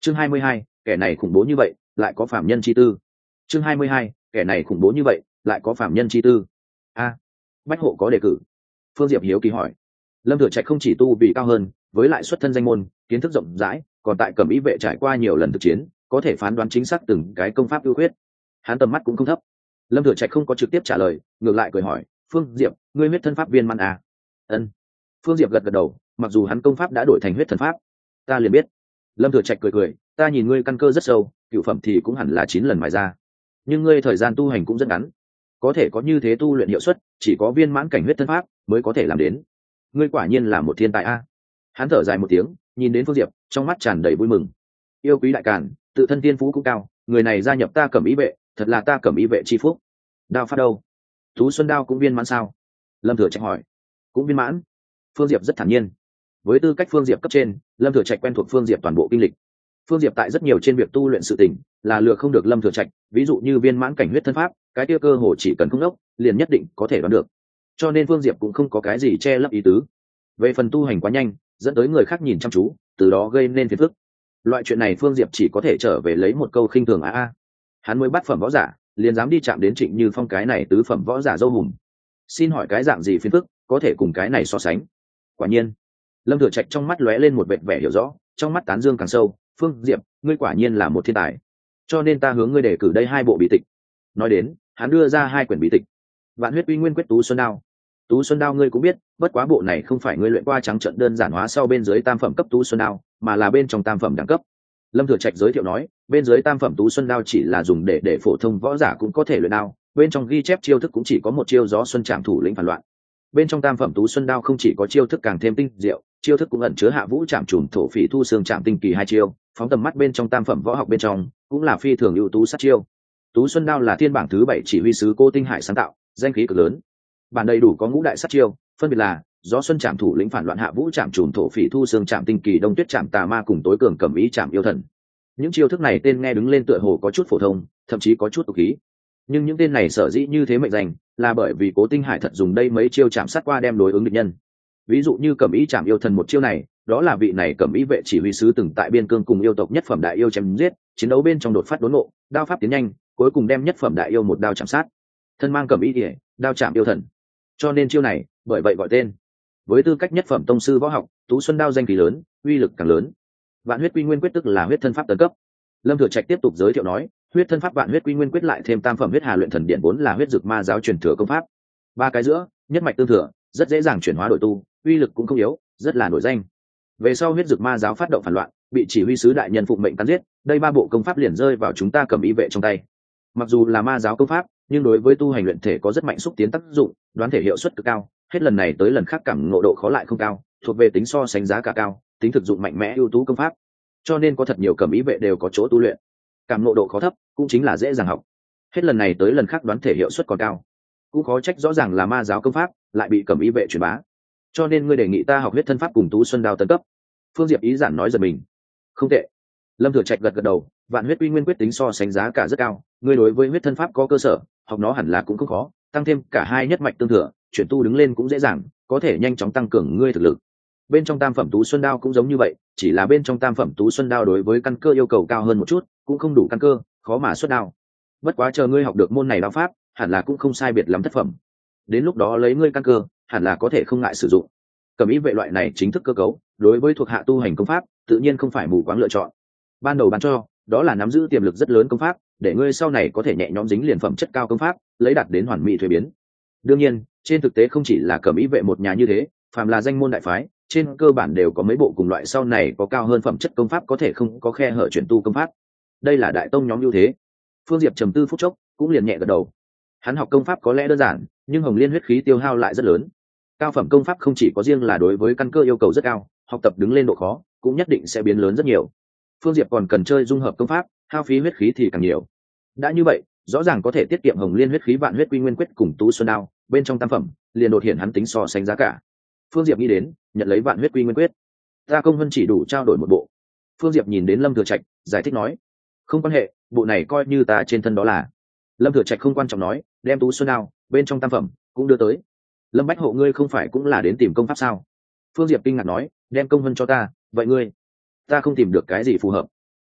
chương 22, kẻ này khủng bố như vậy lại có phạm nhân chi tư. chương 22, kẻ này khủng bố như vậy lại có phạm nhân chi tư. A, bách hộ có đề cử. Phương Diệp hiếu kỳ hỏi. Lâm Thừa Trạch không chỉ tu vì cao hơn, với lại xuất thân danh môn, kiến thức rộng rãi, còn tại Cẩm Ý vệ trải qua nhiều lần thực chiến, có thể phán đoán chính xác từng cái công pháp ưu khuyết. Hắn tầm mắt cũng không thấp. Lâm Thừa Trạch không có trực tiếp trả lời, ngược lại cười hỏi, "Phương Diệp, ngươi huyết thân pháp viên mãn à?" Ân. Phương Diệp gật gật đầu, mặc dù hắn công pháp đã đổi thành huyết thần pháp. "Ta liền biết." Lâm Thừa Trạch cười cười, "Ta nhìn ngươi căn cơ rất sâu, cửu phẩm thì cũng hẳn là 9 lần mài ra. Nhưng ngươi thời gian tu hành cũng rất ngắn, có thể có như thế tu luyện hiệu suất, chỉ có viên mãn cảnh huyết thân pháp mới có thể làm đến. Ngươi quả nhiên là một thiên tài a." Hắn thở dài một tiếng, nhìn đến Phương Diệp, trong mắt tràn đầy vui mừng. "Yêu quý đại càn, tự thân tiên phú cũng cao, người này gia nhập ta Cẩm Ý vệ, thật là ta Cẩm Ý vệ chi phúc." "Đao pháp đâu? Tú Xuân đao cũng viên mãn sao?" Lâm Thừa Trạch hỏi. "Cũng viên mãn." Phương Diệp rất thản nhiên. Với tư cách Phương Diệp cấp trên, Lâm Thừa Trạch quen thuộc Phương Diệp toàn bộ kinh lịch. Phương Diệp tại rất nhiều trên việc tu luyện sự tình là lừa không được Lâm Thừa Trạch, ví dụ như viên mãn cảnh huyết thân pháp, cái kia cơ hồ chỉ cần không đốc, liền nhất định có thể đoán được. Cho nên Phương Diệp cũng không có cái gì che lấp ý tứ. Về phần tu hành quá nhanh, dẫn tới người khác nhìn chăm chú, từ đó gây nên phiền phức. Loại chuyện này Phương Diệp chỉ có thể trở về lấy một câu khinh thường a. Hắn mới bắt phẩm võ giả, liền dám đi chạm đến Trịnh Như Phong cái này tứ phẩm võ giả dâu hùm. Xin hỏi cái dạng gì phiền phức có thể cùng cái này so sánh? Quả nhiên, Lâm Thừa Trạch trong mắt lóe lên một vệt vẻ hiểu rõ, trong mắt tán dương càng sâu. "Phương Diệp, ngươi quả nhiên là một thiên tài, cho nên ta hướng ngươi đề cử đây 2 bộ bí tịch." Nói đến, hắn đưa ra 2 quyển bí tịch. Vạn Huyết Uy Nguyên Quyết, Tú Xuân Đao. Tú Xuân Đao ngươi cũng biết, bất quá bộ này không phải ngươi luyện qua trắng trợn đơn giản hóa sau bên dưới tam phẩm cấp Tú Xuân Đao, mà là bên trong tam phẩm đẳng cấp. Lâm Thừa Trạch giới thiệu nói, bên dưới tam phẩm Tú Xuân Đao chỉ là dùng để phổ thông võ giả cũng có thể luyện đao, bên trong ghi chép chiêu thức cũng chỉ có một chiêu Gió Xuân Trảm Thủ Lĩnh phản loạn. Bên trong tam phẩm Tú Xuân Đao không chỉ có chiêu thức càng thêm tinh diệu, chiêu thức cũng ẩn chứa Hạ Vũ Trảm Trùm Thổ Phỉ Thu Xương Trảm Tinh Kỳ 2 chiêu, phóng tầm mắt bên trong tam phẩm võ học bên trong, cũng là phi thường ưu tú sát chiêu. Tú Xuân Đao là thiên bảng thứ 7 chỉ huy sứ Cô Tinh Hải sáng tạo, danh khí cực lớn. Bản đầy đủ có ngũ đại sát chiêu, phân biệt là Gió Xuân Trảm Thủ Lĩnh phản loạn, Hạ Vũ Trảm Trùm Thổ Phỉ Thu Xương Trảm Tinh Kỳ, Đông Tuyết Trảm Tà Ma cùng tối cường Cẩm Ý Trảm Yêu Thần. Những chiêu thức này tên nghe đứng lên tựa hồ có chút phổ thông, thậm chí có chút tục khí. Nhưng những tên này sở dĩ như thế mệnh danh, là bởi vì Cố Tinh Hải thật dùng đây mấy chiêu chạm sát qua đem đối ứng địch nhân. Ví dụ như Cẩm Ý Trảm Yêu Thần một chiêu này, đó là vị này Cẩm Ý vệ chỉ huy sứ từng tại biên cương cùng yêu tộc nhất phẩm đại yêu chém giết, chiến đấu bên trong đột phát đốn ngộ, đao pháp tiến nhanh, cuối cùng đem nhất phẩm đại yêu một đao chạm sát. Thân mang Cẩm Ý Liễu, đao chạm yêu thần. Cho nên chiêu này, bởi vậy gọi tên. Với tư cách nhất phẩm tông sư võ học, Tú Xuân Đao danh khí lớn, uy lực càng lớn. Vạn Huyết Quy Nguyên Quyết tức là huyết thân pháp tấn cấp. Lâm Thừa Trạch tiếp tục giới thiệu nói, huyết thân pháp Vạn Huyết Quy Nguyên Quyết lại thêm tam phẩm huyết hà luyện thần điện vốn là huyết dược ma giáo truyền thừa công pháp. 3 cái giữa, nhất mạch tương thừa, rất dễ dàng chuyển hóa đổi tu, uy lực cũng không yếu, rất là nổi danh. Về sau huyết dược ma giáo phát động phản loạn, bị chỉ huy sứ đại nhân phụng mệnh tán giết, đây 3 bộ công pháp liền rơi vào chúng ta Cẩm Ý vệ trong tay. Mặc dù là ma giáo công pháp, nhưng đối với tu hành luyện thể có rất mạnh xúc tiến tác dụng, đoán thể hiệu suất cực cao, hết lần này tới lần khác cảm ngộ độ khó lại không cao, thuộc về tính so sánh giá cả cao, tính thực dụng mạnh mẽ ưu tú công pháp. Cho nên có thật nhiều Cẩm Ý vệ đều có chỗ tu luyện. Cảm ngộ độ khó thấp, cũng chính là dễ dàng học. Hết lần này tới lần khác đoán thể hiệu suất còn cao. Cũng khó trách rõ ràng là ma giáo công pháp, lại bị Cẩm Ý vệ truyền bá. Cho nên ngươi đề nghị ta học huyết thân pháp cùng Tú Xuân Đao tấn cấp. Phương Diệp ý giản nói giật mình. Không tệ. Lâm Thừa Trạch gật gật đầu, Vạn Huyết Uy Nguyên Quyết tính so sánh giá cả rất cao, ngươi đối với huyết thân pháp có cơ sở, học nó hẳn là cũng không khó, tăng thêm cả hai nhất mạch tương thừa, chuyển tu đứng lên cũng dễ dàng, có thể nhanh chóng tăng cường ngươi thực lực. Bên trong tam phẩm Tú Xuân Đao cũng giống như vậy, chỉ là bên trong tam phẩm Tú Xuân Đao đối với căn cơ yêu cầu cao hơn một chút, cũng không đủ căn cơ, khó mà xuất đao. Bất quá chờ ngươi học được môn này đao pháp, hẳn là cũng không sai biệt lắm thất phẩm. Đến lúc đó lấy ngươi căn cơ, hẳn là có thể không ngại sử dụng. Cẩm Ý vệ loại này chính thức cơ cấu, đối với thuộc hạ tu hành công pháp, tự nhiên không phải mù quáng lựa chọn. Ban đầu bán cho, đó là nắm giữ tiềm lực rất lớn công pháp, để ngươi sau này có thể nhẹ nhõm dính liền phẩm chất cao công pháp, lấy đạt đến hoàn mỹ thuế biến. Đương nhiên, trên thực tế không chỉ là Cẩm Ý vệ một nhà như thế, phàm là danh môn đại phái, trên cơ bản đều có mấy bộ cùng loại sau này có cao hơn phẩm chất công pháp có thể không có khe hở chuyển tu công pháp. Đây là đại tông nhóm ưu thế. Phương Diệp trầm tư phút chốc, cũng liền nhẹ gật đầu. Hắn học công pháp có lẽ đơn giản, nhưng Hồng Liên huyết khí tiêu hao lại rất lớn. Cao phẩm công pháp không chỉ có riêng là đối với căn cơ yêu cầu rất cao, học tập đứng lên độ khó cũng nhất định sẽ biến lớn rất nhiều. Phương Diệp còn cần chơi dung hợp công pháp, hao phí huyết khí thì càng nhiều. Đã như vậy, rõ ràng có thể tiết kiệm Hồng Liên huyết khí Vạn Huyết Quy Nguyên Quyết cùng Tú Xuân Đao, bên trong tam phẩm, liền đột hiện hắn tính so sánh giá cả. Phương Diệp nghĩ đến, nhận lấy Vạn Huyết Quy Nguyên Quyết. Ta công hơn chỉ đủ trao đổi một bộ. Phương Diệp nhìn đến Lâm Thừa Trạch, giải thích nói, không quan hệ, bộ này coi như ta trên thân đó là. Lâm Thừa Trạch không quan trọng nói, đem Tú Xuân Đao, bên trong tam phẩm, cũng đưa tới. Lâm Bách Hộ ngươi không phải cũng là đến tìm công pháp sao? Phương Diệp kinh ngạc nói, đem công hơn cho ta, vậy ngươi? Ta không tìm được cái gì phù hợp.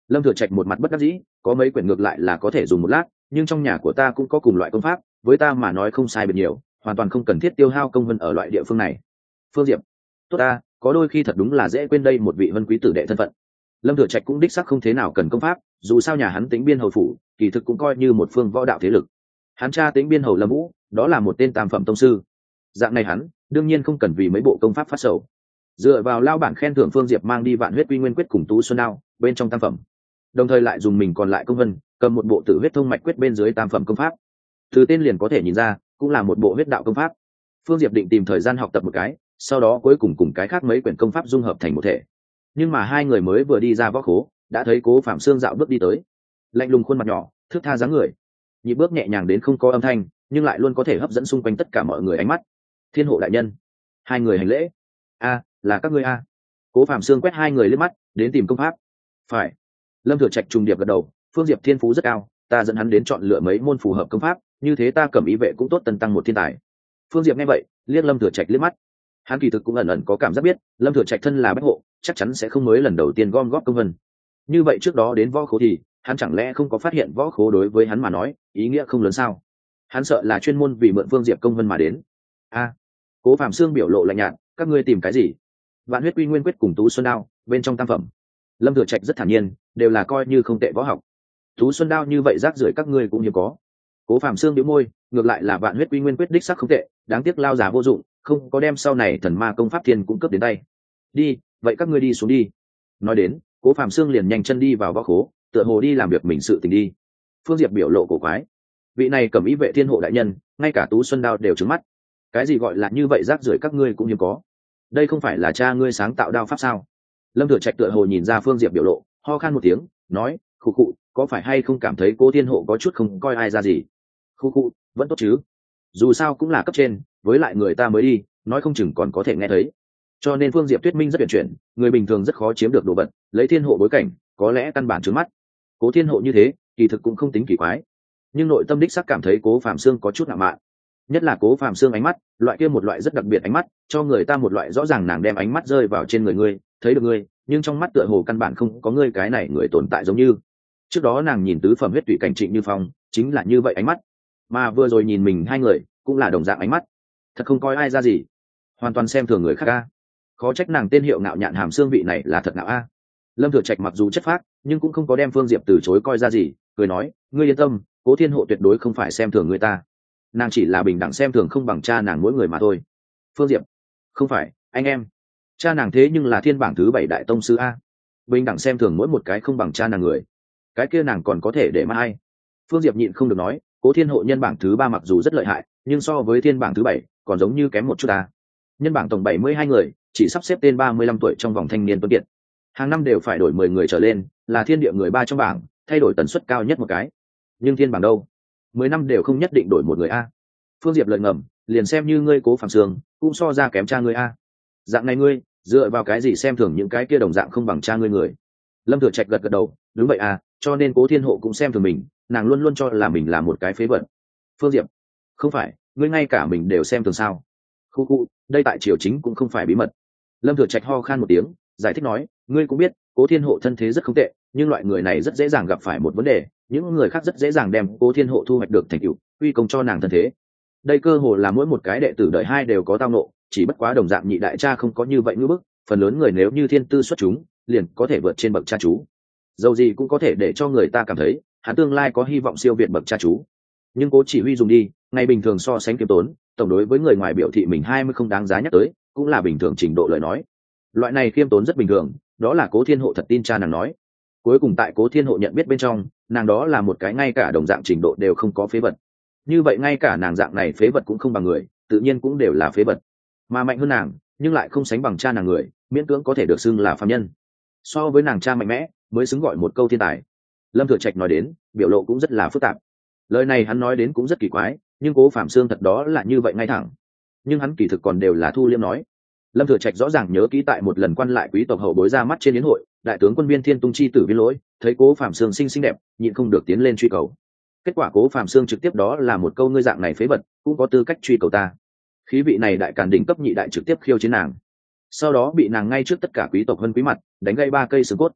Lâm Thừa Trạch một mặt bất đắc dĩ, có mấy quyển ngược lại là có thể dùng một lát, nhưng trong nhà của ta cũng có cùng loại công pháp, với ta mà nói không sai biệt nhiều, hoàn toàn không cần thiết tiêu hao công vân ở loại địa phương này. Phương Diệp, tốt ta, có đôi khi thật đúng là dễ quên đây một vị vân quý tử đệ thân phận. Lâm Thừa Trạch cũng đích xác không thế nào cần công pháp, dù sao nhà hắn Tĩnh Biên hầu phủ kỳ thực cũng coi như một phương võ đạo thế lực. Hắn cha Tĩnh Biên hầu Lâm Vũ, đó là một tên tam phẩm tông sư. Dạng này hắn đương nhiên không cần vì mấy bộ công pháp phát sầu, dựa vào lao bản khen thưởng Phương Diệp mang đi Vạn Huyết Quy Nguyên Quyết cùng Tú Xuân Đao bên trong tam phẩm, đồng thời lại dùng mình còn lại công vân cầm một bộ Tử Huyết Thông Mạch Quyết bên dưới tam phẩm công pháp. Từ tên liền có thể nhìn ra cũng là một bộ huyết đạo công pháp. Phương Diệp định tìm thời gian học tập một cái, sau đó cuối cùng cùng cái khác mấy quyển công pháp dung hợp thành một thể. Nhưng mà hai người mới vừa đi ra võ khố, đã thấy Cố Phạm Xương dạo bước đi tới, lạnh lùng khuôn mặt nhỏ, thước tha dáng người, nhịp bước nhẹ nhàng đến không có âm thanh, nhưng lại luôn có thể hấp dẫn xung quanh tất cả mọi người ánh mắt. Thiên hộ đại nhân. Hai người hành lễ. A, là các ngươi a. Cố Phạm Xương quét hai người liếc mắt, đến tìm công pháp. Phải. Lâm Thừa Trạch trùng điệp gật đầu, Phương Diệp thiên phú rất cao, ta dẫn hắn đến chọn lựa mấy môn phù hợp công pháp, như thế ta Cẩm Ý vệ cũng tốt tân tăng một thiên tài. Phương Diệp nghe vậy, liếc Lâm Thừa Trạch liếc mắt. Hắn kỳ thực cũng ẩn ẩn có cảm giác biết, Lâm Thừa Trạch thân là bách hộ, chắc chắn sẽ không mới lần đầu tiên gom góp công vân. Như vậy trước đó đến võ khố thì, hắn chẳng lẽ không có phát hiện võ khố đối với hắn mà nói, ý nghĩa không lớn sao? Hắn sợ là chuyên môn vì mượn Phương Diệp công vân mà đến. A, Cố Phạm Xương biểu lộ lạnh nhạt, các ngươi tìm cái gì? Vạn Huyết Quy Nguyên Quyết cùng Tú Xuân Đao, bên trong tam phẩm. Lâm Thừa Trạch rất thản nhiên, đều là coi như không tệ võ học. Tú Xuân Đao như vậy rác rưởi các ngươi cũng hiếm có. Cố Phạm Xương bĩu môi, ngược lại là Vạn Huyết Quy Nguyên Quyết đích sắc không tệ, đáng tiếc lao già vô dụng, không có đem sau này thần ma công pháp thiên cũng cấp đến tay. Đi, vậy các ngươi đi xuống đi. Nói đến, Cố Phạm Xương liền nhanh chân đi vào võ khố, tựa hồ đi làm việc mình sự tình đi. Phương Diệp biểu lộ cổ quái, vị này Cẩm Ý vệ thiên hộ đại nhân, ngay cả Tú Xuân Đao đều trừng mắt. Cái gì gọi là như vậy rác rưởi các ngươi cũng hiếm có? Đây không phải là cha ngươi sáng tạo đao pháp sao? Lâm Thừa Trạch tựa hồ nhìn ra Phương Diệp biểu lộ, ho khan một tiếng, nói, khụ khụ, có phải hay không cảm thấy Cố thiên hộ có chút không coi ai ra gì? Khụ khụ, vẫn tốt chứ? Dù sao cũng là cấp trên, với lại người ta mới đi, nói không chừng còn có thể nghe thấy. Cho nên Phương Diệp thuyết minh rất tuyển chuyển, người bình thường rất khó chiếm được đồ vật, lấy thiên hộ bối cảnh, có lẽ căn bản trướng mắt. Cố thiên hộ như thế, kỳ thực cũng không tính kỳ quái, nhưng nội tâm đích xác cảm thấy Cố Phạm Xương có chút ngạo mạn, nhất là Cố Phạm Xương ánh mắt, loại kia một loại rất đặc biệt ánh mắt, cho người ta một loại rõ ràng nàng đem ánh mắt rơi vào trên người ngươi, thấy được ngươi, nhưng trong mắt tựa hồ căn bản không có ngươi cái này người tồn tại giống như. Trước đó nàng nhìn tứ phẩm huyết tụy cảnh Trịnh Như Phong, chính là như vậy ánh mắt, mà vừa rồi nhìn mình hai người, cũng là đồng dạng ánh mắt, thật không coi ai ra gì, hoàn toàn xem thường người khác a. Khó trách nàng tên hiệu ngạo nhạn hàm xương vị này là thật ngạo a. Lâm Thừa Trạch mặc dù chất phác, nhưng cũng không có đem Phương Diệp từ chối coi ra gì, cười nói, ngươi yên tâm, Cố thiên hộ tuyệt đối không phải xem thường người ta, nàng chỉ là bình đẳng xem thường không bằng cha nàng mỗi người mà thôi. Phương Diệp, không phải anh em, cha nàng thế nhưng là thiên bảng thứ 7 đại tông sư a, bình đẳng xem thường mỗi một cái không bằng cha nàng người, cái kia nàng còn có thể để mà ai? Phương Diệp nhịn không được nói, Cố thiên hộ nhân bảng thứ 3 mặc dù rất lợi hại, nhưng so với thiên bảng thứ 7 còn giống như kém một chút ta. Nhân bảng tổng 72 người, chỉ sắp xếp tên 35 tuổi trong vòng thanh niên tuấn kiệt, hàng năm đều phải đổi 10 người trở lên, là thiên địa người ba trong bảng, thay đổi tần suất cao nhất một cái. Nhưng thiên bảng đâu, 10 năm đều không nhất định đổi một người a. Phương Diệp lợi ngầm, liền xem như ngươi Cố Phạm Xương, cũng so ra kém cha ngươi a. Dạng này ngươi dựa vào cái gì xem thường những cái kia đồng dạng không bằng cha ngươi người? Lâm Thừa Trạch gật gật đầu, đúng vậy à, cho nên Cố thiên hộ cũng xem thường mình, nàng luôn luôn cho là mình là một cái phế vật. Phương Diệp, không phải, ngươi ngay cả mình đều xem thường sao? Khu khu, đây tại triều chính cũng không phải bí mật. Lâm Thừa Trạch ho khan một tiếng, giải thích nói, ngươi cũng biết, Cố thiên hộ thân thế rất không tệ, nhưng loại người này rất dễ dàng gặp phải một vấn đề, những người khác rất dễ dàng đem Cố thiên hộ thu hoạch được thành tựu, quy công cho nàng thân thế. Đây cơ hồ là mỗi một cái đệ tử đời hai đều có tao nộ, chỉ bất quá đồng dạng nhị đại cha không có như vậy ngữ bức, phần lớn người nếu như thiên tư xuất chúng, liền có thể vượt trên bậc cha chú. Dầu gì cũng có thể để cho người ta cảm thấy, hắn tương lai có hy vọng siêu việt bậc cha chú. Nhưng Cố chỉ huy dùng đi, ngày bình thường so sánh kiêm tốn, tổng đối với người ngoài biểu thị mình 20 không đáng giá nhắc tới, cũng là bình thường trình độ lời nói. Loại này khiêm tốn rất bình thường, đó là Cố thiên hộ thật tin cha nàng nói. Cuối cùng tại Cố thiên hộ nhận biết bên trong, nàng đó là một cái ngay cả đồng dạng trình độ đều không có phế vật. Như vậy ngay cả nàng dạng này phế vật cũng không bằng người, tự nhiên cũng đều là phế vật. Mà mạnh hơn nàng, nhưng lại không sánh bằng cha nàng người, miễn cưỡng có thể được xưng là phàm nhân. So với nàng cha mạnh mẽ, mới xứng gọi một câu thiên tài. Lâm Thừa Trạch nói đến, biểu lộ cũng rất là phức tạp. Lời này hắn nói đến cũng rất kỳ quái, nhưng Cố Phạm Xương thật đó là như vậy ngay thẳng. Nhưng hắn kỳ thực còn đều là thu liêm nói. Lâm Thừa Trạch rõ ràng nhớ kỹ tại một lần quan lại quý tộc hậu bối ra mắt trên yến hội, đại tướng quân Viên Thiên Tung chi tử Viên Lỗi, thấy Cố Phạm Xương xinh đẹp, nhịn không được tiến lên truy cầu. Kết quả Cố Phạm Xương trực tiếp đó là một câu ngươi dạng này phế vật, cũng có tư cách truy cầu ta. Khí vị này đại càn đỉnh cấp nhị đại trực tiếp khiêu chiến nàng. Sau đó bị nàng ngay trước tất cả quý tộc hơn quý mặt, đánh gãy 3 cây xương cốt.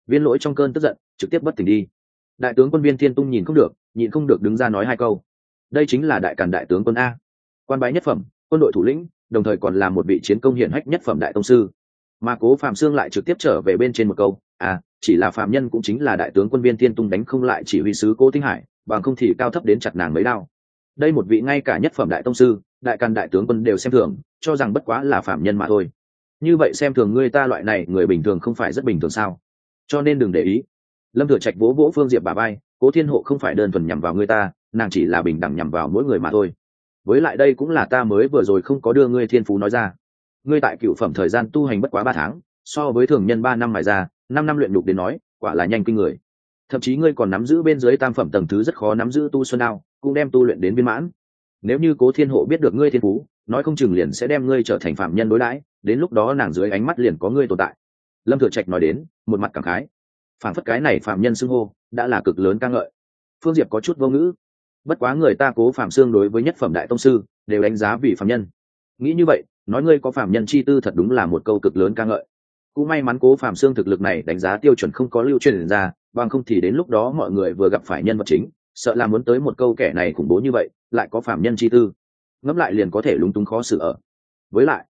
Viên Lỗi trong cơn tức giận trực tiếp bất tỉnh đi. Đại tướng quân Viên Thiên Tung nhịn không được đứng ra nói hai câu. Đây chính là đại càn đại tướng quân a, quan bái nhất phẩm, quân đội thủ lĩnh, đồng thời còn là một vị chiến công hiển hách nhất phẩm đại tông sư. Mà Cố Phạm Xương lại trực tiếp trở về bên trên một câu, chỉ là phạm nhân cũng chính là đại tướng quân Viên Thiên Tung đánh không lại chỉ huy sứ Cố Tinh Hải, bằng không thì cao thấp đến chặt nàng mấy đao. Đây một vị ngay cả nhất phẩm đại tông sư, đại càn đại tướng quân đều xem thường, cho rằng bất quá là phạm nhân mà thôi. Như vậy xem thường ngươi ta loại này người bình thường không phải rất bình thường sao? Cho nên đừng để ý. Lâm Thừa Trạch vỗ vỗ Phương Diệp bả vai, Cố Thiên Hộ không phải đơn thuần nhằm vào ngươi ta, nàng chỉ là bình đẳng nhằm vào mỗi người mà thôi. Với lại đây cũng là ta mới vừa rồi không có đưa ngươi thiên phú nói ra. Ngươi tại cựu phẩm thời gian tu hành bất quá 3 tháng, so với thường nhân 3 năm mài ra, 5 năm luyện đục đến nói, quả là nhanh kinh người. Thậm chí ngươi còn nắm giữ bên dưới tam phẩm tầng thứ rất khó nắm giữ tu xuân đao, cũng đem tu luyện đến viên mãn. Nếu như Cố Thiên Hộ biết được ngươi thiên phú, nói không chừng liền sẽ đem ngươi trở thành phạm nhân đối đãi, đến lúc đó nàng dưới ánh mắt liền có ngươi tồn tại. Lâm Thừa Trạch nói đến, một mặt cảm khái. Phản phất cái này phạm nhân xưng hô, đã là cực lớn ca ngợi. Phương Diệp có chút vô ngữ. Bất quá người ta Cố Phạm Xương đối với nhất phẩm đại tông sư đều đánh giá vì phạm nhân. Nghĩ như vậy, nói ngươi có phạm nhân chi tư thật đúng là một câu cực lớn ca ngợi. Cũng may mắn Cố Phạm Xương thực lực này đánh giá tiêu chuẩn không có lưu truyền ra, bằng không thì đến lúc đó mọi người vừa gặp phải nhân vật chính, sợ là muốn tới một câu kẻ này khủng bố như vậy, lại có phạm nhân chi tư. Ngẫm lại liền có thể lúng túng khó xử ở. Với lại,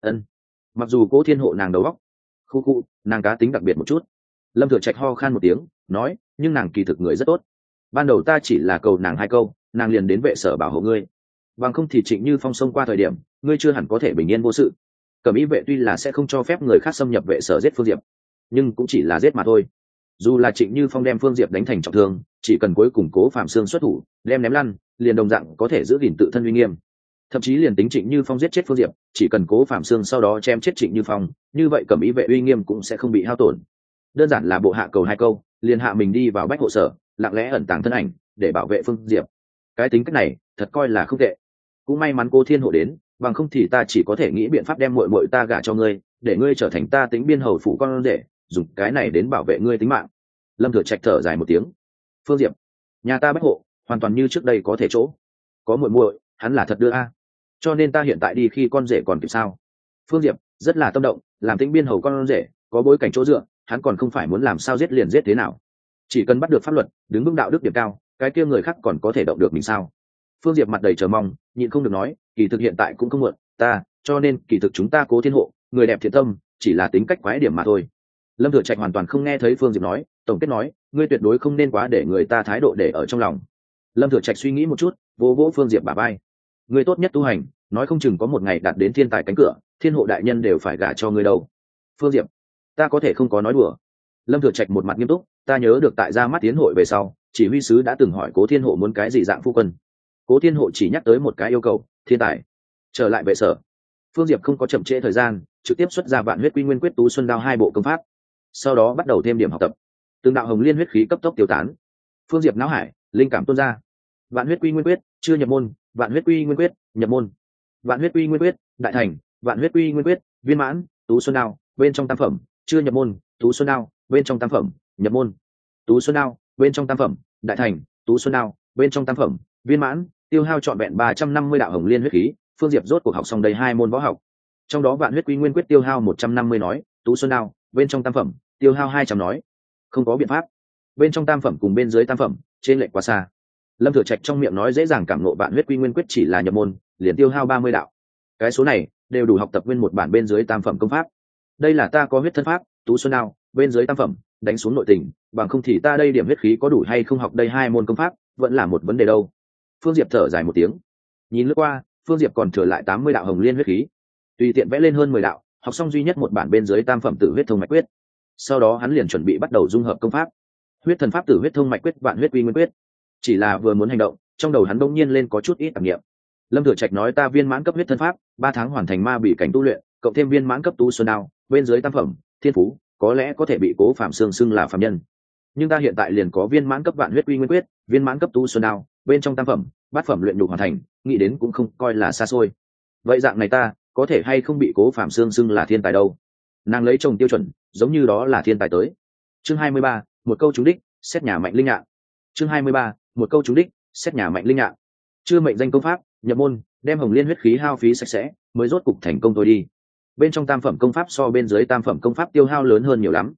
mặc dù Cố Thiên Hộ nàng đầu óc, nàng cá tính đặc biệt một chút. Lâm Thừa Trạch ho khan một tiếng, nói, nhưng nàng kỳ thực người rất tốt. Ban đầu ta chỉ là cầu nàng 2 câu, nàng liền đến vệ sở bảo hộ ngươi. Bằng không thì Trịnh Như Phong xông qua thời điểm, ngươi chưa hẳn có thể bình yên vô sự. Cẩm Ý vệ tuy là sẽ không cho phép người khác xâm nhập vệ sở giết Phương Diệp, nhưng cũng chỉ là giết mà thôi. Dù là Trịnh Như Phong đem Phương Diệp đánh thành trọng thương, chỉ cần cuối cùng Cố Phạm Xương xuất thủ, đem ném lăn, liền đồng dạng có thể giữ gìn tự thân uy nghiêm. Thậm chí liền tính Trịnh Như Phong giết chết Phương Diệp, chỉ cần Cố Phạm Xương sau đó chém chết Trịnh Như Phong, như vậy Cẩm Ý vệ uy nghiêm cũng sẽ không bị hao tổn. Đơn giản là bộ hạ cầu 2 câu, liền hạ mình đi vào bách hộ sở, lặng lẽ ẩn tàng thân ảnh để bảo vệ Phương Diệp. Cái tính cách này thật coi là không tệ. Cũng may mắn Cố Thiên Hộ đến, bằng không thì ta chỉ có thể nghĩ biện pháp đem muội muội ta gả cho ngươi, để ngươi trở thành ta Tĩnh Biên hầu phủ con rể, dùng cái này đến bảo vệ ngươi tính mạng. Lâm Thừa Trạch thở dài một tiếng. Phương Diệp, nhà ta bách hộ hoàn toàn như trước đây có thể chỗ. Có muội muội, hắn là thật đưa a. Cho nên ta hiện tại đi khi con rể còn kịp sao? Phương Diệp rất là tâm động, làm Tĩnh Biên hầu con rể, có bối cảnh chỗ dựa, hắn còn không phải muốn làm sao giết liền giết thế nào. Chỉ cần bắt được pháp luật, đứng vững đạo đức điểm cao, cái kia người khác còn có thể động được mình sao? Phương Diệp mặt đầy chờ mong, nhịn không được nói, kỳ thực hiện tại cũng không muộn, cho nên kỳ thực chúng ta Cố Thiên Hộ, người đẹp thiện tâm, chỉ là tính cách quái điểm mà thôi. Lâm Thừa Trạch hoàn toàn không nghe thấy Phương Diệp nói, tổng kết nói, ngươi tuyệt đối không nên quá để người ta thái độ để ở trong lòng. Lâm Thừa Trạch suy nghĩ một chút, vỗ vỗ Phương Diệp bả vai. Ngươi tốt nhất tu hành, nói không chừng có một ngày đạt đến thiên tài cánh cửa, Thiên Hộ đại nhân đều phải gả cho ngươi đâu. Phương Diệp, ta có thể không có nói đùa. Lâm Thừa Trạch một mặt nghiêm túc, ta nhớ được tại ra mắt tiến hội về sau, chỉ huy sứ đã từng hỏi Cố Thiên Hộ muốn cái gì dạng phu quân. Cố Thiên Hộ chỉ nhắc tới một cái yêu cầu, thiên tài. Trở lại vệ sở, Phương Diệp không có chậm trễ thời gian, trực tiếp xuất ra Vạn Huyết Quy Nguyên Quyết Tú Xuân Đao 2 bộ công pháp, sau đó bắt đầu thêm điểm học tập. Từng đạo hồng liên huyết khí cấp tốc tiêu tán. Phương Diệp não hải linh cảm tuôn ra. Vạn Huyết Quy Nguyên Quyết chưa nhập môn, Vạn Huyết Quy Nguyên Quyết nhập môn. Vạn Huyết Quy Nguyên Quyết đại thành, Vạn Huyết Quy Nguyên Quyết viên mãn. Tú Xuân Đao bên trong tam phẩm chưa nhập môn, Tú Xuân Đao bên trong tam phẩm nhập môn. Tú Xuân Đao bên trong tam phẩm đại thành, Tú Xuân Đao bên trong tam phẩm viên mãn. Tiêu hao trọn vẹn 350 đạo hồng liên huyết khí. Phương Diệp rốt cuộc học xong đây 2 môn võ học. Trong đó Vạn Huyết Quy Nguyên Quyết tiêu hao 150 nói, Tú Xuân Đao bên trong tam phẩm tiêu hao 200 nói. Không có biện pháp, bên trong tam phẩm cùng bên dưới tam phẩm trên lệch quá xa. Lâm Thừa Trạch trong miệng nói dễ dàng cảm ngộ Vạn Huyết Quy Nguyên Quyết chỉ là nhập môn, liền tiêu hao 30 đạo. Cái số này đều đủ học tập nguyên một bản bên dưới tam phẩm công pháp. Đây là ta có huyết thân pháp, Tú Xuân Đao bên dưới tam phẩm, đánh xuống nội tình, bằng không thì ta đây điểm huyết khí có đủ hay không học đây 2 môn công pháp, vẫn là một vấn đề đâu. Phương Diệp thở dài một tiếng, nhìn lướt qua, Phương Diệp còn thừa lại 80 đạo hồng liên huyết khí, tùy tiện vẽ lên hơn 10 đạo, học xong duy nhất một bản bên dưới tam phẩm Tử Huyết Thông Mạch Quyết. Sau đó hắn liền chuẩn bị bắt đầu dung hợp công pháp, huyết thần pháp Tử Huyết Thông Mạch Quyết, Vạn Huyết Quy Nguyên Quyết. Chỉ là vừa muốn hành động, trong đầu hắn bỗng nhiên lên có chút ít tạp niệm. Lâm Thừa Trạch nói ta viên mãn cấp huyết thân pháp, 3 tháng hoàn thành ma bị cảnh tu luyện, cộng thêm viên mãn cấp Tú Xuân Đao bên dưới tam phẩm thiên phú, có lẽ có thể bị Cố Phạm Xương xưng là phàm nhân. Nhưng ta hiện tại liền có viên mãn cấp Vạn Huyết Quy Nguyên Quyết, viên mãn cấp Tú Xuân Đao bên trong tam phẩm bát phẩm luyện nhục hoàn thành, nghĩ đến cũng không coi là xa xôi. Vậy dạng này ta có thể hay không bị Cố Phạm Xương xưng là thiên tài đâu? Nàng lấy chồng tiêu chuẩn, giống như đó là thiên tài tới. Chương 23, một câu trúng đích, xét nhà mạnh linh ạ. Chương 23, một câu trúng đích, xét nhà mạnh linh ạ. Chưa mệnh danh công pháp, nhập môn, đem hồng liên huyết khí hao phí sạch sẽ, mới rốt cục thành công thôi đi. Bên trong tam phẩm công pháp so bên dưới tam phẩm công pháp tiêu hao lớn hơn nhiều lắm.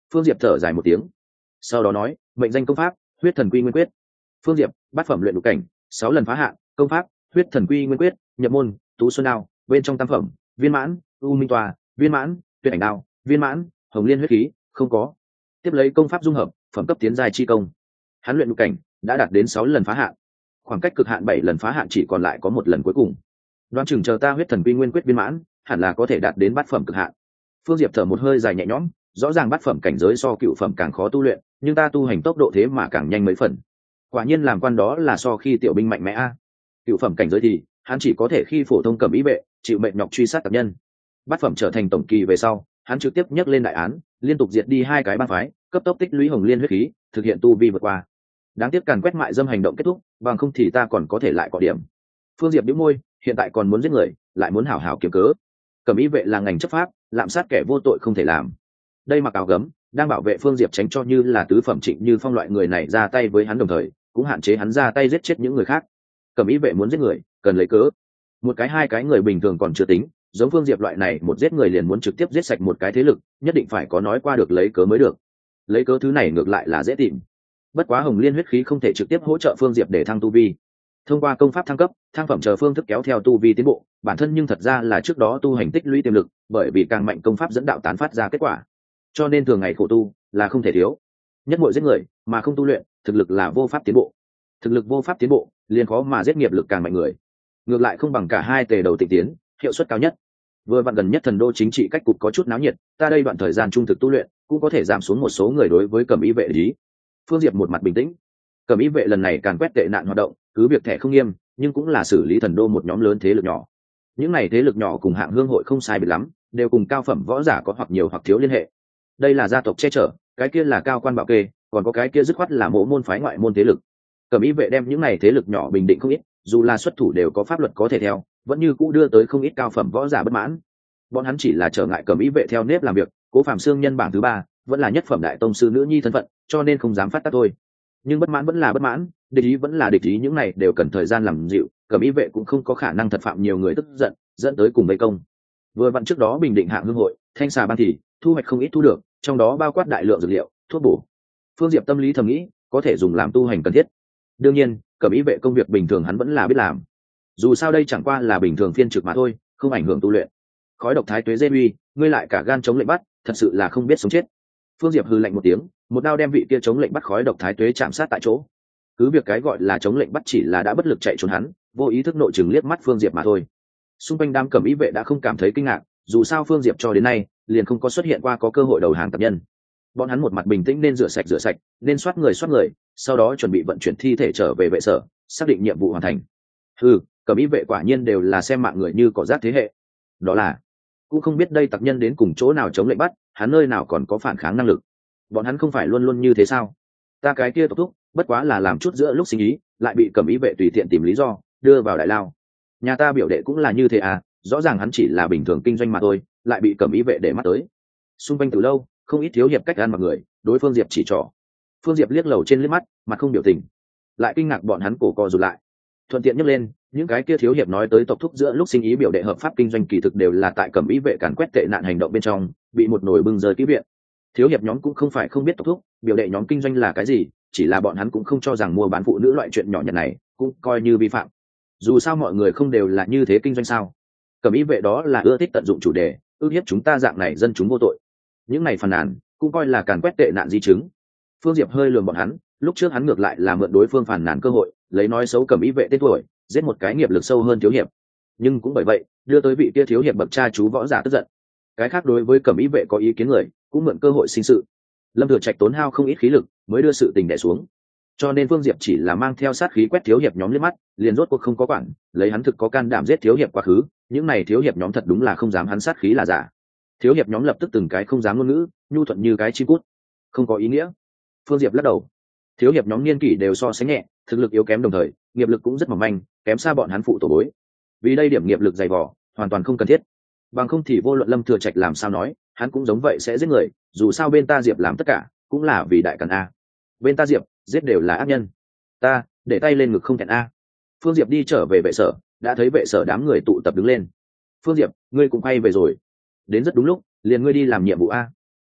Phương Diệp thở dài một tiếng, sau đó nói, mệnh danh công pháp huyết thần quy nguyên quyết. Phương Diệp, bát phẩm luyện đục cảnh, 6 lần phá hạn, công pháp huyết thần quy nguyên quyết, nhập môn tú xuân đao, bên trong tam phẩm viên mãn u minh tòa viên mãn tuyệt ảnh đao viên mãn hồng liên huyết khí không có. Tiếp lấy công pháp dung hợp phẩm cấp tiến giai chi công. Hắn luyện đục cảnh đã đạt đến 6 lần phá hạn, khoảng cách cực hạn 7 lần phá hạn chỉ còn lại có một lần cuối cùng. Đoán chừng chờ ta huyết thần quy nguyên quyết viên mãn, hẳn là có thể đạt đến bát phẩm cực hạn. Phương Diệp thở một hơi dài nhẹ nhõm, rõ ràng bát phẩm cảnh giới so cựu phẩm càng khó tu luyện, nhưng ta tu hành tốc độ thế mà càng nhanh mấy phần. Quả nhiên làm quan đó là so khi tiểu binh mạnh mẽ a. Cựu phẩm cảnh giới thì hắn chỉ có thể khi phổ thông cầm ý vệ, chịu mệnh nhọc truy sát tập nhân. Bát phẩm trở thành tổng kỳ về sau, hắn trực tiếp nhấc lên đại án, liên tục diệt đi 2 cái bang phái, cấp tốc tích lũy hồng liên huyết khí, thực hiện tu vi vượt qua. Đáng tiếc càn quét mại dâm hành động kết thúc, bằng không thì ta còn có thể lại có điểm. Phương Diệp bĩu môi, hiện tại còn muốn giết người, lại muốn hảo hảo kiếm cớ. Cẩm y vệ là ngành chấp pháp, lạm sát kẻ vô tội không thể làm. Đây mặc áo gấm, đang bảo vệ Phương Diệp tránh cho như là tứ phẩm Trịnh Như Phong loại người này ra tay với hắn, đồng thời cũng hạn chế hắn ra tay giết chết những người khác. Cẩm y vệ muốn giết người, cần lấy cớ. Một cái 2 cái người bình thường còn chưa tính, giống Phương Diệp loại này một giết người liền muốn trực tiếp giết sạch một cái thế lực, nhất định phải có nói qua được lấy cớ mới được. Lấy cớ thứ này ngược lại là dễ tìm. Bất quá hồng liên huyết khí không thể trực tiếp hỗ trợ Phương Diệp để thăng tu vi. Thông qua công pháp thăng cấp, thăng phẩm chờ phương thức kéo theo tu vi tiến bộ, bản thân nhưng thật ra là trước đó tu hành tích lũy tiềm lực, bởi vì càng mạnh công pháp dẫn đạo tán phát ra kết quả. Cho nên thường ngày khổ tu là không thể thiếu. Nhất muội giết người mà không tu luyện, thực lực là vô pháp tiến bộ. Thực lực vô pháp tiến bộ, liền khó mà giết nghiệp lực càng mạnh người. Ngược lại không bằng cả hai tề đầu tịnh tiến, hiệu suất cao nhất. Vừa vặn gần nhất thần đô chính trị cách cục có chút náo nhiệt, ta đây đoạn thời gian trung thực tu luyện, cũng có thể giảm xuống một số người đối với Cẩm y vệ ý. Phương Diệp một mặt bình tĩnh. Cẩm y vệ lần này càn quét tệ nạn hoạt động, cứ việc thẻ không nghiêm, nhưng cũng là xử lý thần đô một nhóm lớn thế lực nhỏ. Những này thế lực nhỏ cùng hạng hương hội không sai biệt lắm, đều cùng cao phẩm võ giả có hoặc nhiều hoặc thiếu liên hệ. Đây là gia tộc che chở, cái kia là cao quan bảo kê, còn có cái kia dứt khoát là mộ môn phái ngoại môn thế lực. Cẩm y vệ đem những này thế lực nhỏ bình định không ít, dù là xuất thủ đều có pháp luật có thể theo, vẫn như cũ đưa tới không ít cao phẩm võ giả bất mãn. Bọn hắn chỉ là trở ngại Cẩm y vệ theo nếp làm việc, Cố Phạm Xương nhân bảng thứ 3, vẫn là nhất phẩm đại tông sư nữ nhi thân phận, cho nên không dám phát tác thôi. Nhưng bất mãn vẫn là bất mãn, địch ý vẫn là địch ý, những này đều cần thời gian làm dịu. Cẩm y vệ cũng không có khả năng thật phạm nhiều người tức giận, dẫn tới cùng vây công. Vừa vặn trước đó bình định hạng hương hội, thanh xà ban thì thu hoạch không ít thu được, trong đó bao quát đại lượng dược liệu, thuốc bổ. Phương Diệp tâm lý thầm nghĩ, có thể dùng làm tu hành cần thiết. Đương nhiên, Cẩm y vệ công việc bình thường hắn vẫn là biết làm. Dù sao đây chẳng qua là bình thường phiên trực mà thôi, không ảnh hưởng tu luyện. Khói độc thái tuế dê uy, ngươi lại cả gan chống lệnh bắt, thật sự là không biết sống chết. Phương Diệp hừ lạnh một tiếng, một đao đem vị kia chống lệnh bắt khói độc thái tuế chạm sát tại chỗ. Cứ việc cái gọi là chống lệnh bắt chỉ là đã bất lực chạy trốn hắn, vô ý thức nội chừng liếc mắt Phương Diệp mà thôi. Xung quanh đám Cẩm y vệ đã không cảm thấy kinh ngạc, dù sao Phương Diệp cho đến nay liền không có xuất hiện qua có cơ hội đầu hàng tập nhân. Bọn hắn một mặt bình tĩnh nên rửa sạch, nên soát người, sau đó chuẩn bị vận chuyển thi thể trở về vệ sở, xác định nhiệm vụ hoàn thành. Cẩm y vệ quả nhiên đều là xem mạng người như cỏ rác thế hệ. Đó là cũng không biết đây tặc nhân đến cùng chỗ nào chống lệnh bắt, hắn nơi nào còn có phản kháng năng lực. Bọn hắn không phải luôn luôn như thế sao? Ta cái kia tộc thúc bất quá là làm chút giữa lúc sinh ý, lại bị Cẩm y vệ tùy tiện tìm lý do đưa vào đại lao. Nhà ta biểu đệ cũng là như thế à, rõ ràng hắn chỉ là bình thường kinh doanh mà thôi, lại bị Cẩm y vệ để mắt tới. Xung quanh từ lâu không ít thiếu hiệp cách ăn mặc người đối Phương Diệp chỉ trỏ. Phương Diệp liếc lầu trên liếc mắt, mặt không biểu tình, lại kinh ngạc bọn hắn cổ co rụt lại. Thuận tiện nhắc lên, những cái kia thiếu hiệp nói tới tộc thúc giữa lúc sinh ý biểu đệ hợp pháp kinh doanh kỳ thực đều là tại Cẩm y vệ càn quét tệ nạn hành động bên trong bị một nồi bưng rơi kỹ viện. Thiếu hiệp nhóm cũng không phải không biết tộc thúc biểu đệ nhóm kinh doanh là cái gì, chỉ là bọn hắn cũng không cho rằng mua bán phụ nữ loại chuyện nhỏ nhặt này cũng coi như vi phạm. Dù sao mọi người không đều là như thế kinh doanh sao? Cẩm y vệ đó là ưa thích tận dụng chủ đề, ước hiếp chúng ta dạng này dân chúng vô tội. Những này phàn nàn cũng coi là càn quét tệ nạn di chứng. Phương Diệp hơi lườm bọn hắn, lúc trước hắn ngược lại là mượn đối phương phàn nàn cơ hội, lấy nói xấu Cẩm y vệ tên tuổi, giết một cái nghiệp lực sâu hơn thiếu hiệp. Nhưng cũng bởi vậy, đưa tới vị kia thiếu hiệp bậc cha chú võ giả tức giận. Cái khác đối với Cẩm y vệ có ý kiến người, cũng mượn cơ hội sinh sự. Lâm Thừa Trạch tốn hao không ít khí lực, mới đưa sự tình đè xuống. Cho nên Phương Diệp chỉ là mang theo sát khí quét thiếu hiệp nhóm liếc mắt, liền rốt cuộc không có quản, lấy hắn thực có can đảm giết thiếu hiệp quá khứ, những này thiếu hiệp nhóm thật đúng là không dám hắn sát khí là giả. Thiếu hiệp nhóm lập tức từng cái không dám ngôn ngữ, nhu thuận như cái chim cút. Không có ý nghĩa. Phương Diệp lắc đầu. Thiếu hiệp nhóm niên kỷ đều so sánh nhẹ, thực lực yếu kém đồng thời, nghiệp lực cũng rất mỏng manh, kém xa bọn hắn phụ tổ bối. Vì đây điểm nghiệp lực dày vỏ, hoàn toàn không cần thiết. Bằng không thì vô luận Lâm Thừa Trạch làm sao nói, hắn cũng giống vậy sẽ giết người, dù sao bên ta Diệp làm tất cả, cũng là vì đại càn a. Bên ta Diệp, giết đều là ác nhân. Ta, để tay lên ngực không thẹn a. Phương Diệp đi trở về vệ sở, đã thấy vệ sở đám người tụ tập đứng lên. Phương Diệp, ngươi cũng quay về rồi. Đến rất đúng lúc, liền ngươi đi làm nhiệm vụ a.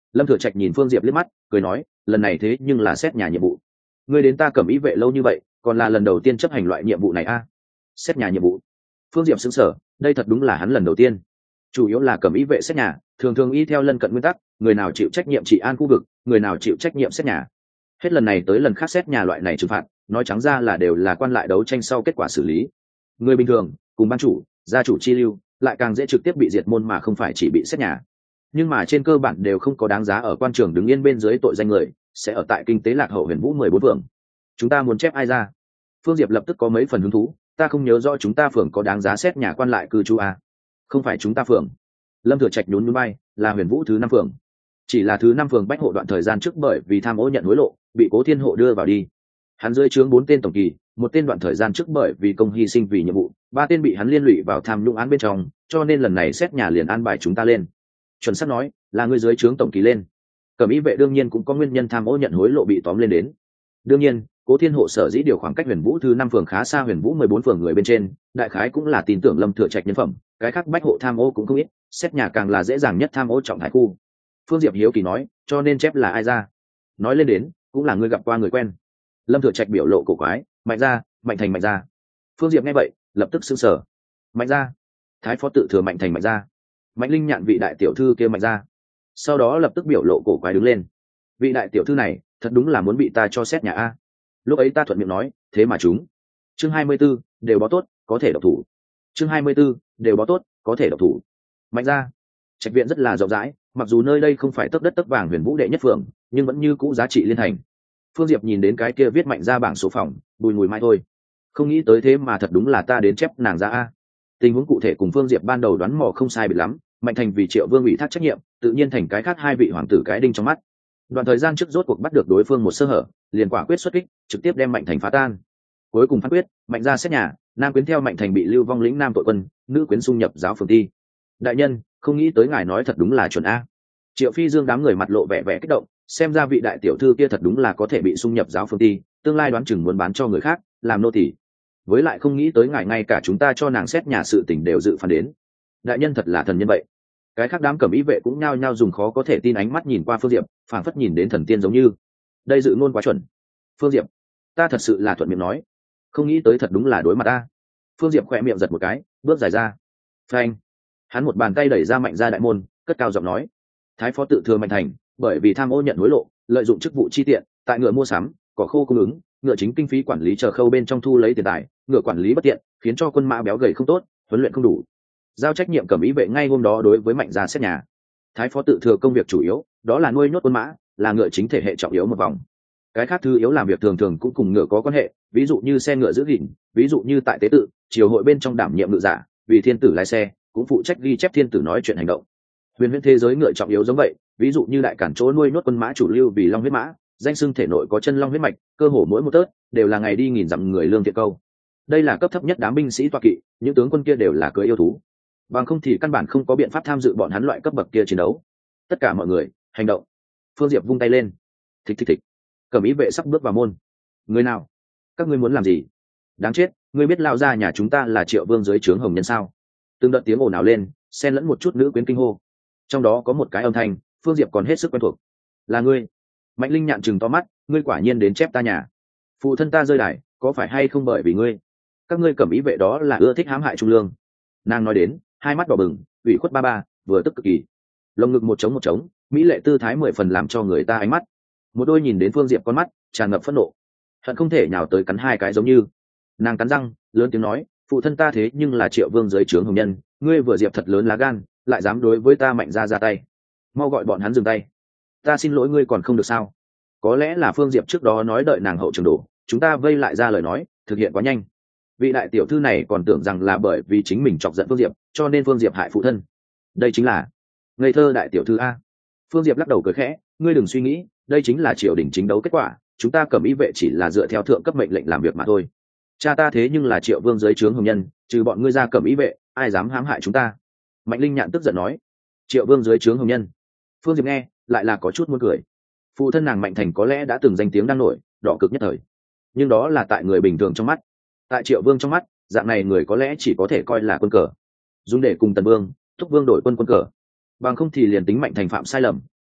Lâm Thừa Trạch nhìn Phương Diệp liếc mắt cười nói, lần này thế nhưng là xét nhà nhiệm vụ. Ngươi đến ta Cẩm Ý vệ lâu như vậy, còn là lần đầu tiên chấp hành loại nhiệm vụ này a? Xét nhà nhiệm vụ? Phương Diệp sững sờ, đây thật đúng là hắn lần đầu tiên. Chủ yếu là Cẩm Ý vệ xét nhà, thường thường y theo lân cận nguyên tắc, người nào chịu trách nhiệm trị an khu vực, người nào chịu trách nhiệm xét nhà. Hết lần này tới lần khác xét nhà loại này trừng phạt, nói trắng ra là đều là quan lại đấu tranh sau kết quả xử lý. Người bình thường cùng ban chủ, gia chủ chi lưu, lại càng dễ trực tiếp bị diệt môn mà không phải chỉ bị xét nhà. Nhưng mà trên cơ bản đều không có đáng giá ở quan trường đứng yên bên dưới tội danh người, sẽ ở tại kinh tế lạc hậu Huyền Vũ 14 phường. Chúng ta muốn chép ai ra? Phương Diệp lập tức có mấy phần hứng thú, ta không nhớ rõ chúng ta phường có đáng giá xét nhà quan lại cư trú à? Không phải chúng ta phường. Lâm Thừa Trạch nhún nhún bay, là Huyền Vũ thứ 5 phường. Chỉ là thứ 5 phường Bách Hộ đoạn thời gian trước bởi vì tham ô nhận hối lộ, bị Cố Thiên Hộ đưa vào đi. Hắn dưới trướng 4 tên tổng kỳ, một tên đoạn thời gian trước bởi vì công hy sinh vì nhiệm vụ, 3 tên bị hắn liên lụy vào tham nhũng án bên trong, cho nên lần này xét nhà liền an bài chúng ta lên. Chuẩn xác nói, là người dưới trướng tổng kỳ lên. Cẩm Ý vệ đương nhiên cũng có nguyên nhân tham ô nhận hối lộ bị tóm lên đến. Đương nhiên, Cố Thiên Hộ sở dĩ điều khoảng cách Huyền Vũ thứ 5 phường khá xa Huyền Vũ 14 phường người bên trên, đại khái cũng là tin tưởng Lâm Thừa Trạch nhân phẩm, cái khác Bách Hộ tham ô cũng không ít, xét nhà càng là dễ dàng nhất tham ô trọng thái khu. Phương Diệp hiếu kỳ nói, cho nên chép là ai ra? Nói lên đến, cũng là người gặp qua người quen. Lâm Thừa Trạch biểu lộ cổ quái, Mạnh gia, Mạnh Thành Mạnh gia. Phương Diệp nghe vậy, lập tức sững sờ. Mạnh gia? Thái phó tự thừa Mạnh Thành Mạnh gia? Mạnh Linh Nhạn vị đại tiểu thư kia Mạnh gia? Sau đó lập tức biểu lộ cổ quái đứng lên. Vị đại tiểu thư này, thật đúng là muốn bị ta cho xét nhà a. Lúc ấy ta thuận miệng nói, thế mà chúng. Chương 24, đều bó tốt, có thể độc thủ. Chương 24, đều bó tốt, có thể độc thủ. Mạnh gia. Trạch viện rất là rộng rãi, mặc dù nơi đây không phải tấc đất tấc vàng Huyền Vũ đệ nhất phường, nhưng vẫn như cũ giá trị liên thành. Phương Diệp nhìn đến cái kia viết Mạnh gia bảng số phòng, bùi ngùi mai thôi. Không nghĩ tới thế mà thật đúng là ta đến chép nàng ra a. Tình huống cụ thể cùng Phương Diệp ban đầu đoán mò không sai biệt lắm, Mạnh Thành vì Triệu Vương ủy thác trách nhiệm, tự nhiên thành cái khác hai vị hoàng tử cái đinh trong mắt. Đoạn thời gian trước rốt cuộc bắt được đối phương một sơ hở, liền quả quyết xuất kích, trực tiếp đem Mạnh Thành phá tan. Cuối cùng phán quyết, Mạnh gia xét nhà, nam quyến theo Mạnh Thành bị lưu vong lĩnh nam tội quân, nữ quyến xung nhập giáo phường ti. Đại nhân, không nghĩ tới ngài nói thật đúng là chuẩn a. Triệu Phi Dương đám người mặt lộ vẻ vẻ kích động, xem ra vị đại tiểu thư kia thật đúng là có thể bị xung nhập giáo phường ti, tương lai đoán chừng muốn bán cho người khác, làm nô tỳ. Với lại không nghĩ tới ngài ngay cả chúng ta cho nàng xét nhà sự tình đều dự phán đến. Đại nhân thật là thần nhân vậy. Cái khác đám Cẩm Ý vệ cũng nhao nhao dùng khó có thể tin ánh mắt nhìn qua Phương Diệp, phảng phất nhìn đến thần tiên giống như. Đây dự ngôn quá chuẩn. Phương Diệp, ta thật sự là thuận miệng nói, không nghĩ tới thật đúng là đối mặt ta. Phương Diệp khỏe miệng giật một cái, bước dài ra. Phanh. Hắn một bàn tay đẩy ra Mạnh gia đại môn, cất cao giọng nói: Thái phó tự thừa Mạnh Thành, bởi vì tham ô nhận hối lộ, lợi dụng chức vụ chi tiện, tại ngựa mua sắm, cỏ khô cung ứng, ngựa chính kinh phí quản lý chờ khâu bên trong thu lấy tiền tài, ngựa quản lý bất tiện, khiến cho quân mã béo gầy không tốt, huấn luyện không đủ. Giao trách nhiệm Cẩm Ý vệ ngay hôm đó đối với Mạnh gia xét nhà. Thái phó tự thừa công việc chủ yếu, đó là nuôi nhốt quân mã, là ngựa chính thể hệ trọng yếu một vòng. Cái khác thứ yếu làm việc thường thường cũng cùng ngựa có quan hệ, ví dụ như xe ngựa giữ gìn, ví dụ như tại tế tự, triều hội bên trong đảm nhiệm ngựa giả, vì thiên tử lái xe, cũng phụ trách ghi chép thiên tử nói chuyện hành động. Huyền huyễn thế giới ngựa trọng yếu giống vậy, ví dụ như đại cản chỗ nuôi nhốt quân mã chủ lưu vì long huyết mã, danh xưng thể nội có chân long huyết mạch, cơ hồ mỗi một tớt đều là ngày đi nghìn dặm người lương thiện câu. Đây là cấp thấp nhất đám binh sĩ toa kỵ, những tướng quân kia đều là cưỡi yêu thú, bằng không thì căn bản không có biện pháp tham dự bọn hắn loại cấp bậc kia chiến đấu. Tất cả mọi người hành động. Phương Diệp vung tay lên. Thịch thịch thịch. Cẩm Ý vệ sắp bước vào môn. Người nào? Các ngươi muốn làm gì? Đáng chết, ngươi biết lao ra nhà chúng ta là Triệu Vương dưới trướng hồng nhân sao? Từng đợt tiếng ồn ào lên, xen lẫn một chút nữ quyến kinh hô. Trong đó có một cái âm thanh, Phương Diệp còn hết sức quen thuộc. Là ngươi. Mạnh Linh nhạn chừng to mắt, ngươi quả nhiên đến chép ta nhà. Phụ thân ta rơi đài, có phải hay không bởi vì ngươi? Các ngươi Cẩm Ý vệ đó là ưa thích hãm hại trung lương. Nàng nói đến, hai mắt đỏ bừng, ủy khuất ba ba, vừa tức cực kỳ. Lồng ngực một trống, mỹ lệ tư thái 10 phần làm cho người ta ánh mắt. Một đôi nhìn đến Phương Diệp con mắt tràn ngập phẫn nộ, hận không thể nhào tới cắn hai cái giống như. Nàng cắn răng, lớn tiếng nói, phụ thân ta thế nhưng là Triệu Vương dưới trướng hồng nhân, ngươi vừa Diệp thật lớn lá gan, lại dám đối với ta Mạnh gia ra tay. Mau gọi bọn hắn dừng tay. Ta xin lỗi ngươi còn không được sao? Có lẽ là Phương Diệp trước đó nói đợi nàng hậu trường đổ, chúng ta vây lại ra lời nói, thực hiện quá nhanh. Vị đại tiểu thư này còn tưởng rằng là bởi vì chính mình chọc giận Phương Diệp, cho nên Phương Diệp hại phụ thân. Đây chính là ngây thơ đại tiểu thư a. Phương Diệp lắc đầu cười khẽ, ngươi đừng suy nghĩ, đây chính là triều đình chính đấu kết quả, chúng ta Cẩm Ý vệ chỉ là dựa theo thượng cấp mệnh lệnh làm việc mà thôi. Cha ta thế nhưng là Triệu Vương dưới trướng hồng nhân, trừ bọn ngươi ra Cẩm Ý vệ, ai dám hãm hại chúng ta? Mạnh Linh nhạn tức giận nói. Triệu Vương dưới trướng hồng nhân. Phương Diệp nghe lại là có chút muốn cười. Phụ thân nàng Mạnh Thành có lẽ đã từng danh tiếng đang nổi, đỏ cực nhất thời, nhưng đó là tại người bình thường trong mắt. Tại Triệu Vương trong mắt, dạng này người có lẽ chỉ có thể coi là quân cờ, dùng để cùng Tần Vương, Thúc Vương đổi quân cờ. Bằng không thì liền tính Mạnh Thành phạm sai lầm,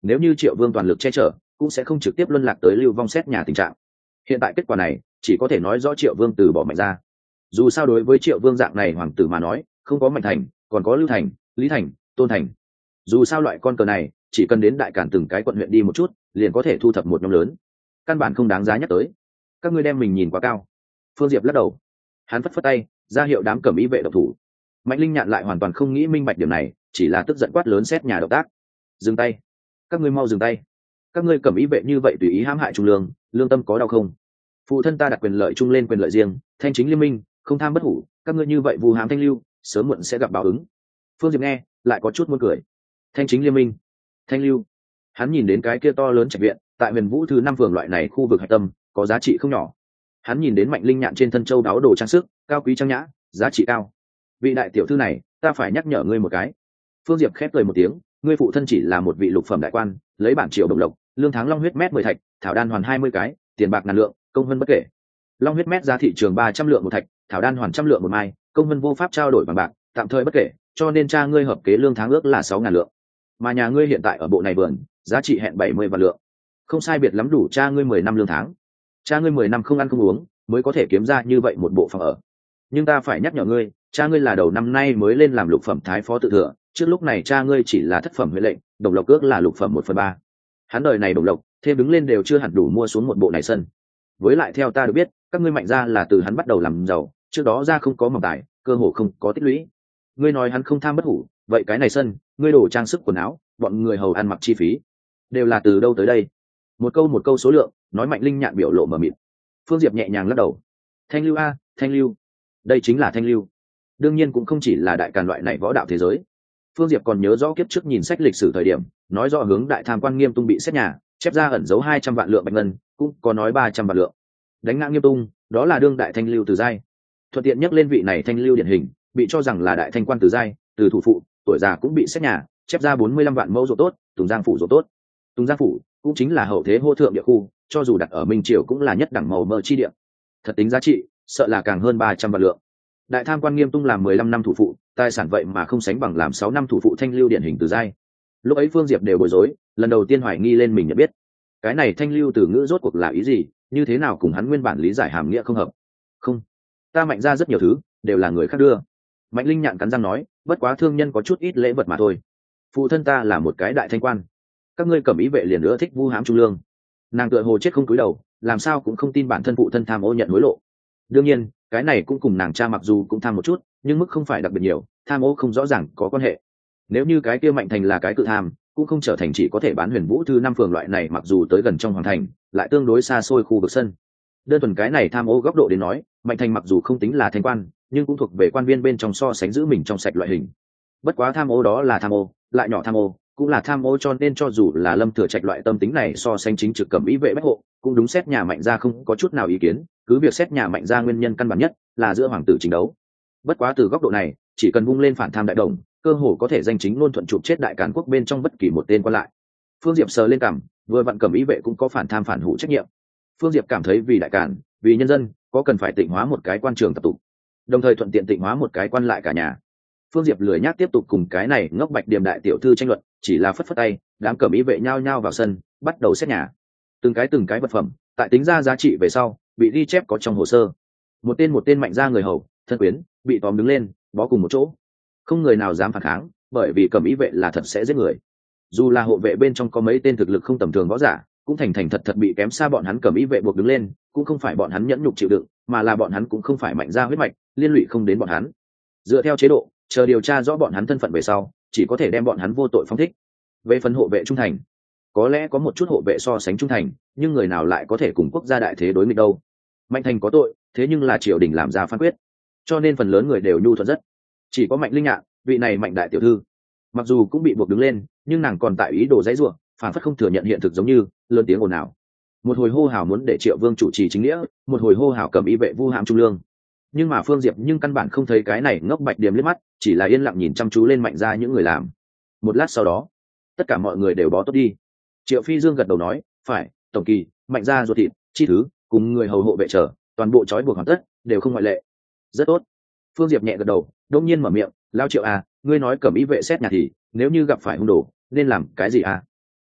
nếu như Triệu Vương toàn lực che chở cũng sẽ không trực tiếp luân lạc tới lưu vong xét nhà tình trạng. Hiện tại kết quả này chỉ có thể nói rõ Triệu Vương từ bỏ Mạnh gia. Dù sao đối với Triệu Vương dạng này hoàng tử mà nói, không có Mạnh Thành còn có Lưu Thành, Lý Thành, Tôn Thành. Dù sao loại con cờ này chỉ cần đến đại cản từng cái quận huyện đi một chút liền có thể thu thập một nhóm lớn, căn bản không đáng giá nhắc tới. Các ngươi đem mình nhìn quá cao. Phương Diệp lắc đầu, hắn phất phất tay ra hiệu đám cẩm y vệ độc thủ. Mạnh Linh Nhạn lại hoàn toàn không nghĩ minh bạch điểm này, chỉ là tức giận quát lớn xét nhà động tác. Dừng tay, các ngươi mau dừng tay. Các ngươi cẩm y vệ như vậy tùy ý hãm hại trung lương, lương tâm có đau không? Phụ thân ta đặt quyền lợi chung lên quyền lợi riêng, thanh chính liên minh, không tham bất hủ, các ngươi như vậy vu hãm thanh lưu, sớm muộn sẽ gặp báo ứng. Phương Diệp nghe lại có chút muốn cười. Thanh chính liên minh, thanh lưu. Hắn nhìn đến cái kia to lớn trạch viện tại Huyền Vũ thứ 5 phường loại này khu vực hạch tâm có giá trị không nhỏ. Hắn nhìn đến Mạnh Linh Nhạn trên thân châu đáo đồ trang sức cao quý trang nhã, giá trị cao. Vị đại tiểu thư này ta phải nhắc nhở ngươi một cái. Phương Diệp khép cười một tiếng, ngươi phụ thân chỉ là một vị lục phẩm đại quan, lấy bản triệu đồng lộc, lương tháng long huyết mét 10 thạch, thảo đan hoàn 20 cái, tiền bạc ngàn lượng, công vân bất kể. Long huyết mét giá thị trường 300 lượng một thạch, thảo đan hoàn 100 lượng một mai, công vân vô pháp trao đổi bằng bạc, tạm thời bất kể, cho nên cha ngươi hợp kế lương tháng ước là 6.000 lượng. Mà nhà ngươi hiện tại ở bộ này vườn, giá trị hẹn 70 vạn lượng. Không sai biệt lắm đủ cha ngươi 10 năm lương tháng. Cha ngươi 10 năm không ăn không uống, mới có thể kiếm ra như vậy một bộ phòng ở. Nhưng ta phải nhắc nhở ngươi, cha ngươi là đầu năm nay mới lên làm lục phẩm thái phó tự thừa, trước lúc này cha ngươi chỉ là thất phẩm huệ lệnh, đồng lộc ước là lục phẩm 1/3. Hắn đời này đồng lộc thêm đứng lên đều chưa hẳn đủ mua xuống một bộ này sân. Với lại theo ta được biết, các ngươi Mạnh gia là từ hắn bắt đầu làm giàu, trước đó ra không có mầm tài, cơ hồ không có tích lũy. Ngươi nói hắn không tham bất hủ, vậy cái này sân, ngươi đổ trang sức quần áo, bọn người hầu ăn mặc chi phí, đều là từ đâu tới đây? Một câu số lượng, nói Mạnh Linh Nhạn biểu lộ mờ mịt. Phương Diệp nhẹ nhàng lắc đầu. Thanh lưu a, thanh lưu. Đây chính là thanh lưu. Đương nhiên cũng không chỉ là đại càn loại này võ đạo thế giới. Phương Diệp còn nhớ rõ kiếp trước nhìn sách lịch sử thời điểm, nói rõ hướng đại tham quan Nghiêm Tung bị xét nhà, chép ra ẩn giấu 200 vạn lượng bạch ngân, cũng có nói 300 vạn lượng. Đánh ngã Nghiêm Tung, đó là đương đại thanh lưu từ giai. Thuận tiện nhắc lên vị này thanh lưu điển hình, bị cho rằng là đại thanh quan từ giai, từ thủ phụ, tuổi già cũng bị xét nhà, chép ra 45 vạn mẫu ruộng tốt, Tùng Giang phủ ruộng tốt. Tùng Giang phủ cũng chính là hậu thế hô thượng địa khu, cho dù đặt ở Minh Triều cũng là nhất đẳng màu mỡ chi địa. Thật tính giá trị, sợ là càng hơn 300 vạn lượng. Đại tham quan Nghiêm Tung làm 15 năm thủ phụ, tài sản vậy mà không sánh bằng làm 6 năm thủ phụ thanh lưu điển hình từ giai. Lúc ấy Phương Diệp đều bối rối, lần đầu tiên hoài nghi lên mình nhận biết. Cái này thanh lưu từ ngữ rốt cuộc là ý gì, như thế nào cùng hắn nguyên bản lý giải hàm nghĩa không hợp. Không, ta Mạnh ra rất nhiều thứ, đều là người khác đưa. Mạnh Linh Nhạn cắn răng nói, bất quá thương nhân có chút ít lễ vật mà thôi. Phụ thân ta là một cái đại thanh quan, các ngươi cẩm ý vệ liền nữa thích vu hãm trung lương. Nàng tựa hồ chết không cúi đầu, làm sao cũng không tin bản thân phụ thân tham ô nhận hối lộ. Đương nhiên cái này cũng cùng nàng cha mặc dù cũng tham một chút, nhưng mức không phải đặc biệt nhiều, tham ô không rõ ràng có quan hệ. Nếu như cái kia Mạnh Thành là cái cự tham, cũng không trở thành chỉ có thể bán Huyền Vũ thứ 5 phường loại này mặc dù tới gần trong hoàng thành, lại tương đối xa xôi khu vực sân. Đơn thuần cái này tham ô góc độ đến nói, Mạnh Thành mặc dù không tính là thanh quan, nhưng cũng thuộc về quan viên bên trong so sánh giữ mình trong sạch loại hình. Bất quá tham ô đó là tham ô, lại nhỏ tham ô cũng là tham ô, cho nên cho dù là Lâm Thừa Trạch loại tâm tính này so sánh chính trực cẩm ý vệ bách hộ, cũng đúng xét nhà Mạnh gia không có chút nào ý kiến, cứ việc xét nhà Mạnh gia nguyên nhân căn bản nhất là giữa hoàng tử chính đấu. Bất quá từ góc độ này, chỉ cần vung lên phản tham đại đồng, cơ hồ có thể danh chính ngôn thuận chụp chết đại càn quốc bên trong bất kỳ một tên quan lại. Phương Diệp sờ lên cằm, vừa vặn cẩm ý vệ cũng có phản tham phản hủ trách nhiệm. Phương Diệp cảm thấy vì đại càn, vì nhân dân, có cần phải tịnh hóa một cái quan trường tập tụ, đồng thời thuận tiện tịnh hóa một cái quan lại cả nhà. Phương Diệp lười nhác tiếp tục cùng cái này ngốc bạch điểm đại tiểu thư tranh luận, chỉ là phất phất tay, đám cẩm ý vệ nhao nhao vào sân, bắt đầu xét nhà. Từng cái vật phẩm, tại tính ra giá trị về sau, bị ghi chép có trong hồ sơ. Một tên Mạnh gia người hầu, thân quyến, bị tóm đứng lên, bó cùng một chỗ. Không người nào dám phản kháng, bởi vì cẩm ý vệ là thật sẽ giết người. Dù là hộ vệ bên trong có mấy tên thực lực không tầm thường võ giả, cũng thành thật bị kém xa bọn hắn cẩm ý vệ buộc đứng lên, cũng không phải bọn hắn nhẫn nhục chịu đựng, mà là bọn hắn cũng không phải Mạnh gia huyết mạch, liên lụy không đến bọn hắn. Dựa theo chế độ, chờ điều tra rõ bọn hắn thân phận về sau, chỉ có thể đem bọn hắn vô tội phóng thích. Về phần hộ vệ trung thành, có lẽ có một chút hộ vệ so sánh trung thành, nhưng người nào lại có thể cùng quốc gia đại thế đối nghịch đâu. Mạnh Thành có tội, thế nhưng là triều đình làm ra phán quyết, cho nên phần lớn người đều nhu thuận rất. Chỉ có Mạnh Linh Nhạn, vị này Mạnh đại tiểu thư, mặc dù cũng bị buộc đứng lên, nhưng nàng còn tại ý đồ dãy rủa, phản phất không thừa nhận hiện thực, giống như lớn tiếng ồn ào. Một hồi hô hào muốn để Triệu Vương chủ trì chính nghĩa, một hồi hô hào cầm ý vệ vu hãm trung lương. Nhưng mà Phương Diệp nhưng căn bản không thấy cái này ngốc bạch điểm liếc mắt, chỉ là yên lặng nhìn chăm chú lên Mạnh gia những người làm. Một lát sau đó, tất cả mọi người đều bó tốt đi. Triệu Phi Dương gật đầu nói, phải, tổng kỳ, Mạnh gia ruột thịt, chi thứ, cùng người hầu hộ vệ chờ, toàn bộ trói buộc hoàn tất, đều không ngoại lệ. Rất tốt. Phương Diệp nhẹ gật đầu, đông nhiên mở miệng, lao Triệu à, ngươi nói cẩm ý vệ xét nhà thì nếu như gặp phải hung đồ nên làm cái gì à?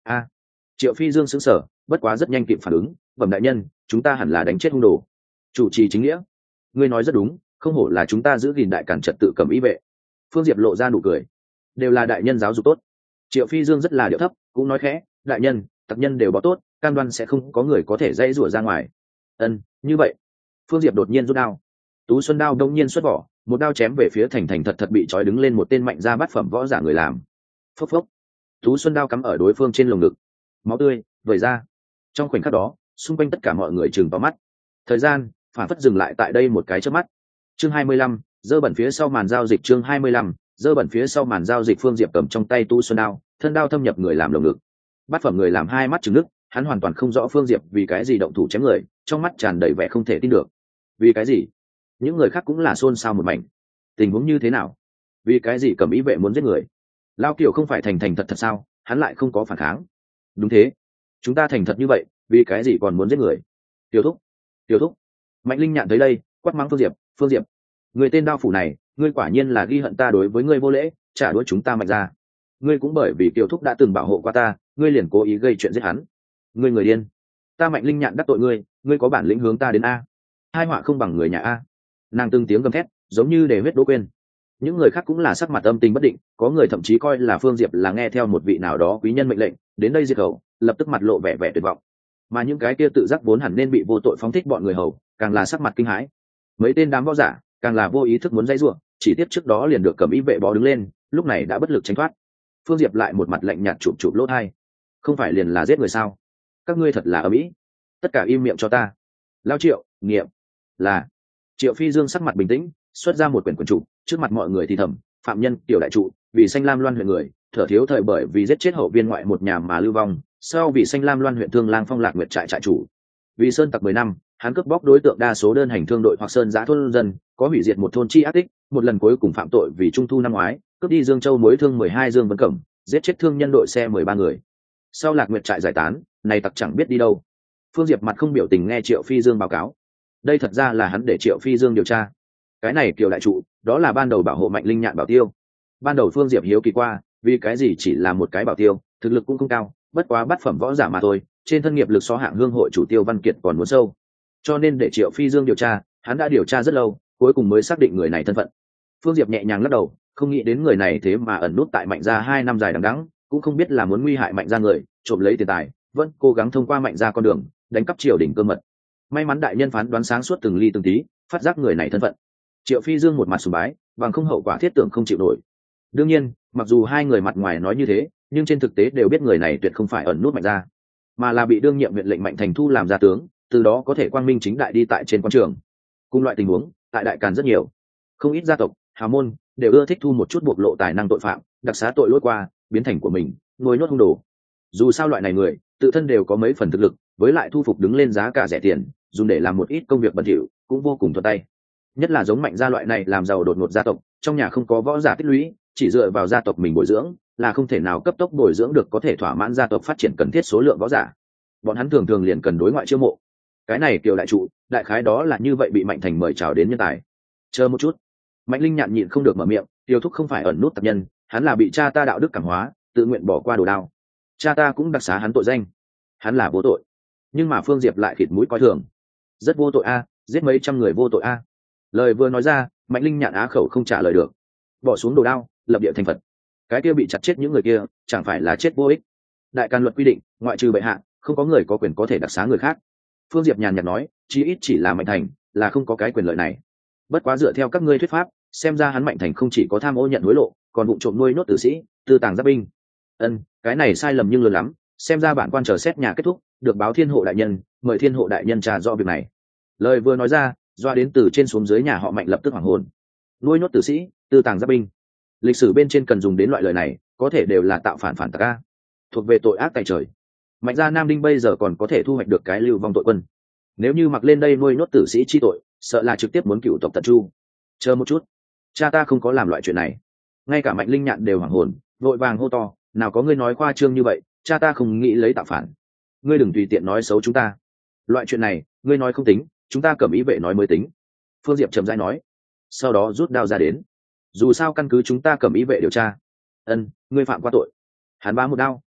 a Triệu Phi Dương sững sờ, bất quá rất nhanh kịp phản ứng, bẩm đại nhân, chúng ta hẳn là đánh chết hung đồ. Chủ trì chính nghĩa, ngươi nói rất đúng, không hổ là chúng ta giữ gìn đại cản trật tự cầm ý vệ. Phương Diệp lộ ra nụ cười, đều là đại nhân giáo dục tốt. Triệu Phi Dương rất là điệu thấp, cũng nói khẽ, đại nhân, tặc nhân đều báo tốt, cam đoan sẽ không có người có thể dãy rủa ra ngoài. Như vậy. Phương Diệp đột nhiên rút đao. Tú Xuân đao đông nhiên xuất vỏ, một đao chém về phía thành thành thật thật bị trói đứng lên một tên mạnh gia bát phẩm võ giả người làm. Phốc phốc. Tú Xuân đao cắm ở đối phương trên lồng ngực, máu tươi vẩy ra. Trong khoảnh khắc đó, xung quanh tất cả mọi người trừng to mắt. Thời gian phản phất dừng lại tại đây một cái chớp mắt. Chương 25, dơ bẩn phía sau màn giao dịch. Chương 25, dơ bẩn phía sau màn giao dịch. Phương Diệp cầm trong tay Tu Xuân đao, thân đao thâm nhập người làm lồng ngực. Bát phẩm người làm hai mắt trừng nước, hắn hoàn toàn không rõ Phương Diệp vì cái gì động thủ chém người, trong mắt tràn đầy vẻ không thể tin được. Vì cái gì? Những người khác cũng là xôn xao một mảnh. Tình huống như thế nào? Vì cái gì Cẩm Ý vệ muốn giết người? Lao Kiều không phải thành thành thật thật sao? Hắn lại không có phản kháng. Đúng thế, chúng ta thành thật như vậy, vì cái gì còn muốn giết người? Tiểu thúc. Mạnh Linh Nhạn tới đây, quát mắng Phương Diệp, người tên đao phủ này, ngươi quả nhiên là ghi hận ta đối với ngươi vô lễ, trả đũa chúng ta Mạnh ra. Ngươi cũng bởi vì Tiểu thúc đã từng bảo hộ qua ta, ngươi liền cố ý gây chuyện giết hắn. Ngươi người điên, ta Mạnh Linh Nhạn đắc tội ngươi, ngươi có bản lĩnh hướng ta đến a? Hai họa không bằng người nhà a. Nàng từng tiếng gầm thét, giống như để huyết đỗ quên. Những người khác cũng là sắc mặt âm tình bất định, có người thậm chí coi là Phương Diệp là nghe theo một vị nào đó quý nhân mệnh lệnh đến đây diệt khẩu, lập tức mặt lộ vẻ vẻ tuyệt vọng. Mà những cái kia tự giác vốn hẳn nên bị vô tội phóng thích bọn người hầu, càng là sắc mặt kinh hãi. Mấy tên đám võ giả càng là vô ý thức muốn dây rủa, chỉ tiếp trước đó liền được Cẩm Ý vệ bó đứng lên, lúc này đã bất lực tránh thoát. Phương Diệp lại một mặt lạnh nhạt chụp chụp lỗ tai, không phải liền là giết người sao? Các ngươi thật là ầm ĩ, tất cả im miệng cho ta. Lao Triệu, nghiệm là. Triệu Phi Dương sắc mặt bình tĩnh, xuất ra một quyển trụ, trước mặt mọi người thì thầm, phạm nhân tiểu đại trụ, vì Xanh Lam Loan huyện người, thở thiếu thời bởi vì giết chết hậu viên ngoại một nhà mà lưu vong, sau vì Xanh Lam Loan huyện Thương Lang Phong Lạc Nguyệt trại trại chủ, vì sơn tặc 10 năm, hắn cướp bóc đối tượng đa số đơn hành thương đội hoặc sơn giã thôn dân, có hủy diệt một thôn chi ác tích, một lần cuối cùng phạm tội vì trung thu năm ngoái, cướp đi Dương Châu mối thương 12 Dương Vân Cẩm, giết chết thương nhân đội xe 13 người. Sau Lạc Nguyệt trại giải tán, này tặc chẳng biết đi đâu. Phương Diệp mặt không biểu tình nghe Triệu Phi Dương báo cáo. Đây thật ra là hắn để Triệu Phi Dương điều tra. Cái này Kiều đại trụ, đó là ban đầu bảo hộ Mạnh Linh Nhạn bảo tiêu. Ban đầu Phương Diệp hiếu kỳ qua, vì cái gì chỉ là một cái bảo tiêu, thực lực cũng không cao, bất quá bát phẩm võ giả mà thôi, trên thân nghiệp lực so hạng hương hội chủ Tiêu Văn Kiệt còn muốn sâu. Cho nên để Triệu Phi Dương điều tra, hắn đã điều tra rất lâu, cuối cùng mới xác định người này thân phận. Phương Diệp nhẹ nhàng lắc đầu, không nghĩ đến người này thế mà ẩn nút tại Mạnh gia 2 năm dài đằng đẵng, cũng không biết là muốn nguy hại Mạnh gia người, trộm lấy tiền tài, vẫn cố gắng thông qua Mạnh gia con đường, đánh cắp triều đình cơ mật. May mắn đại nhân phán đoán sáng suốt từng ly từng tí, phát giác người này thân phận. Triệu Phi Dương một mặt sùng bái, bằng không hậu quả thiết tưởng không chịu nổi. Đương nhiên, mặc dù hai người mặt ngoài nói như thế, nhưng trên thực tế đều biết người này tuyệt không phải ẩn nút Mạnh gia, mà là bị đương nhiệm huyện lệnh Mạnh Thành Thu làm gia tướng, từ đó có thể quang minh chính đại đi tại trên quan trường. Cùng loại tình huống, tại đại càn rất nhiều, không ít gia tộc, hào môn đều ưa thích thu một chút bộc lộ tài năng tội phạm, đặc xá tội lỗi qua, biến thành của mình, nuôi nhốt hung đồ. Dù sao loại này người, tự thân đều có mấy phần thực lực, với lại thu phục đứng lên giá cả rẻ tiền, dùng để làm một ít công việc bẩn thỉu, cũng vô cùng thuận tay. Nhất là giống Mạnh gia loại này làm giàu đột ngột gia tộc, trong nhà không có võ giả tích lũy, chỉ dựa vào gia tộc mình bồi dưỡng, là không thể nào cấp tốc bồi dưỡng được có thể thỏa mãn gia tộc phát triển cần thiết số lượng võ giả. Bọn hắn thường thường liền cần đối ngoại chiêu mộ. Cái này Kiều đại trụ, đại khái đó là như vậy bị Mạnh Thành mời chào đến nhân tài. Chờ một chút. Mạnh Linh Nhạn nhịn không được mở miệng, Tiêu thúc không phải ẩn nút tập nhân, hắn là bị cha ta đạo đức cảm hóa, tự nguyện bỏ qua đồ đao. Cha ta cũng đặc xá hắn tội danh, hắn là vô tội. Nhưng mà Phương Diệp lại khịt mũi coi thường. Rất vô tội a, giết mấy trăm người vô tội a. Lời vừa nói ra, Mạnh Linh Nhạn á khẩu không trả lời được. Bỏ xuống đồ đao, lập địa thành Phật. Cái kia bị chặt chết những người kia, chẳng phải là chết vô ích. Đại Càn luật quy định, ngoại trừ bệ hạ, không có người có quyền có thể đặc xá người khác. Phương Diệp nhàn nhạt nói, chí ít chỉ là Mạnh Thành, là không có cái quyền lợi này. Bất quá dựa theo các ngươi thuyết pháp, xem ra hắn Mạnh Thành không chỉ có tham ô nhận hối lộ, còn vụ trộm nuôi nốt tử sĩ, tư tàng giáp binh. Cái này sai lầm nhưng lớn lắm, xem ra bản quan chờ xét nhà kết thúc, được báo Thiên hộ đại nhân, mời Thiên hộ đại nhân trà rõ việc này. Lời vừa nói ra, doa đến từ trên xuống dưới nhà họ Mạnh lập tức hoảng hồn. Nuôi nốt tử sĩ, tư tàng giáp binh, lịch sử bên trên cần dùng đến loại lời này, có thể đều là tạo phản tặc a, thuộc về tội ác tại trời. Mạnh gia Nam Đinh bây giờ còn có thể thu hoạch được cái lưu vong tội quân, nếu như mặc lên đây nuôi nốt tử sĩ chi tội, sợ là trực tiếp muốn cửu tộc tận chu. Chờ một chút, cha ta không có làm loại chuyện này. Ngay cả Mạnh Linh Nhạn đều hoảng hồn, vội vàng hô to, nào có ngươi nói khoa trương như vậy, cha ta không nghĩ lấy tạo phản. Ngươi đừng tùy tiện nói xấu chúng ta, loại chuyện này ngươi nói không tính, chúng ta Cẩm Ý vệ nói mới tính. Phương Diệp trầm rãi nói, sau đó rút đao ra đến. Dù sao căn cứ chúng ta Cẩm Ý vệ điều tra, ngươi phạm qua tội. Hắn bá một đao,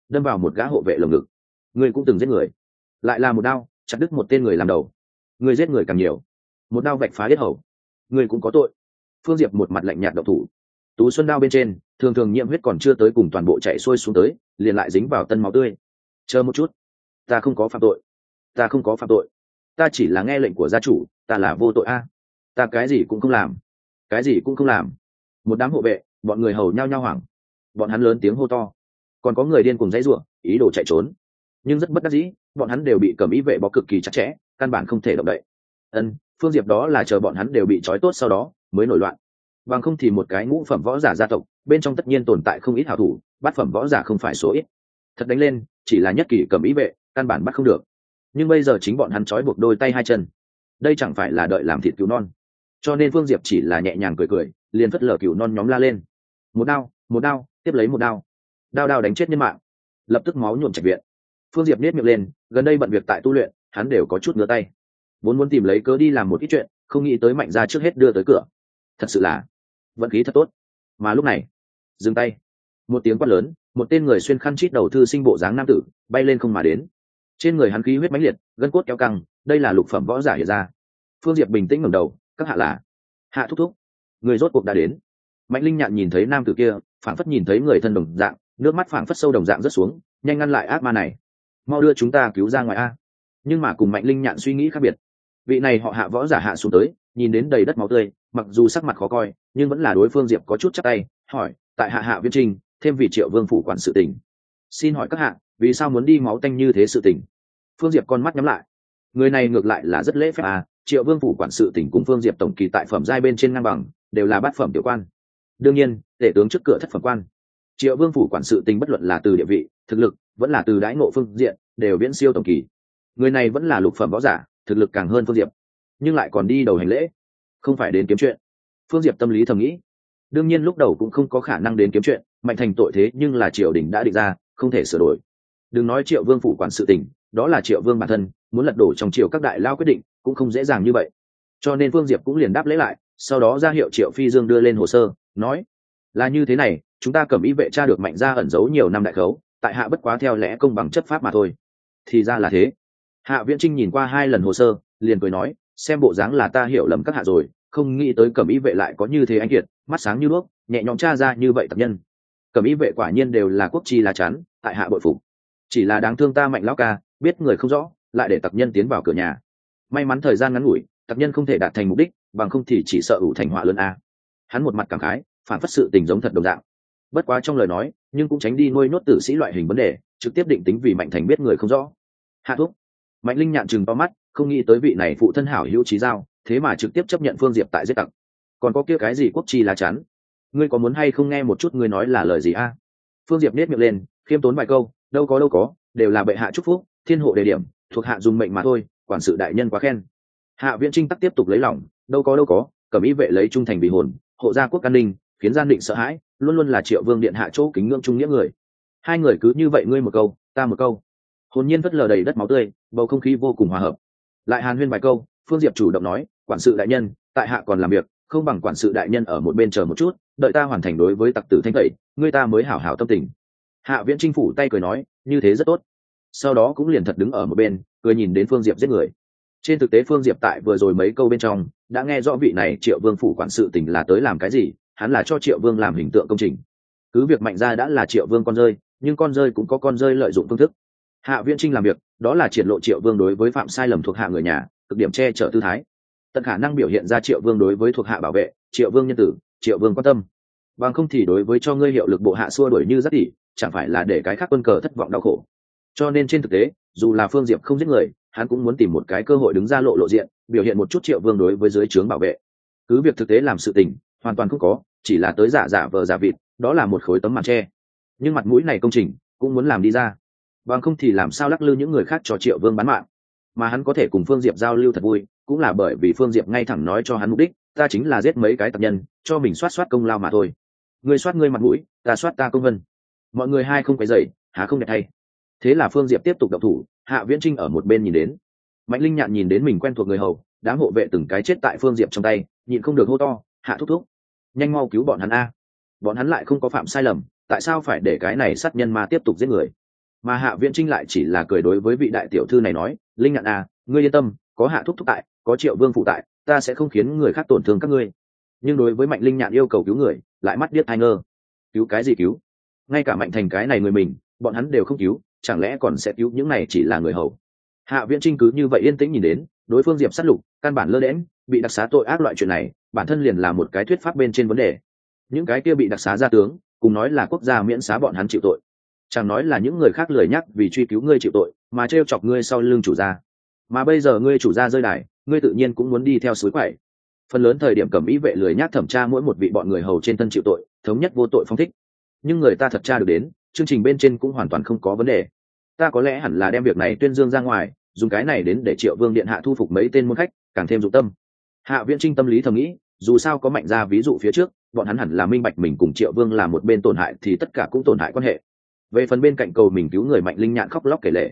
đâm vào một gã hộ vệ lồng ngực. Ngươi cũng từng giết người, lại là một đao chặt đứt một tên người làm đầu. Ngươi giết người càng nhiều, một đao vạch phá yết hầu, ngươi cũng có tội. Phương Diệp một mặt lạnh nhạt động thủ. Tú xuân đao bên trên thường thường nhiễm huyết còn chưa tới cùng toàn bộ chạy xuôi xuống tới, liền lại dính vào tân máu tươi. Chờ một chút, ta không có phạm tội, ta không có phạm tội, ta chỉ là nghe lệnh của gia chủ, ta là vô tội a. Ta cái gì cũng không làm, cái gì cũng không làm. Một đám hộ vệ, bọn người hầu nhao nhao hoảng, bọn hắn lớn tiếng hô to, còn có người điên cùng dãy rủa, ý đồ chạy trốn, nhưng rất bất đắc dĩ, bọn hắn đều bị cẩm ý vệ bó cực kỳ chặt chẽ, căn bản không thể động đậy. Phương Diệp đó là chờ bọn hắn đều bị trói tốt sau đó mới nổi loạn, bằng không thì một cái ngũ phẩm võ giả gia tộc bên trong tất nhiên tồn tại không ít hảo thủ, bát phẩm võ giả không phải số ít. Thật đánh lên chỉ là nhất kỳ cẩm ý vệ, căn bản bắt không được. Nhưng bây giờ chính bọn hắn trói buộc đôi tay hai chân, đây chẳng phải là đợi làm thịt cứu non. Cho nên Phương Diệp chỉ là nhẹ nhàng cười cười, liền phất lờ cừu non nhóm la lên. Một đao, tiếp lấy một đao. Đao đao đánh chết nhân mạng. Lập tức máu nhuộm trạch viện. Phương Diệp nhếch miệng lên, gần đây bận việc tại tu luyện, hắn đều có chút ngứa tay. Vốn muốn tìm lấy cớ đi làm một ít chuyện, không nghĩ tới Mạnh gia trước hết đưa tới cửa. Thật sự là vận khí thật tốt. Mà lúc này, dừng tay. Một tiếng quát lớn, một tên người xuyên khăn chít đầu thư sinh bộ dáng nam tử, bay lên không mà đến. Trên người hắn khí huyết mãnh liệt, gân cốt kéo căng, đây là lục phẩm võ giả hiện ra. Phương Diệp bình tĩnh ngẩng đầu, các hạ là? Hạ thúc thúc. Người rốt cuộc đã đến. Mạnh Linh Nhạn nhìn thấy nam tử kia, phảng phất nhìn thấy người thân đồng dạng, nước mắt phảng phất sâu đồng dạng rớt xuống, nhanh ngăn lại ác ma này, mau đưa chúng ta cứu ra ngoài a. Nhưng mà cùng Mạnh Linh Nhạn suy nghĩ khác biệt, vị này họ Hạ võ giả hạ xuống tới, nhìn đến đầy đất máu tươi, mặc dù sắc mặt khó coi, nhưng vẫn là đối Phương Diệp có chút chắp tay, hỏi, tại Hạ Viễn Trinh, thêm vì Triệu Vương phủ quản sự tình, xin hỏi các hạ, vì sao muốn đi máu tanh như thế sự tình? Phương Diệp con mắt nhắm lại, người này ngược lại là rất lễ phép à, Triệu Vương phủ quản sự tình cùng Phương Diệp tổng kỳ tại phẩm giai bên trên ngang bằng, đều là bát phẩm tiểu quan. Đương nhiên, tể tướng trước cửa thất phẩm quan. Triệu Vương phủ quản sự tình bất luận là từ địa vị, thực lực, vẫn là từ đãi ngộ phương diện, đều viễn siêu tổng kỳ. Người này vẫn là lục phẩm võ giả, thực lực càng hơn Phương Diệp, nhưng lại còn đi đầu hành lễ, không phải đến kiếm chuyện. Phương Diệp tâm lý thầm nghĩ, đương nhiên lúc đầu cũng không có khả năng đến kiếm chuyện, Mạnh thành tội thế nhưng là triều đình đã định ra, không thể sửa đổi. Đừng nói Triệu Vương phủ quản sự tình, đó là Triệu Vương bản thân, muốn lật đổ trong triều các đại lao quyết định, cũng không dễ dàng như vậy. Cho nên Phương Diệp cũng liền đáp lễ lại, sau đó ra hiệu Triệu Phi Dương đưa lên hồ sơ, nói, là như thế này, chúng ta Cẩm Ý vệ tra được Mạnh gia ẩn giấu nhiều năm đại khấu, tại hạ bất quá theo lẽ công bằng chấp pháp mà thôi. Thì ra là thế. Hạ Viễn Trinh nhìn qua 2 lần hồ sơ, liền cười nói, xem bộ dáng là ta hiểu lầm các hạ rồi, không nghĩ tới Cẩm Ý vệ lại có như thế anh kiệt, mắt sáng như đuốc, nhẹ nhõm tra ra như vậy tập nhân. Cẩm Ý vệ quả nhiên đều là quốc chi lá chắn, tại hạ bội phục. Chỉ là đáng thương ta Mạnh lão ca, biết người không rõ, lại để tập nhân tiến vào cửa nhà. May mắn thời gian ngắn ngủi, tập nhân không thể đạt thành mục đích, bằng không thì chỉ sợ ủ thành họa lớn a. Hắn một mặt cảm khái, phản phất sự tình giống thật đồng dạng. Bất quá trong lời nói, nhưng cũng tránh đi nuôi nhốt tử sĩ loại hình vấn đề, trực tiếp định tính vì Mạnh thành biết người không rõ. Hạ thúc. Mạnh Linh Nhạn chừng to mắt, không nghĩ tới vị này phụ thân hảo hữu trí giao, thế mà trực tiếp chấp nhận Phương Diệp tại giết tặc. Còn có kia cái gì quốc chi lá chắn, ngươi có muốn hay không nghe một chút ngươi nói là lời gì a? Phương Diệp nét miệng lên, khiêm tốn vài câu, đâu có, đều là bệ hạ chúc phúc, thiên hộ đề điểm, thuộc hạ dùng mệnh mà thôi, quản sự đại nhân quá khen. Hạ Viễn Trinh tắc tiếp tục lấy lòng, đâu có, Cẩm Ý vệ lấy trung thành vì hồn, hộ gia quốc an ninh, khiến gian định sợ hãi, luôn luôn là Triệu Vương điện hạ chỗ kính ngưỡng trung nghĩa người. Hai người cứ như vậy ngươi một câu, ta một câu, hồn nhiên vất lờ đầy đất máu tươi, bầu không khí vô cùng hòa hợp. Lại hàn huyên vài câu, Phương Diệp chủ động nói, quản sự đại nhân, tại hạ còn làm việc, không bằng quản sự đại nhân ở một bên chờ một chút, đợi ta hoàn thành đối với tặc tử thanh tẩy, ngươi ta mới hảo hảo tâm tình. Hạ Viễn Trinh phủ tay cười nói, như thế rất tốt. Sau đó cũng liền thật đứng ở một bên, cười nhìn đến Phương Diệp giết người. Trên thực tế Phương Diệp tại vừa rồi mấy câu bên trong đã nghe rõ vị này Triệu Vương phủ quản sự tình là tới làm cái gì, hắn là cho Triệu Vương làm hình tượng công trình. Cứ việc Mạnh gia đã là Triệu Vương con rơi, nhưng con rơi cũng có con rơi lợi dụng phương thức. Hạ Viễn Trinh làm việc, đó là triển lộ Triệu Vương đối với phạm sai lầm thuộc hạ người nhà, cực điểm che chở tư thái, tận khả năng biểu hiện ra Triệu Vương đối với thuộc hạ bảo vệ, Triệu Vương nhân tử, Triệu Vương quan tâm. Bằng không thì đối với cho ngươi hiệu lực bộ hạ xua đuổi như rất tỉ, chẳng phải là để cái khác quân cờ thất vọng đau khổ. Cho nên trên thực tế, dù là Phương Diệp không giết người, hắn cũng muốn tìm một cái cơ hội đứng ra lộ diện, biểu hiện một chút Triệu Vương đối với dưới trướng bảo vệ. Cứ việc thực tế làm sự tình hoàn toàn không có, chỉ là tới giả vờ giả vịt, đó là một khối tấm màn che. Nhưng mặt mũi này công trình cũng muốn làm đi ra, bằng không thì làm sao lắc lư những người khác cho Triệu Vương bán mạng. Mà hắn có thể cùng Phương Diệp giao lưu thật vui, cũng là bởi vì Phương Diệp ngay thẳng nói cho hắn mục đích, ta chính là giết mấy cái tặc nhân, cho mình soát công lao mà thôi. Ngươi soát ngươi mặt mũi, ta soát ta công vân. Mọi người hai không phải dậy, há không đẹp thay. Thế là Phương Diệp tiếp tục động thủ, Hạ Viễn Trinh ở một bên nhìn đến. Mạnh Linh Nhạn nhìn đến mình quen thuộc người hầu, đám hộ vệ từng cái chết tại Phương Diệp trong tay, nhịn không được hô to, Hạ thúc thúc, nhanh mau cứu bọn hắn a. Bọn hắn lại không có phạm sai lầm, tại sao phải để cái này sát nhân ma tiếp tục giết người? Mà Hạ Viễn Trinh lại chỉ là cười đối với vị đại tiểu thư này nói, linh nhạn à, ngươi yên tâm, có Hạ thúc thúc tại, có Triệu Vương phụ tại, ta sẽ không khiến người khác tổn thương các ngươi. Nhưng đối với Mạnh Linh Nhạn yêu cầu cứu người, lại mắt điếc tai ngơ. Cứu cái gì cứu? Ngay cả Mạnh Thành cái này người mình, bọn hắn đều không cứu, chẳng lẽ còn sẽ cứu những này chỉ là người hầu? Hạ Viễn Trinh cứ như vậy yên tĩnh nhìn đến, đối phương Diệp sát lục, căn bản lơ đễnh, bị đặc xá tội ác loại chuyện này, bản thân liền là một cái thuyết pháp bên trên vấn đề. Những cái kia bị đặc xá ra tướng, cùng nói là quốc gia miễn xá bọn hắn chịu tội, chẳng nói là những người khác lười nhắc vì truy cứu ngươi chịu tội, mà trêu chọc ngươi sau lưng chủ gia. Mà bây giờ ngươi chủ gia rơi đài, ngươi tự nhiên cũng muốn đi theo suối quậy. Phần lớn thời điểm cẩm ý vệ lười nhác thẩm tra mỗi một vị bọn người hầu trên thân chịu tội, thống nhất vô tội phong thích. Nhưng người ta thật tra được đến, chương trình bên trên cũng hoàn toàn không có vấn đề. Ta có lẽ hẳn là đem việc này tuyên dương ra ngoài, dùng cái này đến để Triệu Vương điện hạ thu phục mấy tên môn khách, càng thêm dụng tâm. Hạ Viễn Trinh tâm lý thầm nghĩ, dù sao có Mạnh gia ví dụ phía trước, bọn hắn hẳn là minh bạch mình cùng Triệu Vương là một bên tổn hại thì tất cả cũng tổn hại quan hệ. Về phần bên cạnh cầu mình cứu người Mạnh Linh Nhạn khóc lóc kể lể,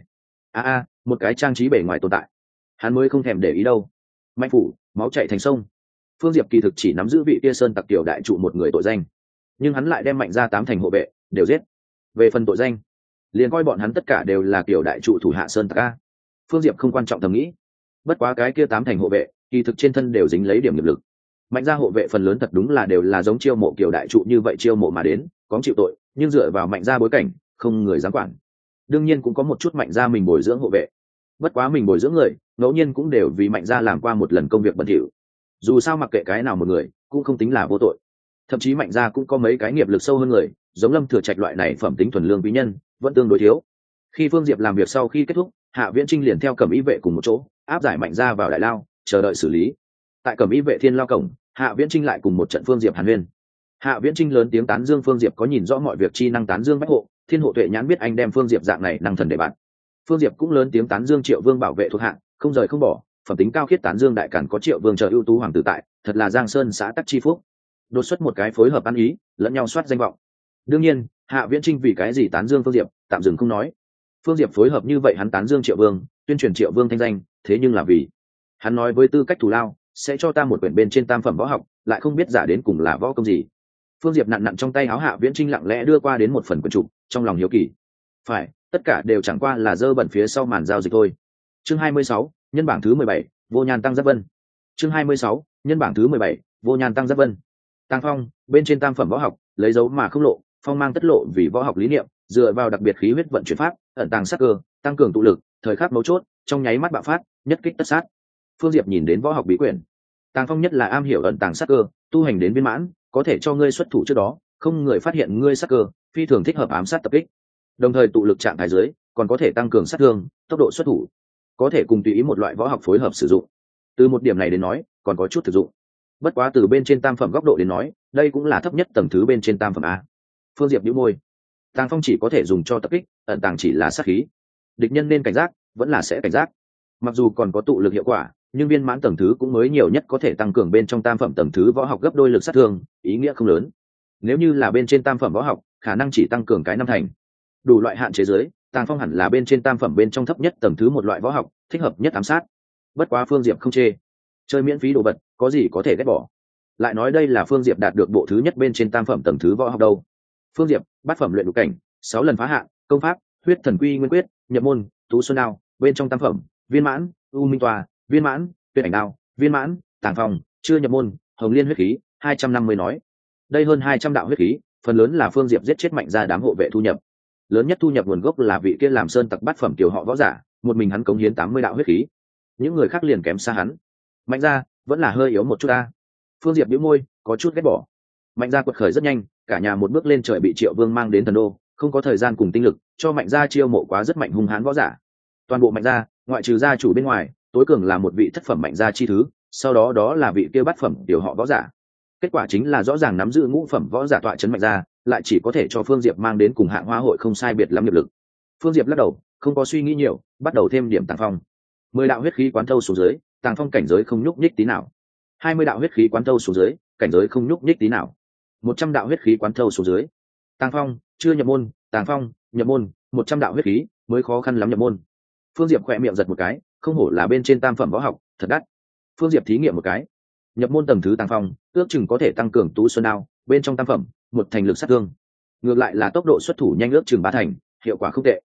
một cái trang trí bề ngoài tồn tại, hắn mới không thèm để ý đâu. Mạnh phủ, máu chảy thành sông. Phương Diệp kỳ thực chỉ nắm giữ vị kia sơn tặc tiểu đại trụ một người tội danh, nhưng hắn lại đem Mạnh gia 8 thành hộ vệ đều giết. Về phần tội danh, liền coi bọn hắn tất cả đều là tiểu đại trụ thủ hạ sơn tặc a. Phương Diệp không quan trọng thầm nghĩ, bất quá cái kia 8 thành hộ vệ kỳ thực trên thân đều dính lấy điểm nghiệp lực. Mạnh gia hộ vệ phần lớn thật đúng là đều là giống chiêu mộ kiểu đại trụ như vậy chiêu mộ mà đến, có chịu tội, nhưng dựa vào Mạnh gia bối cảnh, không người dám quản. Đương nhiên cũng có một chút Mạnh gia mình bồi dưỡng hộ vệ, bất quá mình bồi dưỡng người, ngẫu nhiên cũng đều vì Mạnh gia làm qua một lần công việc bẩn thỉu. Dù sao mặc kệ cái nào một người, cũng không tính là vô tội. Thậm chí Mạnh gia cũng có mấy cái nghiệp lực sâu hơn người, giống Lâm Thừa Trạch loại này phẩm tính thuần lương quý nhân, vẫn tương đối thiếu. Khi Phương Diệp làm việc sau khi kết thúc, Hạ Viễn Trinh liền theo Cẩm Y vệ cùng một chỗ, áp giải Mạnh gia vào đại lao, chờ đợi xử lý. Tại Cẩm Y vệ thiên lao cổng, Hạ Viễn Trinh lại cùng một trận Phương Diệp hàn huyên. Hạ Viễn Trinh lớn tiếng tán dương Phương Diệp có nhìn rõ mọi việc chi năng, tán dương bách hộ, thiên hộ tuệ nhãn biết anh đem Phương Diệp dạng này năng thần để bạn. Phương Diệp cũng lớn tiếng tán dương Triệu Vương bảo vệ thuộc hạng, không rời không bỏ, phẩm tính cao khiết, tán dương đại cản có Triệu Vương chờ ưu tú hoàng tử tại, thật là giang sơn xã tắc chi phúc. Đột xuất một cái phối hợp ăn ý, lẫn nhau soát danh vọng. Đương nhiên, Hạ Viễn Trinh vì cái gì tán dương Phương Diệp, tạm dừng không nói. Phương Diệp phối hợp như vậy hắn tán dương Triệu Vương, tuyên truyền Triệu Vương thanh danh, thế nhưng là vì hắn nói với tư cách thù lao, sẽ cho ta một quyển bên trên tam phẩm võ học, lại không biết giả đến cùng là võ công gì. Phương Diệp nặn nặn trong tay áo, Hạ Viễn Trinh lặng lẽ đưa qua đến một phần quyển trục, trong lòng hiếu kỳ. Phải, tất cả đều chẳng qua là dơ bẩn phía sau màn giao dịch thôi. Chương 26, nhân bảng thứ 17, Vô Nhan Tăng Giáp Vân. Chương 26, nhân bảng thứ 17, Vô Nhan Tăng Giáp Vân. Tăng Phong, bên trên tam phẩm võ học, lấy dấu mà không lộ, phong mang tất lộ vì võ học lý niệm, dựa vào đặc biệt khí huyết vận chuyển pháp, ẩn tàng sát cơ, tăng cường tụ lực, thời khắc mấu chốt, trong nháy mắt bạo phát, nhất kích tất sát. Phương Diệp nhìn đến võ học bí quyển. Tàng Phong nhất là am hiểu ẩn tàng sát cơ, tu hành đến viên mãn, có thể cho ngươi xuất thủ trước đó, không người phát hiện ngươi sát cơ, phi thường thích hợp ám sát tập kích. Đồng thời tụ lực trạng thái dưới, còn có thể tăng cường sát thương, tốc độ xuất thủ, có thể cùng tùy ý một loại võ học phối hợp sử dụng. Từ một điểm này đến nói, còn có chút thực dụng. Bất quá từ bên trên tam phẩm góc độ đến nói, đây cũng là thấp nhất tầng thứ bên trên tam phẩm a. Phương Diệp nhíu môi. Tàng Phong chỉ có thể dùng cho tập kích, ẩn tàng chỉ là sát khí. Địch nhân nên cảnh giác, vẫn là sẽ cảnh giác. Mặc dù còn có tụ lực hiệu quả, nhưng viên mãn tầng thứ cũng mới nhiều nhất có thể tăng cường bên trong tam phẩm tầng thứ võ học gấp đôi lực sát thương, ý nghĩa không lớn. Nếu như là bên trên tam phẩm võ học, khả năng chỉ tăng cường cái năm thành. Đủ loại hạn chế dưới, Tàng Phong hẳn là bên trên tam phẩm bên trong thấp nhất tầng thứ một loại võ học, thích hợp nhất ám sát. Bất quá Phương Diệp không chê, chơi miễn phí đồ vật, có gì có thể ghét bỏ. Lại nói đây là Phương Diệp đạt được bộ thứ nhất bên trên tam phẩm tầng thứ võ học đâu. Phương Diệp, bát phẩm luyện đục cảnh, 6 lần phá hạn, công pháp, huyết thần quy nguyên quyết, nhập môn, tú xuân đao, bên trong tam phẩm, viên mãn, u minh tòa, viên mãn, tuyệt ảnh đao, viên mãn, Tàng Phong, chưa nhập môn, hồng liên huyết khí, 250 nói. Đây hơn 200 đạo huyết khí, phần lớn là Phương Diệp giết chết Mạnh gia đám hộ vệ thu nhập. Lớn nhất thu nhập nguồn gốc là vị kia làm sơn tặc bát phẩm tiểu họ võ giả, một mình hắn cống hiến 80 đạo huyết khí. Những người khác liền kém xa hắn. Mạnh gia vẫn là hơi yếu một chút ta. Phương Diệp nhíu môi, có chút ghét bỏ. Mạnh gia quật khởi rất nhanh, cả nhà một bước lên trời bị Triệu Vương mang đến thần đô, không có thời gian cùng tinh lực cho Mạnh gia chiêu mộ quá rất mạnh hung hãn võ giả. Toàn bộ Mạnh gia, ngoại trừ gia chủ bên ngoài, tối cường là một vị thất phẩm Mạnh gia chi thứ, sau đó là vị kia bát phẩm tiểu họ võ giả. Kết quả chính là rõ ràng nắm giữ ngũ phẩm võ giả tọa trấn Mạnh gia, lại chỉ có thể cho Phương Diệp mang đến cùng hạng hoa hội không sai biệt lắm nghiệp lực. Phương Diệp lắc đầu, không có suy nghĩ nhiều, bắt đầu thêm điểm Tàng Phong. 10 đạo huyết khí quán thâu xuống dưới, Tàng Phong cảnh giới không nhúc nhích tí nào. 20 đạo huyết khí quán thâu xuống dưới, cảnh giới không nhúc nhích tí nào. 100 đạo huyết khí quán thâu xuống dưới. Tàng Phong, chưa nhập môn, Tàng Phong, nhập môn, 100 đạo huyết khí, mới khó khăn lắm nhập môn. Phương Diệp khẽ miệng giật một cái, không hổ là bên trên tam phẩm võ học, thật đắt. Phương Diệp thí nghiệm một cái. Nhập môn tầng thứ Tàng Phong, ước chừng có thể tăng cường tú xuân đao, bên trong tam phẩm, một thành lực sát thương. Ngược lại là tốc độ xuất thủ nhanh ước chừng 3 thành, hiệu quả không tệ.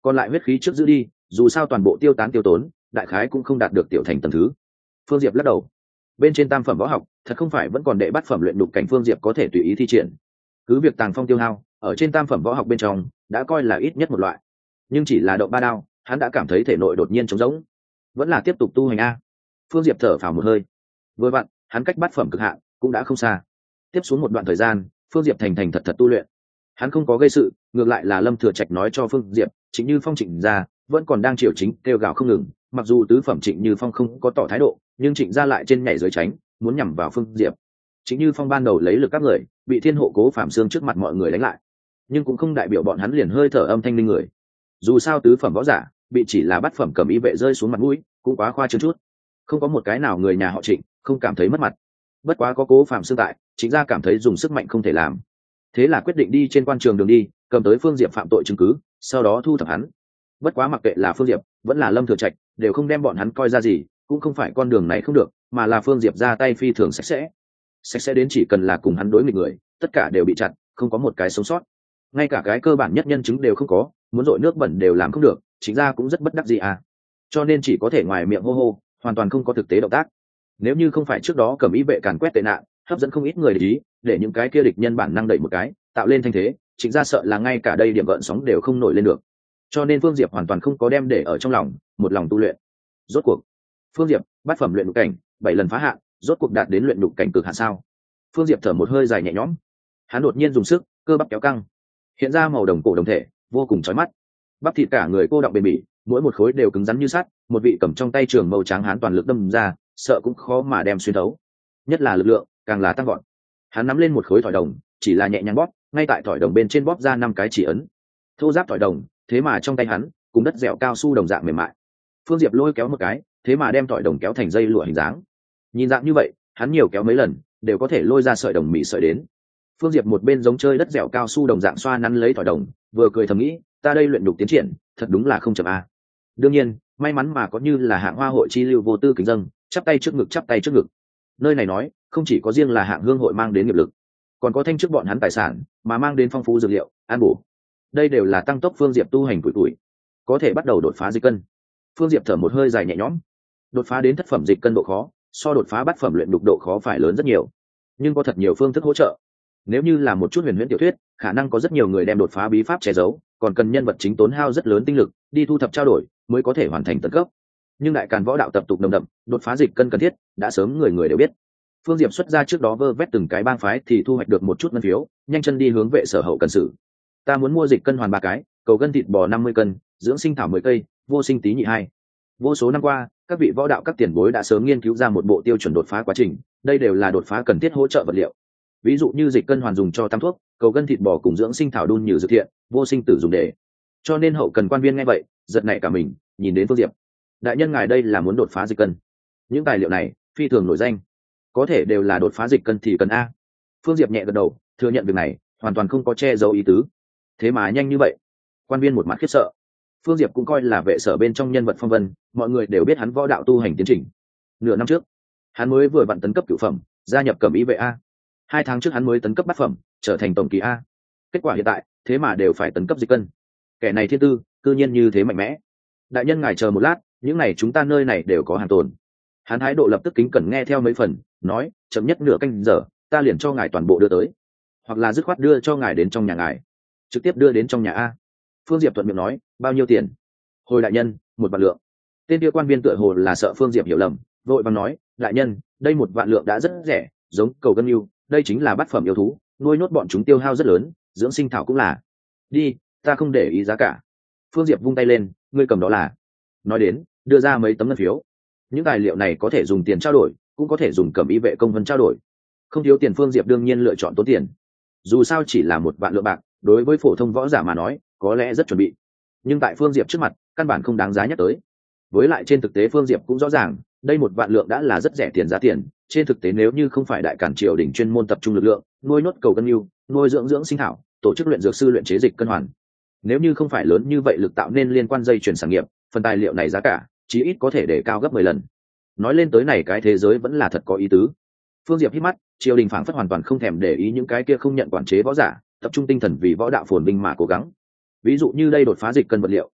còn lại huyết khí trước giữ đi, dù sao toàn bộ tiêu tán tiêu tốn, đại khái cũng không đạt được tiểu thành tầng thứ. Phương Diệp lắc đầu. Bên trên tam phẩm võ học thật không phải vẫn còn đệ bát phẩm luyện đục cảnh Phương Diệp có thể tùy ý thi triển. Cứ việc tàng phong tiêu hao ở trên tam phẩm võ học bên trong đã coi là ít nhất một loại, nhưng chỉ là động ba đao hắn đã cảm thấy thể nội đột nhiên trống rỗng. Vẫn là tiếp tục tu hành a. Phương Diệp thở phào một hơi. Vừa vặn hắn cách bát phẩm cực hạn cũng đã không xa. Tiếp xuống một đoạn thời gian Phương Diệp thành thành thật thật tu luyện. Hắn không có gây sự, ngược lại là Lâm Thừa Trạch nói cho Phương Diệp Trịnh Như Phong Trịnh gia vẫn còn đang triều chính kêu gào không ngừng. Mặc dù tứ phẩm Trịnh Như Phong không có tỏ thái độ, nhưng Trịnh gia lại trên nhảy dưới tránh, muốn nhằm vào Phương Diệp. Trịnh Như Phong ban đầu lấy lực các người, bị Thiên Hộ Cố Phạm Xương trước mặt mọi người đánh lại, nhưng cũng không đại biểu bọn hắn liền hơi thở âm thanh linh người. Dù sao tứ phẩm võ giả bị chỉ là bát phẩm cầm ý vệ rơi xuống mặt mũi, cũng quá khoa trương chút. Không có một cái nào người nhà họ Trịnh không cảm thấy mất mặt. Bất quá có Cố Phạm Xương tại, Trịnh gia cảm thấy dùng sức mạnh không thể làm, thế là quyết định đi trên quan trường đường đi, cầm tới Phương Diệp phạm tội chứng cứ, sau đó thu thập hắn. Bất quá mặc kệ là Phương Diệp vẫn là Lâm Thừa Trạch, đều không đem bọn hắn coi ra gì, cũng không phải con đường này không được, mà là Phương Diệp ra tay phi thường sạch sẽ đến chỉ cần là cùng hắn đối nghịch người, tất cả đều bị chặn, không có một cái sống sót. Ngay cả cái cơ bản nhất nhân chứng đều không có, muốn dội nước bẩn đều làm không được, chính ra cũng rất bất đắc dĩ à. Cho nên chỉ có thể ngoài miệng hô hô, hoàn toàn không có thực tế động tác. Nếu như không phải trước đó cầm ý vệ càn quét tệ nạn, hấp dẫn không ít người để ý, để những cái kia địch nhân bản năng đẩy một cái, tạo lên thanh thế, chính ra sợ là ngay cả đây điểm gợn sóng đều không nổi lên được. Cho nên Phương Diệp hoàn toàn không có đem để ở trong lòng, một lòng tu luyện. Rốt cuộc, Phương Diệp bát phẩm luyện đục cảnh, 7 lần phá hạn, rốt cuộc đạt đến luyện đục cảnh cực hạn sao? Phương Diệp thở một hơi dài nhẹ nhõm. Hắn đột nhiên dùng sức, cơ bắp kéo căng, hiện ra màu đồng cổ đồng thể, vô cùng chói mắt. Bắp thịt cả người cô đọng bền bỉ, mỗi một khối đều cứng rắn như sắt, một vị cầm trong tay trường mâu trắng hán toàn lực đâm ra, sợ cũng khó mà đem xuyên thấu. Nhất là lực lượng, càng là tăng vọt. Hắn nắm lên một khối thỏi đồng, chỉ là nhẹ nhàng bóp, ngay tại thỏi đồng bên trên bóp ra 5 cái chỉ ấn. Thô giáp thỏi đồng, thế mà trong tay hắn, cùng đất dẻo cao su đồng dạng mềm mại. Phương Diệp lôi kéo một cái, thế mà đem thỏi đồng kéo thành dây lụa hình dáng. Nhìn dạng như vậy, hắn nhiều kéo mấy lần, đều có thể lôi ra sợi đồng mị sợi đến. Phương Diệp một bên giống chơi đất dẻo cao su đồng dạng xoa nắn lấy thỏi đồng, vừa cười thầm nghĩ, ta đây luyện đục tiến triển, thật đúng là không chậm a. Đương nhiên, may mắn mà có như là hạng hoa hội chi lưu vô tư kính dâng, chắp tay trước ngực. Nơi này nói, không chỉ có riêng là hạng hương hội mang đến nghiệp lực, còn có thanh chức bọn hắn tài sản, mà mang đến phong phú dược liệu, an bổ. Đây đều là tăng tốc Phương Diệp tu hành tuổi, có thể bắt đầu đột phá dịch cân. Phương Diệp thở một hơi dài nhẹ nhõm. Đột phá đến thất phẩm dịch cân độ khó, so đột phá bát phẩm luyện đục độ khó phải lớn rất nhiều, nhưng có thật nhiều phương thức hỗ trợ. Nếu như là một chút huyền huyễn tiểu thuyết, khả năng có rất nhiều người đem đột phá bí pháp che giấu, còn cần nhân vật chính tốn hao rất lớn tinh lực đi thu thập trao đổi mới có thể hoàn thành tận cấp. Nhưng đại càn võ đạo tập tục nồng đậm, đột phá dịch cân cần thiết đã sớm người người đều biết. Phương Diệp xuất ra trước đó vơ vét từng cái bang phái thì thu hoạch được một chút ngân phiếu, nhanh chân đi hướng vệ sở hậu cần sự. Ta muốn mua dịch cân hoàn 3 cái, cầu gân thịt bò 50 cân, dưỡng sinh thảo 10 cây, vô sinh tí nhị 2. Vô số năm qua, các vị võ đạo các tiền bối đã sớm nghiên cứu ra một bộ tiêu chuẩn đột phá quá trình, đây đều là đột phá cần thiết hỗ trợ vật liệu. Ví dụ như dịch cân hoàn dùng cho tam thuốc, cầu gân thịt bò cùng dưỡng sinh thảo đun như dược thiện, vô sinh tử dùng để. Cho nên hậu cần quan viên nghe vậy, giật nảy cả mình, nhìn đến Phương Diệp. Đại nhân ngài đây là muốn đột phá dịch cân? Những tài liệu này phi thường nổi danh, có thể đều là đột phá dịch cân thì cần a. Phương Diệp nhẹ gật đầu, thừa nhận việc này, hoàn toàn không có che giấu ý tứ. Thế mà nhanh như vậy? Quan viên một mặt khiếp sợ. Phương Diệp cũng coi là vệ sở bên trong nhân vật phong vân, mọi người đều biết hắn võ đạo tu hành tiến trình. Nửa năm trước, hắn mới vừa vặn tấn cấp cửu phẩm, gia nhập cẩm ý vệ a. 2 tháng trước hắn mới tấn cấp bát phẩm, trở thành tổng kỳ a. Kết quả hiện tại, thế mà đều phải tấn cấp dịch cân. Kẻ này thiên tư, cư nhiên như thế mạnh mẽ. Đại nhân ngài chờ một lát, những này chúng ta nơi này đều có hàng tồn. Hắn thái độ lập tức kính cẩn nghe theo mấy phần, nói, chậm nhất nửa canh giờ, ta liền cho ngài toàn bộ đưa tới, hoặc là dứt khoát đưa cho ngài đến trong nhà ngài, trực tiếp đưa đến trong nhà a. Phương Diệp thuận miệng nói, bao nhiêu tiền? Hồi đại nhân, 1 vạn lượng. Tên kia quan viên tựa hồ là sợ Phương Diệp hiểu lầm, vội vàng nói, đại nhân, đây 1 vạn lượng đã rất rẻ, giống cầu gân yêu, đây chính là bát phẩm yêu thú, nuôi nhốt bọn chúng tiêu hao rất lớn, dưỡng sinh thảo cũng là. Đi, ta không để ý giá cả. Phương Diệp vung tay lên, ngươi cầm đó là. Nói đến, đưa ra mấy tấm ngân phiếu. Những tài liệu này có thể dùng tiền trao đổi, cũng có thể dùng cẩm y vệ công vân trao đổi. Không thiếu tiền, Phương Diệp đương nhiên lựa chọn tốn tiền. Dù sao chỉ là 1 vạn lượng bạc, đối với phổ thông võ giả mà nói, có lẽ rất chuẩn bị. Nhưng tại Phương Diệp trước mặt, căn bản không đáng giá nhắc tới. Với lại trên thực tế Phương Diệp cũng rõ ràng, đây 1 vạn lượng đã là rất rẻ tiền giá tiền. Trên thực tế nếu như không phải đại cản triều đình chuyên môn tập trung lực lượng, nuôi nhốt cầu cân yêu, nuôi dưỡng sinh thảo, tổ chức luyện dược sư luyện chế dịch cân hoàn, nếu như không phải lớn như vậy lực tạo nên liên quan dây chuyển sản nghiệp, phần tài liệu này giá cả chí ít có thể để cao gấp 10 lần. Nói lên tới này, cái thế giới vẫn là thật có ý tứ. Phương Diệp hít mắt, triều đình phảng phất hoàn toàn không thèm để ý những cái kia không nhận quản chế võ giả, tập trung tinh thần vì võ đạo phồn vinh mà cố gắng. Ví dụ như đây đột phá dịch cân vật liệu,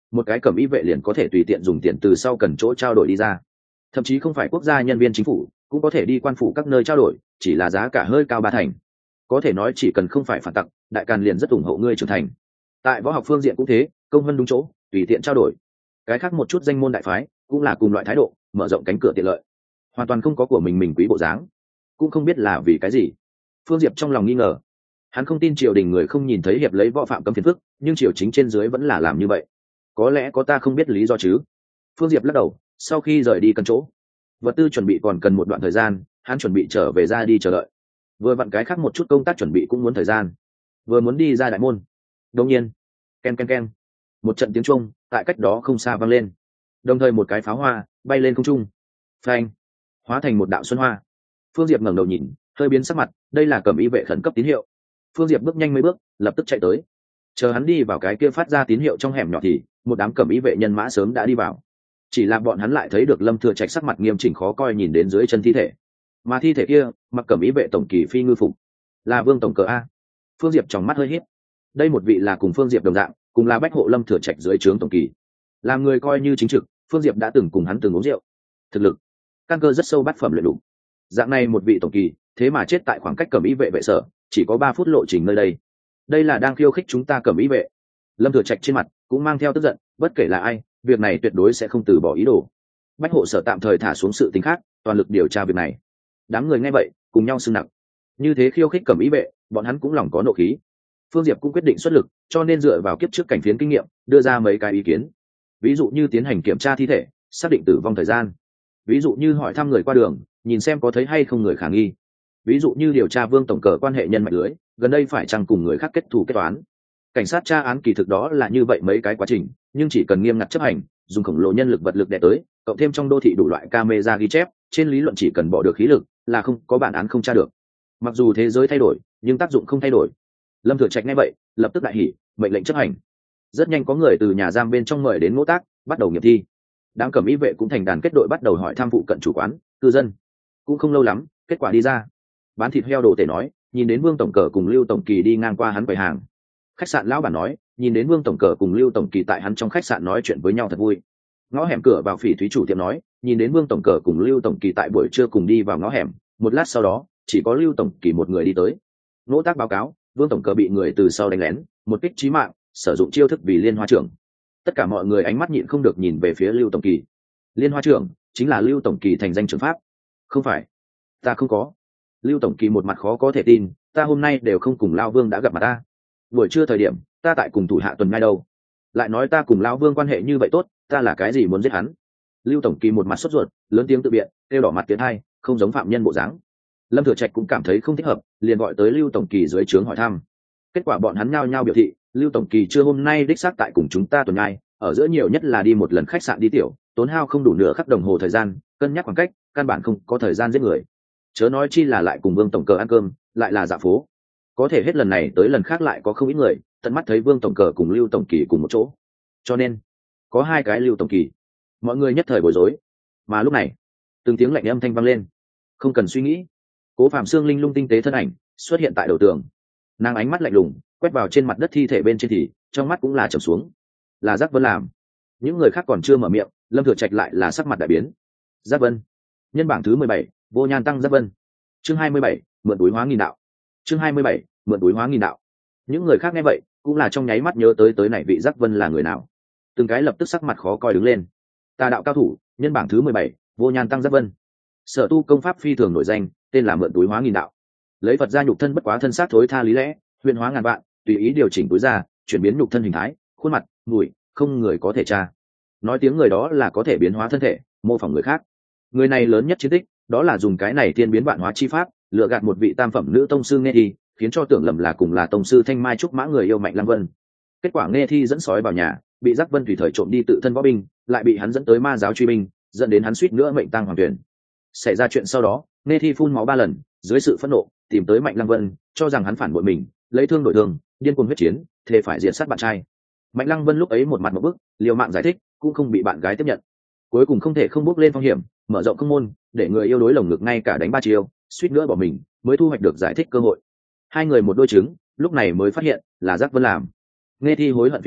một cái cẩm y vệ liền có thể tùy tiện dùng tiền từ sau cần chỗ trao đổi đi ra, thậm chí không phải quốc gia nhân viên chính phủ cũng có thể đi quan phủ các nơi trao đổi, chỉ là giá cả hơi cao ba thành. Có thể nói chỉ cần không phải phản tặc, đại càn liền rất ủng hộ ngươi trưởng thành. Tại võ học phương diện cũng thế, công vân đúng chỗ, tùy tiện trao đổi. Cái khác một chút danh môn đại phái cũng là cùng loại thái độ, mở rộng cánh cửa tiện lợi, hoàn toàn không có của mình quý bộ dáng, cũng không biết là vì cái gì. Phương Diệp trong lòng nghi ngờ, hắn không tin triều đình người không nhìn thấy hiệp lấy võ phạm cấm phiền phức, nhưng triều chính trên dưới vẫn là làm như vậy. Có lẽ có ta không biết lý do chứ. Phương Diệp lắc đầu, sau khi rời đi cần chỗ, vật tư chuẩn bị còn cần một đoạn thời gian, hắn chuẩn bị trở về ra đi chờ đợi. Vừa vặn cái khác một chút công tác chuẩn bị cũng muốn thời gian, vừa muốn đi ra đại môn. Đột nhiên, ken ken ken, một trận tiếng chuông tại cách đó không xa vang lên, đồng thời một cái pháo hoa bay lên không trung, phanh, hóa thành một đạo xuân hoa. Phương Diệp ngẩng đầu nhìn, hơi biến sắc mặt, đây là cẩm y vệ khẩn cấp tín hiệu. Phương Diệp bước nhanh mấy bước, lập tức chạy tới. Chờ hắn đi vào cái kia phát ra tín hiệu trong hẻm nhỏ thì một đám cẩm y vệ nhân mã sớm đã đi vào. Chỉ là bọn hắn lại thấy được Lâm Thừa Trạch sắc mặt nghiêm chỉnh khó coi nhìn đến dưới chân thi thể, mà thi thể kia mặc cẩm y vệ tổng kỳ phi ngư phục, là Vương tổng cờ a. Phương Diệp trong mắt hơi híp. Đây một vị là cùng Phương Diệp đồng dạng, cùng là bách hộ Lâm Thừa Trạch dưới trướng tổng kỳ, làm người coi như chính trực. Phương Diệp đã từng cùng hắn từng uống rượu, thực lực căn cơ rất sâu, bát phẩm luyện đủ. Dạng này một vị tổng kỳ, thế mà chết tại khoảng cách cẩm y vệ vệ sở chỉ có 3 phút lộ trình nơi đây. Đây là đang khiêu khích chúng ta cẩm y vệ. Lâm Thừa Trạch trên mặt cũng mang theo tức giận, bất kể là ai, việc này tuyệt đối sẽ không từ bỏ ý đồ. Bách hộ sở tạm thời thả xuống sự tính khác, toàn lực điều tra việc này. Đám người nghe vậy cùng nhau sưng nặng. Như thế khiêu khích cẩm y vệ, bọn hắn cũng lòng có nộ khí. Phương Diệp cũng quyết định xuất lực, cho nên dựa vào kiếp trước cảnh phiến kinh nghiệm, đưa ra mấy cái ý kiến. Ví dụ như tiến hành kiểm tra thi thể, xác định tử vong thời gian. Ví dụ như hỏi thăm người qua đường, nhìn xem có thấy hay không người khả nghi. Ví dụ như điều tra Vương tổng cờ quan hệ nhân mạch lưới, gần đây phải chăng cùng người khác kết thù kết toán. Cảnh sát tra án kỳ thực đó là như vậy mấy cái quá trình, nhưng chỉ cần nghiêm ngặt chấp hành, dùng khổng lồ nhân lực vật lực đè tới, cộng thêm trong đô thị đủ loại camera ghi chép, trên lý luận chỉ cần bỏ được khí lực là không có bản án không tra được. Mặc dù thế giới thay đổi, nhưng tác dụng không thay đổi. Lâm Thừa Trạch nghe vậy lập tức đại hỉ, mệnh lệnh chấp hành. Rất nhanh có người từ nhà giam bên trong mời đến Ngỗ Tác, bắt đầu nghiệm thi. Đám cẩm y vệ cũng thành đàn kết đội bắt đầu hỏi thăm phụ cận chủ quán, cư dân. Cũng không lâu lắm, kết quả đi ra. Bán thịt heo đồ tể nói, nhìn đến Vương tổng cờ cùng Lưu tổng kỳ đi ngang qua hắn quầy hàng. Khách sạn lão bản nói, nhìn đến Vương tổng cờ cùng Lưu tổng kỳ tại hắn trong khách sạn nói chuyện với nhau thật vui. Ngõ hẻm cửa vào Phỉ Thúy chủ tiệm nói, nhìn đến Vương tổng cờ cùng Lưu tổng kỳ tại buổi trưa cùng đi vào ngõ hẻm, một lát sau đó chỉ có Lưu tổng kỳ một người đi tới. Ngỗ Tác báo cáo, Vương tổng cờ bị người từ sau đánh lén, một kích chí mạng, sử dụng chiêu thức vì Liên Hoa trưởng. Tất cả mọi người ánh mắt nhịn không được nhìn về phía Lưu tổng kỳ. Liên Hoa trưởng chính là Lưu tổng kỳ thành danh trưởng pháp. Không phải, ta không có. Lưu tổng kỳ một mặt khó có thể tin, ta hôm nay đều không cùng Lao Vương đã gặp mặt ta. Buổi trưa thời điểm ta tại cùng thủ hạ tuần ngay đâu, lại nói ta cùng Lao Vương quan hệ như vậy tốt, ta là cái gì muốn giết hắn. Lưu tổng kỳ một mặt sốt ruột, lớn tiếng tự biện, kêu đỏ mặt tiến hai, không giống phạm nhân bộ dáng. Lâm Thừa Trạch cũng cảm thấy không thích hợp, liền gọi tới Lưu tổng kỳ dưới trướng hỏi thăm. Kết quả bọn hắn nhao nhao biểu thị, Lưu tổng kỳ trưa hôm nay đích xác tại cùng chúng ta tuần ngay, ở giữa nhiều nhất là đi một lần khách sạn đi tiểu, tốn hao không đủ nửa khắc đồng hồ thời gian, cân nhắc khoảng cách, căn bản không có thời gian giết người. Chớ nói chi là lại cùng Vương tổng cờ ăn cơm, lại là dạo phố. Có thể hết lần này tới lần khác lại có không ít người tận mắt thấy Vương tổng cờ cùng Lưu tổng kỳ cùng một chỗ, cho nên có 2 cái Lưu tổng kỳ. Mọi người nhất thời bối rối. Mà lúc này từng tiếng lạnh âm thanh vang lên. Không cần suy nghĩ, Cố Phạm Xương linh lung tinh tế thân ảnh xuất hiện tại đầu tường. Nàng ánh mắt lạnh lùng quét vào trên mặt đất thi thể bên trên thì trong mắt cũng là trầm xuống. Là Giác Vân làm. Những người khác còn chưa mở miệng, Lâm Thừa Trạch lại là sắc mặt đại biến. Giác Vân, nhân bảng thứ 17, Vô Nhan tăng Giác Vân. Chương 27, mượn túi hóa nghìn đạo. Chương 27, mượn túi hóa nghìn đạo. Những người khác nghe vậy cũng là trong nháy mắt nhớ tới này vị Giác Vân là người nào, từng cái lập tức sắc mặt khó coi đứng lên. Tà đạo cao thủ, nhân bảng thứ 17, Vô Nhan tăng Giác Vân. Sở tu công pháp phi thường nổi danh, tên là mượn túi hóa nghìn đạo. Lấy Phật gia nhục thân bất quá thân xác thối tha lý lẽ, huyền hóa ngàn vạn, tùy ý điều chỉnh túi ra, chuyển biến nhục thân hình thái, khuôn mặt, mùi, không người có thể tra. Nói tiếng người đó là có thể biến hóa thân thể, mô phỏng người khác. Người này lớn nhất chiến tích, đó là dùng cái này tiên biến vạn hóa chi pháp, lựa gạt một vị tam phẩm nữ tông sư Nghe Thi, khiến cho tưởng lầm là cùng là tông sư Thanh Mai trúc mã người yêu Mạnh Lăng Vân. Kết quả Nghe Thi dẫn sói vào nhà, bị Giác Vân tùy thời trộm đi tự thân võ binh, lại bị hắn dẫn tới ma giáo truy binh, dẫn đến hắn suýt nữa mệnh tang hoàng tuyển. Xảy ra chuyện sau đó, Nghe Thi phun máu 3 lần, dưới sự phẫn nộ, tìm tới Mạnh Lăng Vân, cho rằng hắn phản bội mình, lấy thương đổi thương, điên cuồng huyết chiến, thề phải diệt sát bạn trai. Mạnh Lăng Vân lúc ấy một mặt một bức, liều mạng giải thích, cũng không bị bạn gái tiếp nhận. Cuối cùng không thể không bước lên phong hiểm, mở rộng công môn, để người yêu đối lồng ngực ngay cả đánh 3 chiêu, suýt nữa bỏ mình, mới thu hoạch được giải thích cơ hội. 2 người một đôi chứng, lúc này mới phát hiện là Giác Vân làm. Nghe Thi hối hận phía dưới,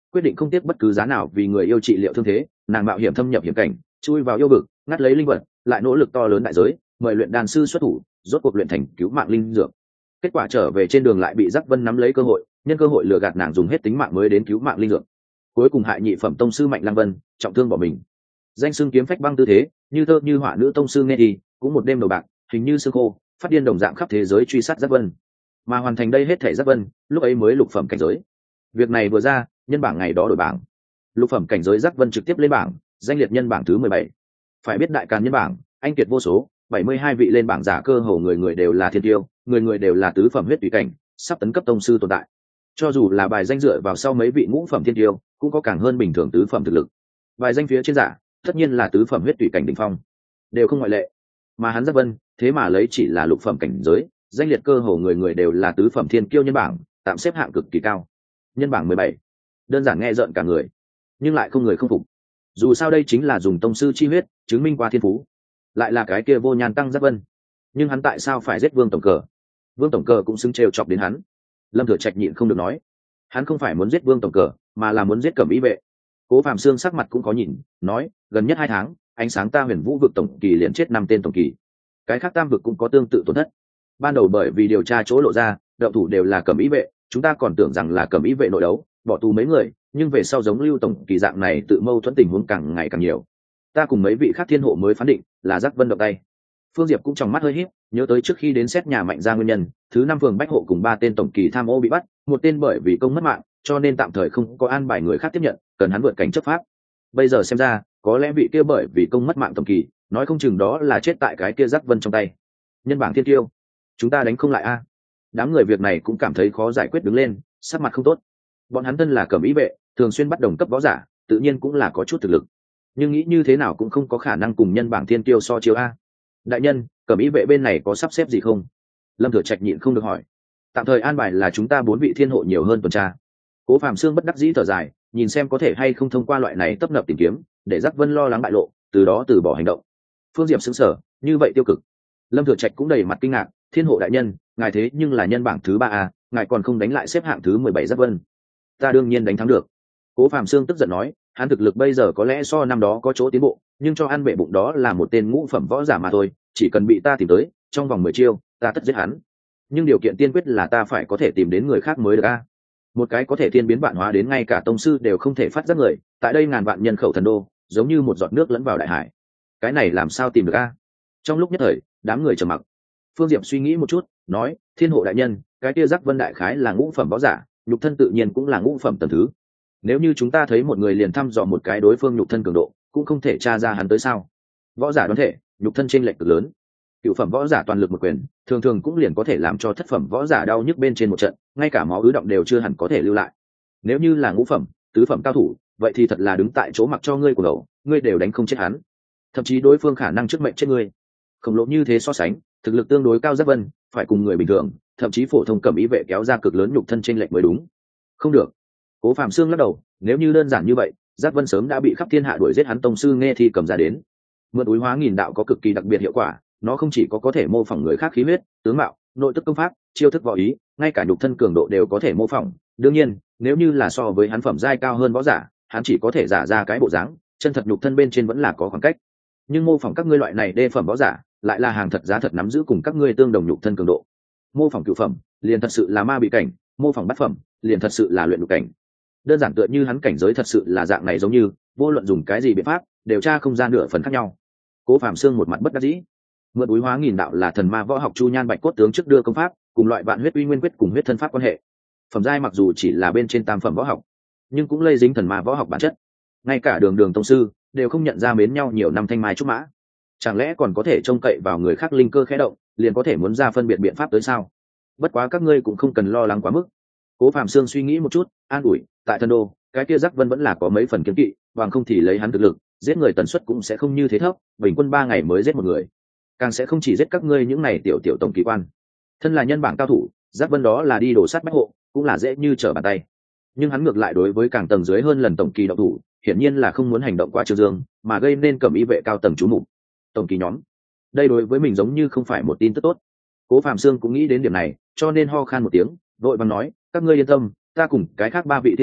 quyết định không tiếc bất cứ giá nào vì người yêu trị liệu thương thế. Nàng mạo hiểm thâm nhập hiểm cảnh, chui vào yêu vực, ngắt lấy linh vật, lại nỗ lực to lớn đại giới mời luyện đan sư xuất thủ, rốt cuộc luyện thành cứu mạng linh dược. Kết quả trở về trên đường lại bị Giác Vân nắm lấy cơ hội, nhân cơ hội lừa gạt nàng dùng hết tính mạng mới đến cứu mạng linh dược, cuối cùng hại nhị phẩm tông sư Mạnh Lăng Vân trọng thương bỏ mình. Danh xưng kiếm phách băng tư thế, như thơ như họa nữ tông sư nghe đi cũng một đêm đầu bạc, hình như sương khô, phát điên đồng dạng khắp thế giới truy sát Giác Vân. Mà hoàn thành đây hết thể Giác Vân lúc ấy mới lục phẩm cảnh giới. Việc này vừa ra, nhân bảng ngày đó đổi bảng, lục phẩm cảnh giới Giác Vân trực tiếp lên bảng, danh liệt nhân bảng thứ 17. Phải biết đại càn nhân bảng anh kiệt vô số, 72 vị lên bảng giả cơ hồ người người đều là thiên tiêu, người người đều là tứ phẩm huyết tùy cảnh, sắp tấn cấp tông sư tồn tại. Cho dù là bài danh dựa vào sau mấy vị ngũ phẩm thiên tiêu, cũng có càng hơn bình thường tứ phẩm thực lực. Bài danh phía trên giả, tất nhiên là tứ phẩm huyết tùy cảnh đỉnh phong, đều không ngoại lệ. Mà hắn Giác Vân, thế mà lấy chỉ là lục phẩm cảnh giới, danh liệt cơ hồ người người đều là tứ phẩm thiên kiêu nhân bảng, tạm xếp hạng cực kỳ cao. Nhân bảng 17. Đơn giản nghe rợn cả người, nhưng lại không người không phục. Dù sao đây chính là dùng tông sư chi huyết chứng minh qua thiên phú, lại là cái kia vô nhan tăng Giác Vân. Nhưng hắn tại sao phải giết Vương tổng cờ? Vương tổng cờ cũng xứng trêu chọc đến hắn. Lâm Thừa Trạch nhịn không được nói, hắn không phải muốn giết Vương tổng cờ, mà là muốn giết Cẩm Ý vệ. Cố Phạm Xương sắc mặt cũng có nhìn, nói, gần nhất 2 tháng, ánh sáng ta Huyền Vũ vực tổng kỳ liền chết 5 tên tổng kỳ. Cái khác tam vực cũng có tương tự tổn thất. Ban đầu bởi vì điều tra chỗ lộ ra, động thủ đều là Cẩm Ý vệ, chúng ta còn tưởng rằng là Cẩm Ý vệ nội đấu, bỏ tù mấy người, nhưng về sau giống Lưu tổng kỳ dạng này tự mâu thuẫn tình huống càng ngày càng nhiều. Ta cùng mấy vị khác thiên hộ mới phán định là Giác Vân động tay. Phương Diệp cũng trong mắt hơi híp, nhớ tới trước khi đến xét nhà Mạnh ra nguyên nhân, thứ 5 phường Bách hộ cùng 3 tên tổng kỳ tham ô bị bắt, một tên bởi vì công mất mạng, cho nên tạm thời không có an bài người khác tiếp nhận, cần hắn vượt cảnh chấp pháp. Bây giờ xem ra, có lẽ vị kia bởi vì công mất mạng tổng kỳ, nói không chừng đó là chết tại cái kia Giác Vân trong tay. Nhân bảng thiên tiêu, chúng ta đánh không lại a. Đám người việc này cũng cảm thấy khó giải quyết đứng lên, sắc mặt không tốt. Bọn hắn thân là Cẩm Ý vệ, thường xuyên bắt đồng cấp võ giả, tự nhiên cũng là có chút thực lực, nhưng nghĩ như thế nào cũng không có khả năng cùng nhân bảng thiên tiêu so chiếu a. Đại nhân, Cẩm Ý vệ bên này có sắp xếp gì không? Lâm Thừa Trạch nhịn không được hỏi. Tạm thời an bài là chúng ta 4 vị thiên hộ nhiều hơn tuần tra. Cố Phạm Xương bất đắc dĩ thở dài, nhìn xem có thể hay không thông qua loại này tấp nập tìm kiếm, để Giác Vân lo lắng bại lộ, từ đó từ bỏ hành động. Phương Diệp sững sờ, như vậy tiêu cực. Lâm Thừa Trạch cũng đầy mặt kinh ngạc, thiên hộ đại nhân, ngài thế nhưng là nhân bảng thứ 3 a, ngài còn không đánh lại xếp hạng thứ 17 Giác Vân? Ta đương nhiên đánh thắng được. Cố Phạm Xương tức giận nói, hắn thực lực bây giờ có lẽ so năm đó có chỗ tiến bộ, nhưng cho ăn bệ bụng đó là một tên ngũ phẩm võ giả mà thôi, chỉ cần bị ta tìm tới, trong vòng 10 chiêu, ta tất giết hắn. Nhưng điều kiện tiên quyết là ta phải có thể tìm đến người khác mới được a. Một cái có thể thiên biến vạn hóa đến ngay cả tông sư đều không thể phát giác người, tại đây ngàn vạn nhân khẩu thần đô, giống như một giọt nước lẫn vào đại hải. Cái này làm sao tìm được a? Trong lúc nhất thời, đám người trầm mặc. Phương Diệp suy nghĩ một chút, nói, thiên hộ đại nhân, cái kia Giác Vân đại khái là ngũ phẩm võ giả, nhục thân tự nhiên cũng là ngũ phẩm tầng thứ. Nếu như chúng ta thấy một người liền thăm dò một cái đối phương nhục thân cường độ, cũng không thể tra ra hắn tới sao? Võ giả đoán thể, nhục thân chênh lệch cực lớn. Cựu phẩm võ giả toàn lực một quyền, thường thường cũng liền có thể làm cho thất phẩm võ giả đau nhức bên trên một trận, ngay cả máu ứ động đều chưa hẳn có thể lưu lại. Nếu như là ngũ phẩm, tứ phẩm cao thủ, vậy thì thật là đứng tại chỗ mặc cho ngươi của đầu, ngươi đều đánh không chết hắn. Thậm chí đối phương khả năng trước mệnh chết ngươi. Khổng lồ như thế so sánh, thực lực tương đối cao Giác Vân, phải cùng người bình thường, thậm chí phổ thông Cẩm Ý vệ kéo ra cực lớn nhục thân chênh lệch mới đúng. Không được. Cố Phạm Xương lắc đầu, nếu như đơn giản như vậy, Giác Vân sớm đã bị khắp thiên hạ đuổi giết hắn tông sư nghe thi cầm ra đến. Mượn úi hóa nghìn đạo có cực kỳ đặc biệt hiệu quả, nó không chỉ có thể mô phỏng người khác khí huyết, tướng mạo, nội tức công pháp, chiêu thức võ ý, ngay cả nhục thân cường độ đều có thể mô phỏng. Đương nhiên, nếu như là so với hắn phẩm giai cao hơn võ giả, hắn chỉ có thể giả ra cái bộ dáng, chân thật nhục thân bên trên vẫn là có khoảng cách. Nhưng mô phỏng các ngươi loại này đê phẩm võ giả, lại là hàng thật giá thật nắm giữ cùng các ngươi tương đồng nhục thân cường độ. Mô phỏng cửu phẩm, liền thật sự là ma bị cảnh, mô phỏng bát phẩm, liền thật sự là luyện nhục cảnh. Đơn giản tựa như hắn cảnh giới thật sự là dạng này, giống như vô luận dùng cái gì biện pháp điều tra không ra nửa phần khác nhau. Cố Phạm Xương một mặt bất đắc dĩ. Mượn úi hóa nghìn đạo là thần ma võ học Chu Nhan Bạch Cốt tướng trước đưa công pháp, cùng loại vạn huyết uy nguyên quyết cùng huyết thân pháp quan hệ. Phẩm giai mặc dù chỉ là bên trên tam phẩm võ học, nhưng cũng lây dính thần ma võ học bản chất. Ngay cả đường tông sư đều không nhận ra mến nhau nhiều năm thanh mai trúc mã, chẳng lẽ còn có thể trông cậy vào người khác linh cơ khẽ động liền có thể muốn ra phân biệt biện pháp tới sao? Bất quá các ngươi cũng không cần lo lắng quá mức. Cố Phạm Xương suy nghĩ một chút, an ủi, tại thần đô, cái kia Giác Vân vẫn là có mấy phần kiêng kỵ, bằng không thì lấy hắn thực lực, giết người tần suất cũng sẽ không như thế thấp, bình quân 3 ngày mới giết một người. Càng sẽ không chỉ giết các ngươi những này tiểu tổng kỳ quan. Thân là nhân bảng cao thủ, Giác Vân đó là đi đổ sát bách hộ, cũng là dễ như trở bàn tay. Nhưng hắn ngược lại đối với càng tầng dưới hơn lần tổng kỳ động thủ, hiển nhiên là không muốn hành động quá trương dương, mà gây nên Cẩm Ý vệ cao tầng chú mục. Tổng kỳ nhóm, đây đối với mình giống như không phải một tin tức tốt. Cố Phạm Xương cũng nghĩ đến điểm này, cho nên ho khan một tiếng, vội vàng nói, các ngươi yên tâm, ta cùng cái khác 3 vị thiên hộ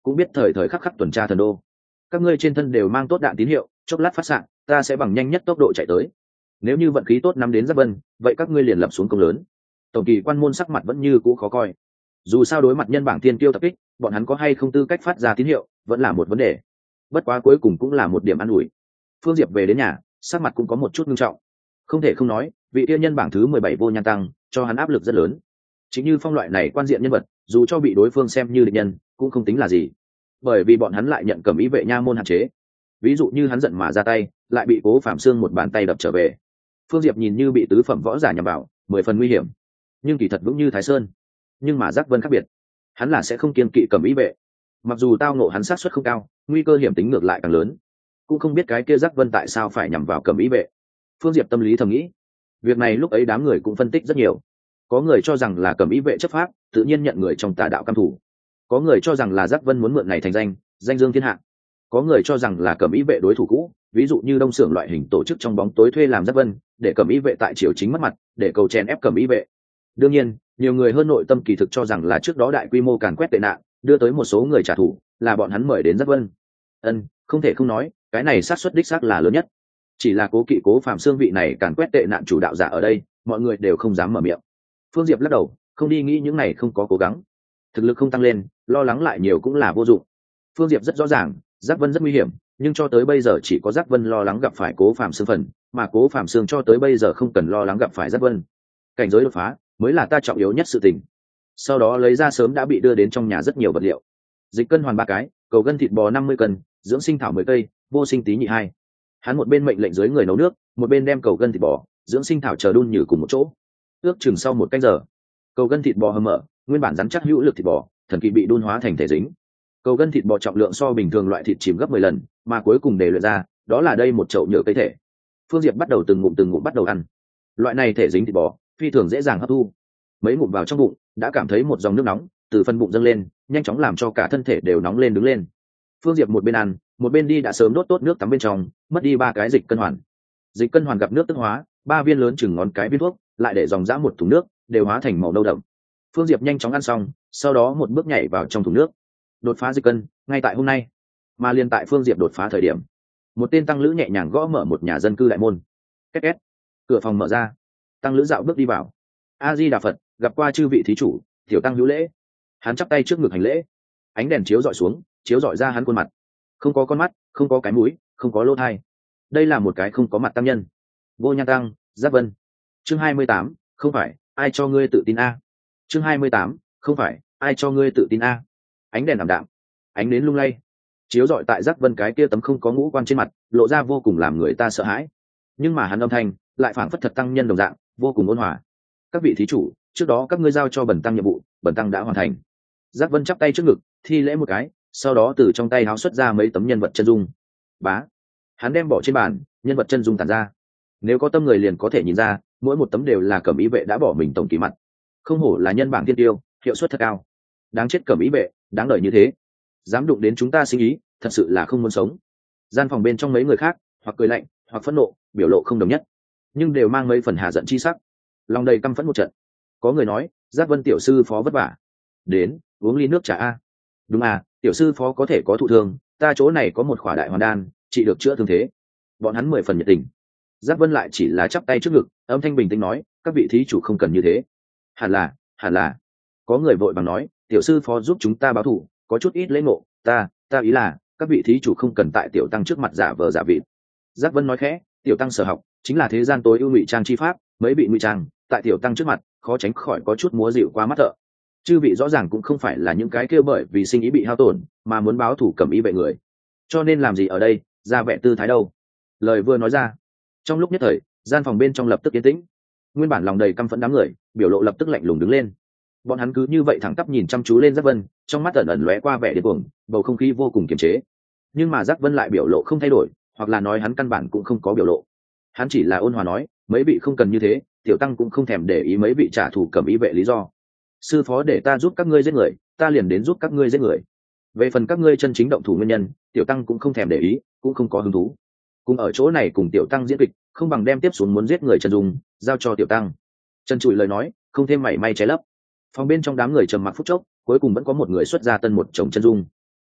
cũng biết thời thời khắc khắc tuần tra thần đô. Các ngươi trên thân đều mang tốt đạn tín hiệu, chốc lát phát xạ, ta sẽ bằng nhanh nhất tốc độ chạy tới. Nếu như vận khí tốt năm đến Giáp Vân, vậy các ngươi liền lập xuống công lớn. Tổng kỳ quan môn sắc mặt vẫn như cũ khó coi. Dù sao đối mặt nhân bảng tiên tiêu tập kích, bọn hắn có hay không tư cách phát ra tín hiệu vẫn là một vấn đề. Bất quá cuối cùng cũng là một điểm an ủi. Phương Diệp về đến nhà, sắc mặt cũng có một chút nghiêm trọng. Không thể không nói, vị tiên nhân bảng thứ 17 Vô Nhan Tăng cho hắn áp lực rất lớn. Chính như Phong loại này quan diện nhân vật, dù cho bị đối phương xem như địch nhân, cũng không tính là gì, bởi vì bọn hắn lại nhận Cẩm Ý vệ nha môn hạn chế. Ví dụ như hắn giận mà ra tay, lại bị Cố Phạm Xương một bàn tay đập trở về. Phương Diệp nhìn như bị tứ phẩm võ giả nhằm vào, 10 phần nguy hiểm, nhưng kỳ thật vững như Thái Sơn. Nhưng mà Giác Vân khác biệt, hắn là sẽ không kiêng kỵ Cẩm Ý vệ. Mặc dù tao ngộ hắn sát suất không cao, nguy cơ hiểm tính ngược lại càng lớn. Cũng không biết cái kia Giác Vân tại sao phải nhằm vào Cẩm Ý vệ. Phương Diệp tâm lý thầm nghĩ, việc này lúc ấy đám người cũng phân tích rất nhiều. Có người cho rằng là Cẩm Ý vệ chấp pháp, tự nhiên nhận người trong tà đạo cam thủ. Có người cho rằng là Giác Vân muốn mượn này thành danh, danh dương thiên hạ. Có người cho rằng là Cẩm Ý vệ đối thủ cũ, ví dụ như Đông Xưởng loại hình tổ chức trong bóng tối thuê làm Giác Vân, để Cẩm Ý vệ tại triều chính mất mặt, để cầu chèn ép Cẩm Ý vệ. Đương nhiên, nhiều người hơn nội tâm kỳ thực cho rằng là trước đó đại quy mô càn quét tệ nạn, đưa tới một số người trả thù, là bọn hắn mời đến Giác Vân. Không thể không nói, cái này xác suất đích xác là lớn nhất. Chỉ là Cố Kỵ Cố Phạm Xương vị này càn quét tệ nạn chủ đạo giả ở đây, mọi người đều không dám mở miệng. Phương Diệp lắc đầu, không đi nghĩ những này không có cố gắng. Thực lực không tăng lên, lo lắng lại nhiều cũng là vô dụng. Phương Diệp rất rõ ràng, Giác Vân rất nguy hiểm, nhưng cho tới bây giờ chỉ có Giác Vân lo lắng gặp phải Cố Phạm Xương phần, mà Cố Phạm Xương cho tới bây giờ không cần lo lắng gặp phải Giác Vân. Cảnh giới đột phá mới là ta trọng yếu nhất sự tình. Sau đó lấy ra sớm đã bị đưa đến trong nhà rất nhiều vật liệu. Dịch cân hoàn 3 cái, cầu gân thịt bò 50 cân, dưỡng sinh thảo 10 cây, vô sinh tí nhị 2. Hắn một bên mệnh lệnh dưới người nấu nước, một bên đem cầu gân thịt bò, dưỡng sinh thảo chờ đun nhừ cùng một chỗ. Ước chừng sau 1 canh giờ, cầu gân thịt bò hầm mở, nguyên bản rắn chắc hữu lực thịt bò, thần kỳ bị đun hóa thành thể dính. Cầu gân thịt bò trọng lượng so bình thường loại thịt chìm gấp 10 lần, mà cuối cùng để luyện ra, đó là đây một chậu nhựa cây thể. Phương Diệp bắt đầu từng ngụm bắt đầu ăn. Loại này thể dính thịt bò, phi thường dễ dàng hấp thu. Mấy ngụm vào trong bụng, đã cảm thấy một dòng nước nóng từ phân bụng dâng lên, nhanh chóng làm cho cả thân thể đều nóng lên đứng lên. Phương Diệp một bên ăn, một bên đi đã sớm đốt tốt nước tắm bên trong, mất đi 3 cái dịch cân hoàn. Dịch cân hoàn gặp nước tức hóa, 3 viên lớn chừng ngón cái viên thuốc, lại để dòng dã một thùng nước, đều hóa thành màu nâu đậm. Phương Diệp nhanh chóng ăn xong, sau đó một bước nhảy vào trong thùng nước. Đột phá dịch cân, ngay tại hôm nay. Mà liền tại Phương Diệp đột phá thời điểm, một tên tăng lữ nhẹ nhàng gõ mở một nhà dân cư đại môn. Két két. Cửa phòng mở ra. Tăng lữ dạo bước đi vào. A Di Đà Phật, gặp qua chư vị thí chủ, tiểu tăng hữu lễ. Hắn chắp tay trước ngực hành lễ. Ánh đèn chiếu dọi xuống, chiếu dọi ra hắn khuôn mặt. Không có con mắt, không có cái mũi, không có lỗ tai. Đây là một cái không có mặt tăng nhân. Vô Nhan Tăng, Giác Vân. Chương 28, không phải, ai cho ngươi tự tin a? Chương 28, không phải, ai cho ngươi tự tin a? Ánh đèn ảm đạm, ánh nến lung lay, chiếu rọi tại Giác Vân cái kia tấm không có ngũ quan trên mặt, lộ ra vô cùng làm người ta sợ hãi. Nhưng mà hắn âm thanh lại phảng phất thật tăng nhân đồng dạng, vô cùng ôn hòa. Các vị thí chủ, trước đó các ngươi giao cho bần tăng nhiệm vụ, bần tăng đã hoàn thành. Giác Vân chắp tay trước ngực, thi lễ một cái, sau đó từ trong tay háo xuất ra mấy tấm nhân vật chân dung. Bá, hắn đem bỏ trên bàn, nhân vật chân dung tản ra. Nếu có tâm người liền có thể nhìn ra, mỗi một tấm đều là Cẩm Ý vệ đã bỏ mình tổng kỳ mặt. Không hổ là nhân bảng tiên tiêu, hiệu suất thật cao. Đáng chết Cẩm Ý vệ, đáng đời như thế, dám đụng đến chúng ta sinh ý, thật sự là không muốn sống. Gian phòng bên trong mấy người khác, hoặc cười lạnh, hoặc phẫn nộ, biểu lộ không đồng nhất, nhưng đều mang mấy phần hà giận chi sắc, lòng đầy căm phẫn một trận. Có người nói, Giác Vân tiểu sư phó vất vả, đến uống ly nước trà a. Đúng à, tiểu sư phó có thể có thụ thương, ta chỗ này có một khỏa đại hoàn đan, trị được chữa thương thế. Bọn hắn 10 phần nhiệt tình. Giác Vân lại chỉ là chắp tay trước ngực, âm thanh bình tĩnh nói, các vị thí chủ không cần như thế. Hẳn là. Có người vội vàng nói, tiểu sư phó giúp chúng ta báo thù, có chút ít lễ ngộ, ta ý là, các vị thí chủ không cần tại tiểu tăng trước mặt giả vờ giả vịt. Giác Vân nói khẽ, tiểu tăng sở học chính là thế gian tối ưu ngụy trang chi pháp, mấy bị ngụy trang, tại tiểu tăng trước mặt, khó tránh khỏi có chút múa dịu qua mắt thợ. Chư vị rõ ràng cũng không phải là những cái kêu bởi vì sinh ý bị hao tổn, mà muốn báo thù Cẩm Ý vệ người. Cho nên làm gì ở đây, ra vẻ tư thái đâu? Lời vừa nói ra, trong lúc nhất thời, gian phòng bên trong lập tức yên tĩnh. Nguyên bản lòng đầy căm phẫn đám người, biểu lộ lập tức lạnh lùng đứng lên. Bọn hắn cứ như vậy thẳng tắp nhìn chăm chú lên Giác Vân, trong mắt ẩn ẩn lóe qua vẻ điên cuồng, bầu không khí vô cùng kiềm chế. Nhưng mà Giác Vân lại biểu lộ không thay đổi, hoặc là nói hắn căn bản cũng không có biểu lộ. Hắn chỉ là ôn hòa nói, mấy vị không cần như thế, tiểu tăng cũng không thèm để ý mấy vị trả thù Cẩm Ý vệ lý do. Sư phó để ta giúp các ngươi giết người, ta liền đến giúp các ngươi giết người. Về phần các ngươi chân chính động thủ nguyên nhân, tiểu tăng cũng không thèm để ý, cũng không có hứng thú. Cùng ở chỗ này cùng tiểu tăng diễn kịch, không bằng đem tiếp xuống muốn giết người Trần Dung giao cho tiểu tăng. Trần Trụi lời nói, không thêm mảy may che lấp. Phòng bên trong đám người trầm mặc phút chốc, cuối cùng vẫn có một người xuất ra tân một chồng chân dung.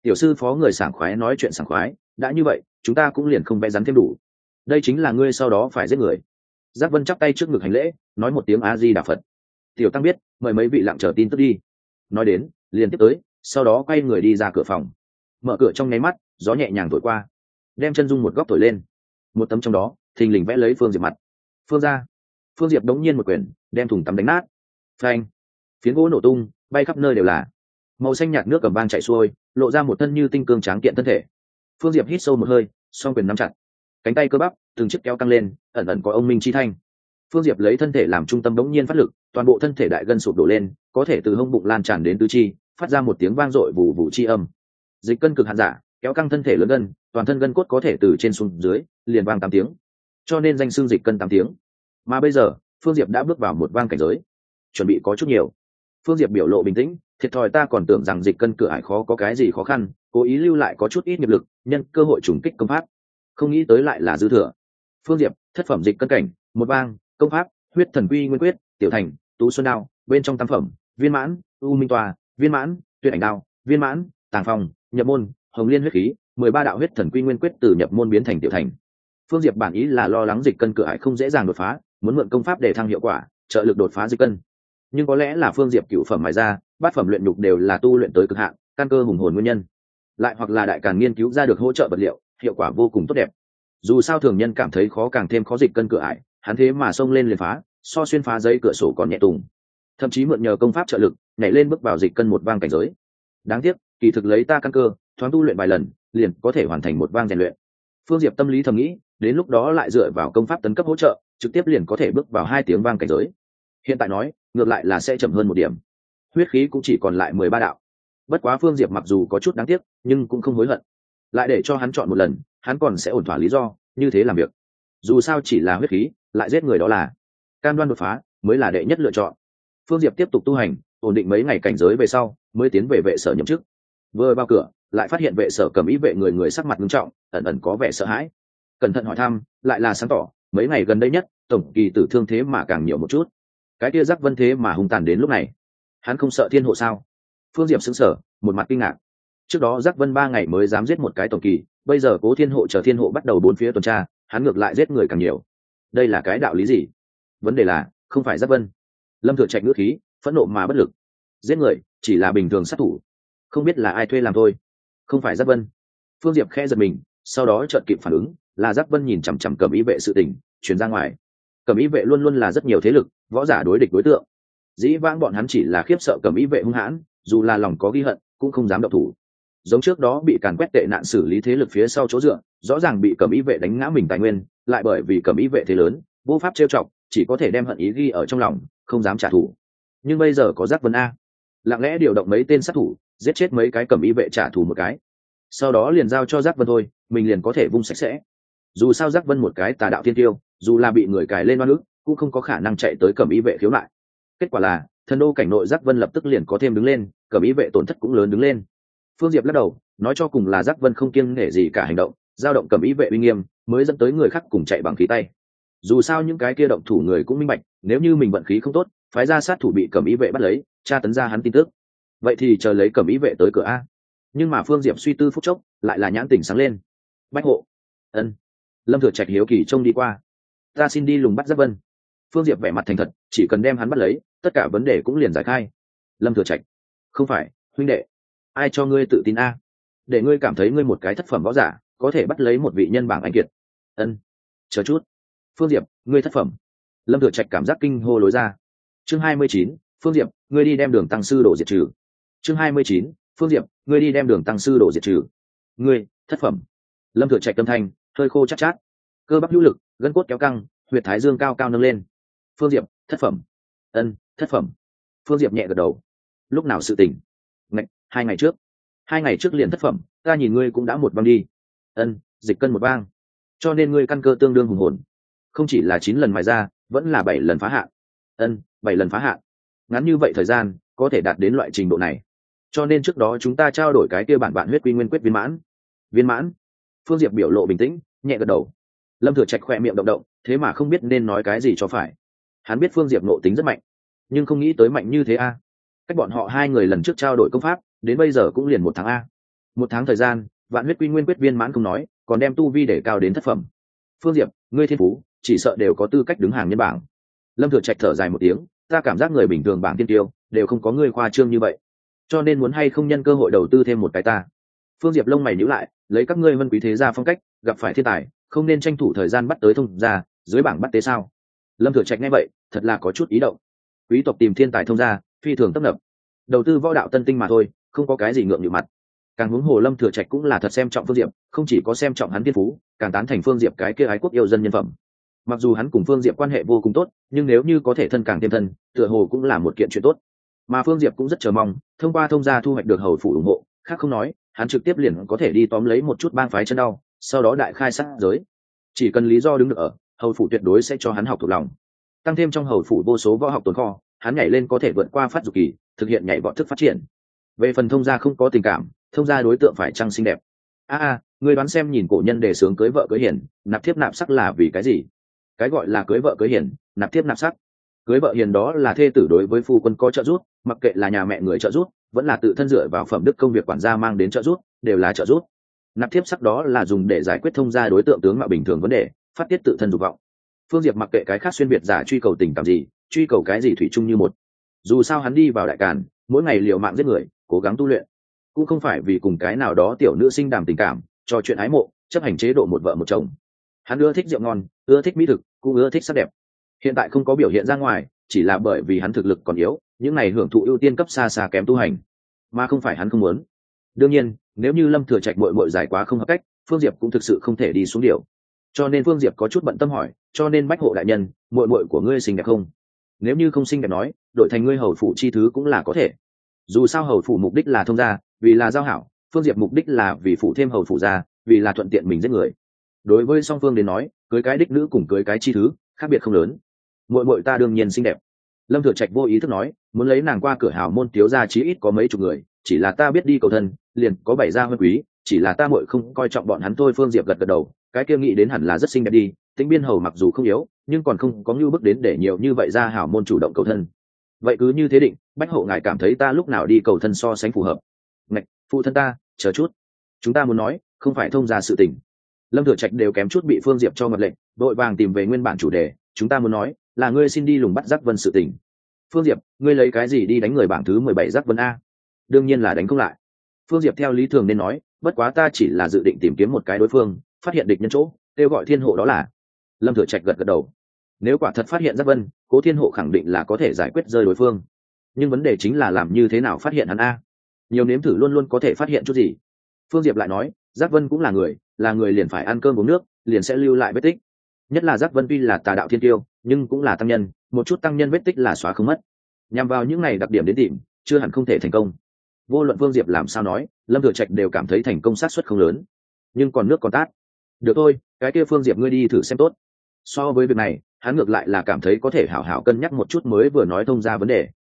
Tiểu sư phó người sảng khoái nói chuyện sảng khoái, đã như vậy chúng ta cũng liền không vẽ rắn thêm đủ. Đây chính là ngươi sau đó phải giết người. Giác Vân chắp tay trước ngực hành lễ, nói một tiếng A Di Đà Phật. Tiểu tăng biết, mời mấy vị lặng chờ tin tức đi. Nói đến liền tiếp tới, sau đó quay người đi ra cửa phòng. Mở cửa trong nháy mắt, gió nhẹ nhàng thổi qua, đem chân dung một góc thổi lên. Một tấm trong đó thình lình vẽ lấy Phương Diệp mặt. Phương ra. Phương Diệp đống nhiên một quyền đem thùng tắm đánh nát. Phanh. Phiến gỗ nổ tung, bay khắp nơi đều là. Màu xanh nhạt nước cầm vang chảy xuôi, lộ ra một thân như tinh cương tráng kiện thân thể. Phương Diệp hít sâu một hơi, song quyền nắm chặt, cánh tay cơ bắp từng chiếc kéo căng lên, ẩn ẩn có ông minh chi thanh. Phương Diệp lấy thân thể làm trung tâm bỗng nhiên phát lực, toàn bộ thân thể đại gân sụp đổ lên, có thể từ hông bụng lan tràn đến tứ chi, phát ra một tiếng vang dội vù vù chi âm. Dịch cân cực hạn giả, kéo căng thân thể lớn gân, toàn thân gân cốt có thể từ trên xuống dưới liền vang 8 tiếng, cho nên danh xưng dịch cân 8 tiếng. Mà bây giờ Phương Diệp đã bước vào một vang cảnh giới, chuẩn bị có chút nhiều. Phương Diệp biểu lộ bình tĩnh, thiệt thòi ta còn tưởng rằng dịch cân cửa ải khó có cái gì khó khăn, cố ý lưu lại có chút ít nghiệp lực, nhân cơ hội trùng kích công pháp, không nghĩ tới lại là dư thừa. Phương Diệp thất phẩm dịch cân cảnh, một vang công pháp huyết thần quy nguyên quyết, tiểu thành tú xuân đao, bên trong tam phẩm viên mãn u minh tòa, viên mãn tuyệt ảnh đao, viên mãn tàng phòng nhập môn hồng liên huyết khí, 13 đạo huyết thần quy nguyên quyết từ nhập môn biến thành tiểu thành. Phương Diệp bản ý là lo lắng dịch cân cửa ải không dễ dàng đột phá, muốn mượn công pháp để thăng hiệu quả, trợ lực đột phá dịch cân. Nhưng có lẽ là Phương Diệp cửu phẩm mài ra, bát phẩm luyện nhục đều là tu luyện tới cực hạn, căn cơ hùng hồn nguyên nhân. Lại hoặc là đại càn nghiên cứu ra được hỗ trợ vật liệu, hiệu quả vô cùng tốt đẹp. Dù sao thường nhân cảm thấy khó càng thêm khó dịch cân cửa ải, hắn thế mà xông lên liền phá, so xuyên phá giấy cửa sổ còn nhẹ tùng. Thậm chí mượn nhờ công pháp trợ lực, nhảy lên bước vào dịch cân một vang cảnh giới. Đáng tiếc, kỳ thực lấy ta căn cơ, thoáng tu luyện vài lần, liền có thể hoàn thành một vang rèn luyện. Phương Diệp tâm lý thầm nghĩ, đến lúc đó lại dựa vào công pháp tấn cấp hỗ trợ, trực tiếp liền có thể bước vào 2 tiếng vang cảnh giới. Hiện tại nói, ngược lại là sẽ chậm hơn một điểm. Huyết khí cũng chỉ còn lại 13 đạo. Bất quá Phương Diệp mặc dù có chút đáng tiếc, nhưng cũng không hối hận. Lại để cho hắn chọn một lần, hắn còn sẽ ổn thỏa lý do, như thế làm việc. Dù sao chỉ là huyết khí, lại giết người đó là cam đoan đột phá, mới là đệ nhất lựa chọn. Phương Diệp tiếp tục tu hành, ổn định mấy ngày cảnh giới về sau, mới tiến về vệ sở nhậm chức. Vừa vào cửa, lại phát hiện vệ sở cầm ý vệ người sắc mặt nghiêm trọng, ẩn ẩn có vẻ sợ hãi. Cẩn thận hỏi thăm, lại là sáng tỏ, mấy ngày gần đây nhất, tổng kỳ tử thương thế mà càng nhiều một chút. Cái kia Giác Vân thế mà hung tàn đến lúc này, hắn không sợ thiên hộ sao? Phương Diệp sững sờ, một mặt kinh ngạc. Trước đó Giác Vân 3 ngày mới dám giết một cái tổng kỳ, bây giờ Cố Thiên Hộ chờ Thiên Hộ bắt đầu bốn phía tuần tra, hắn ngược lại giết người càng nhiều. Đây là cái đạo lý gì? Vấn đề là, không phải Giác Vân. Lâm Thừa Trạch ngữ khí, phẫn nộ mà bất lực. Giết người, chỉ là bình thường sát thủ, không biết là ai thuê làm thôi. Không phải Giác Vân. Phương Diệp khẽ giật mình, sau đó chợt kịp phản ứng, là Giác Vân nhìn chằm chằm Cẩm Ý vệ sự tình, truyền ra ngoài. Cẩm Ý vệ luôn luôn là rất nhiều thế lực, võ giả đối địch đối tượng. Dĩ vãng bọn hắn chỉ là khiếp sợ Cẩm Ý vệ hung hãn, dù là lòng có ghi hận, cũng không dám động thủ. Giống trước đó bị càn quét tệ nạn xử lý thế lực phía sau chỗ dựa, rõ ràng bị Cẩm Ý vệ đánh ngã mình tài nguyên, lại bởi vì Cẩm Ý vệ thế lớn, vô pháp trêu chọc, chỉ có thể đem hận ý ghi ở trong lòng, không dám trả thù. Nhưng bây giờ có Giác Vân a, lặng lẽ điều động mấy tên sát thủ, giết chết mấy cái Cẩm Ý vệ trả thù một cái, sau đó liền giao cho Giác Vân thôi, mình liền có thể vung sạch sẽ. Dù sao Giác Vân một cái tà đạo thiên tiêu, dù là bị người cài lên oan ức, cũng không có khả năng chạy tới Cẩm Ý vệ khiếu nại. Kết quả là thần đô cảnh nội Giác Vân lập tức liền có thêm đứng lên, Cẩm Ý vệ tổn thất cũng lớn đứng lên. Phương Diệp lắc đầu, nói cho cùng là Giác Vân không kiêng nể gì cả hành động, dao động Cẩm Ý vệ uy nghiêm, mới dẫn tới người khác cùng chạy bằng khí tay. Dù sao những cái kia động thủ người cũng minh bạch, nếu như mình vận khí không tốt, phái ra sát thủ bị Cẩm Ý vệ bắt lấy, tra tấn ra hắn tin tức, vậy thì chờ lấy Cẩm Ý vệ tới cửa a. Nhưng mà Phương Diệp suy tư phút chốc, lại là nhãn tỉnh sáng lên. Bách hộ. Ân. Lâm Thừa Trạch hiếu kỳ trông đi qua. Ta xin đi lùng bắt Giác Vân. Phương Diệp vẻ mặt thành thật, chỉ cần đem hắn bắt lấy, tất cả vấn đề cũng liền giải khai. Lâm Thừa Trạch. Không phải, huynh đệ. Ai cho ngươi tự tin a? Để ngươi cảm thấy ngươi một cái thất phẩm võ giả, có thể bắt lấy một vị nhân bảng anh kiệt. Ân. Chờ chút. Phương Diệp, ngươi thất phẩm. Lâm Thừa Trạch cảm giác kinh hô lối ra. Chương 29, Phương Diệp, ngươi đi đem Đường tăng sư đổ diệt trừ. Chương 29, Phương Diệp, ngươi đi đem Đường tăng sư đổ diệt trừ. Ngươi, thất phẩm. Lâm Thừa Trạch tâm thanh, hơi khô chát chát. Cơ bắp hữu lực, gân cốt kéo căng, huyệt thái dương cao cao nâng lên. Phương Diệp, thất phẩm. Ân, thất phẩm. Phương Diệp nhẹ gật đầu. Lúc nào sự tình? Ngạch, 2 ngày trước. 2 ngày trước liền thất phẩm, ta nhìn ngươi cũng đã một vang đi. Ân, dịch cân một vang. Cho nên ngươi căn cơ tương đương hùng hồn. Không chỉ là 9 lần mài ra, vẫn là 7 lần phá hạn. Ân, 7 lần phá hạn. Ngắn như vậy thời gian, có thể đạt đến loại trình độ này. Cho nên trước đó chúng ta trao đổi cái kia bản huyết quy nguyên quyết viên mãn. Viên mãn. Phương Diệp biểu lộ bình tĩnh, nhẹ gật đầu. Lâm Thừa Trạch khỏe miệng động động, thế mà không biết nên nói cái gì cho phải. Hắn biết Phương Diệp nộ tính rất mạnh, nhưng không nghĩ tới mạnh như thế a. Cách bọn họ 2 người lần trước trao đổi công pháp, đến bây giờ cũng liền 1 tháng a. 1 tháng thời gian, vạn huyết quy nguyên quyết viên mãn không nói, còn đem tu vi để cao đến thất phẩm. Phương Diệp, ngươi thiên phú chỉ sợ đều có tư cách đứng hàng nhân bảng. Lâm Thừa Trạch thở dài một tiếng, ta cảm giác người bình thường bảng tiên tiêu đều không có ngươi khoa trương như vậy, cho nên muốn hay không nhân cơ hội đầu tư thêm một cái ta. Phương Diệp lông mày nhíu lại, lấy các ngươi vân quý thế gia phong cách, gặp phải thiên tài không nên tranh thủ thời gian bắt tới thông gia dưới bảng bắt tế sao? Lâm Thừa Trạch nghe vậy thật là có chút ý động. Quý tộc tìm thiên tài thông gia phi thường tấp nập, đầu tư võ đạo tân tinh mà thôi, không có cái gì ngượng nghịu mặt. Càng huống hồ Lâm Thừa Trạch cũng là thật xem trọng Phương Diệp, không chỉ có xem trọng hắn thiên phú, càng tán thành Phương Diệp cái kia ái quốc yêu dân nhân phẩm. Mặc dù hắn cùng Phương Diệp quan hệ vô cùng tốt, nhưng nếu như có thể thân càng thêm thân, tựa hồ cũng là một kiện chuyện tốt. Mà Phương Diệp cũng rất chờ mong thông qua thông gia thu hoạch được hầu phủ ủng hộ, khác không nói, hắn trực tiếp liền có thể đi tóm lấy một chút bang phái chân đau, sau đó đại khai sát giới. Chỉ cần lý do đứng được ở, hầu phủ tuyệt đối sẽ cho hắn học thuộc lòng. Tăng thêm trong hầu phủ vô số võ học tồn kho, hắn nhảy lên có thể vượt qua phát dục kỳ, thực hiện nhảy vọt thức phát triển. Về phần thông gia không có tình cảm, thông gia đối tượng phải chăng xinh đẹp. Người đoán xem nhìn cổ nhân đề xướng cưới vợ cưới hiền, nạp thiếp nạp sắc là vì cái gì? Cái gọi là cưới vợ cưới hiền, nạp thiếp nạp sắc. Cưới vợ hiền đó là thê tử đối với phu quân có trợ giúp, mặc kệ là nhà mẹ người trợ giúp, vẫn là tự thân dựa vào phẩm đức công việc quản gia mang đến trợ giúp, đều là trợ giúp. Nạp thiếp sắc đó là dùng để giải quyết thông gia đối tượng tướng mạo bình thường vấn đề, phát tiết tự thân dục vọng. Phương Diệp mặc kệ cái khác xuyên việt giả truy cầu tình cảm gì, truy cầu cái gì thủy chung như một. Dù sao hắn đi vào đại càn, mỗi ngày liều mạng giết người, cố gắng tu luyện, cũng không phải vì cùng cái nào đó tiểu nữ sinh đàm tình cảm, trò chuyện ái mộ, chấp hành chế độ một vợ một chồng. Hắn ưa thích rượu ngon, ưa thích mỹ thực, cũng ưa thích sắc đẹp. Hiện tại không có biểu hiện ra ngoài, chỉ là bởi vì hắn thực lực còn yếu, những này hưởng thụ ưu tiên cấp xa xa kém tu hành, mà không phải hắn không muốn. Đương nhiên, nếu như Lâm Thừa Trạch muội giải quá không hợp cách, Phương Diệp cũng thực sự không thể đi xuống điều. Cho nên Phương Diệp có chút bận tâm hỏi, cho nên Bách Hộ đại nhân, muội của ngươi xinh đẹp không? Nếu như không xinh đẹp nói, đổi thành ngươi hầu phủ chi thứ cũng là có thể. Dù sao hầu phủ mục đích là thông gia, vì là giao hảo, Phương Diệp mục đích là vì phủ thêm hầu phủ gia, vì là thuận tiện mình giết người. Đối với song phương đến nói, cưới cái đích nữ cùng cưới cái chi thứ, khác biệt không lớn. Muội ta đương nhiên xinh đẹp. Lâm Thừa Trạch vô ý thức nói, muốn lấy nàng qua cửa hào môn thiếu gia chí ít có mấy chục người, chỉ là ta biết đi cầu thân, liền có 7 gia huân quý, chỉ là ta muội không coi trọng bọn hắn thôi. Phương Diệp gật gật đầu, cái kia nghĩ đến hẳn là rất xinh đẹp đi. Tĩnh Biên hầu mặc dù không yếu, nhưng còn không có nhu bức đến để nhiều như vậy ra hảo môn chủ động cầu thân. Vậy cứ như thế định, Bách Hộ ngài cảm thấy ta lúc nào đi cầu thân so sánh phù hợp? Ngạch, phụ thân ta, chờ chút, chúng ta muốn nói, không phải thông gia sự tình. Lâm Thừa Trạch đều kém chút bị Phương Diệp cho ngật lệnh, đội vàng tìm về nguyên bản chủ đề, chúng ta muốn nói là ngươi xin đi lùng bắt Giác Vân sự tình. Phương Diệp, ngươi lấy cái gì đi đánh người bảng thứ 17 Giác Vân a? Đương nhiên là đánh không lại. Phương Diệp theo lý thường nên nói, bất quá ta chỉ là dự định tìm kiếm một cái đối phương, phát hiện địch nhân chỗ, kêu gọi thiên hộ đó là. Lâm Thừa Trạch gật gật đầu. Nếu quả thật phát hiện Giác Vân, Cố Thiên Hộ khẳng định là có thể giải quyết rơi đối phương. Nhưng vấn đề chính là làm như thế nào phát hiện hắn a? Nhiều nếm thử luôn luôn có thể phát hiện chút gì. Phương Diệp lại nói, Giác Vân cũng là người liền phải ăn cơm uống nước, liền sẽ lưu lại vết tích. Nhất là Giác Vân tuy là tà đạo thiên tiêu, nhưng cũng là tăng nhân, một chút tăng nhân vết tích là xóa không mất. Nhằm vào những này đặc điểm đến tìm, chưa hẳn không thể thành công. Vô luận Phương Diệp làm sao nói, Lâm Thừa Trạch đều cảm thấy thành công xác suất không lớn. Nhưng còn nước còn tát. Được thôi, cái kia Phương Diệp ngươi đi thử xem tốt. So với việc này, hắn ngược lại là cảm thấy có thể hảo hảo cân nhắc một chút mới vừa nói thông ra vấn đề.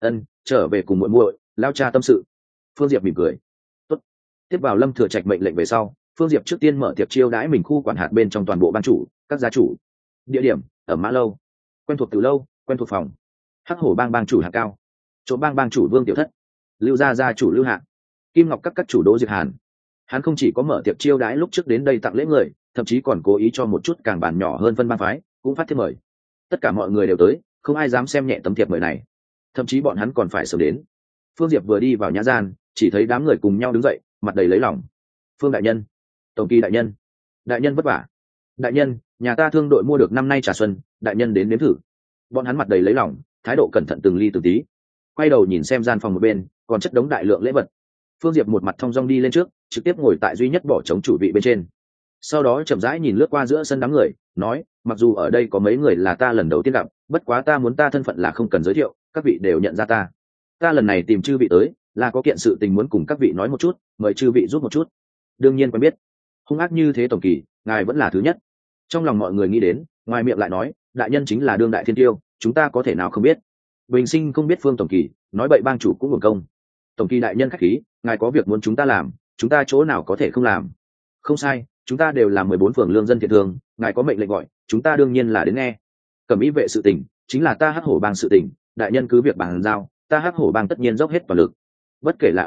Trở về cùng muội lao cha tâm sự. Phương Diệp mỉm cười. Tốt. Tiếp vào Lâm Thừa Trạch mệnh lệnh về sau, Phương Diệp trước tiên mở tiệc chiêu đãi mình khu quản hạt bên trong toàn bộ ban chủ, các gia chủ. Địa điểm ở Mã Lâu, quen thuộc từ lâu, quen thuộc phòng. Hắc Hổ bang bang chủ Hạ Cao, chỗ bang chủ Vương Tiểu Thất, Lưu gia chủ Lưu Hạ, Kim Ngọc các chủ Đỗ Diệt Hàn. Hắn không chỉ có mở tiệc chiêu đãi lúc trước đến đây tặng lễ người, thậm chí còn cố ý cho một chút càng bàn nhỏ hơn phân bang phái, cũng phát thiệp mời. Tất cả mọi người đều tới, không ai dám xem nhẹ tấm thiệp mời này. Thậm chí bọn hắn còn phải sớm đến. Phương Diệp vừa đi vào nhã gian, chỉ thấy đám người cùng nhau đứng dậy, mặt đầy lấy lòng. Phương đại nhân, Tổng kỳ đại nhân vất vả. Đại nhân, nhà ta thương đội mua được năm nay trà xuân, đại nhân đến nếm thử. Bọn hắn mặt đầy lấy lòng, thái độ cẩn thận từng ly từng tí. Quay đầu nhìn xem gian phòng một bên, còn chất đống đại lượng lễ vật. Phương Diệp một mặt thong dong đi lên trước, trực tiếp ngồi tại duy nhất bỏ trống chủ vị bên trên. Sau đó chậm rãi nhìn lướt qua giữa sân đám người, nói, mặc dù ở đây có mấy người là ta lần đầu tiên gặp, bất quá ta muốn ta thân phận là không cần giới thiệu, các vị đều nhận ra ta. Ta lần này tìm chư vị tới, là có kiện sự tình muốn cùng các vị nói một chút, mời chư vị giúp một chút. Đương nhiên quen biết. Hung ác như thế tổng kỳ, ngài vẫn là thứ nhất. Trong lòng mọi người nghĩ đến, ngoài miệng lại nói, đại nhân chính là đương đại thiên tiêu, chúng ta có thể nào không biết. Bình sinh không biết Phương tổng kỳ, nói bậy bang chủ cũng uổng công. Tổng kỳ đại nhân khách khí, ngài có việc muốn chúng ta làm, chúng ta chỗ nào có thể không làm. Không sai, chúng ta đều là 14 phường lương dân thiện thường, ngài có mệnh lệnh gọi, chúng ta đương nhiên là đến nghe. Cẩm ý vệ sự tình, chính là ta Hắc Hổ bang sự tình, đại nhân cứ việc bàn giao, ta Hắc Hổ bang tất nhiên dốc hết toàn lực. Bất kể là ai,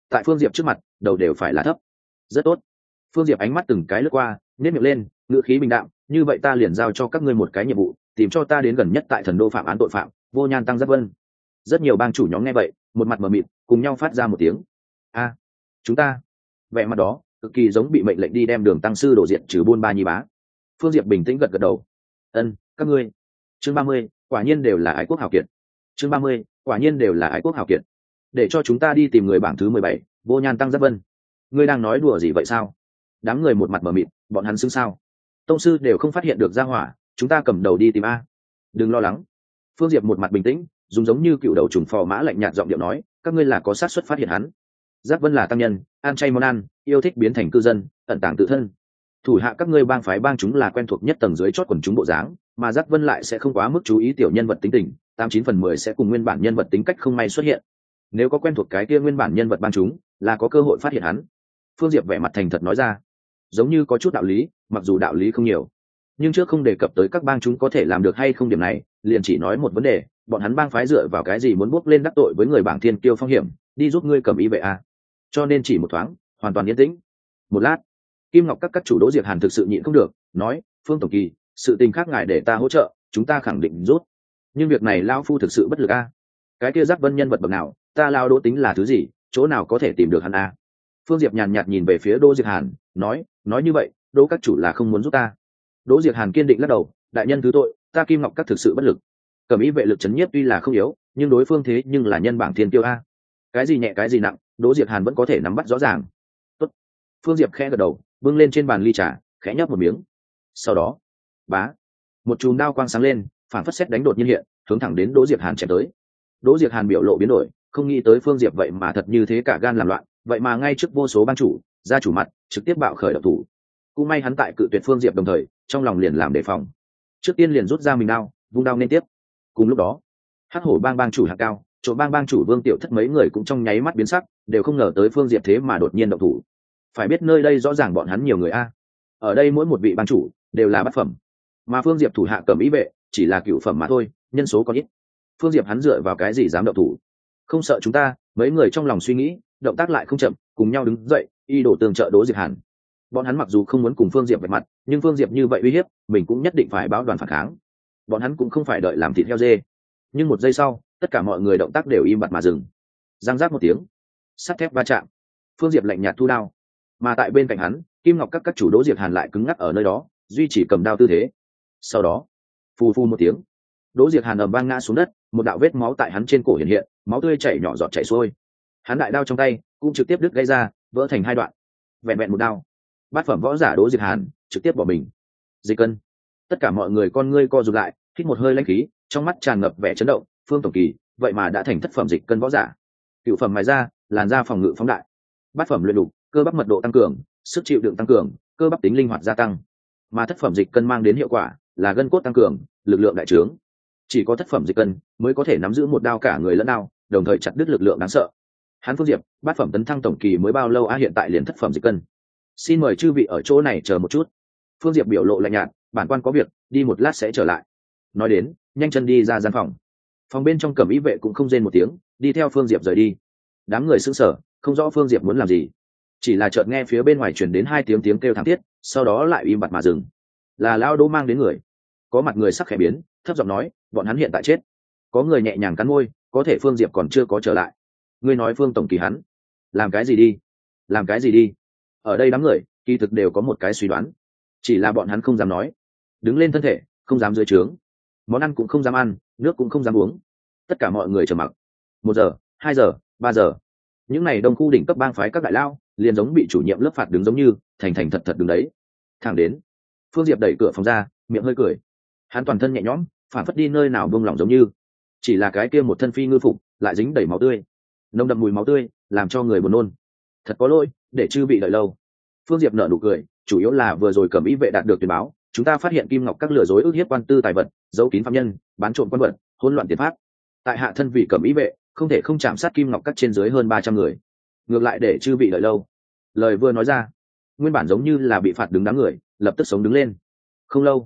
tại Phương Diệp trước mặt đầu đều phải là thấp. Rất tốt. Phương Diệp ánh mắt từng cái lướt qua, nhếch miệng lên, ngữ khí bình đạm, như vậy ta liền giao cho các ngươi một cái nhiệm vụ, tìm cho ta đến gần nhất tại thần đô phạm án tội phạm Vô Nhan Tăng Giáp Vân. Rất nhiều bang chủ nhóm nghe vậy, một mặt mờ mịt, cùng nhau phát ra một tiếng a. Chúng ta, vẻ mặt đó cực kỳ giống bị mệnh lệnh đi đem Đường tăng sư đổ diện trừ buôn ba nhi bá. Phương Diệp bình tĩnh gật gật đầu. Ân, các ngươi. Chương 30, quả nhiên đều là ái quốc hào kiệt. Chương 30, quả nhiên đều là ái quốc hào kiệt. Để cho chúng ta đi tìm người bảng thứ 17, Vô Nhan Tăng Giáp Vân. Ngươi đang nói đùa gì vậy sao? Đám người một mặt mờ mịt, bọn hắn xưng sao? Tông sư đều không phát hiện được ra hỏa, chúng ta cầm đầu đi tìm a. Đừng lo lắng. Phương Diệp một mặt bình tĩnh, dùng giống như cựu đầu trùng phò mã lạnh nhạt giọng điệu nói, các ngươi là có xác suất phát hiện hắn. Giác Vân là tăng nhân, ăn chay món ăn, yêu thích biến thành cư dân, ẩn tàng tự thân. Thủ hạ các ngươi bang phái bang chúng là quen thuộc nhất tầng dưới chót quần chúng bộ dáng, mà Giác Vân lại sẽ không quá mức chú ý tiểu nhân vật tính tình, 89/10 sẽ cùng nguyên bản nhân vật tính cách không may xuất hiện. Nếu có quen thuộc cái kia nguyên bản nhân vật bang chúng, là có cơ hội phát hiện hắn. Phương Diệp vẻ mặt thành thật nói ra, giống như có chút đạo lý, mặc dù đạo lý không nhiều, nhưng trước không đề cập tới các bang chúng có thể làm được hay không điểm này, liền chỉ nói một vấn đề, bọn hắn bang phái dựa vào cái gì muốn bước lên đắc tội với người bảng thiên kiêu phong hiểm, đi giúp ngươi cầm ý vệ a. Cho nên chỉ một thoáng, hoàn toàn yên tĩnh. Một lát, Kim Ngọc các chủ Đỗ Diệp Hàn thực sự nhịn không được, nói, Phương tổng kỳ, sự tình khác ngài để ta hỗ trợ, chúng ta khẳng định rút. Nhưng việc này lão phu thực sự bất lực a. Cái kia Giác Vân nhân vật bậc nào, ta lao Đỗ tính là thứ gì, chỗ nào có thể tìm được hắn a? Phương Diệp nhàn nhạt nhìn về phía Đỗ Diệp Hàn, nói như vậy, Đỗ các chủ là không muốn giúp ta. Đỗ Diệp Hàn kiên định lắc đầu, đại nhân thứ tội, ta Kim Ngọc các thực sự bất lực. Cẩm ý vệ lực chấn nhiếp tuy là không yếu, nhưng đối phương thế nhưng là nhân bảng thiên kiêu a. Cái gì nhẹ cái gì nặng, Đỗ Diệp Hàn vẫn có thể nắm bắt rõ ràng. Tốt. Phương Diệp khẽ gật đầu, bưng lên trên bàn ly trà, khẽ nhấp một miếng. Sau đó, bá, một chùm đao quang sáng lên, phản phất sét đánh đột nhiên hiện, hướng thẳng đến Đỗ Diệp Hàn chém tới. Đỗ Diệp Hàn biểu lộ biến đổi, không nghĩ tới Phương Diệp vậy mà thật như thế cả gan làm loạn, vậy mà ngay trước vô số ban chủ, gia chủ mặt, trực tiếp bạo khởi động thủ. Cũng may hắn tại cự tuyệt Phương Diệp đồng thời, trong lòng liền làm đề phòng. Trước tiên liền rút ra mình đao, vung đao nên tiếp. Cùng lúc đó, Hắc Hổ bang chủ Hạc Cao, Trộm bang chủ Vương Tiểu Thất mấy người cũng trong nháy mắt biến sắc, đều không ngờ tới Phương Diệp thế mà đột nhiên động thủ. Phải biết nơi đây rõ ràng bọn hắn nhiều người a. Ở đây mỗi một vị bang chủ đều là bát phẩm, mà Phương Diệp thủ hạ cầm ý vệ chỉ là cựu phẩm mà thôi, nhân số có ít. Phương Diệp hắn dựa vào cái gì dám động thủ? Không sợ chúng ta? Mấy người trong lòng suy nghĩ, động tác lại không chậm, cùng nhau đứng dậy, y đổ tường trợ Đỗ Diệp Hàn. Bọn hắn mặc dù không muốn cùng Phương Diệp vạch mặt, nhưng Phương Diệp như vậy uy hiếp, mình cũng nhất định phải báo đoàn phản kháng. Bọn hắn cũng không phải đợi làm thịt heo dê. Nhưng một giây sau, tất cả mọi người động tác đều im bặt mà dừng. Răng rác một tiếng, sắt thép va chạm. Phương Diệp lạnh nhạt thu đao, mà tại bên cạnh hắn, Kim Ngọc các chủ Đỗ Diệp Hàn lại cứng ngắc ở nơi đó, duy trì cầm đao tư thế. Sau đó, phù phù một tiếng, Đỗ Diệp Hàn ầm vang ngã xuống đất, một đạo vết máu tại hắn trên cổ hiện hiện, máu tươi chảy nhỏ giọt chảy xuôi. Hắn đại đao trong tay cũng trực tiếp đứt gãy ra, vỡ thành hai đoạn. Vẹn vẹn một đao, bát phẩm võ giả Đỗ Diệp Hàn trực tiếp bỏ mình. Dịch cân. Tất cả mọi người con ngươi co rụt lại, hít một hơi lãnh khí, trong mắt tràn ngập vẻ chấn động. Phương tổng kỳ vậy mà đã thành thất phẩm dịch cân võ giả. Cựu phẩm mài ra, làn da phòng ngự phóng đại. Bát phẩm luyện đục, cơ bắp mật độ tăng cường, sức chịu đựng tăng cường, cơ bắp tính linh hoạt gia tăng. Mà thất phẩm dịch cân mang đến hiệu quả là gân cốt tăng cường, lực lượng đại trướng. Chỉ có thất phẩm dịch cân mới có thể nắm giữ một đao cả người lẫn đao, đồng thời chặt đứt lực lượng đáng sợ. Hắn Phương Diệp, bát phẩm tấn thăng tổng kỳ mới bao lâu hiện tại liền thất phẩm dịch cân. Xin mời chư vị ở chỗ này chờ một chút. Phương Diệp biểu lộ lạnh nhạt, bản quan có việc, đi một lát sẽ trở lại. Nói đến, nhanh chân đi ra gian phòng. Phòng bên trong Cẩm ý vệ cũng không rên một tiếng, đi theo Phương Diệp rời đi. Đám người sững sờ, không rõ Phương Diệp muốn làm gì, chỉ là chợt nghe phía bên ngoài truyền đến hai tiếng kêu thảm thiết, sau đó lại im bặt mà dừng. Là Lão Đỗ mang đến người. Có mặt người sắc khẽ biến, thấp giọng nói, bọn hắn hiện tại chết. Có người nhẹ nhàng cắn môi, có thể Phương Diệp còn chưa có trở lại. Ngươi nói Phương tổng kỳ hắn làm cái gì đi? Làm cái gì đi? Ở đây đám người kỳ thực đều có một cái suy đoán, chỉ là bọn hắn không dám nói. Đứng lên thân thể, không dám dưới trướng, món ăn cũng không dám ăn, nước cũng không dám uống. Tất cả mọi người trầm mặc. 1 giờ, 2 giờ, 3 giờ, những này đông khu đỉnh cấp bang phái các đại lao liền giống bị chủ nhiệm lớp phạt đứng giống như thành thật đứng đấy. Thẳng đến Phương Diệp đẩy cửa phòng ra, miệng hơi cười. Hắn toàn thân nhẹ nhõm, phản phất đi nơi nào buông lỏng giống như. Chỉ là cái kia một thân phi ngư phục lại dính đầy máu tươi, nồng đậm mùi máu tươi làm cho người buồn nôn. Thật có lỗi để chư vị đợi lâu. Phương Diệp nở nụ cười, chủ yếu là vừa rồi Cẩm ý vệ đạt được tuyên báo, chúng ta phát hiện Kim Ngọc các lừa dối ức hiếp quan tư tài vật, giấu kín phạm nhân, bán trộm quan vật, hỗn loạn tiền pháp. Tại hạ thân vị Cẩm ý vệ không thể không chạm sát Kim Ngọc các trên dưới hơn 300 người, ngược lại để chư vị đợi lâu. Lời vừa nói ra, nguyên bản giống như là bị phạt đứng đám người lập tức sống đứng lên. Không lâu,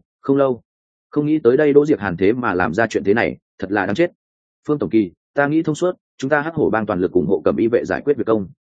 không nghĩ tới đây Đỗ Diệp Hàn thế mà làm ra chuyện thế này, thật là đáng chết. Phương tổng kỳ, ta nghĩ thông suốt, chúng ta Hắc Hổ bang toàn lực ủng hộ Cẩm ý vệ giải quyết việc công.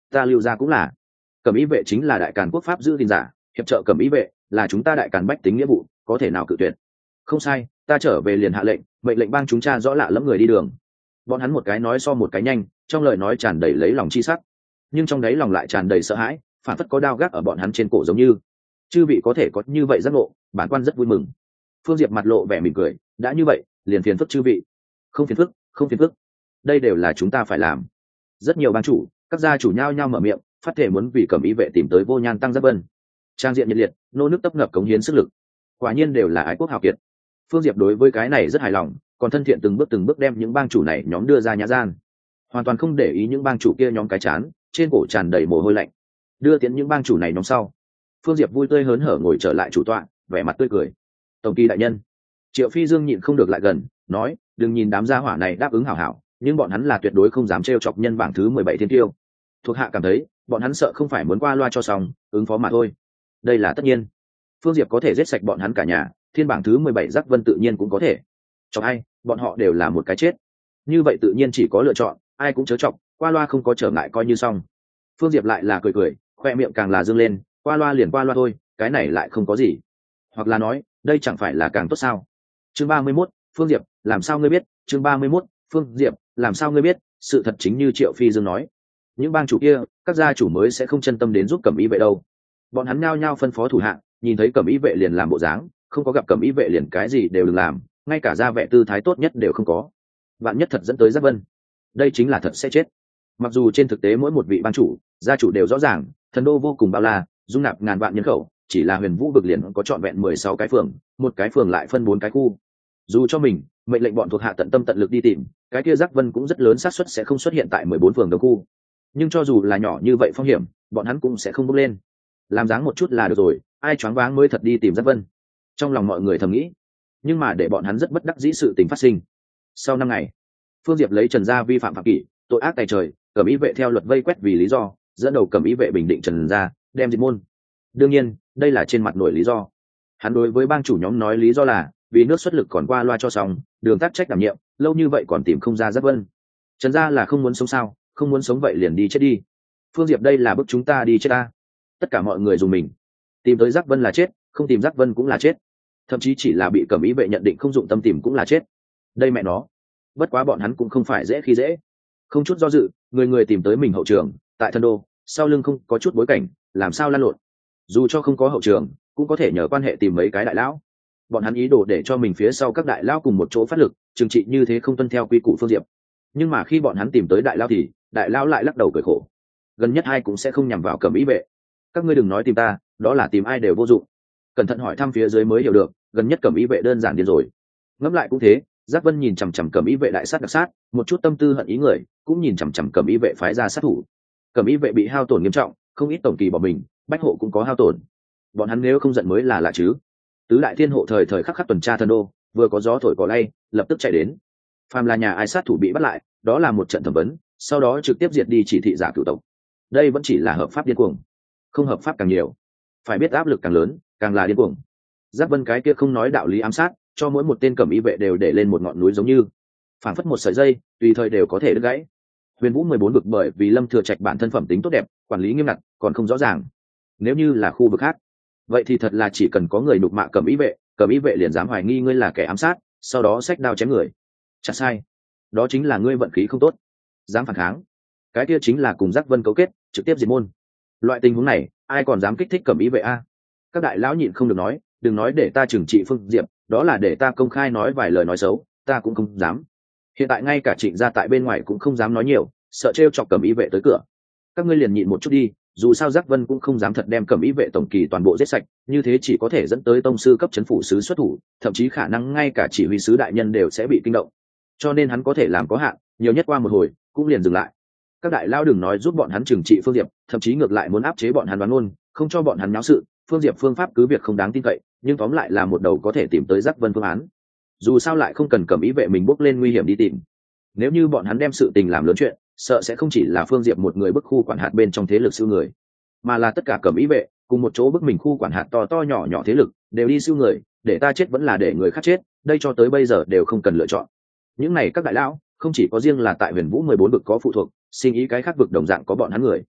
ta lưu ra cũng là. Cẩm y vệ chính là đại càn quốc pháp giữ gìn giả, hiệp trợ cẩm y vệ là chúng ta đại càn bách tính nghĩa vụ, có thể nào cự tuyệt. Không sai, ta trở về liền hạ lệnh, mệnh lệnh bang chúng cha rõ lạ lẫm người đi đường. Bọn hắn một cái nói so một cái nhanh, trong lời nói tràn đầy lấy lòng chi sắc, nhưng trong đấy lòng lại tràn đầy sợ hãi, phản phất có đao gác ở bọn hắn trên cổ giống như. Chư vị có thể có như vậy giác ngộ, bản quan rất vui mừng. Phương Diệp mặt lộ vẻ mỉm cười, đã như vậy, liền phiền phức chư vị. Không phiền phức, không phiền phức. Đây đều là chúng ta phải làm. Rất nhiều bang chủ, các gia chủ nhao nhao mở miệng, phát thể muốn vì cẩm y vệ tìm tới Vô Nhan Tăng Giáp Vân. Trang diện nhiệt liệt, nô nước tấp nập cống hiến sức lực. Quả nhiên đều là ái quốc hào kiệt. Phương Diệp đối với cái này rất hài lòng, còn thân thiện từng bước đem những bang chủ này nhóm đưa ra nhã gian, hoàn toàn không để ý những bang chủ kia nhóm cái chán, trên cổ tràn đầy mồ hôi lạnh. Đưa tiễn những bang chủ này nhóm sau, Phương Diệp vui tươi hớn hở ngồi trở lại chủ tọa, vẻ mặt tươi cười. Tổng kỳ đại nhân. Triệu Phi Dương nhịn không được lại gần, nói, đừng nhìn đám gia hỏa này đáp ứng hảo hảo, nhưng bọn hắn là tuyệt đối không dám trêu chọc nhân bảng thứ 17 thiên tiêu. Thuộc hạ cảm thấy, bọn hắn sợ không phải muốn qua loa cho xong, ứng phó mà thôi. Đây là tất nhiên. Phương Diệp có thể giết sạch bọn hắn cả nhà, thiên bảng thứ 17 Giác Vân tự nhiên cũng có thể. Chọc ai, bọn họ đều là một cái chết. Như vậy tự nhiên chỉ có lựa chọn, ai cũng chớ chọc, qua loa không có trở ngại coi như xong. Phương Diệp lại là cười cười, khoe miệng càng là dương lên, qua loa liền qua loa thôi, cái này lại không có gì. Hoặc là nói, đây chẳng phải là càng tốt sao? Chương 31, Phương Diệp, làm sao ngươi biết? Chương 31, Phương Diệp, làm sao ngươi biết? Sự thật chính như Triệu Phi Dương nói, những bang chủ kia, các gia chủ mới sẽ không chân tâm đến giúp cẩm y vệ đâu. Bọn hắn nhao nhao phân phó thủ hạ, nhìn thấy cẩm y vệ liền làm bộ dáng, không có gặp cẩm y vệ liền cái gì đều đừng làm, ngay cả ra vẻ tư thái tốt nhất đều không có. Vạn nhất thật dẫn tới Giác Vân, đây chính là thật sẽ chết. Mặc dù trên thực tế mỗi một vị bang chủ, gia chủ đều rõ ràng, thần đô vô cùng bao la, dung nạp ngàn vạn nhân khẩu, chỉ là Huyền Vũ vực liền có trọn vẹn 16 cái phường, một cái phường lại phân 4 cái khu. Dù cho mình mệnh lệnh bọn thuộc hạ tận tâm tận lực đi tìm, cái kia Giác Vân cũng rất lớn xác suất sẽ không xuất hiện tại 14 phường đồng khu. Nhưng cho dù là nhỏ như vậy phong hiểm, bọn hắn cũng sẽ không bước lên. Làm dáng một chút là được rồi, ai choáng váng mới thật đi tìm Giác Vân. Trong lòng mọi người thầm nghĩ, nhưng mà để bọn hắn rất bất đắc dĩ sự tình phát sinh. Sau 5 ngày, Phương Diệp lấy Trần gia vi phạm phạm kỷ, tội ác tày trời, cẩm y vệ theo luật vây quét vì lý do, dẫn đầu cẩm y vệ bình định Trần gia, đem diệt môn. Đương nhiên, đây là trên mặt nổi lý do. Hắn đối với bang chủ nhóm nói lý do là vì nước xuất lực còn qua loa cho xong, đường tắc trách đảm nhiệm, lâu như vậy còn tìm không ra Giác Vân. Trần gia là không muốn sống sao? Không muốn sống vậy liền đi chết đi. Phương Diệp đây là bức chúng ta đi chết ta. Tất cả mọi người dùng mình. Tìm tới Giác Vân là chết, không tìm Giác Vân cũng là chết. Thậm chí chỉ là bị cẩm y vệ nhận định không dụng tâm tìm cũng là chết. Đây mẹ nó. Bất quá bọn hắn cũng không phải dễ khi dễ. Không chút do dự, người người tìm tới mình hậu trường, tại Thân Đô, sau lưng không có chút bối cảnh, làm sao lăn lộn. Dù cho không có hậu trường, cũng có thể nhờ quan hệ tìm mấy cái đại lão. Bọn hắn ý đồ để cho mình phía sau các đại lão cùng một chỗ phát lực, trừng trị như thế không tuân theo quy củ Phương Diệp. Nhưng mà khi bọn hắn tìm tới đại lão thì đại lão lại lắc đầu cười khổ, gần nhất ai cũng sẽ không nhằm vào cẩm y vệ. Các ngươi đừng nói tìm ta, đó là tìm ai đều vô dụng. Cẩn thận hỏi thăm phía dưới mới hiểu được, gần nhất cẩm y vệ đơn giản điên rồi. Ngẫm lại cũng thế, Giác Vân nhìn chằm chằm cẩm y vệ đại sát đặc sát, một chút tâm tư hận ý người cũng nhìn chằm chằm cẩm y vệ phái ra sát thủ. Cẩm y vệ bị hao tổn nghiêm trọng, không ít tổng kỳ bỏ mình, bách hộ cũng có hao tổn. Bọn hắn nếu không giận mới là lạ chứ. Tứ đại thiên hộ thời thời khắc khắc tuần tra Thân Đô, vừa có gió thổi cỏ lay, lập tức chạy đến. Phàm là nhà ai sát thủ bị bắt lại, đó là một trận thẩm vấn, sau đó trực tiếp diệt đi chỉ thị giả cửu tộc. Đây vẫn chỉ là hợp pháp điên cuồng, không hợp pháp càng nhiều, phải biết áp lực càng lớn càng là điên cuồng. Giác Vân cái kia không nói đạo lý ám sát, cho mỗi một tên cẩm y vệ đều để lên một ngọn núi giống như phảng phất một sợi dây, tùy thời đều có thể đứt gãy. Huyền Vũ 14 vực bởi vì Lâm Thừa Trạch bản thân phẩm tính tốt đẹp, quản lý nghiêm ngặt, còn không rõ ràng. Nếu như là khu vực khác, vậy thì thật là chỉ cần có người đục mạ cẩm y vệ liền dám hoài nghi ngươi là kẻ ám sát, sau đó xách đao chém người. Chả sai, đó chính là ngươi vận khí không tốt. Dám phản kháng, cái kia chính là cùng Giác Vân cấu kết, trực tiếp diệt môn. Loại tình huống này, ai còn dám kích thích cẩm y vệ a? Các đại lão nhịn không được nói, đừng nói để ta trừng trị Phương Diệp, đó là để ta công khai nói vài lời nói xấu, ta cũng không dám. Hiện tại ngay cả Trịnh gia tại bên ngoài cũng không dám nói nhiều, sợ trêu chọc cẩm y vệ tới cửa. Các ngươi liền nhịn một chút đi, dù sao Giác Vân cũng không dám thật đem cẩm y vệ tổng kỳ toàn bộ giết sạch, như thế chỉ có thể dẫn tới tông sư cấp chấn phủ sứ xuất thủ, thậm chí khả năng ngay cả chỉ huy sứ đại nhân đều sẽ bị kinh động. Cho nên hắn có thể làm có hạn, nhiều nhất qua một hồi cũng liền dừng lại. Các đại lao đừng nói giúp bọn hắn trừng trị Phương Diệp, thậm chí ngược lại muốn áp chế bọn hắn đoán ngôn, không cho bọn hắn náo sự. Phương Diệp phương pháp cứ việc không đáng tin cậy, nhưng tóm lại là một đầu có thể tìm tới Giác Vân phương án. Dù sao lại không cần cẩm y vệ mình bước lên nguy hiểm đi tìm. Nếu như bọn hắn đem sự tình làm lớn chuyện, sợ sẽ không chỉ là Phương Diệp một người bức khu quản hạt bên trong thế lực siêu người, mà là tất cả cẩm y vệ cùng một chỗ bức mình khu quản hạt to to nhỏ nhỏ thế lực đều đi siêu người, để ta chết vẫn là để người khác chết, đây cho tới bây giờ đều không cần lựa chọn. Những này các đại lão không chỉ có riêng là tại Huyền Vũ 14 vực có phụ thuộc, sinh ý cái khác vực đồng dạng có bọn hắn người.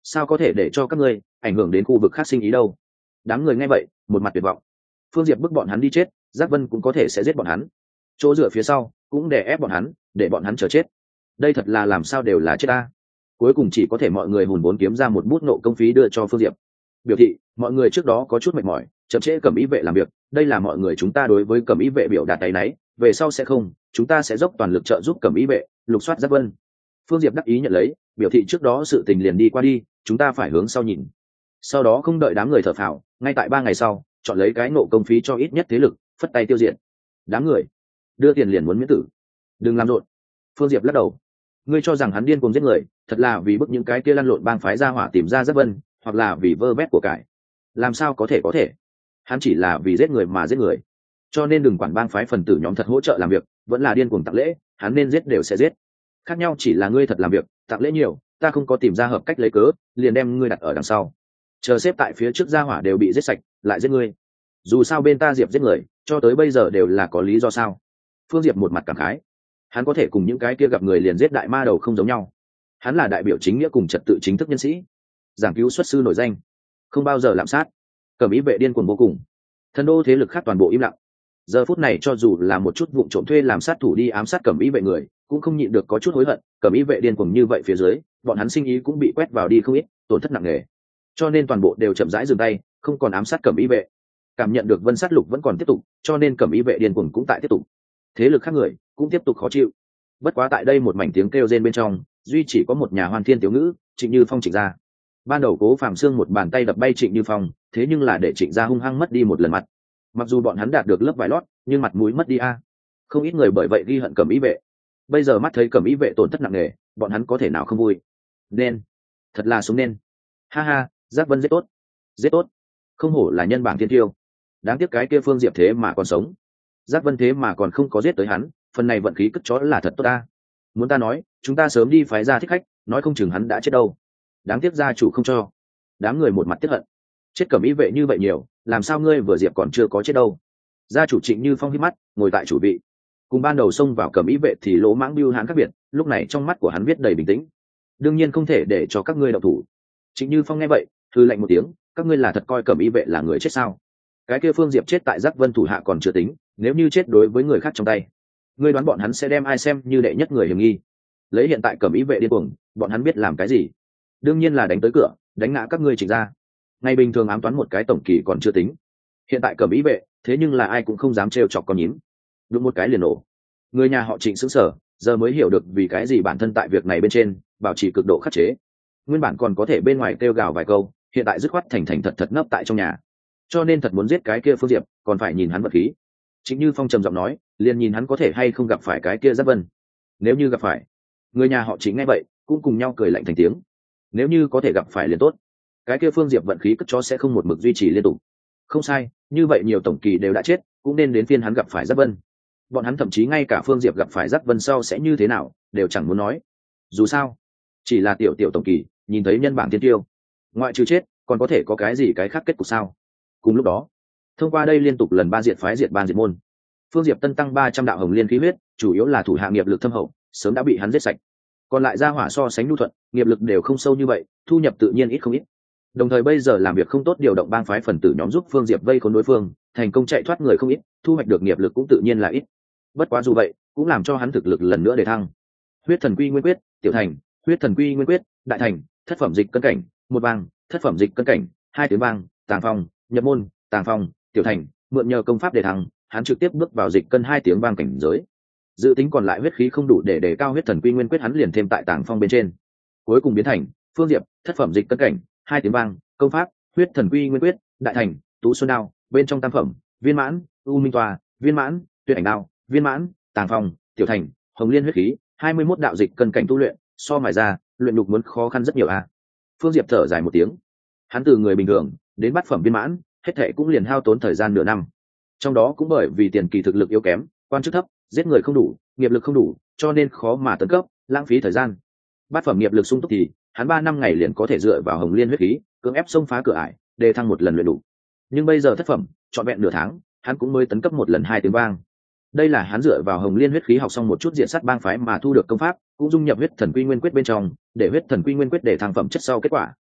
sao có thể để cho các ngươi ảnh hưởng đến khu vực khác sinh ý đâu. Đám người nghe vậy một mặt tuyệt vọng. Phương Diệp bức bọn hắn đi chết, Giác Vân cũng có thể sẽ giết bọn hắn, chỗ dựa phía sau cũng đè ép bọn hắn, để bọn hắn chờ chết. Đây thật là làm sao đều là chết ta. Cuối cùng chỉ có thể mọi người hùn vốn kiếm ra một bút nộ công phí đưa cho Phương Diệp, biểu thị mọi người trước đó có chút mệt mỏi, chậm trễ Cẩm Ý vệ làm việc, đây là mọi người chúng ta đối với Cẩm Ý vệ biểu đạt áy náy, về sau sẽ không, chúng ta sẽ dốc toàn lực trợ giúp Cẩm Ý vệ lục soát Giác Vân. Phương Diệp đắc ý nhận lấy, biểu thị trước đó sự tình liền đi qua đi, chúng ta phải hướng sau nhìn. Sau đó không đợi đám người thở phào, ngay tại 3 ngày sau chọn lấy cái nộ công phí cho ít nhất thế lực, phất tay tiêu diệt. Đám người đưa tiền liền muốn miễn tử, đừng làm rộn. Phương Diệp lắc đầu, ngươi cho rằng hắn điên cuồng giết người, thật là vì bức những cái kia lăn lộn bang phái ra hỏa tìm ra Giác Vân, hoặc là vì vơ vét của cải? Làm sao có thể, hắn chỉ là vì giết người mà giết người. Cho nên đừng quản bang phái phần tử nhóm thật hỗ trợ làm việc, vẫn là điên cuồng tặng lễ, hắn nên giết đều sẽ giết. Khác nhau chỉ là ngươi thật làm việc, tặng lễ nhiều, ta không có tìm ra hợp cách lấy cớ, liền đem ngươi đặt ở đằng sau, chờ xếp tại phía trước gia hỏa đều bị giết sạch, lại giết ngươi. Dù sao bên ta Diệp giết người, cho tới bây giờ đều là có lý do sao? Phương Diệp một mặt cảm khái, hắn có thể cùng những cái kia gặp người liền giết đại ma đầu không giống nhau. Hắn là đại biểu chính nghĩa cùng trật tự chính thức nhân sĩ, giảng cứu xuất sư nổi danh, không bao giờ lạm sát. Cẩm Ý vệ điên cuồng vô cùng, thần đô thế lực khác toàn bộ im lặng. Giờ phút này cho dù là một chút vụng trộm thuê làm sát thủ đi ám sát Cẩm Ý vệ người, cũng không nhịn được có chút hối hận. Cẩm Ý vệ điên cuồng như vậy phía dưới, bọn hắn sinh ý cũng bị quét vào đi không ít, tổn thất nặng nề. Cho nên toàn bộ đều chậm rãi dừng tay, không còn ám sát Cẩm Ý vệ. Cảm nhận được Vân Sát Lục vẫn còn tiếp tục, cho nên Cẩm Ý vệ điên cuồng cũng tại tiếp tục. Thế lực khác người cũng tiếp tục khó chịu. Bất quá tại đây một mảnh tiếng kêu rên bên trong, duy chỉ có một nhà Hoan Thiên tiểu ngữ, Trịnh Như Phong Trịnh gia. Ban đầu Cố Phạm Xương một bàn tay đập bay Trịnh Như Phong, thế nhưng là để Trịnh gia hung hăng mất đi một lần mặt. Mặc dù bọn hắn đạt được lớp vải lót, nhưng mặt mũi mất đi a. Không ít người bởi vậy ghi hận Cẩm Ý vệ. Bây giờ mắt thấy Cẩm Ý vệ tổn thất nặng nề, bọn hắn có thể nào không vui? Nên, thật là sống nên. Ha ha, Giác Vân giết tốt, không hổ là nhân bảng thiên tiêu. Đáng tiếc cái kia Phương Diệp thế mà còn sống, Giác Vân thế mà còn không có giết tới hắn, phần này vận khí cất chó là thật tốt ta. Muốn ta nói, chúng ta sớm đi phái ra thích khách, nói không chừng hắn đã chết đâu. Đáng tiếc gia chủ không cho. Đám người một mặt tiếc hận, chết Cẩm Ý vệ như vậy nhiều, làm sao ngươi vừa Diệp còn chưa có chết đâu? Gia chủ Trịnh Như Phong hít mắt, ngồi tại chủ vị, cùng ban đầu xông vào Cẩm Ý vệ thì lỗ mãng bưu hãn khác biệt, lúc này trong mắt của hắn viết đầy bình tĩnh. Đương nhiên không thể để cho các ngươi động thủ. Trịnh Như Phong nghe vậy, hừ lạnh một tiếng, các ngươi là thật coi Cẩm Ý vệ là người chết sao? Cái kia Phương Diệp chết tại Giác Vân thủ hạ còn chưa tính, nếu như chết đối với người khác trong tay, ngươi đoán bọn hắn sẽ đem ai xem như đệ nhất người hiểm nghi? Lấy hiện tại Cẩm Ý vệ điên cuồng, bọn hắn biết làm cái gì? Đương nhiên là đánh tới cửa, đánh ngã các ngươi Trịnh gia. Ngày bình thường ám toán một cái tổng kỳ còn chưa tính, hiện tại Cẩm Ý vệ, thế nhưng là ai cũng không dám trêu chọc con nhím, đụng một cái liền nổ. Người nhà họ Trịnh sững sờ, giờ mới hiểu được vì cái gì bản thân tại việc này bên trên bảo trì cực độ khắc chế. Nguyên bản còn có thể bên ngoài kêu gào vài câu, hiện tại dứt khoát thành thành thật thật nấp tại trong nhà. Cho nên thật muốn giết cái kia Phương Diệp, còn phải nhìn hắn vật khí. Trịnh Như Phong trầm giọng nói, liền nhìn hắn có thể hay không gặp phải cái kia Giác Vân. Nếu như gặp phải, người nhà họ Trịnh nghe vậy cũng cùng nhau cười lạnh thành tiếng. Nếu như có thể gặp phải liền tốt, cái kia Phương Diệp vận khí cất chó sẽ không một mực duy trì liên tục. Không sai, như vậy nhiều tổng kỳ đều đã chết, cũng nên đến phiên hắn gặp phải Giác Vân. Bọn hắn thậm chí ngay cả Phương Diệp gặp phải Giác Vân sau sẽ như thế nào đều chẳng muốn nói. Dù sao, chỉ là tiểu tổng kỳ, nhìn thấy nhân bảng tiên tiêu, ngoại trừ chết còn có thể có cái gì cái khác kết cục sao? Cùng lúc đó, thông qua đây liên tục lần 3 diệt phái diệt ban diệt môn, Phương Diệp tân tăng 300 đạo hồng liên khí huyết, chủ yếu là thủ hạ nghiệp lực thâm hậu, sớm đã bị hắn giết sạch. Còn lại gia hỏa so sánh nhu thuận, nghiệp lực đều không sâu như vậy, thu nhập tự nhiên ít không ít. Đồng thời bây giờ làm việc không tốt điều động bang phái phần tử nhóm giúp Phương Diệp vây khốn đối phương, thành công chạy thoát người không ít, thu hoạch được nghiệp lực cũng tự nhiên là ít. Bất quá dù vậy, cũng làm cho hắn thực lực lần nữa để thăng. Huyết thần quy nguyên quyết, tiểu thành, huyết thần quy nguyên quyết, đại thành, thất phẩm dịch cân cảnh, một vang, thất phẩm dịch cân cảnh, 2 tiếng vang, tàng phong, nhập môn, tàng phong, tiểu thành, mượn nhờ công pháp để thăng, hắn trực tiếp bước vào dịch cân 2 tiếng vang cảnh giới. Dự tính còn lại huyết khí không đủ để đề cao huyết thần quy nguyên quyết, hắn liền thêm tại tàng phong bên trên. Cuối cùng biến thành Phương Diệp, thất phẩm dịch cân cảnh, 2 tiếng vang, công pháp, huyết thần quy nguyên quyết, đại thành, tú xuân đao, bên trong tam phẩm, viên mãn, u minh tòa, viên mãn, tuyệt ảnh đao, viên mãn, tàng phong, tiểu thành, hồng liên huyết khí, 21 đạo dịch cân cảnh tu luyện, so mài ra, luyện đục muốn khó khăn rất nhiều a. Phương Diệp thở dài một tiếng, hắn từ người bình thường đến bát phẩm viên mãn, hết thệ cũng liền hao tốn thời gian nửa năm. Trong đó cũng bởi vì tiền kỳ thực lực yếu kém, quan chức thấp, giết người không đủ, nghiệp lực không đủ, cho nên khó mà tấn cấp, lãng phí thời gian. Bát phẩm nghiệp lực sung túc thì hắn 3 năm ngày liền có thể dựa vào hồng liên huyết khí cưỡng ép xông phá cửa ải, đề thăng một lần luyện đủ. Nhưng bây giờ thất phẩm, trọn vẹn nửa tháng, hắn cũng mới tấn cấp một lần 2 tiếng vang. Đây là hắn dựa vào hồng liên huyết khí học xong một chút diện sát bang phái mà thu được công pháp, cũng dung nhập huyết thần quy nguyên quyết bên trong, để huyết thần quy nguyên quyết để thăng phẩm chất sau kết quả.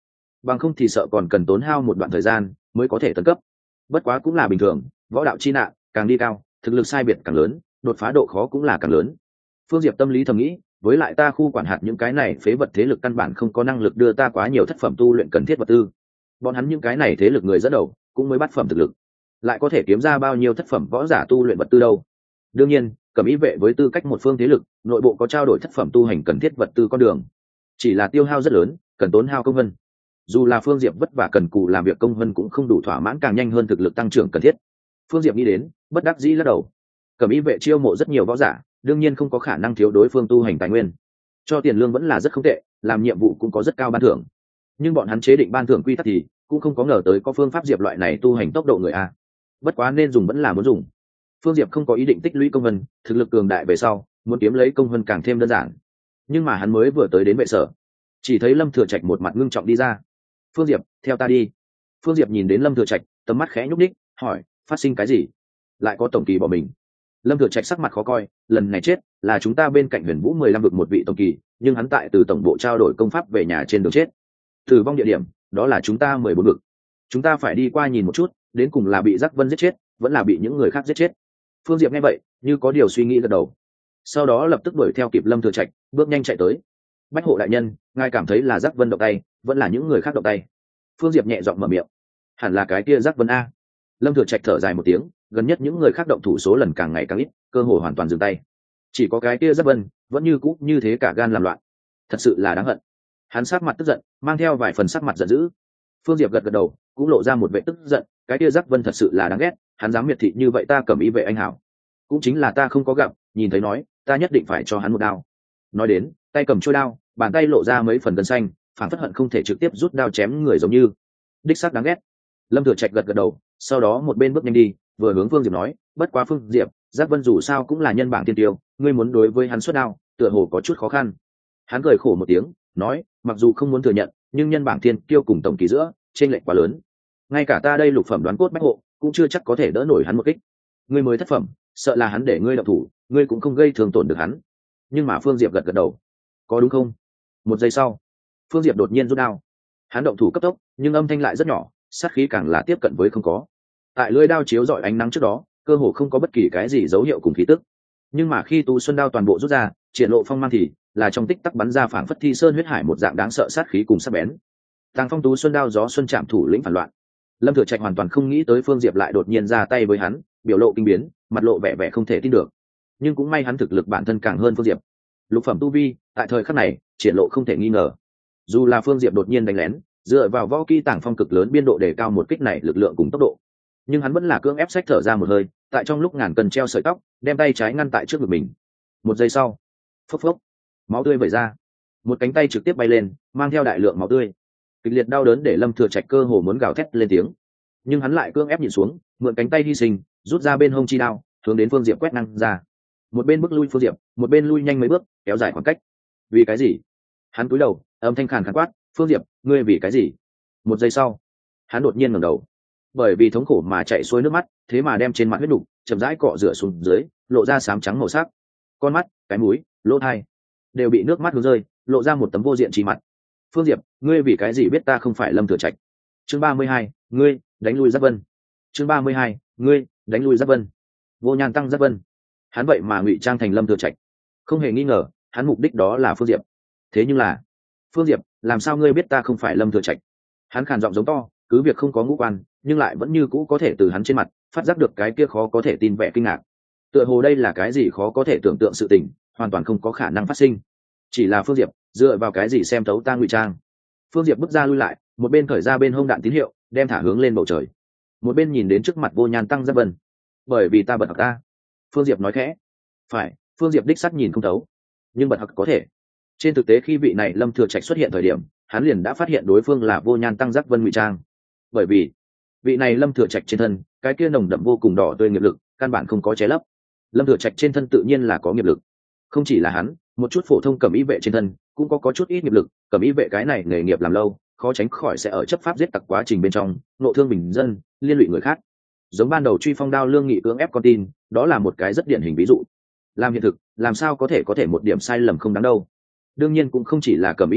bằng không thì sợ còn cần tốn hao một đoạn thời gian mới có thể tấn cấp. Bất quá cũng là bình thường, võ đạo chi nạn càng đi cao, thực lực sai biệt càng lớn, đột phá độ khó cũng là càng lớn. Phương Diệp tâm lý thầm nghĩ, với lại ta khu quản hạt những cái này phế vật thế lực căn bản không có năng lực đưa ta quá nhiều thất phẩm tu luyện cần thiết vật tư. Bọn hắn những cái này thế lực người dẫn đầu cũng mới bắt phẩm thực lực, lại có thể kiếm ra bao nhiêu thất phẩm võ giả tu luyện vật tư đâu. Đương nhiên, Cẩm Ý vệ với tư cách một phương thế lực, nội bộ có trao đổi thất phẩm tu hành cần thiết vật tư con đường, chỉ là tiêu hao rất lớn, cần tốn hao công vân. Dù là Phương Diệp vất vả cần cù làm việc công vân cũng không đủ thỏa mãn càng nhanh hơn thực lực tăng trưởng cần thiết. Phương Diệp nghĩ đến, bất đắc dĩ lắc đầu. Cẩm Ý vệ chiêu mộ rất nhiều võ giả, đương nhiên không có khả năng thiếu đối phương tu hành tài nguyên. Cho tiền lương vẫn là rất không tệ, làm nhiệm vụ cũng có rất cao ban thưởng. Nhưng bọn hắn chế định ban thưởng quy tắc thì cũng không có ngờ tới có phương pháp Diệp loại này tu hành tốc độ người a. Bất quá nên dùng vẫn là muốn dùng. Phương Diệp không có ý định tích lũy công vân, thực lực cường đại về sau, muốn kiếm lấy công vân càng thêm đơn giản. Nhưng mà hắn mới vừa tới đến vệ sở, chỉ thấy Lâm Thừa Trạch một mặt ngưng trọng đi ra. Phương Diệp, theo ta đi. Phương Diệp nhìn đến Lâm Thừa Trạch, tầm mắt khẽ nhúc nhích, hỏi, phát sinh cái gì? Lại có tổng kỳ bỏ mình. Lâm Thừa Trạch sắc mặt khó coi, lần này chết là chúng ta bên cạnh Huyền Vũ 15 vực một vị tổng kỳ, nhưng hắn tại từ tổng bộ trao đổi công pháp về nhà trên đường chết. Tử vong địa điểm, đó là chúng ta 14 vực. Chúng ta phải đi qua nhìn một chút, đến cùng là bị Giác Vân giết chết, vẫn là bị những người khác giết chết. Phương Diệp nghe vậy, như có điều suy nghĩ gật đầu. Sau đó lập tức đuổi theo kịp Lâm Thừa Trạch, bước nhanh chạy tới. Bách hộ đại nhân, ngài cảm thấy là Giác Vân động tay, vẫn là những người khác động tay? Phương Diệp nhẹ giọng mở miệng. Hẳn là cái kia Giác Vân a. Lâm Thừa Trạch thở dài một tiếng, gần nhất những người khác động thủ số lần càng ngày càng ít, cơ hội hoàn toàn dừng tay. Chỉ có cái kia Giác Vân vẫn như cũ như thế cả gan làm loạn, thật sự là đáng hận. Hắn sắc mặt tức giận, mang theo vài phần sắc mặt giận dữ. Phương Diệp gật gật đầu, cũng lộ ra một vẻ tức giận, cái kia Giác Vân thật sự là đáng ghét, hắn dám miệt thị như vậy ta Cẩm Ý vệ anh hảo. Cũng chính là ta không có gặp, nhìn thấy nói, ta nhất định phải cho hắn một đao. Nói đến, tay cầm chuôi đao, bàn tay lộ ra mấy phần gân xanh, phản phất hận không thể trực tiếp rút đao chém người giống như. Đích xác đáng ghét. Lâm Thừa Trạch gật gật đầu, sau đó một bên bước nhanh đi, vừa hướng Phương Diệp nói, bất quá Phương Diệp, Giác Vân dù sao cũng là nhân bảng tiên tiêu, ngươi muốn đối với hắn xuất đao, tựa hồ có chút khó khăn. Hắn cười khổ một tiếng, nói, mặc dù không muốn thừa nhận, nhưng nhân bảng tiên tiêu cùng tổng kỳ giữa, chênh lệch quá lớn. Ngay cả ta đây lục phẩm đoán cốt bách hộ, cũng chưa chắc có thể đỡ nổi hắn một kích. Ngươi mới thất phẩm, sợ là hắn để ngươi động thủ, ngươi cũng không gây thương tổn được hắn. Nhưng mà Phương Diệp gật gật đầu, có đúng không? Một giây sau, Phương Diệp đột nhiên rút đao. Hắn động thủ cấp tốc, nhưng âm thanh lại rất nhỏ, sát khí càng là tiếp cận với không có. Tại lưỡi đao chiếu rọi ánh nắng trước đó, cơ hồ không có bất kỳ cái gì dấu hiệu cùng khí tức. Nhưng mà khi Tu Xuân đao toàn bộ rút ra, triển lộ phong mang thì là trong tích tắc bắn ra phảng phất thi sơn huyết hải một dạng đáng sợ sát khí cùng sắc bén. Tàng Phong Tú Xuân đao gió xuân chạm thủ lĩnh phản loạn. Lâm Thừa Trạch hoàn toàn không nghĩ tới Phương Diệp lại đột nhiên ra tay với hắn, biểu lộ kinh biến, mặt lộ vẻ vẻ không thể tin được. Nhưng cũng may hắn thực lực bản thân càng hơn Phương Diệp. Lục phẩm tu vi, tại thời khắc này, triển lộ không thể nghi ngờ. Dù là Phương Diệp đột nhiên đánh lén, dựa vào võ kỹ Tàng Phong cực lớn biên độ đề cao một kích này lực lượng cùng tốc độ, nhưng hắn vẫn là cưỡng ép xách thở ra một hơi, tại trong lúc ngàn cân treo sợi tóc, đem tay trái ngăn tại trước ngực mình. Một giây sau, phốc phốc, máu tươi vẩy ra, một cánh tay trực tiếp bay lên, mang theo đại lượng máu tươi. Kịch liệt đau đớn để Lâm Thừa Trạch cơ hồ muốn gào thét lên tiếng, nhưng hắn lại cưỡng ép nhịn xuống, mượn cánh tay hy sinh, rút ra bên hông chi đao, hướng đến Phương Diệp quét ngang ra. Một bên bước lui Phương Diệp, một bên lui nhanh mấy bước, kéo dài khoảng cách. Vì cái gì? Hắn cúi đầu, âm thanh khàn khàn quát, Phương Diệp, ngươi vì cái gì? Một giây sau, hắn đột nhiên ngẩng đầu, bởi vì thống khổ mà chạy xuôi nước mắt, thế mà đem trên mặt huyết đục chậm rãi cọ rửa xuống dưới, lộ ra xám trắng màu sắc. Con mắt, cái mũi, lỗ tai đều bị nước mắt hướng rơi, lộ ra một tấm vô diện chi mặt. Phương Diệp, ngươi vì cái gì biết ta không phải Lâm Thừa Trạch? Chương 32, ngươi đánh lui Giác Vân. Chương 32, ngươi đánh lui Giác Vân. Vô Nhan tăng Giác Vân, hắn vậy mà ngụy trang thành Lâm Thừa Trạch, không hề nghi ngờ, hắn mục đích đó là Phương Diệp. Thế nhưng là, Phương Diệp, làm sao ngươi biết ta không phải Lâm Thừa Trạch? Hắn khàn giọng giống to, cứ việc không có ngũ quan, nhưng lại vẫn như cũ có thể từ hắn trên mặt phát giác được cái kia khó có thể tin vẻ kinh ngạc. Tựa hồ đây là cái gì khó có thể tưởng tượng sự tình, hoàn toàn không có khả năng phát sinh. Chỉ là Phương Diệp, dựa vào cái gì xem thấu ta ngụy trang? Phương Diệp bước ra lui lại, một bên khởi ra bên hông đạn tín hiệu, đem thả hướng lên bầu trời, một bên nhìn đến trước mặt Vô Nhan tăng Giác Vân. Bởi vì ta bật học ta. Phương Diệp nói khẽ. Phải, Phương Diệp đích xác nhìn không thấu, nhưng bật học có thể. Trên thực tế khi vị này Lâm Thừa Trạch xuất hiện thời điểm, hắn liền đã phát hiện đối phương là Vô Nhan tăng Giác Vân ngụy trang. Bởi vì vị này Lâm Thừa Trạch trên thân, cái kia nồng đậm vô cùng đỏ tươi nghiệp lực, căn bản không có che lấp. Lâm Thừa Trạch trên thân tự nhiên là có nghiệp lực. Không chỉ là hắn, một chút phổ thông cẩm y vệ trên thân cũng có chút ít nghiệp lực. Cẩm y vệ cái này nghề nghiệp làm lâu, khó tránh khỏi sẽ ở chấp pháp giết tặc quá trình bên trong nộ thương bình dân, liên lụy người khác. Giống ban đầu truy phong đao lương nghị cưỡng ép con tin, đó là một cái rất điển hình ví dụ. Làm hiện thực, làm sao có thể một điểm sai lầm không đáng đâu. Đương nhiên cũng không chỉ là cẩm y vệ,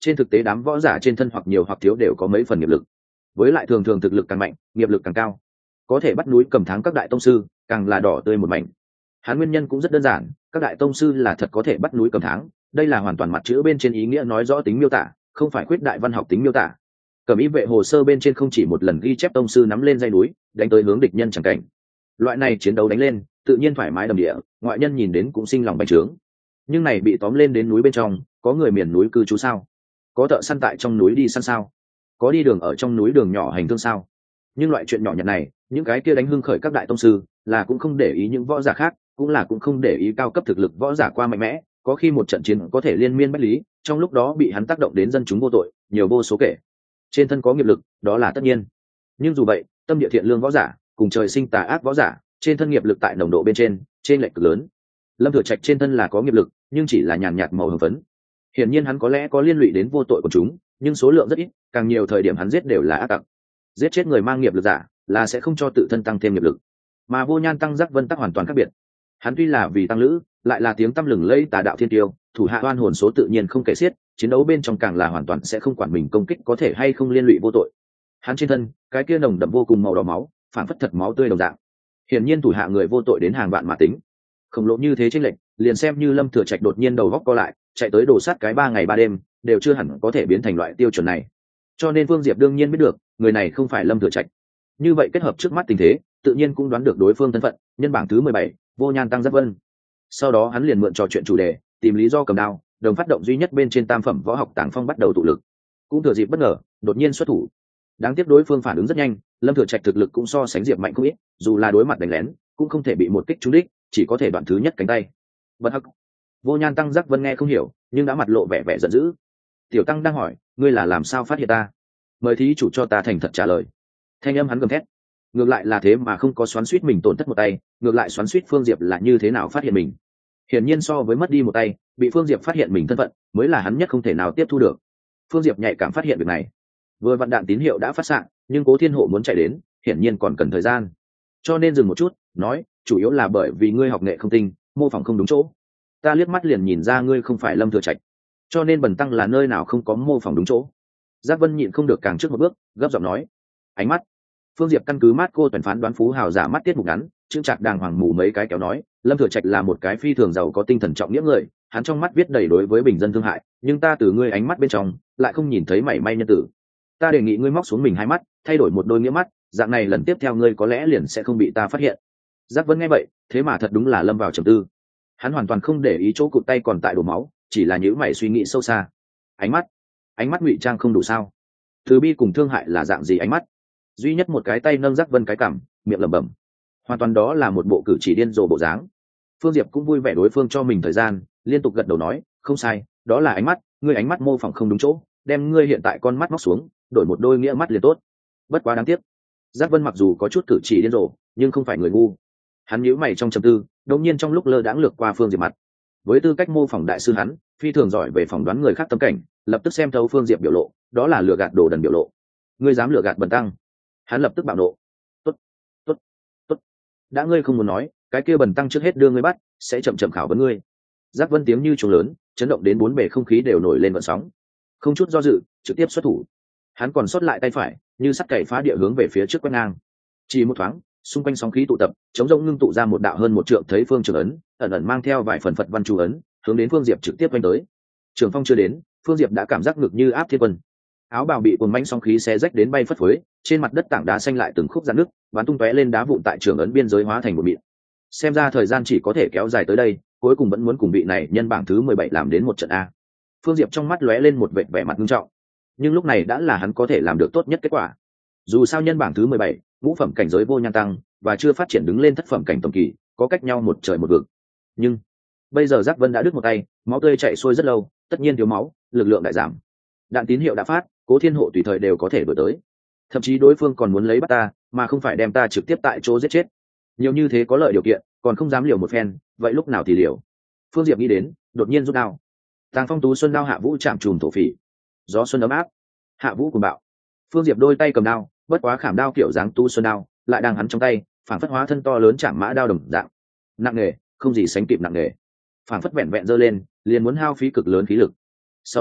trên thực tế đám võ giả trên thân hoặc nhiều hoặc thiếu đều có mấy phần nghiệp lực, với lại thường thường thực lực càng mạnh nghiệp lực càng cao, có thể bắt núi cầm thắng các đại tông sư càng là đỏ tươi một mảnh. Hắn nguyên nhân cũng rất đơn giản, các đại tông sư là thật có thể bắt núi cầm thắng, đây là hoàn toàn mặt chữ bên trên ý nghĩa nói rõ tính miêu tả, không phải khuyết đại văn học tính miêu tả. Cẩm y vệ hồ sơ bên trên không chỉ một lần ghi chép tông sư nắm lên dây núi đánh tới hướng địch nhân chẳng cảnh, loại này chiến đấu đánh lên tự nhiên thoải mái đầm địa, ngoại nhân nhìn đến cũng sinh lòng bành trướng. Nhưng này bị tóm lên đến núi bên trong, có người miền núi cư trú sao? Có thợ săn tại trong núi đi săn sao? Có đi đường ở trong núi đường nhỏ hành thương sao? Nhưng loại chuyện nhỏ nhặt này, những cái kia đánh hưng khởi các đại tông sư là cũng không để ý những võ giả khác, cũng là cũng không để ý cao cấp thực lực võ giả qua mạnh mẽ, có khi một trận chiến có thể liên miên bách lý, trong lúc đó bị hắn tác động đến dân chúng vô tội nhiều vô số kể. Trên thân có nghiệp lực đó là tất nhiên, nhưng dù vậy tâm địa thiện lương võ giả cùng trời sinh tà ác võ giả trên thân nghiệp lực tại nồng độ bên trên lệch cực lớn. Lâm Thừa Trạch trên thân là có nghiệp lực nhưng chỉ là nhàn nhạt màu hồng phấn, hiển nhiên hắn có lẽ có liên lụy đến vô tội của chúng, nhưng số lượng rất ít, càng nhiều thời điểm hắn giết đều là ác tặc. Giết chết người mang nghiệp lực giả là sẽ không cho tự thân tăng thêm nghiệp lực, mà Vô Nhan Tăng Giác Vân tắc hoàn toàn khác biệt. Hắn tuy là vì tăng lữ lại là tiếng tăm lừng lẫy tà đạo thiên tiêu, thủ hạ oan hồn số tự nhiên không kể xiết, chiến đấu bên trong càng là hoàn toàn sẽ không quản mình công kích có thể hay không liên lụy vô tội. Hắn trên thân cái kia nồng đậm vô cùng màu đỏ máu phản phất thật máu tươi đồng dạng, hiển nhiên thủ hạ người vô tội đến hàng vạn mà tính. Khổng lồ như thế chênh lệch, liền xem như Lâm Thừa Trạch đột nhiên đầu góc co lại chạy tới đổ sát cái 3 ngày 3 đêm đều chưa hẳn có thể biến thành loại tiêu chuẩn này. Cho nên Phương Diệp đương nhiên biết được người này không phải Lâm Thừa Trạch. Như vậy kết hợp trước mắt tình thế tự nhiên cũng đoán được đối phương thân phận, nhân bảng thứ 17, Vô Nhan Tăng Giác Vân. Sau đó hắn liền mượn trò chuyện chủ đề, tìm lý do cầm đao, đồng phát động duy nhất bên trên tam phẩm võ học Tàng Phong bắt đầu tụ lực, cũng thừa dịp bất ngờ đột nhiên xuất thủ. Đáng tiếc đối phương phản ứng rất nhanh, Lâm Thừa Trạch thực lực cũng so sánh Diệp mạnh không ít, dù là đối mặt đánh lén cũng không thể bị một kích trúng đích, chỉ có thể đoạn thứ nhất cánh tay. Bất hắc. Vô Nhan Tăng Giác Vân nghe không hiểu nhưng đã mặt lộ vẻ vẻ giận dữ. Tiểu Tăng đang hỏi ngươi là làm sao phát hiện ta, mời thí chủ cho ta thành thật trả lời. Thanh âm hắn gầm thét, ngược lại là thế mà không có xoắn suýt mình tổn thất một tay, ngược lại xoắn suýt Phương Diệp là như thế nào phát hiện mình. Hiển nhiên so với mất đi một tay bị Phương Diệp phát hiện mình thân phận mới là hắn nhất không thể nào tiếp thu được. Phương Diệp nhạy cảm phát hiện việc này, vừa vặn đạn tín hiệu đã phát xạ, nhưng Cố Thiên Hộ muốn chạy đến hiển nhiên còn cần thời gian, cho nên dừng một chút nói chủ yếu là bởi vì ngươi học nghệ không tinh, mô phỏng không đúng chỗ. Ta liếc mắt liền nhìn ra ngươi không phải Lâm Thừa Trạch, cho nên bần tăng là nơi nào không có mô phỏng đúng chỗ. Giác Vân nhịn không được càng trước một bước gấp giọng nói. Ánh mắt Phương Diệp căn cứ mát cô tuyển phán đoán phú hào giả mắt tiết mục ngắn chững chạc đàng hoàng mù mấy cái kéo nói Lâm Thừa Trạch là một cái phi thường giàu có tinh thần trọng nghĩa người, hắn trong mắt viết đầy đối với bình dân thương hại, nhưng ta từ ngươi ánh mắt bên trong lại không nhìn thấy mảy may nhân tử. Ta đề nghị ngươi móc xuống mình hai mắt thay đổi một đôi nghĩa mắt, dạng này lần tiếp theo ngươi có lẽ liền sẽ không bị ta phát hiện. Giác Vân nghe vậy thế mà thật đúng là lâm vào trầm tư, hắn hoàn toàn không để ý chỗ cụt tay còn tại đổ máu, chỉ là nhíu mày suy nghĩ sâu xa. Ánh mắt ngụy trang không đủ sao? Từ bi cùng thương hại là dạng gì ánh mắt? Duy nhất một cái tay nâng Giác Vân cái cằm, miệng lẩm bẩm, hoàn toàn đó là một bộ cử chỉ điên rồ bộ dáng. Phương Diệp cũng vui vẻ đối phương cho mình thời gian, liên tục gật đầu nói không sai, đó là ánh mắt, ngươi ánh mắt mô phỏng không đúng chỗ, đem ngươi hiện tại con mắt móc xuống đổi một đôi nghĩa mắt liền tốt. Bất quá đáng tiếc, Giác Vân mặc dù có chút cử chỉ điên rồ nhưng không phải người ngu. Hắn nhíu mày trong trầm tư, đột nhiên trong lúc lơ đãng lược qua Phương Diệp mặt. Với tư cách mô phỏng đại sư hắn phi thường giỏi về phỏng đoán người khác tâm cảnh, lập tức xem thấu Phương Diệp biểu lộ, đó là lừa gạt đồ đần biểu lộ. Ngươi dám lừa gạt bần tăng? Hắn lập tức bạo nộ. Tốt, đã ngươi không muốn nói, cái kia bần tăng trước hết đưa ngươi bắt, sẽ chậm chậm khảo vấn ngươi. Giác Vân tiếng như trống lớn chấn động đến bốn bề không khí đều nổi lên vận sóng, không chút do dự trực tiếp xuất thủ. Hắn còn sót lại tay phải như sắt cày phá địa hướng về phía trước quét ngang. Chỉ một thoáng xung quanh sóng khí tụ tập, chống rỗng ngưng tụ ra một đạo hơn một trượng thấy phương trường ấn, ẩn ẩn mang theo vài phần Phật văn chú ấn, hướng đến Phương Diệp trực tiếp vanh tới. Trường phong chưa đến, Phương Diệp đã cảm giác ngực như áp thiên quân, áo bào bị cuồng mãnh sóng khí xé rách đến bay phất phới, trên mặt đất tảng đá xanh lại từng khúc rạn nứt, bắn tung tóe lên đá vụn tại trường ấn biên giới hóa thành một mịn. Xem ra thời gian chỉ có thể kéo dài tới đây, cuối cùng vẫn muốn cùng vị này nhân bảng thứ 17 làm đến một trận a. Phương Diệp trong mắt lóe lên một vệt vẻ mặt nghiêm trọng, nhưng lúc này đã là hắn có thể làm được tốt nhất kết quả. Dù sao nhân bảng thứ 17, ngũ phẩm cảnh giới Vô Nhan Tăng và chưa phát triển đứng lên thất phẩm cảnh tổng kỳ, có cách nhau một trời một vực. Nhưng bây giờ Giác Vân đã đứt một tay, máu tươi chảy xuôi rất lâu, tất nhiên thiếu máu, lực lượng đại giảm. Đạn tín hiệu đã phát, Cố Thiên Hộ tùy thời đều có thể đuổi tới. Thậm chí đối phương còn muốn lấy bắt ta, mà không phải đem ta trực tiếp tại chỗ giết chết. Nhiều như thế có lợi điều kiện, còn không dám liều một phen, vậy lúc nào thì liều. Phương Diệp nghĩ đến, đột nhiên rút đao. Tàng Phong Tú Xuân đao hạ vũ chạm trùm thổ phỉ. Gió xuân ấm áp, hạ vũ cuồng bạo. Phương Diệp đôi tay cầm đao, bất quá khảm đao kiểu dáng tu xuân đao, lại đang hắn trong tay, phản phất hóa thân to lớn chạm mã đao đồng dạng. Nặng nề, không gì sánh kịp nặng nề. Phản phất vẹn vẹn giơ lên, liền muốn hao phí cực lớn khí lực. Sau đó,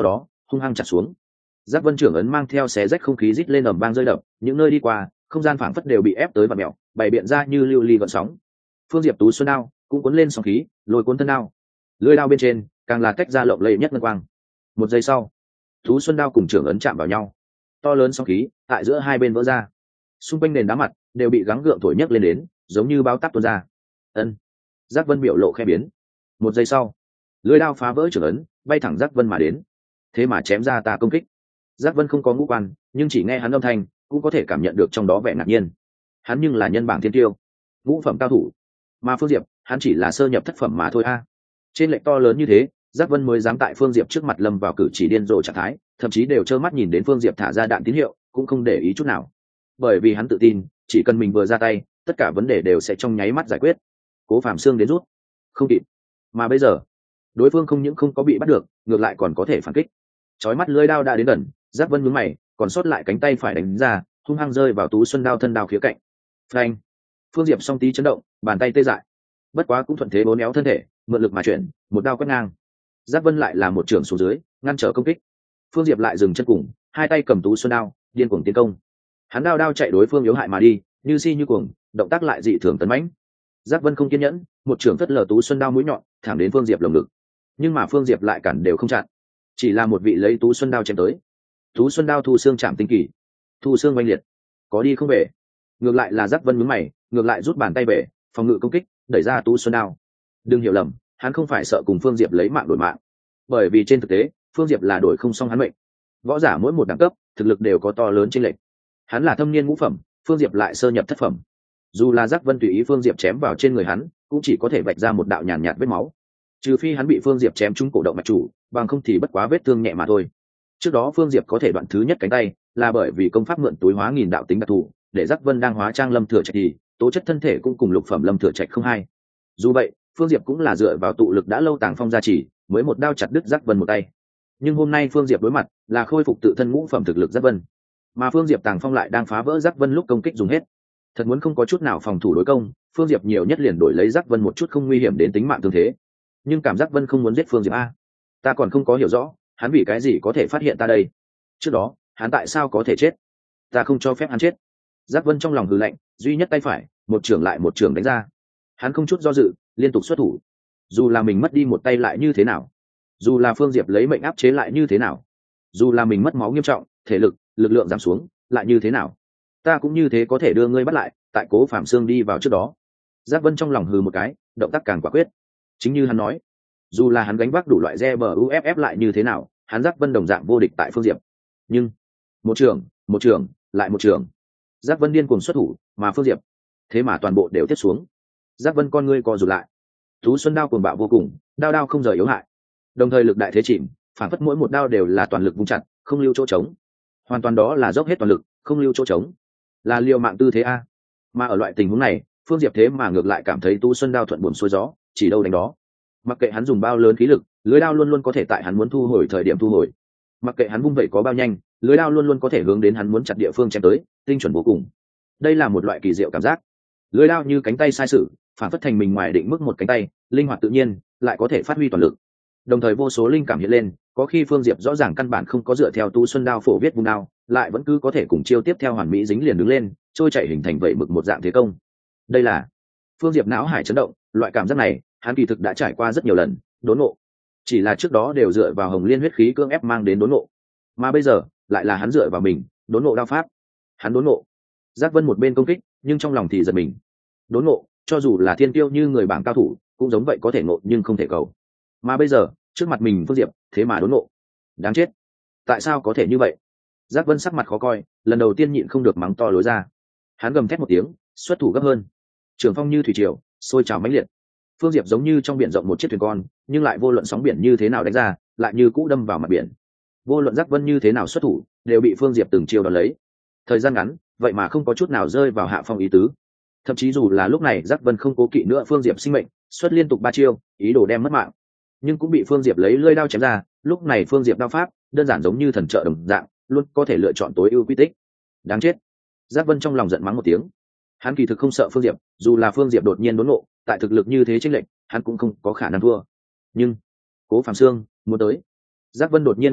hung hăng chặt xuống. Giác Vân trưởng ấn mang theo xé rách không khí rít lên ầm vang rơi đập, những nơi đi qua, không gian phảng phất đều bị ép tới vặn mèo, bày biện ra như lưu ly gợn sóng. Phương Diệp Tú xuân đao cũng cuốn lên sóng khí, lôi cuốn thân đao. Lưỡi đao bên trên càng là tách ra lộng lẫy nhất ngân quang. Một giây sau, Tú xuân đao cùng trưởng ấn chạm vào nhau, to lớn sóng khí tại giữa hai bên vỡ ra. Xung quanh nền đá mặt đều bị gắng gượng thổi nhấc lên đến, giống như bao táp tuôn ra. Ân. Giác Vân biểu lộ khẽ biến. Một giây sau, lưỡi đao phá vỡ trưởng ấn, bay thẳng Giác Vân mà đến. Thế mà chém ra ta công kích. Giác Vân không có ngũ quan, nhưng chỉ nghe hắn âm thanh cũng có thể cảm nhận được trong đó vẻ ngạc nhiên. Hắn nhưng là nhân bảng thiên tiêu, ngũ phẩm cao thủ, mà Phương Diệp hắn chỉ là sơ nhập thất phẩm mà thôi a. Trên lệch to lớn như thế, Giác Vân mới dám tại Phương Diệp trước mặt lâm vào cử chỉ điên rồ trạng thái, thậm chí đều trơ mắt nhìn đến Phương Diệp thả ra đạn tín hiệu, cũng không để ý chút nào. Bởi vì hắn tự tin, chỉ cần mình vừa ra tay, tất cả vấn đề đều sẽ trong nháy mắt giải quyết. Cố Phạm Xương đến rút, không kịp. Mà bây giờ, đối phương không những không có bị bắt được, ngược lại còn có thể phản kích. Chói mắt lưỡi đao đã đến gần, Giác Vân nhướng mày, còn sót lại cánh tay phải đánh ra, hung hăng rơi vào Tú xuân đao thân đao khía cạnh. Phanh! Phương Diệp song tí chấn động, bàn tay tê dại. Bất quá cũng thuận thế bốn éo thân thể, mượn lực mà chuyển, một đao quét ngang. Giác Vân lại là một trường xuống dưới, ngăn trở công kích. Phương Diệp lại dừng chân cùng, hai tay cầm Tú xuân đao, điên cuồng tiến công. Hắn đao chạy đối phương yếu hại mà đi, như si như cuồng, động tác lại dị thường tấn mãnh. Giác Vân không kiên nhẫn, một trường phất lờ Tú xuân đao mũi nhọn, thẳng đến Phương Diệp lồng ngực. Nhưng mà Phương Diệp lại cản đều không chặn, chỉ là một vị lấy Tú xuân đao chém tới. Tú xuân đao thu xương chạm tinh kỳ, thu xương oanh liệt, có đi không về. Ngược lại là Giác Vân nhướng mày, ngược lại rút bàn tay về, phòng ngự công kích, đẩy ra Tú xuân đao. Đừng hiểu lầm, hắn không phải sợ cùng Phương Diệp lấy mạng đổi mạng, bởi vì trên thực tế Phương Diệp là đổi không xong hắn mệnh. Võ giả mỗi một đẳng cấp thực lực đều có to lớn chênh lệch. Hắn là thâm niên ngũ phẩm, Phương Diệp lại sơ nhập thất phẩm. Dù là Giác Vân tùy ý Phương Diệp chém vào trên người hắn, cũng chỉ có thể vạch ra một đạo nhàn nhạt vết máu, trừ phi hắn bị Phương Diệp chém trúng cổ động mạch chủ, bằng không thì bất quá vết thương nhẹ mà thôi. Trước đó Phương Diệp có thể đoạn thứ nhất cánh tay, là bởi vì công pháp mượn túi hóa nghìn đạo tính đặc thù, để Giác Vân đang hóa trang Lâm Thừa Trạch thì tố chất thân thể cũng cùng lục phẩm Lâm Thừa Trạch không hai. Dù vậy, Phương Diệp cũng là dựa vào tụ lực đã lâu tàng phong gia trì, mới một đao chặt đứt Giác Vân một tay. Nhưng hôm nay Phương Diệp đối mặt là khôi phục tự thân ngũ phẩm thực lực Giác Vân, mà Phương Diệp tàng phong lại đang phá vỡ Giác Vân lúc công kích dùng hết. Thật muốn không có chút nào phòng thủ đối công, Phương Diệp nhiều nhất liền đổi lấy Giác Vân một chút không nguy hiểm đến tính mạng tương thế. Nhưng cảm giác Vân không muốn giết Phương Diệp a. Ta còn không có hiểu rõ, hắn vì cái gì có thể phát hiện ta đây? Trước đó, hắn tại sao có thể chết? Ta không cho phép hắn chết. Giác Vân trong lòng hừ lạnh, duy nhất tay phải, một trường lại một trường đánh ra. Hắn không chút do dự, liên tục xuất thủ. Dù là mình mất đi một tay lại như thế nào, dù là Phương Diệp lấy mệnh áp chế lại như thế nào, dù là mình mất máu nghiêm trọng, thể lực, lực lượng giảm xuống, lại như thế nào, ta cũng như thế có thể đưa ngươi bắt lại. Tại Cố Phạm Xương đi vào trước đó, Giác Vân trong lòng hừ một cái, động tác càng quả quyết. Chính như hắn nói, dù là hắn gánh vác đủ loại GBUFF lại như thế nào, hắn Giác Vân đồng dạng vô địch tại Phương Diệp. Nhưng một trường, lại một trường, Giác Vân điên cuồng xuất thủ, mà Phương Diệp thế mà toàn bộ đều tiếp xuống. Giác Vân con ngươi co rụt lại. Tú xuân đao cuồng bạo vô cùng, đao không rời yếu hại, đồng thời lực đại thế chìm, phản phất mỗi một đao đều là toàn lực vung chặt, không lưu chỗ trống. Hoàn toàn đó là dốc hết toàn lực, không lưu chỗ trống, là liều mạng tư thế a. Mà ở loại tình huống này, Phương Diệp thế mà ngược lại cảm thấy Tú xuân đao thuận buồm xuôi gió, chỉ đâu đánh đó. Mặc kệ hắn dùng bao lớn khí lực, lưới đao luôn luôn có thể tại hắn muốn thu hồi thời điểm thu hồi. Mặc kệ hắn vung vẩy có bao nhanh, lưới đao luôn luôn có thể hướng đến hắn muốn chặt địa phương chém tới, tinh chuẩn vô cùng. Đây là một loại kỳ diệu cảm giác. Lưới đao như cánh tay sai sử, phản phất thành mình ngoài định mức một cánh tay, linh hoạt tự nhiên, lại có thể phát huy toàn lực. Đồng thời vô số linh cảm hiện lên, có khi Phương Diệp rõ ràng căn bản không có dựa theo Tú xuân đao phổ viết vung đao, lại vẫn cứ có thể cùng chiêu tiếp theo hoàn mỹ dính liền đứng lên, trôi chảy hình thành vậy mực một dạng thế công. Đây là Phương Diệp não hải chấn động, loại cảm giác này hắn kỳ thực đã trải qua rất nhiều lần, đốn ngộ. Chỉ là trước đó đều dựa vào Hồng Liên huyết khí cưỡng ép mang đến đốn ngộ, mà bây giờ lại là hắn dựa vào mình, đốn ngộ đao pháp. Hắn đốn ngộ. Giác Vân một bên công kích, nhưng trong lòng thì giật mình. Đốn ngộ, cho dù là thiên tiêu như người bảng cao thủ, cũng giống vậy có thể ngộ nhưng không thể cầu. Mà bây giờ, trước mặt mình Phương Diệp, thế mà đốn ngộ. Đáng chết. Tại sao có thể như vậy? Giác Vân sắc mặt khó coi, lần đầu tiên nhịn không được mắng to lối ra. Hắn gầm thét một tiếng, xuất thủ gấp hơn. Trường phong như thủy triều, sôi trào mãnh liệt. Phương Diệp giống như trong biển rộng một chiếc thuyền con, nhưng lại vô luận sóng biển như thế nào đánh ra, lại như cũ đâm vào mặt biển. Vô luận Giác Vân như thế nào xuất thủ, đều bị Phương Diệp từng chiêu đón lấy. Thời gian ngắn, vậy mà không có chút nào rơi vào hạ phong ý tứ. Thậm chí dù là lúc này Giác Vân không cố kỵ nữa Phương Diệp sinh mệnh, xuất liên tục 3 chiêu, ý đồ đem mất mạng, nhưng cũng bị Phương Diệp lấy lưỡi đao chém ra. Lúc này Phương Diệp đao pháp đơn giản giống như thần trợ đồng dạng, luôn có thể lựa chọn tối ưu quy tích. Đáng chết. Giác Vân trong lòng giận mắng một tiếng. Hắn kỳ thực không sợ Phương Diệp, dù là Phương Diệp đột nhiên đốn ngộ, tại thực lực như thế chênh lệch, hắn cũng không có khả năng thua. Nhưng Cố Phạm Xương muốn tới. Giác Vân đột nhiên ngẩng đầu,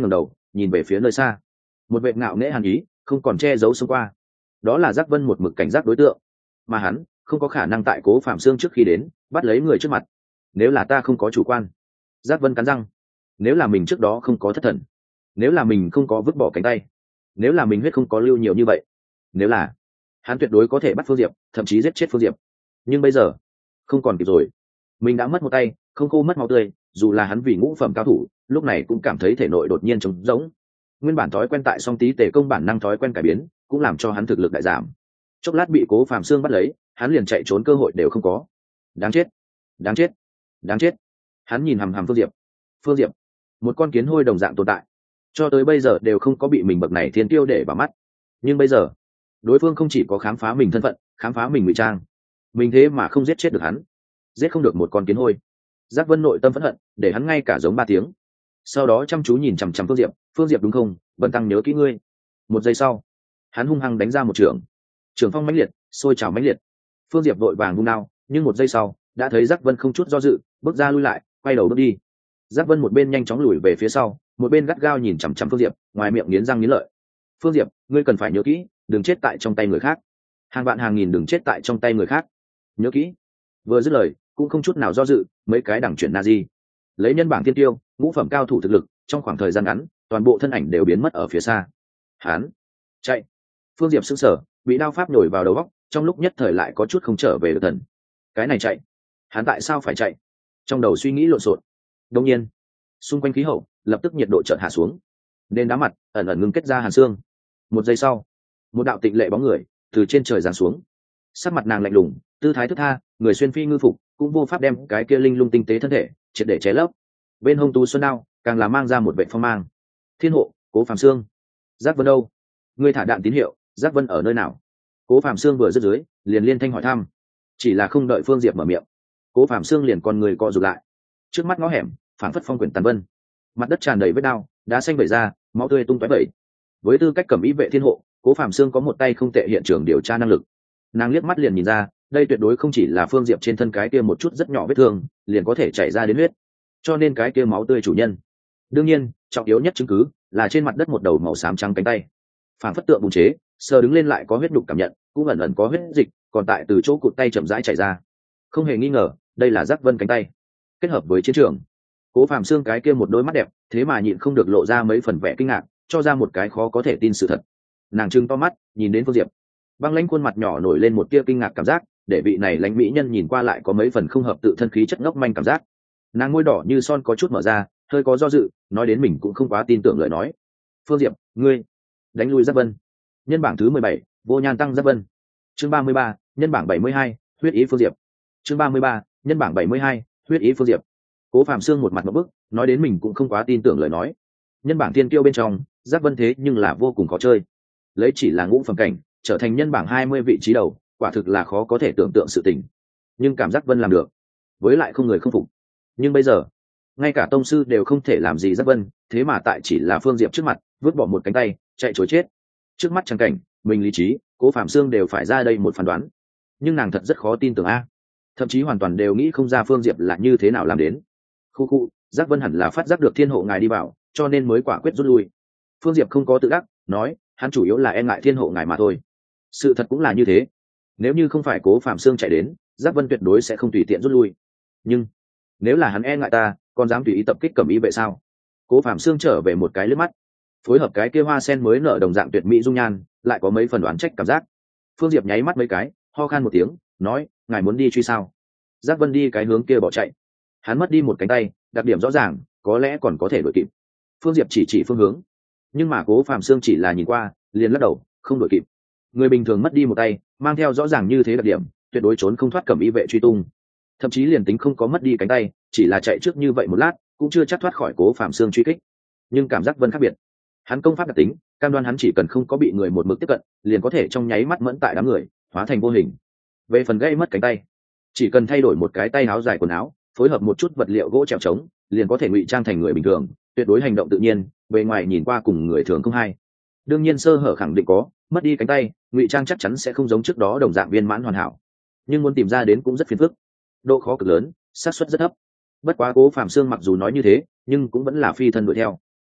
nhìn về phía nơi xa. Một vệ ngạo nghễ hàn ý không còn che giấu xông qua. Đó là Giác Vân một mực cảnh giác đối tượng, mà hắn không có khả năng tại Cố Phạm Xương trước khi đến bắt lấy người trước mặt. Nếu là ta không có chủ quan, Giác Vân cắn răng, nếu là mình trước đó không có thất thần, nếu là mình không có vứt bỏ cánh tay, nếu là mình huyết không có lưu nhiều như vậy, nếu là hắn tuyệt đối có thể bắt Phương Diệp, thậm chí giết chết Phương Diệp. Nhưng bây giờ không còn kịp rồi, mình đã mất một tay, không khô mất máu tươi. Dù là hắn vì ngũ phẩm cao thủ, lúc này cũng cảm thấy thể nội đột nhiên trống rỗng. Nguyên bản thói quen tại song tí tề công bản năng thói quen cải biến, cũng làm cho hắn thực lực đại giảm. Chốc lát bị Cố Phạm Xương bắt lấy, hắn liền chạy trốn cơ hội đều không có. Đáng chết, đáng chết, đáng chết. Hắn nhìn hằm hằm Phương Diệp. Phương Diệp, một con kiến hôi đồng dạng tồn tại, cho tới bây giờ đều không có bị mình bậc này thiên tiêu để vào mắt. Nhưng bây giờ đối phương không chỉ có khám phá mình thân phận, khám phá mình ngụy trang, mình thế mà không giết chết được hắn, giết không được một con kiến hôi. Giác Vân nội tâm phẫn hận để hắn ngay cả giống 3 tiếng, sau đó chăm chú nhìn chằm chằm Phương Diệp. Phương Diệp đúng không? Vân Tăng nhớ kỹ ngươi. Một giây sau, hắn hung hăng đánh ra một trường phong mãnh liệt, sôi trào mãnh liệt. Phương Diệp vội vàng vung đao, nhưng một giây sau đã thấy Giác Vân không chút do dự bước ra lui lại, quay đầu bước đi. Giác Vân một bên nhanh chóng lùi về phía sau, một bên gắt gao nhìn chằm chằm Phương Diệp, ngoài miệng nghiến răng nghiến lợi. Phương Diệp, ngươi cần phải nhớ kỹ, đừng chết tại trong tay người khác. Hàng vạn hàng nghìn đừng chết tại trong tay người khác. Nhớ kỹ. Vừa dứt lời, cũng không chút nào do dự, mấy cái đẳng chuyển Nazi, lấy nhân bảng thiên tiêu, ngũ phẩm cao thủ thực lực, trong khoảng thời gian ngắn, toàn bộ thân ảnh đều biến mất ở phía xa. Hắn chạy. Phương Diệp sững sờ, bị đao pháp nhồi vào đầu óc, trong lúc nhất thời lại có chút không trở về được thần. Cái này chạy, hắn tại sao phải chạy? Trong đầu suy nghĩ lộn xộn. Đột nhiên, xung quanh khí hậu lập tức nhiệt độ chợt hạ xuống, nên đá mặt ẩn ẩn ngưng kết ra hàn xương. Một giây sau, một đạo tịnh lệ bóng người từ trên trời giáng xuống. Sắc mặt nàng lạnh lùng, tư thái thức tha, người xuyên phi ngư phục, cũng vô pháp đem cái kia linh lung tinh tế thân thể triệt để che lấp. Bên hông tú xuân đao càng là mang ra một vệ phong mang. Thiên hộ, Cố Phạm Xương. Giác Vân đâu? Ngươi thả đạn tín hiệu, Giác Vân ở nơi nào? Cố Phạm Xương vừa dứt dưới, liền liên thanh hỏi thăm. Chỉ là không đợi Phương Diệp mở miệng, Cố Phạm Xương liền con người co rụt lại. Trước mắt ngõ hẻm phảng phất phong quyển tàn vân, mặt đất tràn đầy vết đao, đá xanh vẩy ra, máu tươi tung tóe vẩy. Với tư cách cầm ý vệ thiên hộ, Cố Phạm Xương có một tay không tệ hiện trường điều tra năng lực. Nàng liếc mắt liền nhìn ra, đây tuyệt đối không chỉ là Phương Diệp trên thân cái kia một chút rất nhỏ vết thương liền có thể chảy ra đến huyết, cho nên cái kia máu tươi chủ nhân. Đương nhiên, trọng yếu nhất chứng cứ là trên mặt đất một đầu màu xám trắng cánh tay, phảng phất tượng bùn chế, sờ đứng lên lại có huyết đục cảm nhận, cũng ẩn ẩn có huyết dịch còn tại từ chỗ cụt tay chậm rãi chảy ra. Không hề nghi ngờ, đây là Giác Vân cánh tay kết hợp với chiến trường. Cố Phạm Xương cái kia một đôi mắt đẹp thế mà nhịn không được lộ ra mấy phần vẻ kinh ngạc, cho ra một cái khó có thể tin sự thật. Nàng trừng to mắt nhìn đến Phương Diệp, băng lãnh khuôn mặt nhỏ nổi lên một tia kinh ngạc cảm giác, để vị này lãnh mỹ nhân nhìn qua lại có mấy phần không hợp tự thân khí chất ngốc manh cảm giác. Nàng môi đỏ như son có chút mở ra, hơi có do dự, nói đến mình cũng không quá tin tưởng lời nói. Phương Diệp, ngươi đánh lui Giác Vân. Nhân bảng thứ 17, vô nhan tăng Giác Vân. Chương 33, nhân bảng 72, huyết ý Phương Diệp. Chương 33, nhân bảng 72, huyết ý Phương Diệp. Cố Phạm Xương một mặt ngộp bức, nói đến mình cũng không quá tin tưởng lời nói. Nhân bảng thiên kiêu bên trong, Giác Vân thế nhưng là vô cùng khó chơi. Lấy chỉ là ngũ phẩm cảnh, trở thành nhân bảng 20 vị trí đầu, quả thực là khó có thể tưởng tượng sự tình. Nhưng cảm giác Vân làm được, với lại không người không phục. Nhưng bây giờ, ngay cả tông sư đều không thể làm gì Giác Vân, thế mà tại chỉ là Phương Diệp trước mặt, vứt bỏ một cánh tay, chạy trối chết. Trước mắt chẳng cảnh, mình lý trí, Cố Phạm Xương đều phải ra đây một phán đoán. Nhưng nàng thật rất khó tin tưởng a, thậm chí hoàn toàn đều nghĩ không ra Phương Diệp là như thế nào làm đến. Khu, Giác Vân hẳn là phát giác được thiên hộ ngài đi vào, cho nên mới quả quyết rút lui. Phương Diệp không có tự đắc, nói, hắn chủ yếu là e ngại thiên hộ ngài mà thôi. Sự thật cũng là như thế. Nếu như không phải Cố Phạm Xương chạy đến, Giác Vân tuyệt đối sẽ không tùy tiện rút lui. Nhưng nếu là hắn e ngại ta, còn dám tùy ý tập kích Cẩm Y vệ sao? Cố Phạm Xương trở về một cái liếc mắt, phối hợp cái kia hoa sen mới nở đồng dạng tuyệt mỹ dung nhan, lại có mấy phần đoán trách cảm giác. Phương Diệp nháy mắt mấy cái, ho khan một tiếng, nói, ngài muốn đi truy sao? Giác Vân đi cái hướng kia bỏ chạy. Hắn mất đi một cánh tay, đặc điểm rõ ràng, có lẽ còn có thể đuổi kịp. Phương Diệp chỉ phương hướng, nhưng mà Cố Phạm Xương chỉ là nhìn qua, liền lắc đầu, không đuổi kịp. Người bình thường mất đi một tay, mang theo rõ ràng như thế đặc điểm, tuyệt đối trốn không thoát Cẩm Y vệ truy tung. Thậm chí liền tính không có mất đi cánh tay, chỉ là chạy trước như vậy một lát, cũng chưa chắc thoát khỏi Cố Phạm Xương truy kích. Nhưng cảm giác Vân khác biệt. Hắn công pháp đặc tính, cam đoan hắn chỉ cần không có bị người một mực tiếp cận, liền có thể trong nháy mắt mẫn tại đám người, hóa thành vô hình. Về phần gây mất cánh tay, chỉ cần thay đổi một cái tay áo dài quần áo, phối hợp một chút vật liệu gỗ trèo trống, liền có thể ngụy trang thành người bình thường, tuyệt đối hành động tự nhiên, bề ngoài nhìn qua cùng người thường không hai. Đương nhiên sơ hở khẳng định có, mất đi cánh tay, ngụy trang chắc chắn sẽ không giống trước đó đồng dạng viên mãn hoàn hảo. Nhưng muốn tìm ra đến cũng rất phiền phức, độ khó cực lớn, xác suất rất thấp. Bất quá Cố Phạm Xương mặc dù nói như thế, nhưng cũng vẫn là phi thân đuổi theo.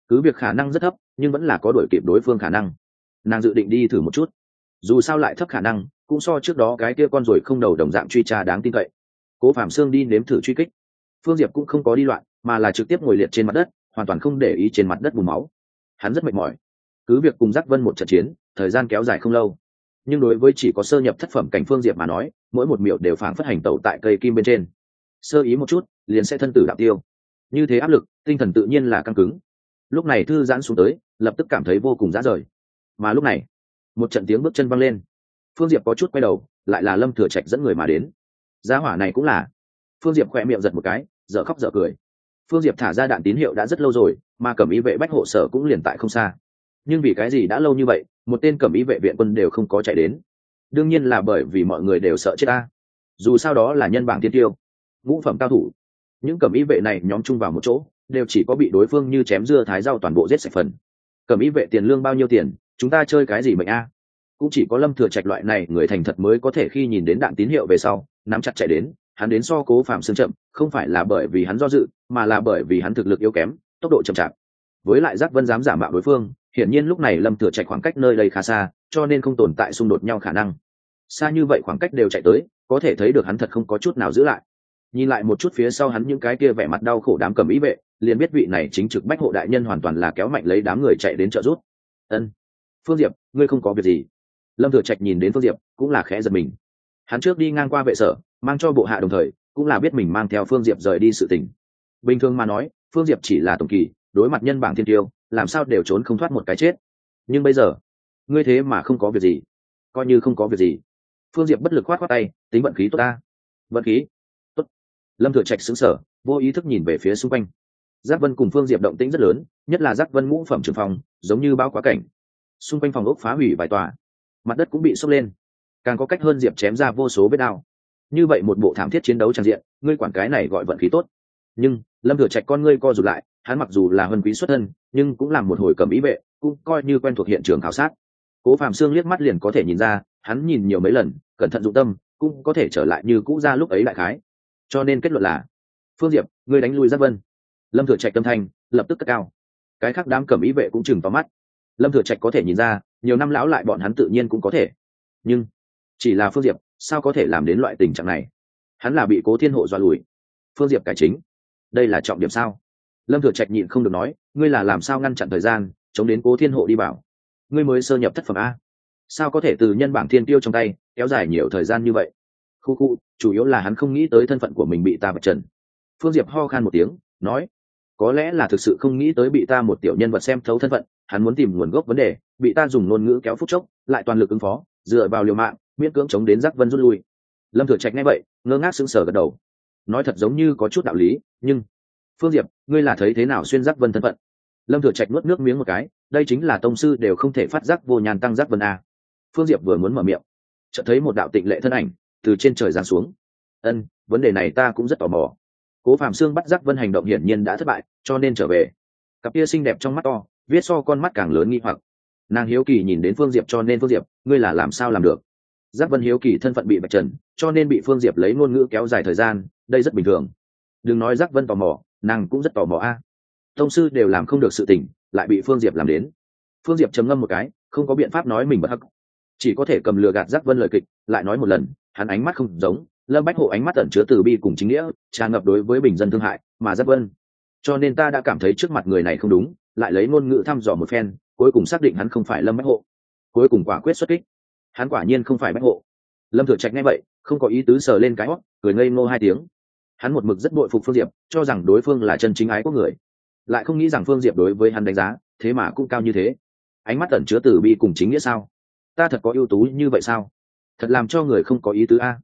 cứ việc khả năng rất thấp nhưng vẫn là có đuổi kịp đối phương khả năng. Nàng dự định đi thử một chút, dù sao lại thấp khả năng cũng so trước đó cái kia con ruồi không đầu đồng dạng truy tra đáng tin cậy. Cố Phạm Sương đi nếm thử truy kích. Phương Diệp cũng không có đi loạn mà là trực tiếp ngồi liệt trên mặt đất, hoàn toàn không để ý trên mặt đất bùn máu. Hắn rất mệt mỏi, cứ việc cùng Giác Vân một trận chiến thời gian kéo dài không lâu, nhưng đối với chỉ có sơ nhập thất phẩm cảnh Phương Diệp mà nói, mỗi một miểu đều phảng phất hành tẩu tại cây kim bên trên, sơ ý một chút liền sẽ thân tử đạo tiêu. Như thế áp lực, tinh thần tự nhiên là căng cứng. Lúc này thư giãn xuống tới, lập tức cảm thấy vô cùng rã rời. Mà lúc này, một trận tiếng bước chân vang lên. Phương Diệp có chút quay đầu, lại là Lâm Thừa Trạch dẫn người mà đến. Gia hỏa này cũng là. Phương Diệp khỏe miệng giật một cái, dở khóc dở cười. Phương Diệp thả ra đạn tín hiệu đã rất lâu rồi, mà cẩm y vệ bách hộ sở cũng liền tại không xa. Nhưng vì cái gì đã lâu như vậy, một tên cẩm y vệ viện quân đều không có chạy đến? Đương nhiên là bởi vì mọi người đều sợ chết ta. Dù sao đó là nhân bảng tiên tiêu, ngũ phẩm cao thủ. Những cẩm y vệ này nhóm chung vào một chỗ, đều chỉ có bị đối phương như chém dưa thái rau toàn bộ giết sạch phần. Cẩm y vệ tiền lương bao nhiêu tiền, chúng ta chơi cái gì mệnh a? Cũng chỉ có Lâm Thừa Trạch loại này người thành thật mới có thể khi nhìn đến đạn tín hiệu về sau nắm chặt chạy đến. Hắn đến so Cố Phạm Sương chậm, không phải là bởi vì hắn do dự, mà là bởi vì hắn thực lực yếu kém, tốc độ chậm chạp. Với lại Giác Vân dám giả mạo đối phương, hiển nhiên lúc này Lâm Thừa Trạch khoảng cách nơi đây khá xa, cho nên không tồn tại xung đột nhau khả năng. Xa như vậy khoảng cách đều chạy tới, có thể thấy được hắn thật không có chút nào giữ lại. Nhìn lại một chút phía sau hắn những cái kia vẻ mặt đau khổ đám cẩm y vệ, liền biết vị này chính trực bách hộ đại nhân hoàn toàn là kéo mạnh lấy đám người chạy đến trợ giúp. Ân, Phương Diệp, ngươi không có việc gì? Lâm Thừa Trạch nhìn đến Phương Diệp cũng là khẽ giật mình. Hắn trước đi ngang qua vệ sở, mang cho bộ hạ đồng thời cũng là biết mình mang theo Phương Diệp rời đi sự tình. Bình thường mà nói, Phương Diệp chỉ là tổng kỳ, đối mặt nhân bảng thiên tiêu, làm sao đều trốn không thoát một cái chết. Nhưng bây giờ, ngươi thế mà không có việc gì? Coi như không có việc gì. Phương Diệp bất lực khoát khoát tay, tính vận khí tốt ta. Vận khí tốt. Lâm Thừa Trạch sững sờ, vô ý thức nhìn về phía xung quanh. Giác Vân cùng Phương Diệp động tĩnh rất lớn, nhất là Giác Vân ngũ phẩm trưởng phòng, giống như bão quá cảnh. Xung quanh phòng ốc phá hủy vài tòa, mặt đất cũng bị sốc lên, càng có cách hơn Diệp chém ra vô số vết đao. Như vậy một bộ thảm thiết chiến đấu tràn diện, ngươi quản cái này gọi vận khí tốt? Nhưng Lâm Thừa Trạch con ngươi co rụt lại, hắn mặc dù là huân quý xuất thân, nhưng cũng làm một hồi cẩm ý vệ, cũng coi như quen thuộc hiện trường khảo sát. Cố Phạm Sương liếc mắt liền có thể nhìn ra, hắn nhìn nhiều mấy lần, cẩn thận dụng tâm, cũng có thể trở lại như cũ ra lúc ấy đại khái. Cho nên kết luận là, Phương Diệp, ngươi đánh lui Giác Vân. Lâm Thừa Trạch tâm thanh lập tức cất cao. Cái khác đám cẩm ý vệ cũng chừng to mắt. Lâm Thừa Trạch có thể nhìn ra, nhiều năm lão lại bọn hắn tự nhiên cũng có thể. Nhưng chỉ là Phương Diệp, sao có thể làm đến loại tình trạng này? Hắn là bị Cố Thiên Hộ dọa lùi. Phương Diệp cải chính, đây là trọng điểm sao? Lâm Thừa Trạch nhịn không được nói, ngươi là làm sao ngăn chặn thời gian, chống đến Cố Thiên Hộ đi bảo? Ngươi mới sơ nhập thất phẩm a, sao có thể từ nhân bảng thiên tiêu trong tay kéo dài nhiều thời gian như vậy? Khu, chủ yếu là hắn không nghĩ tới thân phận của mình bị ta vạch trần. Phương Diệp ho khan một tiếng, nói, có lẽ là thực sự không nghĩ tới bị ta một tiểu nhân vật xem thấu thân phận, hắn muốn tìm nguồn gốc vấn đề, bị ta dùng ngôn ngữ kéo phút chốc, lại toàn lực ứng phó, dựa vào liều mạng, miễn cưỡng chống đến Giác Vân rút lui. Lâm Thừa Trạch nghe vậy, ngơ ngác sững sờ gật đầu, nói thật giống như có chút đạo lý, nhưng Phương Diệp, ngươi là thấy thế nào xuyên Giác Vân thân phận? Lâm Thừa Trạch nuốt nước miếng một cái, đây chính là tông sư đều không thể phát giác vô nhàn tăng Giác Vân a. Phương Diệp vừa muốn mở miệng, chợt thấy một đạo tịnh lệ thân ảnh từ trên trời giáng xuống. Ân, vấn đề này ta cũng rất tò mò. Cố Phạm Sương bắt Giác Vân hành động hiển nhiên đã thất bại, cho nên trở về. Cặp kia xinh đẹp trong mắt to, viết so con mắt càng lớn nghi hoặc. Nàng hiếu kỳ nhìn đến Phương Diệp, cho nên Phương Diệp, ngươi là làm sao làm được? Giác Vân hiếu kỳ thân phận bị vạch trần, cho nên bị Phương Diệp lấy ngôn ngữ kéo dài thời gian, đây rất bình thường. Đừng nói Giác Vân tò mò, nàng cũng rất tò mò a. Tông sư đều làm không được sự tình, lại bị Phương Diệp làm đến. Phương Diệp trầm ngâm một cái, không có biện pháp nói mình bất hắc, chỉ có thể cầm lừa gạt Giác Vân lời kịch, lại nói một lần, hắn ánh mắt không giống, Lâm Bách Hộ ánh mắt ẩn chứa từ bi cùng chính nghĩa, tràn ngập đối với bình dân thương hại, mà Giác Vân. Cho nên ta đã cảm thấy trước mặt người này không đúng, lại lấy ngôn ngữ thăm dò một phen, cuối cùng xác định hắn không phải Lâm Bách Hộ. Cuối cùng quả quyết xuất kích, hắn quả nhiên không phải Bách Hộ. Lâm Thừa Trạch nghe vậy, không có ý tứ sờ lên cái hót, cười ngây ngô hai tiếng. Hắn một mực rất bội phục Phương Diệp, cho rằng đối phương là chân chính ái quốc người, lại không nghĩ rằng Phương Diệp đối với hắn đánh giá thế mà cũng cao như thế. Ánh mắt ẩn chứa từ bi cùng chính nghĩa sao? Ta thật có ưu tú như vậy sao? Thật làm cho người không có ý tứ a.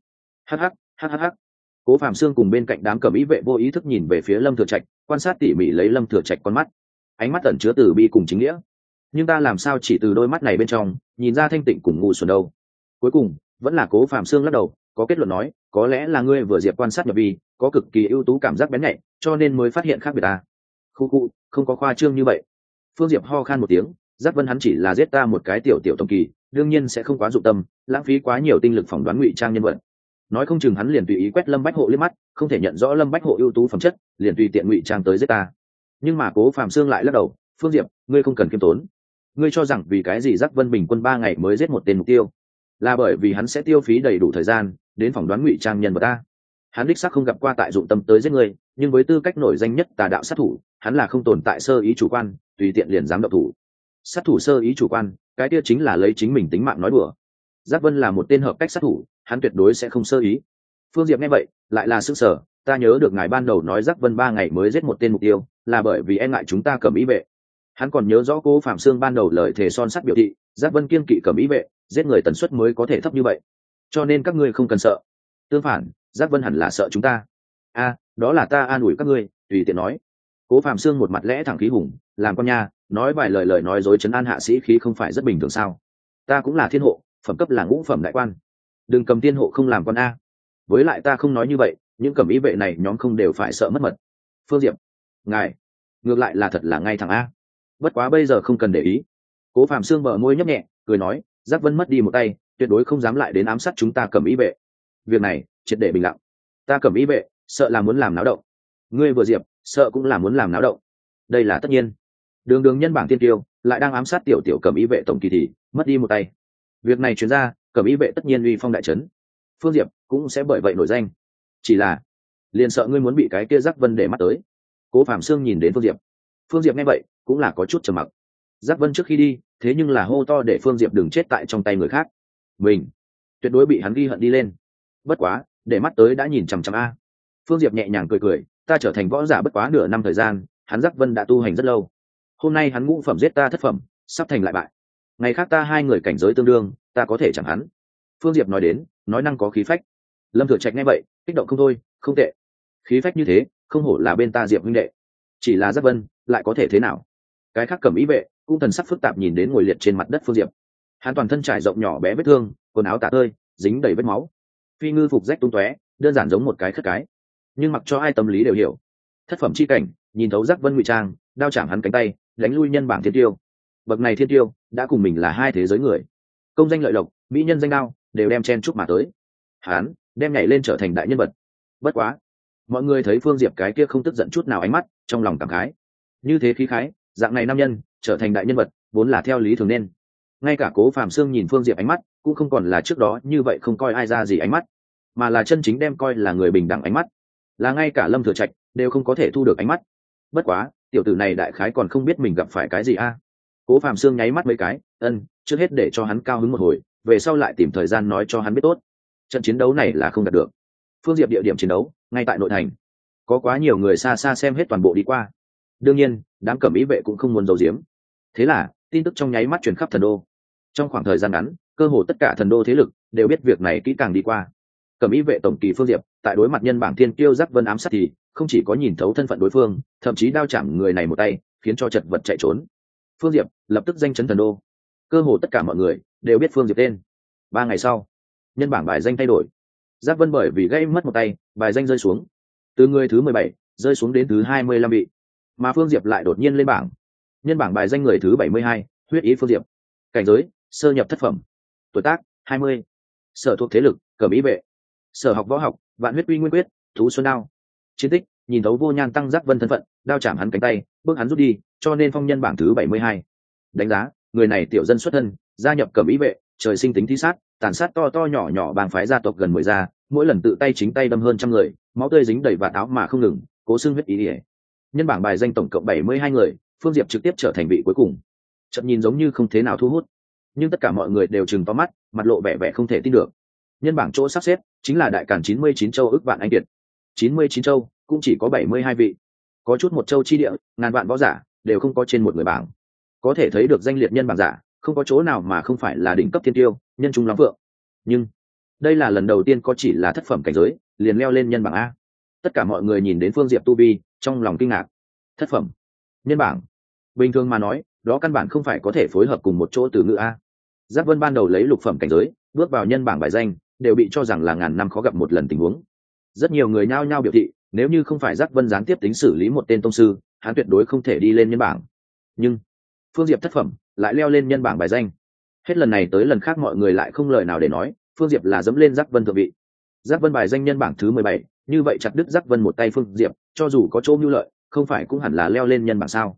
Hắc. Cố Phạm Sương cùng bên cạnh đám cẩm ý vệ vô ý thức nhìn về phía Lâm Thừa Trạch, quan sát tỉ mỉ lấy Lâm Thừa Trạch con mắt. Ánh mắt ẩn chứa từ bi cùng chính nghĩa. Nhưng ta làm sao chỉ từ đôi mắt này bên trong nhìn ra thanh tịnh cùng ngu xuẩn đâu? Cuối cùng vẫn là Cố Phạm Sương lắc đầu, có kết luận nói, có lẽ là ngươi vừa diệp quan sát nhập vi, có cực kỳ ưu tú cảm giác bén nhạy, cho nên mới phát hiện khác biệt ta. Khu, không có khoa trương như vậy. Phương Diệp ho khan một tiếng, Giác Vân hắn chỉ là giết ta một cái tiểu tổng kỳ, đương nhiên sẽ không quá dụng tâm, lãng phí quá nhiều tinh lực phỏng đoán ngụy trang nhân vật. Nói không chừng hắn liền tùy ý quét Lâm Bách Hộ liếc mắt, không thể nhận rõ Lâm Bách Hộ ưu tú phẩm chất, liền tùy tiện ngụy trang tới giết ta. Nhưng mà Cố Phạm Sương lại lắc đầu, Phương Diệp, ngươi không cần kiêm tốn. Ngươi cho rằng vì cái gì Giác Vân bình quân 3 ngày mới giết một tên mục tiêu, là bởi vì hắn sẽ tiêu phí đầy đủ thời gian đến phỏng đoán ngụy trang nhân vật ta. Hắn đích xác không gặp qua tại dụng tâm tới giết người, nhưng với tư cách nổi danh nhất tà đạo sát thủ, hắn là không tồn tại sơ ý chủ quan, tùy tiện liền dám động thủ. Sát thủ sơ ý chủ quan, cái kia chính là lấy chính mình tính mạng nói đùa. Giác Vân là một tên hợp cách sát thủ, hắn tuyệt đối sẽ không sơ ý. Phương Diệp nghe vậy lại là sững sờ, ta nhớ được ngài ban đầu nói Giác Vân 3 ngày mới giết một tên mục tiêu, là bởi vì e ngại chúng ta Cẩm Ý vệ. Hắn còn nhớ rõ Cố Phạm Sương ban đầu lời thề son sắt biểu thị, Giác Vân kiên kỵ Cẩm Ý vệ, giết người tần suất mới có thể thấp như vậy, cho nên các ngươi không cần sợ. Tương phản, Giác Vân hẳn là sợ chúng ta. Đó là ta an ủi các ngươi, tùy tiện nói. Cố Phạm Sương một mặt lẽ thẳng khí hùng, làm con nha, nói vài lời nói dối trấn an hạ sĩ khí không phải rất bình thường sao? Ta cũng là thiên hộ, phẩm cấp là ngũ phẩm đại quan, đừng cầm tiên hộ không làm con a. Với lại ta không nói như vậy, những Cẩm Ý vệ này nhóm không đều phải sợ mất mật. Phương Diệp, ngài ngược lại là thật là ngay thẳng a. Bất quá bây giờ không cần để ý. Cố Phạm Sương bờ môi nhấp nhẹ, cười nói, Giác Vân mất đi một tay, tuyệt đối không dám lại đến ám sát chúng ta Cẩm Ý vệ. Việc này triệt để bình lặng. Ta Cẩm Ý vệ sợ là muốn làm náo động, ngươi vừa Diệp sợ cũng là muốn làm náo động, đây là tất nhiên. Đường đường nhân bảng tiên tiêu lại đang ám sát tiểu tiểu Cẩm Ý vệ tổng kỳ thì mất đi một tay, việc này truyền ra, Cẩm Ý vệ tất nhiên uy phong đại trấn, Phương Diệp cũng sẽ bởi vậy nổi danh. Chỉ là liền sợ ngươi muốn bị cái kia Giác Vân để mắt tới. Cố Phạm Sương nhìn đến Phương Diệp nghe vậy cũng là có chút trầm mặc. Giác Vân trước khi đi thế nhưng là hô to để Phương Diệp đừng chết tại trong tay người khác, mình tuyệt đối bị hắn ghi hận đi lên. Bất quá để mắt tới đã nhìn chằm chằm a. Phương Diệp nhẹ nhàng cười cười, ta trở thành võ giả bất quá nửa năm thời gian, hắn Giác Vân đã tu hành rất lâu. Hôm nay hắn ngũ phẩm giết ta thất phẩm, sắp thành lại bại. Ngày khác ta hai người cảnh giới tương đương, ta có thể chẳng hắn. Phương Diệp nói đến, nói năng có khí phách. Lâm Thừa Trạch nghe vậy, kích động không thôi, không tệ. Khí phách như thế, không hổ là bên ta Diệp huynh đệ. Chỉ là Giác Vân, lại có thể thế nào? Cái khác Cẩm Ý vệ cũng thần sắc phức tạp nhìn đến ngồi liệt trên mặt đất Phương Diệp. Hắn toàn thân trải rộng nhỏ bé vết thương, quần áo tả tơi, dính đầy vết máu. Phi ngư phục rách tung tóe, đơn giản giống một cái khất cái. Nhưng mặc cho ai tâm lý đều hiểu, thất phẩm chi cảnh, nhìn thấu Giác Vân ngụy trang, đao chạm hắn cánh tay, đánh lui nhân bảng thiên tiêu. Bậc này thiên tiêu đã cùng mình là hai thế giới người, công danh lợi lộc, mỹ nhân danh đao đều đem chen chúc mà tới. Hắn đem nhảy lên trở thành đại nhân vật. Bất quá, mọi người thấy Phương Diệp cái kia không tức giận chút nào ánh mắt, trong lòng cảm khái. Như thế khí khái, dạng này nam nhân trở thành đại nhân vật, vốn là theo lý thường nên. Ngay cả Cố Phạm Sương nhìn Phương Diệp ánh mắt, cũng không còn là trước đó như vậy không coi ai ra gì ánh mắt, mà là chân chính đem coi là người bình đẳng ánh mắt, là ngay cả Lâm Thừa Trạch đều không có thể thu được ánh mắt. Bất quá, tiểu tử này đại khái còn không biết mình gặp phải cái gì a. Cố Phạm Sương nháy mắt mấy cái, trước hết để cho hắn cao hứng một hồi, về sau lại tìm thời gian nói cho hắn biết tốt. Trận chiến đấu này là không đạt được. Phương Diệp địa điểm chiến đấu ngay tại nội thành, có quá nhiều người xa xa xem hết toàn bộ đi qua. Đương nhiên, đám Cẩm Ý vệ cũng không muốn giấu giếm. Thế là, tin tức trong nháy mắt truyền khắp thần đô. Trong khoảng thời gian ngắn, cơ hồ tất cả thần đô thế lực đều biết việc này kỹ càng đi qua. Cẩm Ý vệ tổng kỳ Phương Diệp tại đối mặt nhân bảng thiên kiêu Giác Vân ám sát thì không chỉ có nhìn thấu thân phận đối phương, thậm chí đao chạm người này một tay, khiến cho chật vật chạy trốn. Phương Diệp lập tức danh chấn thần đô, cơ hồ tất cả mọi người đều biết Phương Diệp tên. 3 ngày sau, nhân bảng bài danh thay đổi. Giác Vân bởi vì gây mất một tay, bài danh rơi xuống, từ người thứ 17 rơi xuống đến thứ 25 vị, mà Phương Diệp lại đột nhiên lên bảng. Nhân bảng bài danh người thứ 72, huyết ý Phương Diệp. Cảnh giới, sơ nhập thất phẩm. Tuổi tác, 20. Sở thuộc thế lực, Cẩm Ý vệ. Sở học võ học, Vạn Huyết Uy Nguyên Quyết, Thú Xuân Đao. Chiến tích, nhìn thấu vô nhan tăng Giác Vân thân phận, đao chạm hắn cánh tay, bước hắn rút đi, cho nên phong nhân bảng thứ 72. Đánh giá, người này tiểu dân xuất thân, gia nhập Cẩm Ý vệ, trời sinh tính thi sát, tàn sát to to nhỏ nhỏ bang phái gia tộc gần 10 gia, mỗi lần tự tay chính tay đâm hơn trăm người, máu tươi dính đầy vạt áo mà không ngừng, cố xưng huyết ý ỉa. Nhân bảng bài danh tổng cộng 72 người, Phương Diệp trực tiếp trở thành vị cuối cùng. Chợt nhìn giống như không thế nào thu hút, nhưng tất cả mọi người đều trừng to mắt, mặt lộ vẻ vẻ không thể tin được. Nhân bảng chỗ sắp xếp chính là đại càn 99 châu ức vạn anh kiệt. 99 châu cũng chỉ có 72 vị, có chút một châu chi địa, ngàn vạn võ giả đều không có trên một người bảng. Có thể thấy được danh liệt nhân bảng giả, không có chỗ nào mà không phải là đỉnh cấp thiên tiêu, nhân trung lắm vượng. Nhưng đây là lần đầu tiên có chỉ là thất phẩm cảnh giới, liền leo lên nhân bảng a. Tất cả mọi người nhìn đến Phương Diệp tu vi, trong lòng kinh ngạc. Thất phẩm, nhân bảng. Bình thường mà nói, đó căn bản không phải có thể phối hợp cùng một chỗ từ ngữ a. Giác Vân ban đầu lấy lục phẩm cảnh giới, bước vào nhân bảng bài danh, đều bị cho rằng là ngàn năm khó gặp một lần tình huống. Rất nhiều người nhao nhao biểu thị, nếu như không phải Giác Vân gián tiếp tính xử lý một tên tông sư, hắn tuyệt đối không thể đi lên nhân bảng. Nhưng Phương Diệp thất phẩm, lại leo lên nhân bảng bài danh. Hết lần này tới lần khác mọi người lại không lời nào để nói, Phương Diệp là dẫm lên Giác Vân thượng vị. Giác Vân bài danh nhân bảng thứ 17, như vậy chặt đứt Giác Vân một tay Phương Diệp, cho dù có chỗ mưu lợi, không phải cũng hẳn là leo lên nhân bảng sao?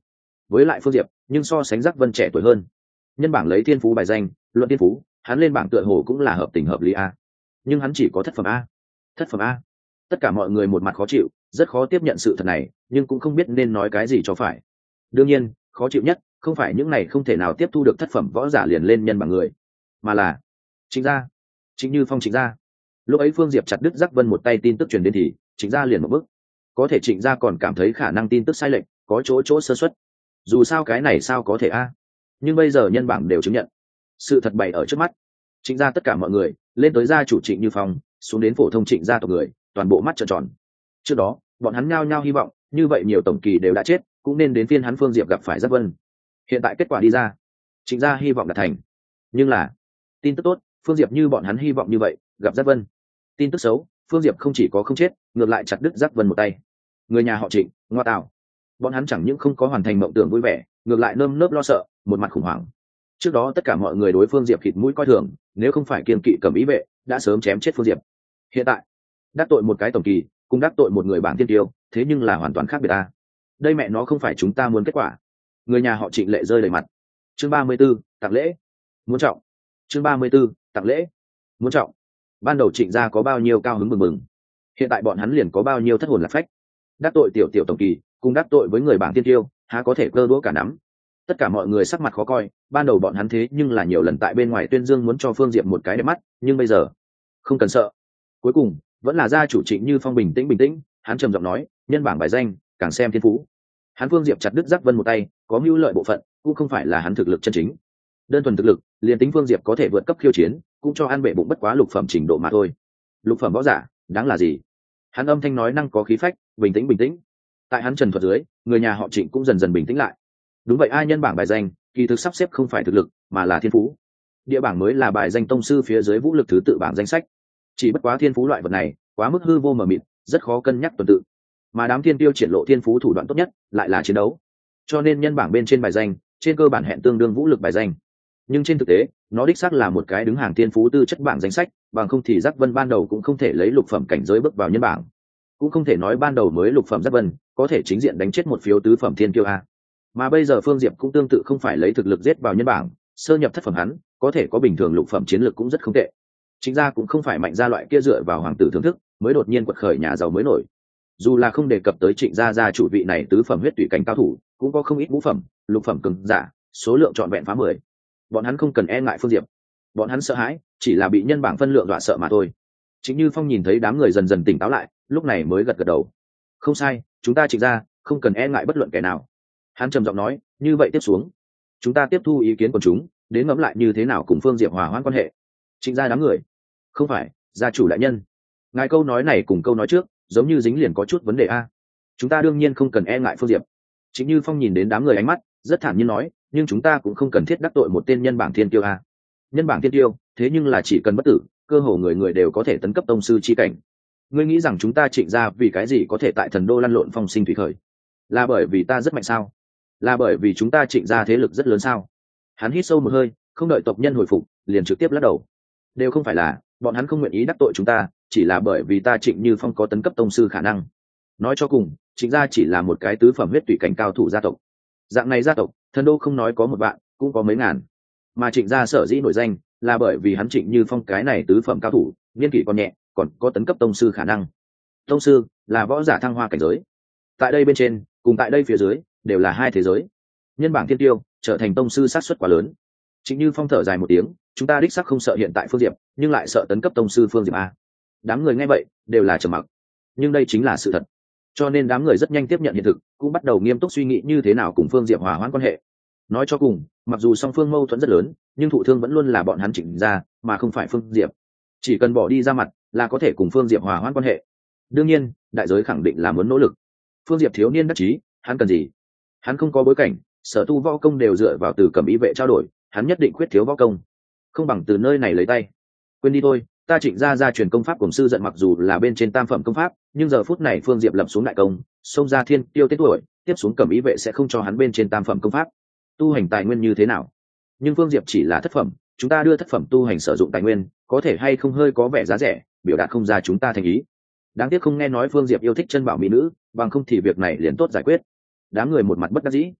với lại phương diệp nhưng so sánh giác vân trẻ tuổi hơn. Nhân bảng lấy thiên phú bài danh luận thiên phú, hắn lên bảng tựa hồ cũng là hợp tình hợp lý a, nhưng hắn chỉ có thất phẩm a. Thất phẩm a. Tất cả mọi người một mặt khó chịu, rất khó tiếp nhận sự thật này, nhưng cũng không biết nên nói cái gì cho phải. Đương nhiên khó chịu nhất không phải những này không thể nào tiếp thu được thất phẩm võ giả liền lên nhân bảng người, mà là Trịnh gia. Trịnh Như Phong Trịnh gia. Lúc ấy phương diệp chặt đứt giác vân một tay tin tức truyền đến thì Trịnh gia liền một bước. Có thể Trịnh gia còn cảm thấy khả năng tin tức sai lệch, có chỗ sơ suất. Dù sao cái này sao có thể a, nhưng bây giờ nhân bảng đều chứng nhận sự thật bày ở trước mắt. Trịnh gia tất cả mọi người lên tới gia chủ Trịnh Như Phong, xuống đến phổ thông Trịnh gia tộc người, toàn bộ mắt trợn tròn. Trước đó bọn hắn nhao nhao hy vọng như vậy nhiều tổng kỳ đều đã chết, cũng nên đến phiên hắn phương diệp gặp phải giác vân. Hiện tại kết quả đi ra, Trịnh gia hy vọng đạt thành, nhưng là tin tức tốt, phương diệp như bọn hắn hy vọng như vậy gặp giác vân. Tin tức xấu, phương diệp không chỉ có không chết, ngược lại chặt đứt giác vân một tay. Người nhà họ Trịnh ngoa tạo, bọn hắn chẳng những không có hoàn thành mộng tưởng vui vẻ, ngược lại nơm nớp lo sợ, một mặt khủng hoảng. Trước đó tất cả mọi người đối phương diệp khịt mũi coi thường, nếu không phải kiên kỵ cầm ý vệ đã sớm chém chết phương diệp. Hiện tại đắc tội một cái tổng kỳ cùng đắc tội một người bảng tiên tiêu, thế nhưng là hoàn toàn khác biệt ta. Đây mẹ nó không phải chúng ta muốn kết quả. Người nhà họ Trịnh lệ rơi đầy mặt. Chương 34, tặng lễ muốn trọng. Chương 34, tặng lễ muốn trọng. Ban đầu Trịnh gia có bao nhiêu cao hứng mừng mừng, hiện tại bọn hắn liền có bao nhiêu thất hồn lạc phách. Đắc tội tiểu tổng kỳ cùng đắc tội với người bảng tiên tiêu, há có thể cơ đũa cả nắm. Tất cả mọi người sắc mặt khó coi, ban đầu bọn hắn thế nhưng là nhiều lần tại bên ngoài tuyên dương muốn cho phương diệp một cái đẹp mắt, nhưng bây giờ không cần sợ. Cuối cùng vẫn là gia chủ Trịnh Như Phong bình tĩnh, hắn trầm giọng nói, nhân bảng bài danh càng xem thiên phú. Hắn phương diệp chặt đứt giác vân một tay, có mưu lợi bộ phận, cũng không phải là hắn thực lực chân chính. Đơn thuần thực lực, liền tính phương diệp có thể vượt cấp khiêu chiến, cũng cho ăn bệ bụng bất quá lục phẩm trình độ mà thôi. Lục phẩm võ giả đáng là gì? Hắn âm thanh nói năng có khí phách, bình tĩnh. Tại hắn trần thuật dưới, người nhà họ Trịnh cũng dần dần bình tĩnh lại. Đúng vậy, ai nhân bảng bài danh kỳ thực sắp xếp không phải thực lực mà là thiên phú. Địa bảng mới là bài danh tông sư phía dưới vũ lực thứ tự bảng danh sách, chỉ bất quá thiên phú loại vật này quá mức hư vô mờ mịt, rất khó cân nhắc tuần tự, mà đám thiên tiêu triển lộ thiên phú thủ đoạn tốt nhất lại là chiến đấu, cho nên nhân bảng bên trên bài danh trên cơ bản hẹn tương đương vũ lực bài danh. Nhưng trên thực tế nó đích xác là một cái đứng hàng thiên phú tư chất bảng danh sách, bằng không thì giác vân ban đầu cũng không thể lấy lục phẩm cảnh giới bước vào nhân bảng, cũng không thể nói ban đầu mới lục phẩm giác vân có thể chính diện đánh chết một phiếu tứ phẩm thiên kiêu a. Mà bây giờ phương diệp cũng tương tự không phải lấy thực lực giết vào nhân bảng, sơ nhập thất phẩm hắn có thể có bình thường lục phẩm chiến lược cũng rất không tệ. Chính ra cũng không phải mạnh gia loại kia dựa vào hoàng tử thưởng thức mới đột nhiên quật khởi nhà giàu mới nổi. Dù là không đề cập tới Trịnh gia chủ vị này tứ phẩm huyết tùy cảnh cao thủ, cũng có không ít ngũ phẩm lục phẩm cường giả, số lượng trọn vẹn phá 10. Bọn hắn không cần e ngại phương diệp, bọn hắn sợ hãi chỉ là bị nhân bảng phân lượng dọa sợ mà thôi. Chính Như Phong nhìn thấy đám người dần dần tỉnh táo lại, lúc này mới gật gật đầu. Không sai, chúng ta Trịnh gia không cần e ngại bất luận kẻ nào. Hắn trầm giọng nói, như vậy tiếp xuống chúng ta tiếp thu ý kiến của chúng, đến ngẫm lại như thế nào cùng phương diệp hòa hoãn quan hệ. Trịnh gia đám người, không phải gia chủ đại nhân, ngài câu nói này cùng câu nói trước giống như dính liền có chút vấn đề a. Chúng ta đương nhiên không cần e ngại phương diệp. Chính Như Phong nhìn đến đám người ánh mắt rất thản nhiên nói, nhưng chúng ta cũng không cần thiết đắc tội một tên nhân bảng thiên tiêu a. Nhân bảng thiên tiêu thế nhưng là chỉ cần bất tử, cơ hồ người người đều có thể tấn cấp tông sư chi cảnh. Ngươi nghĩ rằng chúng ta Trịnh gia vì cái gì có thể tại thần đô lăn lộn phong sinh thủy khởi? Là bởi vì ta rất mạnh sao? Là bởi vì chúng ta Trịnh gia thế lực rất lớn sao? Hắn hít sâu một hơi, không đợi tộc nhân hồi phục liền trực tiếp lắc đầu. Đều không phải là bọn hắn không nguyện ý đắc tội chúng ta, chỉ là bởi vì ta Trịnh Như Phong có tấn cấp tông sư khả năng. Nói cho cùng Trịnh gia chỉ là một cái tứ phẩm huyết tùy cảnh cao thủ gia tộc. Dạng này gia tộc thần đô không nói có một vạn cũng có mấy ngàn, mà Trịnh gia sở dĩ nổi danh là bởi vì hắn Trịnh Như Phong cái này tứ phẩm cao thủ, niên kỷ còn nhẹ, còn có tấn cấp tông sư khả năng. Tông sư là võ giả thăng hoa cảnh giới, tại đây bên trên cùng tại đây phía dưới đều là hai thế giới. Nhân bảng thiên tiêu trở thành tông sư sát suất quá lớn. Trịnh Như Phong thở dài một tiếng, chúng ta đích xác không sợ hiện tại phương diệp, nhưng lại sợ tấn cấp tông sư phương diệp a. Đám người nghe vậy đều là trầm mặc, nhưng đây chính là sự thật, cho nên đám người rất nhanh tiếp nhận hiện thực, cũng bắt đầu nghiêm túc suy nghĩ như thế nào cùng phương diệp hòa hoãn quan hệ. Nói cho cùng mặc dù song phương mâu thuẫn rất lớn, nhưng thụ thương vẫn luôn là bọn hắn Trịnh gia mà không phải phương diệp. Chỉ cần bỏ đi ra mặt là có thể cùng phương diệp hòa hoãn quan hệ. Đương nhiên đại giới khẳng định là muốn nỗ lực. Phương diệp thiếu niên đắc chí, hắn cần gì? Hắn không có bối cảnh, sở tu võ công đều dựa vào từ cầm ý vệ trao đổi, hắn nhất định khuyết thiếu võ công, không bằng từ nơi này lấy tay. Quên đi thôi, ta Trịnh gia truyền công pháp của sư giận mặc dù là bên trên tam phẩm công pháp, nhưng giờ phút này phương diệp lập xuống đại công, xông ra thiên tiêu tiết tuổi, tiếp xuống cầm ý vệ sẽ không cho hắn bên trên tam phẩm công pháp. Tu hành tài nguyên như thế nào? Nhưng phương diệp chỉ là thất phẩm, chúng ta đưa thất phẩm tu hành sử dụng tài nguyên, có thể hay không hơi có vẻ giá rẻ, biểu đạt không ra chúng ta thành ý. Đáng tiếc không nghe nói phương diệp yêu thích chân bảo mỹ nữ, bằng không thì việc này liền tốt giải quyết. Đám người một mặt bất đắc dĩ.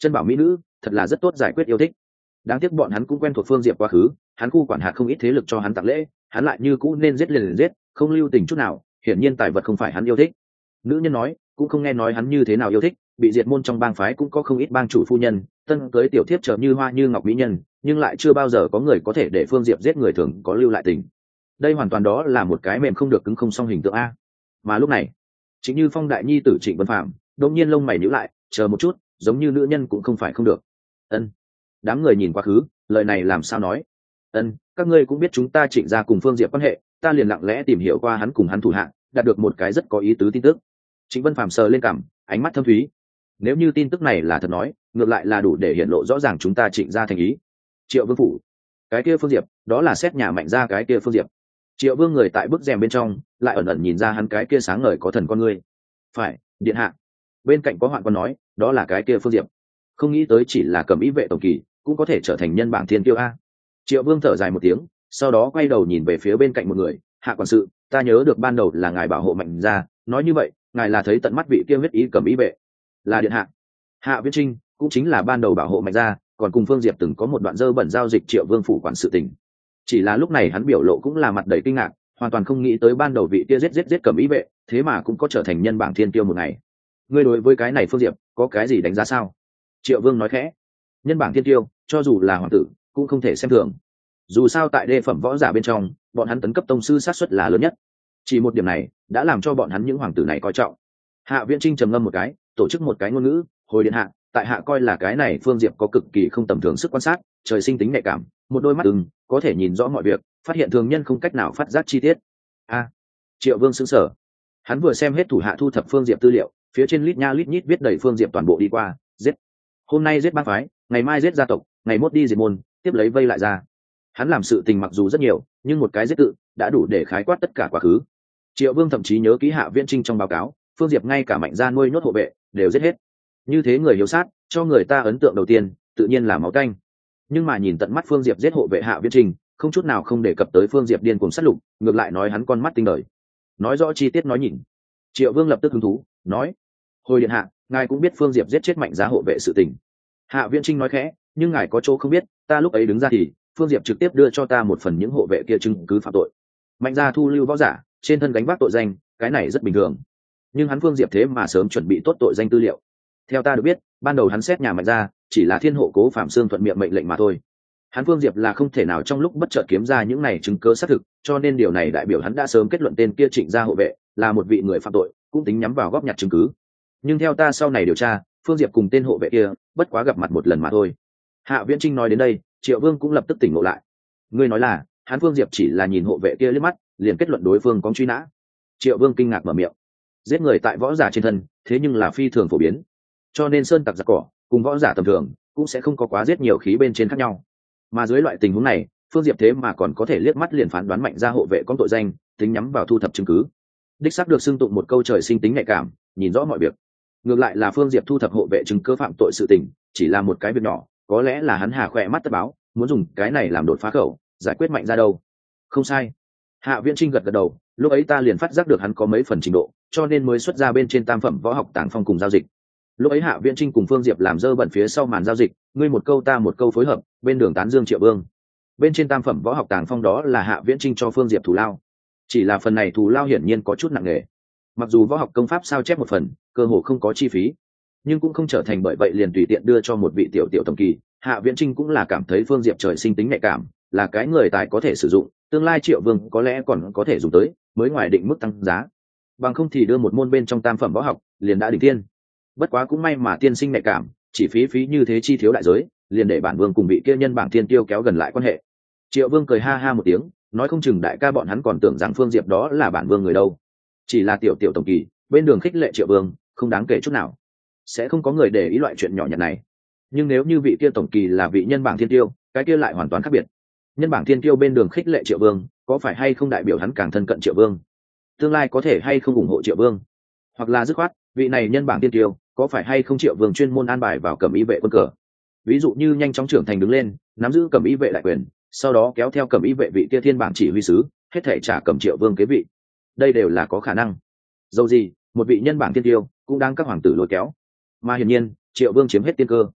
Chân bảo mỹ nữ thật là rất tốt giải quyết yêu thích. Đáng tiếc bọn hắn cũng quen thuộc Phương Diệp quá khứ, hắn khu quản hạt không ít thế lực cho hắn tặng lễ, hắn lại như cũ nên giết liền giết, không lưu tình chút nào, hiển nhiên tài vật không phải hắn yêu thích. Nữ nhân nói cũng không nghe nói hắn như thế nào yêu thích, bị diệt môn trong bang phái cũng có không ít bang chủ phu nhân, tân cưới tiểu thiếp trở như hoa như ngọc mỹ nhân, nhưng lại chưa bao giờ có người có thể để Phương Diệp giết người thường có lưu lại tình. Đây hoàn toàn đó là một cái mềm không được cứng không xong hình tượng a. Mà lúc này chính như Phong đại nhi tử Trịnh Vân Phạm đột nhiên lông mày nhíu lại, chờ một chút, giống như nữ nhân cũng không phải không được. Ân. Đám người nhìn quá khứ, lời này làm sao nói? Ân, các ngươi cũng biết chúng ta Trịnh gia cùng Phương Diệp quan hệ, ta liền lặng lẽ tìm hiểu qua hắn cùng hắn thủ hạ, đạt được một cái rất có ý tứ tin tức. Trịnh Vân Phạm sờ lên cằm, ánh mắt thâm thúy. Nếu như tin tức này là thật nói, ngược lại là đủ để hiện lộ rõ ràng chúng ta Trịnh gia thành ý. Triệu Vương phủ, cái kia Phương Diệp, đó là xét nhà Mạnh gia cái kia Phương Diệp. Triệu Vương người tại bức rèm bên trong, lại ẩn ẩn nhìn ra hắn cái kia sáng ngời có thần con ngươi. Phải, điện hạ. Bên cạnh có Hoạn Quan nói, đó là cái kia Phương Diệp. Không nghĩ tới chỉ là cầm ý vệ tổng kỳ, cũng có thể trở thành nhân bảng thiên tiêu a. Triệu Vương thở dài một tiếng, sau đó quay đầu nhìn về phía bên cạnh một người, Hạ quản sự, ta nhớ được ban đầu là ngài bảo hộ Mạnh gia, nói như vậy, ngài là thấy tận mắt vị kia huyết ý cầm ý vệ. Là điện hạ. Hạ Viễn Trinh cũng chính là ban đầu bảo hộ Mạnh gia, còn cùng Phương Diệp từng có một đoạn dơ bẩn giao dịch Triệu Vương phủ quản sự tình. Chỉ là lúc này hắn biểu lộ cũng là mặt đầy kinh ngạc, hoàn toàn không nghĩ tới ban đầu vị kia giết cầm ý vệ, thế mà cũng có trở thành nhân bảng thiên tiêu một ngày. Ngươi đối với cái này Phương Diệp có cái gì đánh giá sao? Triệu Vương nói khẽ. Nhân bảng thiên tiêu, cho dù là hoàng tử cũng không thể xem thường. Dù sao tại đê phẩm võ giả bên trong, bọn hắn tấn cấp tông sư sát suất là lớn nhất. Chỉ một điểm này đã làm cho bọn hắn những hoàng tử này coi trọng. Hạ Viễn Trinh trầm ngâm một cái, tổ chức một cái ngôn ngữ, hồi điện hạ, tại hạ coi là cái này Phương Diệp có cực kỳ không tầm thường sức quan sát, trời sinh tính nhạy cảm, một đôi mắt có thể nhìn rõ mọi việc, phát hiện thường nhân không cách nào phát giác chi tiết. A. Triệu Vương sững sờ. Hắn vừa xem hết thủ hạ thu thập Phương Diệp tư liệu, phía trên lít nha lít nhít viết đầy Phương Diệp toàn bộ đi qua, giết. Hôm nay giết bang phái, ngày mai giết gia tộc, ngày mốt đi diệt môn, tiếp lấy vây lại ra. Hắn làm sự tình mặc dù rất nhiều, nhưng một cái giết tự đã đủ để khái quát tất cả quá khứ. Triệu Vương thậm chí nhớ ký Hạ Viễn Trinh trong báo cáo, Phương Diệp ngay cả Mạnh gia nuôi nhốt hộ vệ đều giết hết. Như thế người hiếu sát, cho người ta ấn tượng đầu tiên tự nhiên là máu tanh. Nhưng mà nhìn tận mắt Phương Diệp giết hộ vệ Hạ Viễn Trinh, không chút nào không đề cập tới Phương Diệp điên cuồng sát lục, ngược lại nói hắn con mắt tinh đời. Nói rõ chi tiết nói nhìn. Triệu Vương lập tức hứng thú, nói: "Hồi điện hạ, ngài cũng biết Phương Diệp giết chết Mạnh gia hộ vệ sự tình." Hạ Viễn Trinh nói khẽ: "Nhưng ngài có chỗ không biết, ta lúc ấy đứng ra thì Phương Diệp trực tiếp đưa cho ta một phần những hộ vệ kia chứng cứ phạm tội. Mạnh gia thu lưu võ giả, trên thân gánh vác tội danh, cái này rất bình thường. Nhưng hắn Phương Diệp thế mà sớm chuẩn bị tốt tội danh tư liệu. Theo ta được biết, ban đầu hắn xét nhà Mạnh gia chỉ là thiên hộ Cố Phạm Xương thuận miệng mệnh lệnh mà thôi. Hắn Phương Diệp là không thể nào trong lúc bất chợt kiếm ra những này chứng cứ xác thực, cho nên điều này đại biểu hắn đã sớm kết luận tên kia Trịnh gia hộ vệ là một vị người phạm tội, cũng tính nhắm vào góp nhặt chứng cứ. Nhưng theo ta sau này điều tra, Phương Diệp cùng tên hộ vệ kia bất quá gặp mặt một lần mà thôi." Hạ Viễn Trinh nói đến đây, Triệu Vương cũng lập tức tỉnh ngộ lại. "Ngươi nói là hắn Phương Diệp chỉ là nhìn hộ vệ kia liếc mắt, liền kết luận đối phương có truy nã?" Triệu Vương kinh ngạc mở miệng. Giết người tại võ giả trên thân, thế nhưng là phi thường phổ biến, cho nên sơn tặc giặc cỏ cùng võ giả tầm thường cũng sẽ không có quá giết nhiều khí bên trên khác nhau. Mà dưới loại tình huống này, Phương Diệp thế mà còn có thể liếc mắt liền phán đoán Mạnh gia hộ vệ có tội danh, tính nhắm vào thu thập chứng cứ. Đích xác được xưng tụng một câu trời sinh tính nhạy cảm, nhìn rõ mọi việc. Ngược lại là Phương Diệp thu thập hộ vệ chứng cứ phạm tội sự tình, chỉ là một cái việc nhỏ, có lẽ là hắn hà khỏe mắt tất báo, muốn dùng cái này làm đột phá khẩu, giải quyết Mạnh gia đâu. Không sai. Hạ Viễn Trinh gật gật đầu, lúc ấy ta liền phát giác được hắn có mấy phần trình độ, cho nên mới xuất ra bên trên tam phẩm võ học tàng phong cùng giao dịch. Lúc ấy Hạ Viễn Trinh cùng Phương Diệp làm dơ bẩn phía sau màn giao dịch, ngươi một câu ta một câu phối hợp, bên đường tán dương Triệu Vương. Bên trên tam phẩm võ học tàng phong đó là Hạ Viễn Trinh cho Phương Diệp thù lao. Chỉ là phần này thù lao hiển nhiên có chút nặng nề. Mặc dù võ học công pháp sao chép một phần, cơ hồ không có chi phí, nhưng cũng không trở thành bởi vậy liền tùy tiện đưa cho một vị tiểu tổng kỳ. Hạ Viễn Trinh cũng là cảm thấy Phương Diệp trời sinh tính nhạy cảm, là cái người tài có thể sử dụng, tương lai Triệu Vương có lẽ còn có thể dùng tới, mới ngoài định mức tăng giá. Bằng không thì đưa một môn bên trong tam phẩm võ học, liền đã đỉnh tiên. Bất quá cũng may mà tiên sinh nhạy cảm, chỉ phí như thế chi thiếu đại giới, liền để bản vương cùng vị kia nhân bảng thiên tiêu kéo gần lại quan hệ. Triệu Vương cười ha ha một tiếng, nói không chừng đại ca bọn hắn còn tưởng rằng Phương Diệp đó là bản vương người đâu. Chỉ là tiểu tổng kỳ, bên đường khích lệ Triệu Vương, không đáng kể chút nào. Sẽ không có người để ý loại chuyện nhỏ nhặt này. Nhưng nếu như vị kia tổng kỳ là vị nhân bảng thiên tiêu, cái kia lại hoàn toàn khác biệt. Nhân bảng thiên tiêu bên đường khích lệ Triệu Vương, có phải hay không đại biểu hắn càng thân cận Triệu Vương? Tương lai có thể hay không ủng hộ Triệu Vương? Hoặc là dứt khoát, vị này nhân bảng thiên tiêu, có phải hay không Triệu Vương chuyên môn an bài vào Cẩm Y vệ quân cờ? Ví dụ như nhanh chóng trưởng thành đứng lên, nắm giữ Cẩm Y vệ đại quyền, sau đó kéo theo Cẩm Y vệ vị kia thiên bảng chỉ huy sứ, hết thể trả cầm Triệu Vương kế vị. Đây đều là có khả năng. Dầu gì, một vị nhân bảng thiên tiêu cũng đang các hoàng tử lôi kéo. Mà hiển nhiên, Triệu Vương chiếm hết tiên cơ.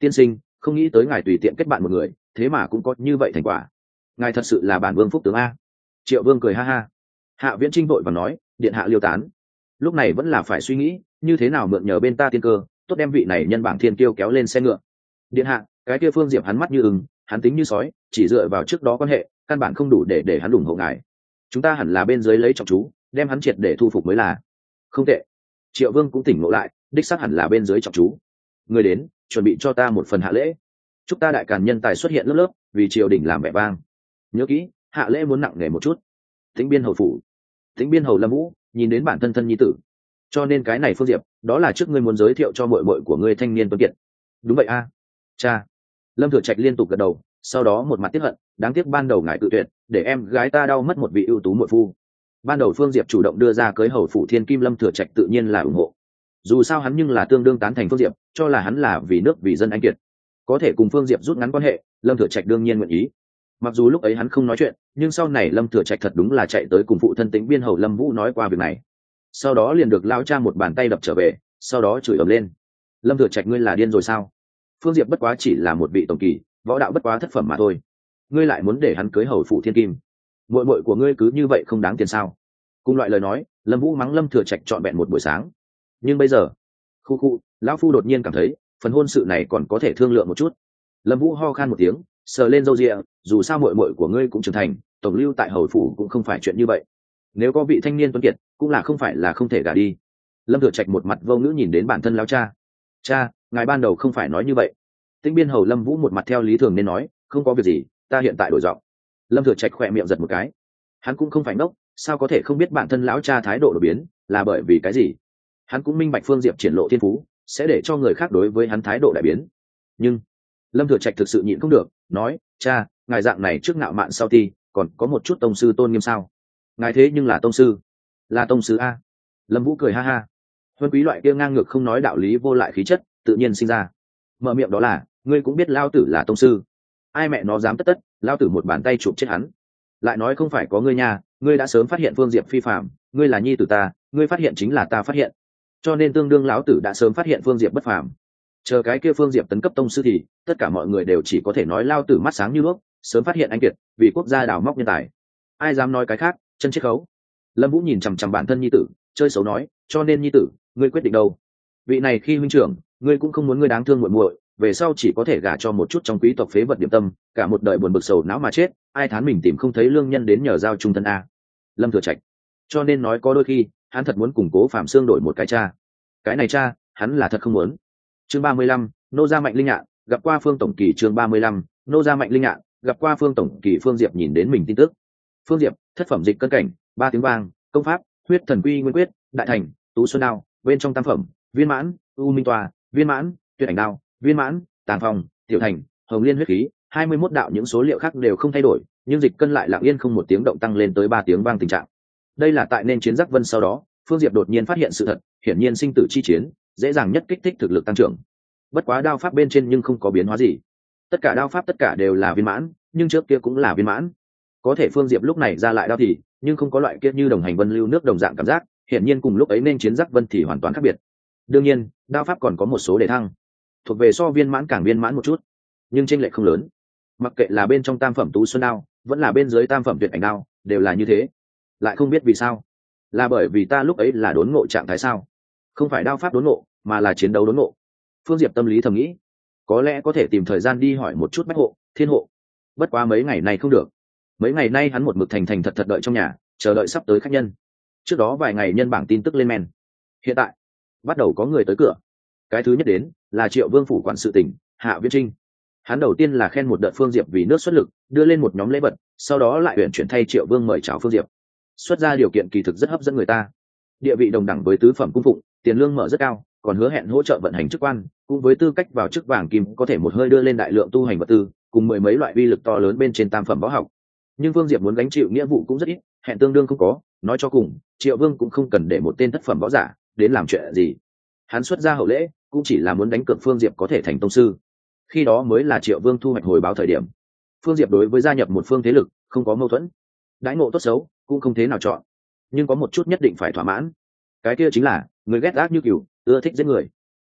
Tiên sinh, không nghĩ tới ngài tùy tiện kết bạn một người, thế mà cũng có như vậy thành quả. Ngài thật sự là bản vương phúc tướng a. Triệu Vương cười ha ha. Hạ Viễn Trinh vội và nói, điện hạ liêu tán. Lúc này vẫn là phải suy nghĩ như thế nào mượn nhờ bên ta tiên cơ, tốt đem vị này nhân bảng thiên kiêu kéo lên xe ngựa. Điện hạ, cái kia Phương Diệp hắn mắt như ưng, hắn tính như sói, chỉ dựa vào trước đó quan hệ căn bản không đủ để hắn ủng hộ ngài. Chúng ta hẳn là bên dưới lấy trọng chú, đem hắn triệt để thu phục mới là. Không tệ. Triệu Vương cũng tỉnh ngộ lại, đích xác hẳn là bên dưới trọng chú. Người đến, chuẩn bị cho ta một phần hạ lễ. Chúc ta đại càn nhân tài xuất hiện lớp lớp, vì triều đình làm vẻ vang. Nhớ kỹ, hạ lễ muốn nặng nề một chút. Tĩnh Biên hầu phủ. Tĩnh Biên hầu Lâm Vũ nhìn đến bản thân thân nhi tử, cho nên cái này Phương Diệp, đó là trước ngươi muốn giới thiệu cho muội muội của ngươi thanh niên tuấn kiệt. Đúng vậy a. Cha. Lâm Thừa Trạch liên tục gật đầu, sau đó một mặt tiếc hận, đáng tiếc ban đầu ngài tự tuyệt, để em gái ta đau mất một vị ưu tú muội phu. Ban đầu Phương Diệp chủ động đưa ra cưới hầu phủ thiên kim, Lâm Thừa Trạch tự nhiên là ủng hộ. Dù sao hắn nhưng là tương đương tán thành Phương Diệp, cho là hắn là vì nước vì dân anh kiệt, có thể cùng Phương Diệp rút ngắn quan hệ, Lâm Thừa Trạch đương nhiên nguyện ý. Mặc dù lúc ấy hắn không nói chuyện, nhưng sau này Lâm Thừa Trạch thật đúng là chạy tới cùng phụ thân Tĩnh Biên hầu Lâm Vũ nói qua việc này, sau đó liền được lão cha một bàn tay đập trở về, sau đó chửi ầm lên. Lâm Thừa Trạch, ngươi là điên rồi sao? Phương Diệp bất quá chỉ là một vị tổng kỳ, võ đạo bất quá thất phẩm mà thôi, ngươi lại muốn để hắn cưới hầu phụ thiên kim, muội muội của ngươi cứ như vậy không đáng tiền sao? Cùng loại lời nói, Lâm Vũ mắng Lâm Thừa Trạch trọn vẹn một buổi sáng. Nhưng bây giờ, khu lão phu đột nhiên cảm thấy phần hôn sự này còn có thể thương lượng một chút. Lâm Vũ ho khan một tiếng, sờ lên râu ria, dù sao muội muội của ngươi cũng trưởng thành, tổng lưu tại hầu phủ cũng không phải chuyện như vậy, nếu có vị thanh niên tuấn kiệt cũng là không phải là không thể gả đi. Lâm Thừa Trạch một mặt vô ngữ nhìn đến bản thân lão cha. Cha, ngài ban đầu không phải nói như vậy. Tĩnh Biên hầu Lâm Vũ một mặt theo lý thường nên nói, không có việc gì, ta hiện tại đổi giọng. Lâm Thừa Trạch khỏe miệng giật một cái, hắn cũng không phải ngốc, sao có thể không biết bản thân lão cha thái độ đổi biến là bởi vì cái gì. Hắn cũng minh bạch Phương Diệp triển lộ thiên phú sẽ để cho người khác đối với hắn thái độ đại biến. Nhưng Lâm Thừa Trạch thực sự nhịn không được, nói, cha, ngài dạng này trước ngạo mạn sau ti, còn có một chút tông sư tôn nghiêm sao? Ngài thế nhưng là tông sư, là tông sư a. Lâm Vũ cười ha ha. Huân quý loại kia ngang ngược không nói đạo lý vô lại khí chất tự nhiên sinh ra. Mở miệng đó là, ngươi cũng biết lao tử là tông sư, ai mẹ nó dám tất lao tử một bàn tay chụp chết hắn. Lại nói không phải có ngươi nha, ngươi đã sớm phát hiện Phương Diệp phi phạm, ngươi là nhi tử ta, ngươi phát hiện chính là ta phát hiện, cho nên tương đương lão tử đã sớm phát hiện Phương Diệp bất phàm. Chờ cái kia Phương Diệp tấn cấp tông sư thì tất cả mọi người đều chỉ có thể nói lao tử mắt sáng như đuốc, sớm phát hiện anh kiệt, vì quốc gia đào móc nhân tài. Ai dám nói cái khác, chân chiết khấu. Lâm Vũ nhìn chằm chằm bản thân nhi tử, chơi xấu nói, cho nên nhi tử, ngươi quyết định đâu? Vị này khi huynh trưởng, ngươi cũng không muốn ngươi đáng thương muội muội, về sau chỉ có thể gả cho một chút trong quý tộc phế vật điểm tâm, cả một đời buồn bực sầu não mà chết, ai thán mình tìm không thấy lương nhân đến nhờ giao trung thân a. Lâm Thừa Trạch. Cho nên nói có đôi khi, hắn thật muốn củng cố Phạm Xương đổi một cái cha. Cái này cha, hắn là thật không muốn. Chương 35, nô gia Mạnh Linh Nhạn, gặp qua Phương tổng kỳ. Chương 35, nô gia Mạnh Linh Nhạn, gặp qua Phương tổng kỳ. Phương Diệp nhìn đến mình tin tức. Phương Diệp, thất phẩm dịch cân cảnh, 3 tiếng vang, công pháp, huyết thần quy nguyên quyết, đại thành, tú xuân đao, bên trong tam phẩm, viên mãn, u minh tòa, viên mãn, tuyệt ảnh đao, viên mãn, tàng phòng, tiểu thành, hồng liên huyết khí, 21 đạo, những số liệu khác đều không thay đổi, nhưng dịch cân lại lặng yên không một tiếng động tăng lên tới 3 tiếng vang tình trạng. Đây là tại nên chiến Giác Vân sau đó, Phương Diệp đột nhiên phát hiện sự thật, hiển nhiên sinh tử chi chiến, dễ dàng nhất kích thích thực lực tăng trưởng. Bất quá đao pháp bên trên nhưng không có biến hóa gì. Tất cả đao pháp tất cả đều là viên mãn, nhưng trước kia cũng là viên mãn. Có thể Phương Diệp lúc này ra lại đao thì, nhưng không có loại kia như đồng hành vân lưu nước đồng dạng cảm giác, hiển nhiên cùng lúc ấy nên chiến Giác Vân thì hoàn toàn khác biệt. Đương nhiên, đao pháp còn có một số đề thăng, thuộc về so viên mãn càng viên mãn một chút, nhưng chênh lệch không lớn. Mặc kệ là bên trong tam phẩm tú xuân đao, vẫn là bên dưới tam phẩm tuyệt ảnh đao, đều là như thế. Lại không biết vì sao, là bởi vì ta lúc ấy là đốn ngộ trạng thái sao? Không phải đao pháp đốn ngộ, mà là chiến đấu đốn ngộ. Phương Diệp tâm lý thầm nghĩ, có lẽ có thể tìm thời gian đi hỏi một chút Bách Hộ, Thiên Hộ. Bất quá mấy ngày này không được. Mấy ngày nay hắn một mực thành thành thật thật đợi trong nhà, chờ đợi sắp tới khách nhân. Trước đó vài ngày nhân bảng tin tức lên men. Hiện tại, bắt đầu có người tới cửa. Cái thứ nhất đến là Triệu Vương phủ quản sự tỉnh, Hạ Viễn Trinh. Hắn đầu tiên là khen một đợt Phương Diệp vì nước xuất lực, đưa lên một nhóm lễ vật, sau đó lại uyển chuyển thay Triệu Vương mời chào Phương Diệp. Xuất ra điều kiện kỳ thực rất hấp dẫn người ta. Địa vị đồng đẳng với tứ phẩm cung phụng, tiền lương mở rất cao, còn hứa hẹn hỗ trợ vận hành chức quan, cũng với tư cách vào chức vàng kim có thể một hơi đưa lên đại lượng tu hành vật tư, cùng mười mấy loại uy lực to lớn bên trên tam phẩm võ học. Nhưng Phương Diệp muốn gánh chịu nghĩa vụ cũng rất ít, hẹn tương đương không có, nói cho cùng, Triệu Vương cũng không cần để một tên thất phẩm võ giả đến làm chuyện gì. Hắn xuất ra hậu lễ, cũng chỉ là muốn đánh cược Phương Diệp có thể thành tông sư. Khi đó mới là Triệu Vương thu hoạch hồi báo thời điểm. Phương Diệp đối với gia nhập một phương thế lực không có mâu thuẫn, đãi ngộ tốt xấu cũng không thế nào chọn, nhưng có một chút nhất định phải thỏa mãn, cái kia chính là người ghét ác như cừu, ưa thích giết người.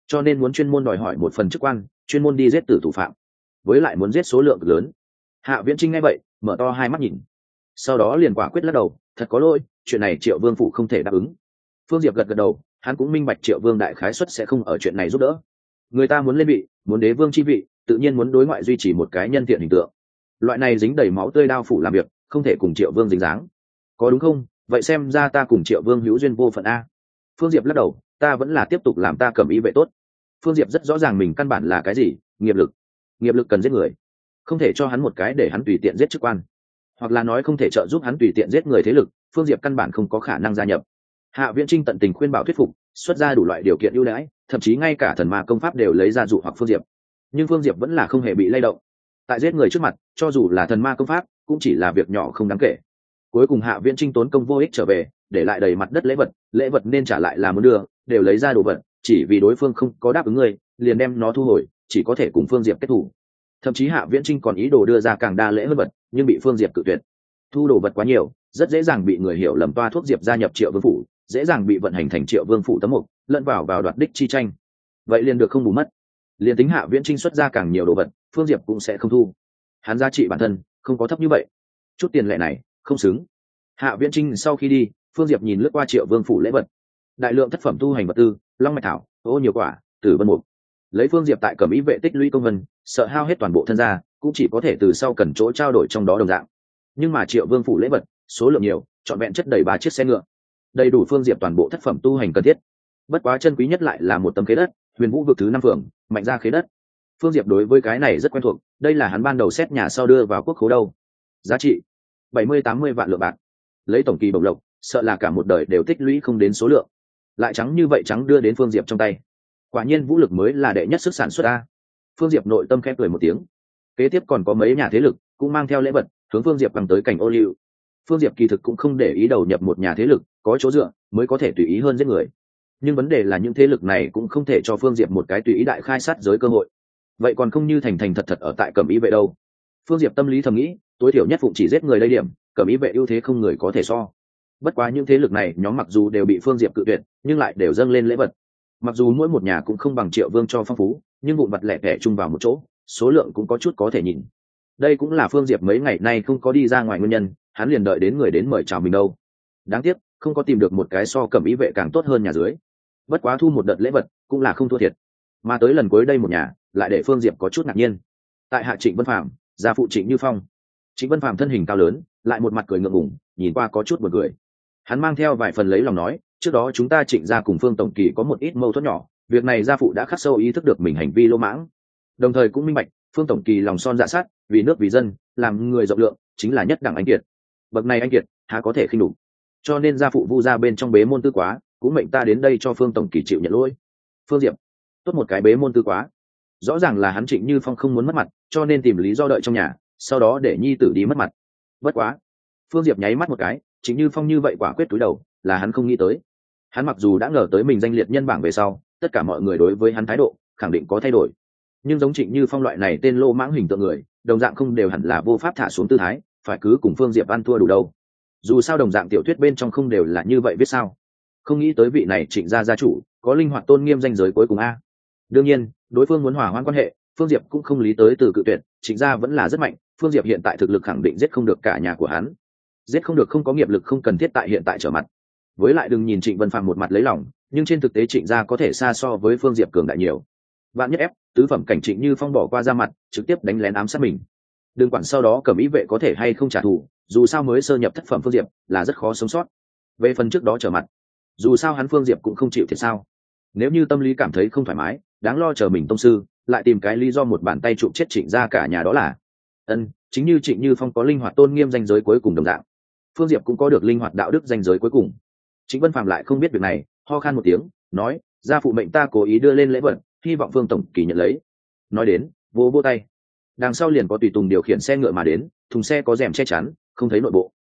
cho nên muốn chuyên môn đòi hỏi một phần chức quan, chuyên môn đi giết tử thủ phạm, với lại muốn giết số lượng lớn. Hạ Viễn Trinh nghe vậy mở to hai mắt nhìn, sau đó liền quả quyết lắc đầu, thật có lỗi, chuyện này Triệu Vương phủ không thể đáp ứng. Phương Diệp gật gật đầu, hắn cũng minh bạch Triệu Vương đại khái suất sẽ không ở chuyện này giúp đỡ. Người ta muốn lên vị, muốn đế vương chi vị, tự nhiên muốn đối ngoại duy trì một cái nhân thiện hình tượng. Loại này dính đầy máu tươi đao phủ làm việc, không thể cùng Triệu Vương dính dáng. Có đúng không? Vậy xem ra ta cùng Triệu Vương hữu duyên vô phận a. Phương Diệp lắc đầu, ta vẫn là tiếp tục làm ta Cẩm Ý vệ tốt. Phương Diệp rất rõ ràng mình căn bản là cái gì, nghiệp lực. Nghiệp lực cần giết người, không thể cho hắn một cái để hắn tùy tiện giết chức quan, hoặc là nói không thể trợ giúp hắn tùy tiện giết người thế lực. Phương Diệp căn bản không có khả năng gia nhập. Hạ Viễn Trinh tận tình khuyên bảo thuyết phục, xuất ra đủ loại điều kiện ưu đãi, thậm chí ngay cả thần ma công pháp đều lấy ra dụ hoặc Phương Diệp. Nhưng Phương Diệp vẫn là không hề bị lay động. Tại giết người trước mặt, cho dù là thần ma công pháp, cũng chỉ là việc nhỏ không đáng kể. Cuối cùng Hạ Viễn Trinh tốn công vô ích trở về, để lại đầy mặt đất lễ vật nên trả lại là muốn đưa, đều lấy ra đồ vật, chỉ vì đối phương không có đáp ứng người, liền đem nó thu hồi, chỉ có thể cùng Phương Diệp kết thủ. Thậm chí Hạ Viễn Trinh còn ý đồ đưa ra càng đa lễ hơn vật, nhưng bị Phương Diệp cự tuyệt. Thu đồ vật quá nhiều, rất dễ dàng bị người hiểu lầm toa thuốc Diệp gia nhập Triệu Vương phủ, dễ dàng bị vận hành thành Triệu Vương phủ tấm mục, lẫn vào đoạt đích chi tranh. Vậy liền được không bù mất. Liền tính Hạ Viễn Trinh xuất ra càng nhiều đồ vật, Phương Diệp cũng sẽ không thu. Hắn giá trị bản thân không có thấp như vậy, chút tiền lệ này không xứng. Hạ Viễn Trinh sau khi đi, Phương Diệp nhìn lướt qua Triệu Vương phủ lễ vật, đại lượng thất phẩm tu hành vật tư, long mạch thảo, ô nhiều quả, tử vân mục. Lấy Phương Diệp tại Cẩm Ý vệ tích lũy công vân, sợ hao hết toàn bộ thân gia, cũng chỉ có thể từ sau cần chỗ trao đổi trong đó đồng dạng. Nhưng mà Triệu Vương phủ lễ vật số lượng nhiều, trọn vẹn chất đầy 3 chiếc xe ngựa, đầy đủ Phương Diệp toàn bộ thất phẩm tu hành cần thiết. Bất quá chân quý nhất lại là một tấm khế đất, Huyền Vũ vực thứ 5 phường, mạnh ra khế đất. Phương Diệp đối với cái này rất quen thuộc, đây là hắn ban đầu xét nhà sau đưa vào quốc khố đâu. Giá trị 70-80 vạn lượng bạc. Lấy tổng kỳ bổng lộc, sợ là cả một đời đều tích lũy không đến số lượng. Lại trắng như vậy trắng đưa đến Phương Diệp trong tay. Quả nhiên vũ lực mới là đệ nhất sức sản xuất a. Phương Diệp nội tâm khẽ cười một tiếng. Kế tiếp còn có mấy nhà thế lực cũng mang theo lễ vật hướng Phương Diệp bằng tới cảnh ô liu. Phương Diệp kỳ thực cũng không để ý đầu nhập một nhà thế lực, có chỗ dựa mới có thể tùy ý hơn giết người. Nhưng vấn đề là những thế lực này cũng không thể cho Phương Diệp một cái tùy ý đại khai sát giới cơ hội. Vậy còn không như thành thành thật thật ở tại Cẩm Ý vệ đâu. Phương Diệp tâm lý thầm nghĩ, tối thiểu nhất phụng chỉ giết người đây điểm, Cẩm Ý vệ ưu thế không người có thể so. Bất quá những thế lực này nhóm mặc dù đều bị Phương Diệp cự tuyệt, nhưng lại đều dâng lên lễ vật. Mặc dù mỗi một nhà cũng không bằng Triệu Vương cho phong phú, nhưng vụn vặt lẻ tẻ chung vào một chỗ, số lượng cũng có chút có thể nhìn. Đây cũng là Phương Diệp mấy ngày nay không có đi ra ngoài nguyên nhân, hắn liền đợi đến người đến mời chào mình đâu. Đáng tiếc không có tìm được một cái so Cẩm Ý vệ càng tốt hơn nhà dưới. Bất quá thu một đợt lễ vật cũng là không thua thiệt. Mà tới lần cuối đây một nhà lại để Phương Diệp có chút ngạc nhiên. Tại hạ Trịnh Vân Phạm, gia phụ Trịnh Như Phong. Trịnh Vân Phạm thân hình cao lớn, lại một mặt cười ngượng ngùng, nhìn qua có chút buồn cười. Hắn mang theo vài phần lấy lòng nói, trước đó chúng ta Trịnh gia cùng Phương tổng kỳ có một ít mâu thuẫn nhỏ, việc này gia phụ đã khắc sâu ý thức được mình hành vi lỗ mãng, đồng thời cũng minh bạch Phương tổng kỳ lòng son dạ sắt, vì nước vì dân, làm người rộng lượng, chính là nhất đẳng anh kiệt. Bậc này anh kiệt há có thể khinh đục, cho nên gia phụ vu ra bên trong bế môn tư quá, cũng mệnh ta đến đây cho Phương tổng kỳ chịu nhận lỗi. Phương Diệp, tốt một cái bế môn tư quá, rõ ràng là hắn Trịnh Như Phong không muốn mất mặt, cho nên tìm lý do đợi trong nhà, sau đó để nhi tử đi mất mặt. Bất quá, Phương Diệp nháy mắt một cái, Trịnh Như Phong như vậy quả quyết túi đầu, là hắn không nghĩ tới. Hắn mặc dù đã ngờ tới mình danh liệt nhân bảng về sau, tất cả mọi người đối với hắn thái độ khẳng định có thay đổi, nhưng giống Trịnh Như Phong loại này tên lô mãng hình tượng người, đồng dạng không đều hẳn là vô pháp thả xuống tư thái, phải cứ cùng Phương Diệp ăn thua đủ đâu. Dù sao đồng dạng tiểu thuyết bên trong không đều là như vậy biết sao. Không nghĩ tới vị này Trịnh gia gia chủ có linh hoạt tôn nghiêm danh giới cuối cùng a. Đương nhiên, đối phương muốn hòa hoãn quan hệ, Phương Diệp cũng không lý tới từ cự tuyệt, Trịnh gia vẫn là rất mạnh, Phương Diệp hiện tại thực lực khẳng định giết không được cả nhà của hắn. Giết không được không có nghiệp lực không cần thiết tại hiện tại trở mặt. Với lại đừng nhìn Trịnh Vân Phạm một mặt lấy lòng, nhưng trên thực tế Trịnh gia có thể xa so với Phương Diệp cường đại nhiều. Vạn nhất ép, tứ phẩm cảnh Trịnh Như Phong bỏ qua ra mặt, trực tiếp đánh lén ám sát mình. Đừng quản sau đó Cẩm Ý vệ có thể hay không trả thù, dù sao mới sơ nhập thất phẩm Phương Diệp là rất khó sống sót. Về phần trước đó trở mặt, dù sao hắn Phương Diệp cũng không chịu thiệt sao. Nếu như tâm lý cảm thấy không thoải mái, đáng lo chờ mình tông sư, lại tìm cái lý do một bàn tay chụp chết Trịnh gia cả nhà đó là. Chính như Trịnh Như Phong có linh hoạt tôn nghiêm danh giới cuối cùng đồng dạng, Phương Diệp cũng có được linh hoạt đạo đức danh giới cuối cùng. Trịnh Vân Phạm lại không biết việc này, ho khan một tiếng, nói, gia phụ mệnh ta cố ý đưa lên lễ vật, hy vọng Phương tổng kỳ nhận lấy. Nói đến, vỗ vỗ tay, đằng sau liền có tùy tùng điều khiển xe ngựa mà đến, thùng xe có rèm che chắn, không thấy nội bộ.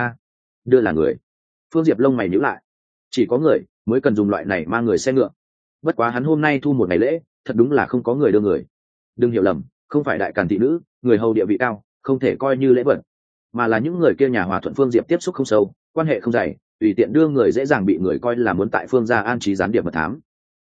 Đưa là người. Phương Diệp lông mày nhíu lại, chỉ có người mới cần dùng loại này mang người xe ngựa. Bất quá hắn hôm nay thu một ngày lễ, thật đúng là không có người đưa người. Đừng hiểu lầm, không phải đại càn thị nữ, người hầu địa vị cao, không thể coi như lễ vật, mà là những người kia nhà hòa thuận Phương Diệp tiếp xúc không sâu, quan hệ không dày, tùy tiện đưa người dễ dàng bị người coi là muốn tại Phương gia an trí gián điệp mật thám.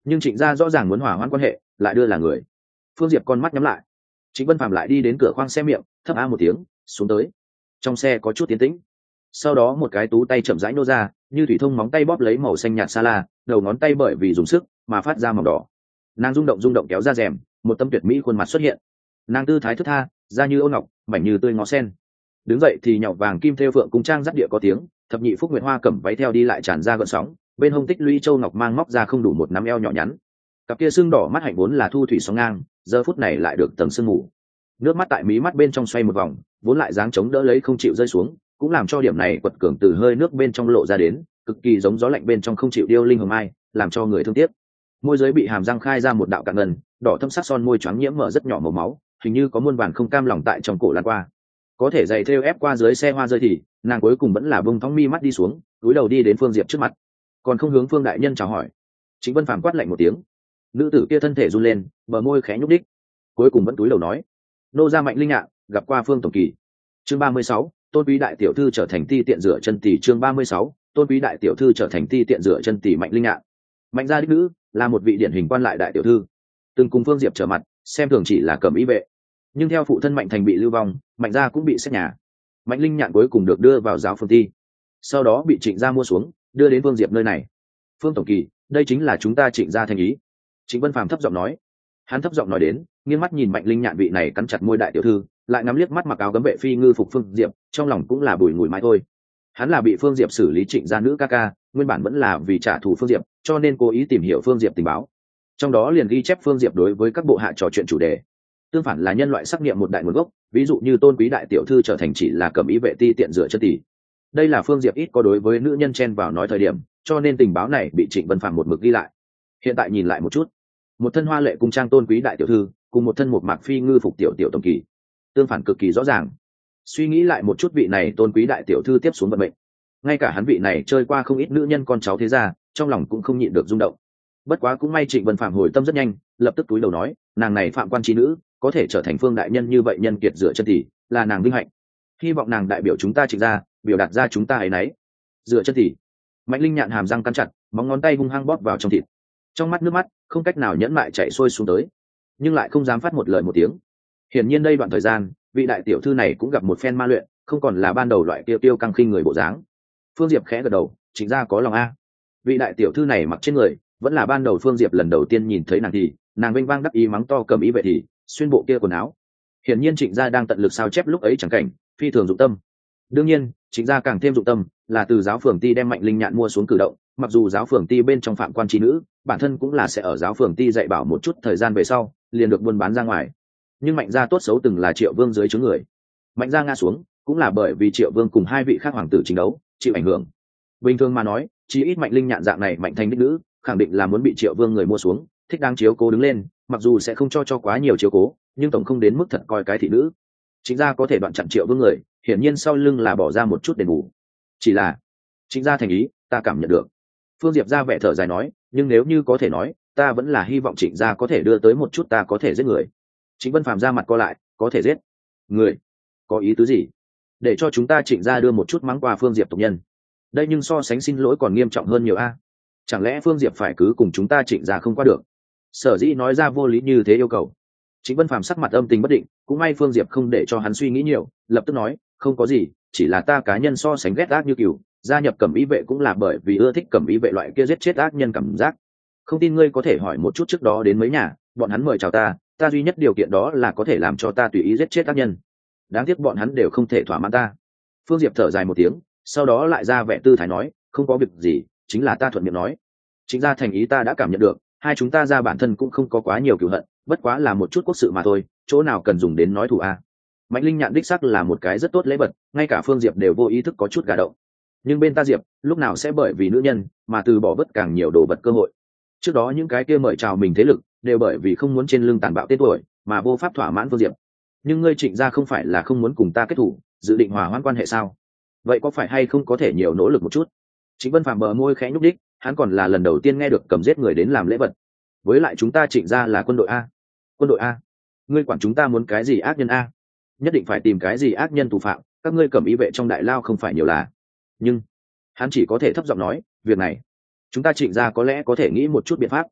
nhưng Trịnh gia rõ ràng muốn hòa hoãn quan hệ, lại đưa là người. Phương Diệp con mắt nhắm lại. Trịnh Vân Phàm lại đi đến cửa khoang xe miệng, thấp a một tiếng, xuống tới. Trong xe có chút tiến tĩnh. Sau đó một cái tú tay chậm rãi nô ra, như thủy thông móng tay bóp lấy màu xanh nhạt sa la, đầu ngón tay bởi vì dùng sức mà phát ra màu đỏ. Nàng rung động kéo ra rèm, một tấm tuyệt mỹ khuôn mặt xuất hiện. Nàng tư thái thướt tha, da như ôn ngọc, mảnh như tươi ngó sen. Đứng dậy thì nhọc vàng kim thêu phượng cung trang dắt địa có tiếng, thập nhị phúc nguyệt hoa cẩm váy theo đi lại tràn ra gợn sóng, bên hông tích lũy châu ngọc mang móc ra không đủ một nắm eo nhỏ nhắn. Cặp kia xương đỏ mắt hạnh vốn là thu thủy sóng ngang, giờ phút này lại được tầng sương mù. Nước mắt tại mí mắt bên trong xoay một vòng, vốn lại dáng chống đỡ lấy không chịu rơi xuống, cũng làm cho điểm này quật cường từ hơi nước bên trong lộ ra đến, cực kỳ giống gió lạnh bên trong không chịu điêu linh hồng ai, làm cho người thương tiếc. Môi dưới bị hàm răng khai ra một đạo cạn ngần, đỏ thâm sắc son môi choáng nhiễm mở rất nhỏ màu máu, hình như có muôn vàn không cam lòng tại trong cổ lan qua. Có thể giày thêu ép qua dưới xe hoa rơi thì nàng cuối cùng vẫn là bông thóng mi mắt đi xuống, cúi đầu đi đến Phương Diệp trước mặt, còn không hướng Phương đại nhân chào hỏi. Trịnh Vân Phàm quát lạnh một tiếng. Nữ tử kia thân thể run lên, bờ môi khẽ nhúc đích, cuối cùng vẫn cúi đầu nói: nô gia Mạnh Linh Nhạn gặp qua Phương tổng kỳ. Chương 36, tôn quý đại tiểu thư trở thành ti tiện rửa chân tỷ. Chương 36, tôn quý đại tiểu thư trở thành ti tiện rửa chân tỷ. Mạnh Linh Nhạn, Mạnh gia đích nữ, là một vị điển hình quan lại đại tiểu thư, từng cùng Phương Diệp trở mặt, xem thường chỉ là cẩm ý vệ, nhưng theo phụ thân Mạnh Thành bị lưu vong, Mạnh gia cũng bị xét nhà. Mạnh Linh Nhạn cuối cùng được đưa vào giáo phường ti, sau đó bị Trịnh gia mua xuống, đưa đến Phương Diệp nơi này. Phương tổng kỳ, đây chính là chúng ta Trịnh gia thành ý. Trịnh Vân Phàm thấp giọng nói. Hắn thấp giọng nói đến, nghiêng mắt nhìn Mạnh Linh Nhạn vị này cắn chặt môi đại tiểu thư, lại ngắm liếc mắt mặc áo gấm vệ phi ngư phục Phương Diệp, trong lòng cũng là bùi ngùi mãi thôi. Hắn là bị Phương Diệp xử lý Trịnh gia nữ ca ca, nguyên bản vẫn là vì trả thù Phương Diệp, cho nên cố ý tìm hiểu Phương Diệp tình báo, trong đó liền ghi chép Phương Diệp đối với các bộ hạ trò chuyện chủ đề. Tương phản là nhân loại xác nghiệm một đại nguồn gốc, ví dụ như tôn quý đại tiểu thư trở thành chỉ là cẩm ý vệ ti tiện rửa chân tỷ. Đây là Phương Diệp ít có đối với nữ nhân chen vào nói thời điểm, cho nên tình báo này bị Trịnh Vân Phàm một mực ghi lại. Hiện tại nhìn lại một chút, một thân hoa lệ cung trang tôn quý đại tiểu thư cùng một thân một mạc phi ngư phục tiểu tổng kỳ, tương phản cực kỳ rõ ràng. Suy nghĩ lại một chút, vị này tôn quý đại tiểu thư tiếp xuống vận mệnh, ngay cả hắn vị này chơi qua không ít nữ nhân con cháu thế gia, trong lòng cũng không nhịn được rung động. Bất quá cũng may Trịnh Vân Phàm hồi tâm rất nhanh, lập tức túi đầu nói: nàng này phạm quan trí nữ, có thể trở thành Phương đại nhân như vậy nhân kiệt rửa chân tỷ, là nàng vinh hạnh. Hy vọng nàng đại biểu chúng ta Trịnh gia, biểu đạt ra chúng ta ấy nấy. Rửa chân tỷ. Mạnh Linh Nhạn hàm răng cắn chặt, móng ngón tay hung hăng bóp vào trong thịt, trong mắt nước mắt không cách nào nhẫn mại chảy xuôi xuống tới, nhưng lại không dám phát một lời một tiếng. Hiển nhiên đây đoạn thời gian, vị đại tiểu thư này cũng gặp một phen ma luyện, không còn là ban đầu loại tiêu tiêu căng khinh người bộ dáng. Phương Diệp khẽ gật đầu, Trịnh gia có lòng a. Vị đại tiểu thư này mặc trên người, vẫn là ban đầu Phương Diệp lần đầu tiên nhìn thấy nàng thì, nàng vênh vang đắc ý mắng to cầm ý vệ thì, xuyên bộ kia quần áo. Hiển nhiên Trịnh gia đang tận lực sao chép lúc ấy chẳng cảnh, phi thường dụng tâm. Đương nhiên, Trịnh gia càng thêm dụng tâm, là từ giáo phường ti đem Mạnh Linh Nhạn mua xuống cử động. Mặc dù giáo phường ti bên trong phạm quan trí nữ, bản thân cũng là sẽ ở giáo phường ti dạy bảo một chút thời gian về sau, liền được buôn bán ra ngoài. Nhưng Mạnh gia tốt xấu từng là Triệu Vương dưới chướng người. Mạnh gia ngã xuống, cũng là bởi vì Triệu Vương cùng hai vị khác hoàng tử chính đấu, chịu ảnh hưởng. Bình thường mà nói, chí ít Mạnh Linh Nhạn dạng này Mạnh Thành đích nữ, khẳng định là muốn bị Triệu Vương người mua xuống, thích đáng chiếu cố đứng lên, mặc dù sẽ không cho quá nhiều chiếu cố, nhưng tổng không đến mức thật coi cái thị nữ. Chính gia có thể đoạn chặn Triệu Vương người, hiển nhiên sau lưng là bỏ ra một chút đền bù. Chỉ là chính gia thành ý, ta cảm nhận được. Phương Diệp ra vẻ thở dài nói, nhưng nếu như có thể nói, ta vẫn là hy vọng Trịnh gia có thể đưa tới một chút ta có thể giết người. Trịnh Vân Phàm ra mặt co lại, có thể giết người, có ý tứ gì? Để cho chúng ta Trịnh gia đưa một chút mắng qua Phương Diệp tộc nhân, đây nhưng so sánh xin lỗi còn nghiêm trọng hơn nhiều a. Chẳng lẽ Phương Diệp phải cứ cùng chúng ta Trịnh gia không qua được? Sở dĩ nói ra vô lý như thế yêu cầu. Trịnh Vân Phàm sắc mặt âm tình bất định, cũng may Phương Diệp không để cho hắn suy nghĩ nhiều, lập tức nói, không có gì, chỉ là ta cá nhân so sánh ghét ác như cừu, gia nhập cẩm ý vệ cũng là bởi vì ưa thích cẩm ý vệ loại kia giết chết ác nhân cảm giác. Không tin ngươi có thể hỏi một chút trước đó đến mấy nhà, bọn hắn mời chào ta, ta duy nhất điều kiện đó là có thể làm cho ta tùy ý giết chết ác nhân. Đáng tiếc bọn hắn đều không thể thỏa mãn ta. Phương Diệp thở dài một tiếng, sau đó lại ra vẻ tư thái nói, không có việc gì, chính là ta thuận miệng nói. Chính ra thành ý ta đã cảm nhận được, hai chúng ta ra bản thân cũng không có quá nhiều cừu hận, bất quá là một chút quốc sự mà thôi, chỗ nào cần dùng đến nói thù a. Mạnh Linh Nhạn đích sắc là một cái rất tốt lễ vật, ngay cả Phương Diệp đều vô ý thức có chút gà động. Nhưng bên ta Diệp, lúc nào sẽ bởi vì nữ nhân mà từ bỏ bất càng nhiều đồ vật cơ hội. Trước đó những cái kia mời chào mình thế lực, đều bởi vì không muốn trên lưng tàn bạo tên tuổi, mà vô pháp thỏa mãn Phương Diệp. Nhưng ngươi Trịnh gia không phải là không muốn cùng ta kết thủ, dự định hòa hoãn quan hệ sao? Vậy có phải hay không có thể nhiều nỗ lực một chút? Trịnh Vân Phàm bờ môi khẽ nhúc đích, hắn còn là lần đầu tiên nghe được cầm giết người đến làm lễ vật. Với lại chúng ta Trịnh gia là quân đội a. Quân đội a? Ngươi quản chúng ta muốn cái gì ác nhân a? Nhất định phải tìm cái gì ác nhân tù phạm, các ngươi cầm ý vệ trong đại lao không phải nhiều là. Nhưng hắn chỉ có thể thấp giọng nói, việc này chúng ta Trịnh gia có lẽ có thể nghĩ một chút biện pháp.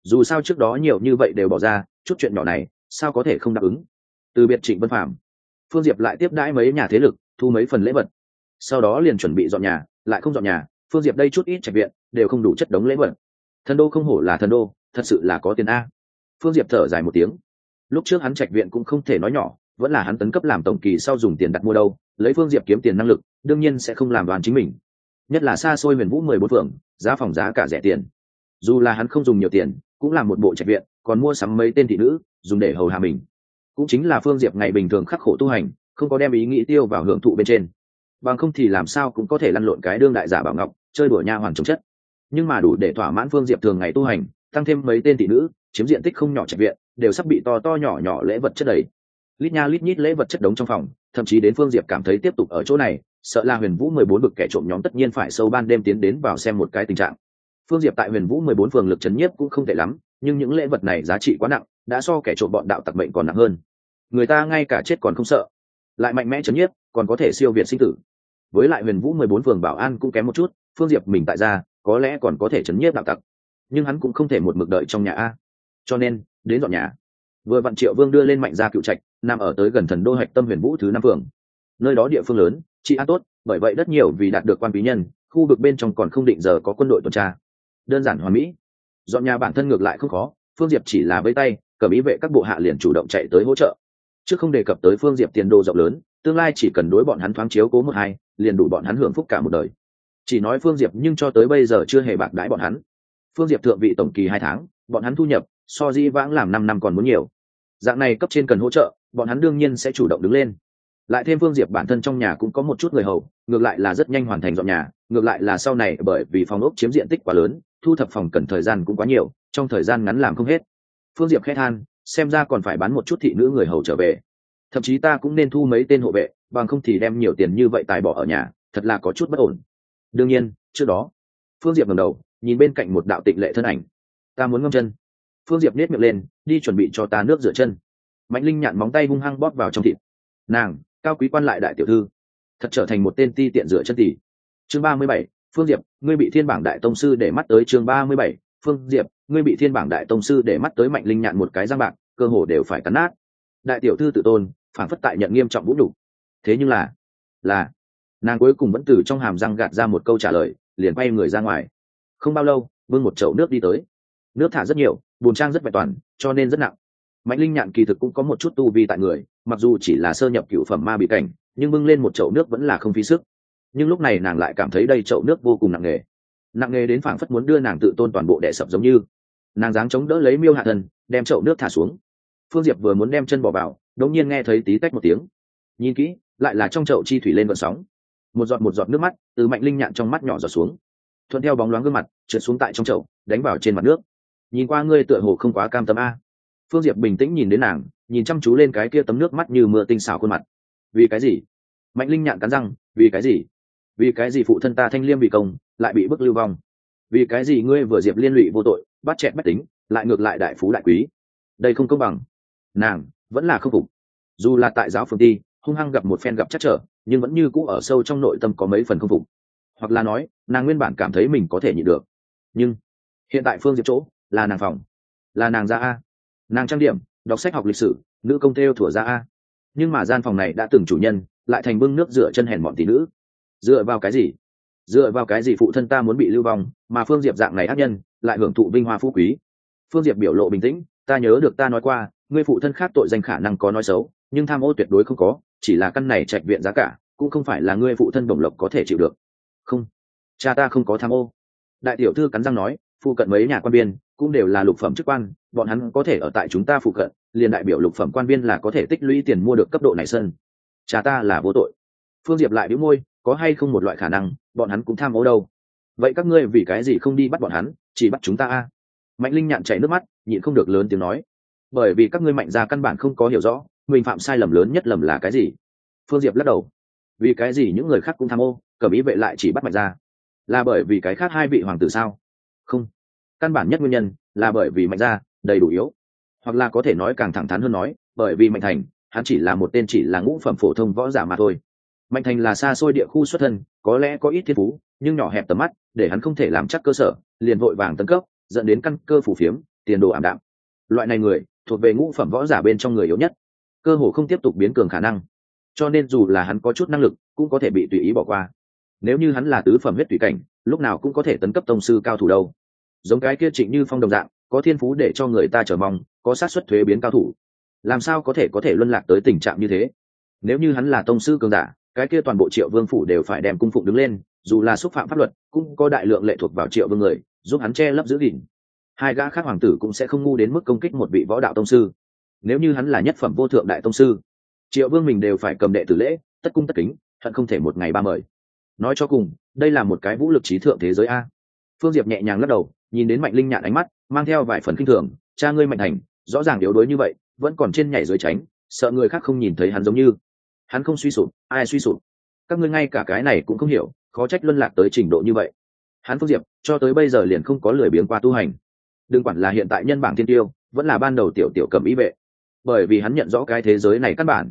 dù sao trước đó nhiều như vậy đều bỏ ra, chút chuyện nhỏ này sao có thể không đáp ứng. Từ biệt Trịnh Vân Phạm, Phương Diệp lại tiếp đãi mấy nhà thế lực, thu mấy phần lễ vật, sau đó liền chuẩn bị dọn nhà. Lại không dọn nhà, Phương Diệp đây chút ít trạch viện đều không đủ chất đống lễ vật. Thần đô không hổ là thần đô, thật sự là có tiền a. Phương Diệp thở dài một tiếng. Lúc trước hắn trạch viện cũng không thể nói nhỏ, vẫn là hắn tấn cấp làm tổng kỳ sau dùng tiền đặt mua đâu. Lấy Phương Diệp kiếm tiền năng lực, đương nhiên sẽ không làm đoàn chính mình. Nhất là xa xôi Huyền Vũ 14 phường, giá phòng giá cả rẻ tiền. Dù là hắn không dùng nhiều tiền, cũng làm một bộ trạch viện, còn mua sắm mấy tên thị nữ, dùng để hầu hạ mình. Cũng chính là Phương Diệp ngày bình thường khắc khổ tu hành, không có đem ý nghĩ tiêu vào hưởng thụ bên trên. Bằng không thì làm sao cũng có thể lăn lộn cái đương đại giả bảo ngọc, chơi đùa nha hoàn chống chất. Nhưng mà đủ để thỏa mãn Phương Diệp thường ngày tu hành, tăng thêm mấy tên thị nữ, chiếm diện tích không nhỏ trạch viện, đều sắp bị to to nhỏ nhỏ lễ vật chất đầy. Lít nha lít nhít lễ vật chất đống trong phòng, thậm chí đến Phương Diệp cảm thấy tiếp tục ở chỗ này, sợ là Huyền Vũ 14 bực kẻ trộm nhóm tất nhiên phải sâu ban đêm tiến đến vào xem một cái tình trạng. Phương Diệp tại Huyền Vũ 14 phường lực chấn nhiếp cũng không tệ lắm, nhưng những lễ vật này giá trị quá nặng, đã so kẻ trộm bọn đạo tặc mệnh còn nặng hơn. Người ta ngay cả chết còn không sợ, lại mạnh mẽ chấn nhiếp, còn có thể siêu việt sinh tử. Với lại Huyền Vũ 14 phường bảo an cũng kém một chút, Phương Diệp mình tại gia, có lẽ còn có thể chấn nhiếp đạo tặc, nhưng hắn cũng không thể một mực đợi trong nhà a. Cho nên, đến dọn nhà. Vừa vặn Triệu Vương đưa lên Mạnh gia cựu trạch, nằm ở tới gần thần đô hạch tâm Huyền Vũ thứ 5 phường. Nơi đó địa phương lớn, trị an tốt, bởi vậy rất nhiều vì đạt được quan quý nhân, khu vực bên trong còn không định giờ có quân đội tuần tra. Đơn giản hoàn mỹ. Dọn nhà bản thân ngược lại không khó, Phương Diệp chỉ là vẫy tay, cầm ý vệ các bộ hạ liền chủ động chạy tới hỗ trợ. Trước không đề cập tới Phương Diệp tiền đồ rộng lớn, tương lai chỉ cần đối bọn hắn thoáng chiếu cố một hai, liền đủ bọn hắn hưởng phúc cả một đời. Chỉ nói Phương Diệp nhưng cho tới bây giờ chưa hề bạc đãi bọn hắn. Phương Diệp thượng vị tổng kỳ 2 tháng, bọn hắn thu nhập so di vãng làm 5 năm còn muốn nhiều. Dạng này cấp trên cần hỗ trợ, bọn hắn đương nhiên sẽ chủ động đứng lên. Lại thêm Phương Diệp bản thân trong nhà cũng có một chút người hầu, ngược lại là rất nhanh hoàn thành dọn nhà, ngược lại là sau này bởi vì phòng ốc chiếm diện tích quá lớn, thu thập phòng cần thời gian cũng quá nhiều, trong thời gian ngắn làm không hết. Phương Diệp khẽ than, xem ra còn phải bán một chút thị nữ người hầu trở về. Thậm chí ta cũng nên thu mấy tên hộ vệ, bằng không thì đem nhiều tiền như vậy tài bỏ ở nhà, thật là có chút bất ổn. Đương nhiên, trước đó, Phương Diệp ngẩng đầu, nhìn bên cạnh một đạo tịnh lệ thân ảnh. Ta muốn ngâm chân. Phương Diệp nhếch miệng lên, đi chuẩn bị cho ta nước rửa chân. Mạnh Linh nhạn móng tay hung hăng bóp vào trong thịt. Nàng, cao quý quan lại đại tiểu thư, thật trở thành một tên ti tiện rửa chân tỷ. Chương 37, Phương Diệp, ngươi bị Thiên bảng đại tông sư để mắt tới. Chương 37, Phương Diệp, ngươi bị Thiên bảng đại tông sư để mắt tới. Mạnh Linh nhạn một cái răng bạc, cơ hồ đều phải cắn nát. Đại tiểu thư tự tôn, phản phất tại nhận nghiêm trọng vũ nhục. Thế nhưng là nàng cuối cùng vẫn từ trong hàm răng gạt ra một câu trả lời, liền quay người ra ngoài. Không bao lâu, bưng một chậu nước đi tới. Nước thả rất nhiều, bùn trang rất vẹn toàn, cho nên rất nặng. Mạnh Linh nhạn kỳ thực cũng có một chút tu vi tại người, mặc dù chỉ là sơ nhập cửu phẩm ma bị cảnh, nhưng bưng lên một chậu nước vẫn là không phí sức. Nhưng lúc này nàng lại cảm thấy đây chậu nước vô cùng nặng nề đến phảng phất muốn đưa nàng tự tôn toàn bộ đè sập, giống như nàng dáng chống đỡ lấy miêu hạ thân, đem chậu nước thả xuống. Phương Diệp vừa muốn đem chân bỏ vào, đột nhiên nghe thấy tí tách một tiếng. Nhìn kỹ, lại là trong chậu chi thủy lên gợn sóng. Một giọt nước mắt từ Mạnh Linh nhạn trong mắt nhỏ giọt xuống, thuận theo bóng loáng gương mặt trượt xuống tại trong chậu, đánh vào trên mặt nước. Nhìn qua ngươi tựa hồ không quá cam tâm a. Phương Diệp bình tĩnh nhìn đến nàng, nhìn chăm chú lên cái kia tấm nước mắt như mưa tinh xảo khuôn mặt. Vì cái gì? Mạnh Linh nhạn cắn răng, vì cái gì? Vì cái gì phụ thân ta Thanh Liêm bị công, lại bị bức lưu vong? Vì cái gì ngươi vừa Diệp liên lụy vô tội, bắt chẹt bách tính, lại ngược lại đại phú đại quý? Đây không công bằng. Nàng vẫn là không phục. Dù là tại giáo phường ti, hung hăng gặp một phen gặp chắc trở, nhưng vẫn như cũ ở sâu trong nội tâm có mấy phần không phục. Hoặc là nói, nàng nguyên bản cảm thấy mình có thể nhịn được. Nhưng hiện tại Phương Diệp chỗ là nàng phòng, là nàng ra a. Nàng trang điểm, đọc sách học lịch sử, nữ công theo thủa ra a. Nhưng mà gian phòng này đã từng chủ nhân, lại thành bưng nước rửa chân hèn mọn tỷ nữ. Dựa vào cái gì? Dựa vào cái gì phụ thân ta muốn bị lưu vong, mà Phương Diệp dạng này ác nhân lại hưởng thụ vinh hoa phú quý? Phương Diệp biểu lộ bình tĩnh, ta nhớ được ta nói qua, ngươi phụ thân khác tội danh khả năng có nói xấu, nhưng tham ô tuyệt đối không có, chỉ là căn này trạch viện giá cả, cũng không phải là ngươi phụ thân bổng lộc có thể chịu được. Không, cha ta không có tham ô. Đại tiểu thư cắn răng nói, phụ cận mấy nhà quan viên cũng đều là lục phẩm chức quan, bọn hắn có thể ở tại chúng ta phụ cận, liền đại biểu lục phẩm quan viên là có thể tích lũy tiền mua được cấp độ này sân. Cha ta là vô tội. Phương Diệp lại bĩu môi, có hay không một loại khả năng bọn hắn cũng tham ô đâu? Vậy các ngươi vì cái gì không đi bắt bọn hắn, chỉ bắt chúng ta a? Mạnh Linh nhạn chảy nước mắt, nhịn không được lớn tiếng nói, bởi vì các ngươi Mạnh gia căn bản không có hiểu rõ mình phạm sai lầm lớn nhất lầm là cái gì. Phương Diệp lắc đầu, vì cái gì những người khác cũng tham ô, cẩm ý vệ lại chỉ bắt Mạnh gia? Là bởi vì cái khác hai vị hoàng tử sao? Không, căn bản nhất nguyên nhân là bởi vì Mạnh gia đầy đủ yếu, hoặc là có thể nói càng thẳng thắn hơn nói, bởi vì Mạnh Thành hắn chỉ là một tên chỉ là ngũ phẩm phổ thông võ giả mà thôi. Mạnh Thành là xa xôi địa khu xuất thân, có lẽ có ít thiên phú, nhưng nhỏ hẹp tầm mắt để hắn không thể làm chắc cơ sở, liền vội vàng tấn cấp, dẫn đến căn cơ phủ phiếm, tiền đồ ảm đạm. Loại này người thuộc về ngũ phẩm võ giả bên trong người yếu nhất, cơ hồ không tiếp tục biến cường khả năng, cho nên dù là hắn có chút năng lực cũng có thể bị tùy ý bỏ qua. Nếu như hắn là tứ phẩm huyết thủy cảnh, lúc nào cũng có thể tấn cấp tông sư cao thủ đâu. Giống cái kia Trịnh Như Phong đồng dạng, có thiên phú để cho người ta chờ mong, có xác suất thuế biến cao thủ, làm sao có thể luân lạc tới tình trạng như thế. Nếu như hắn là tông sư cường giả, cái kia toàn bộ Triệu Vương phủ đều phải đem cung phụng đứng lên, dù là xúc phạm pháp luật cũng có đại lượng lệ thuộc vào Triệu Vương người giúp hắn che lấp giữ gìn. Hai gã khác hoàng tử cũng sẽ không ngu đến mức công kích một vị võ đạo tông sư. Nếu như hắn là nhất phẩm vô thượng đại tông sư, Triệu Vương mình đều phải cầm đệ tử lễ, tất cung tất kính, hận không thể một ngày ba mời. Nói cho cùng, đây là một cái vũ lực trí thượng thế giới a. Phương Diệp nhẹ nhàng lắc đầu, nhìn đến Mạnh Linh Nhạn ánh mắt mang theo vài phần kinh thường. Cha ngươi Mạnh Thành rõ ràng yếu đuối như vậy, vẫn còn trên nhảy dưới tránh, sợ người khác không nhìn thấy hắn, giống như hắn không suy sụp, ai suy sụp? Các ngươi ngay cả cái này cũng không hiểu, khó trách luân lạc tới trình độ như vậy. Hắn Phương Diệp cho tới bây giờ liền không có lười biếng qua tu hành, đừng quản là hiện tại nhân bảng thiên tiêu, vẫn là ban đầu tiểu tiểu cầm ý vệ, bởi vì hắn nhận rõ cái thế giới này căn bản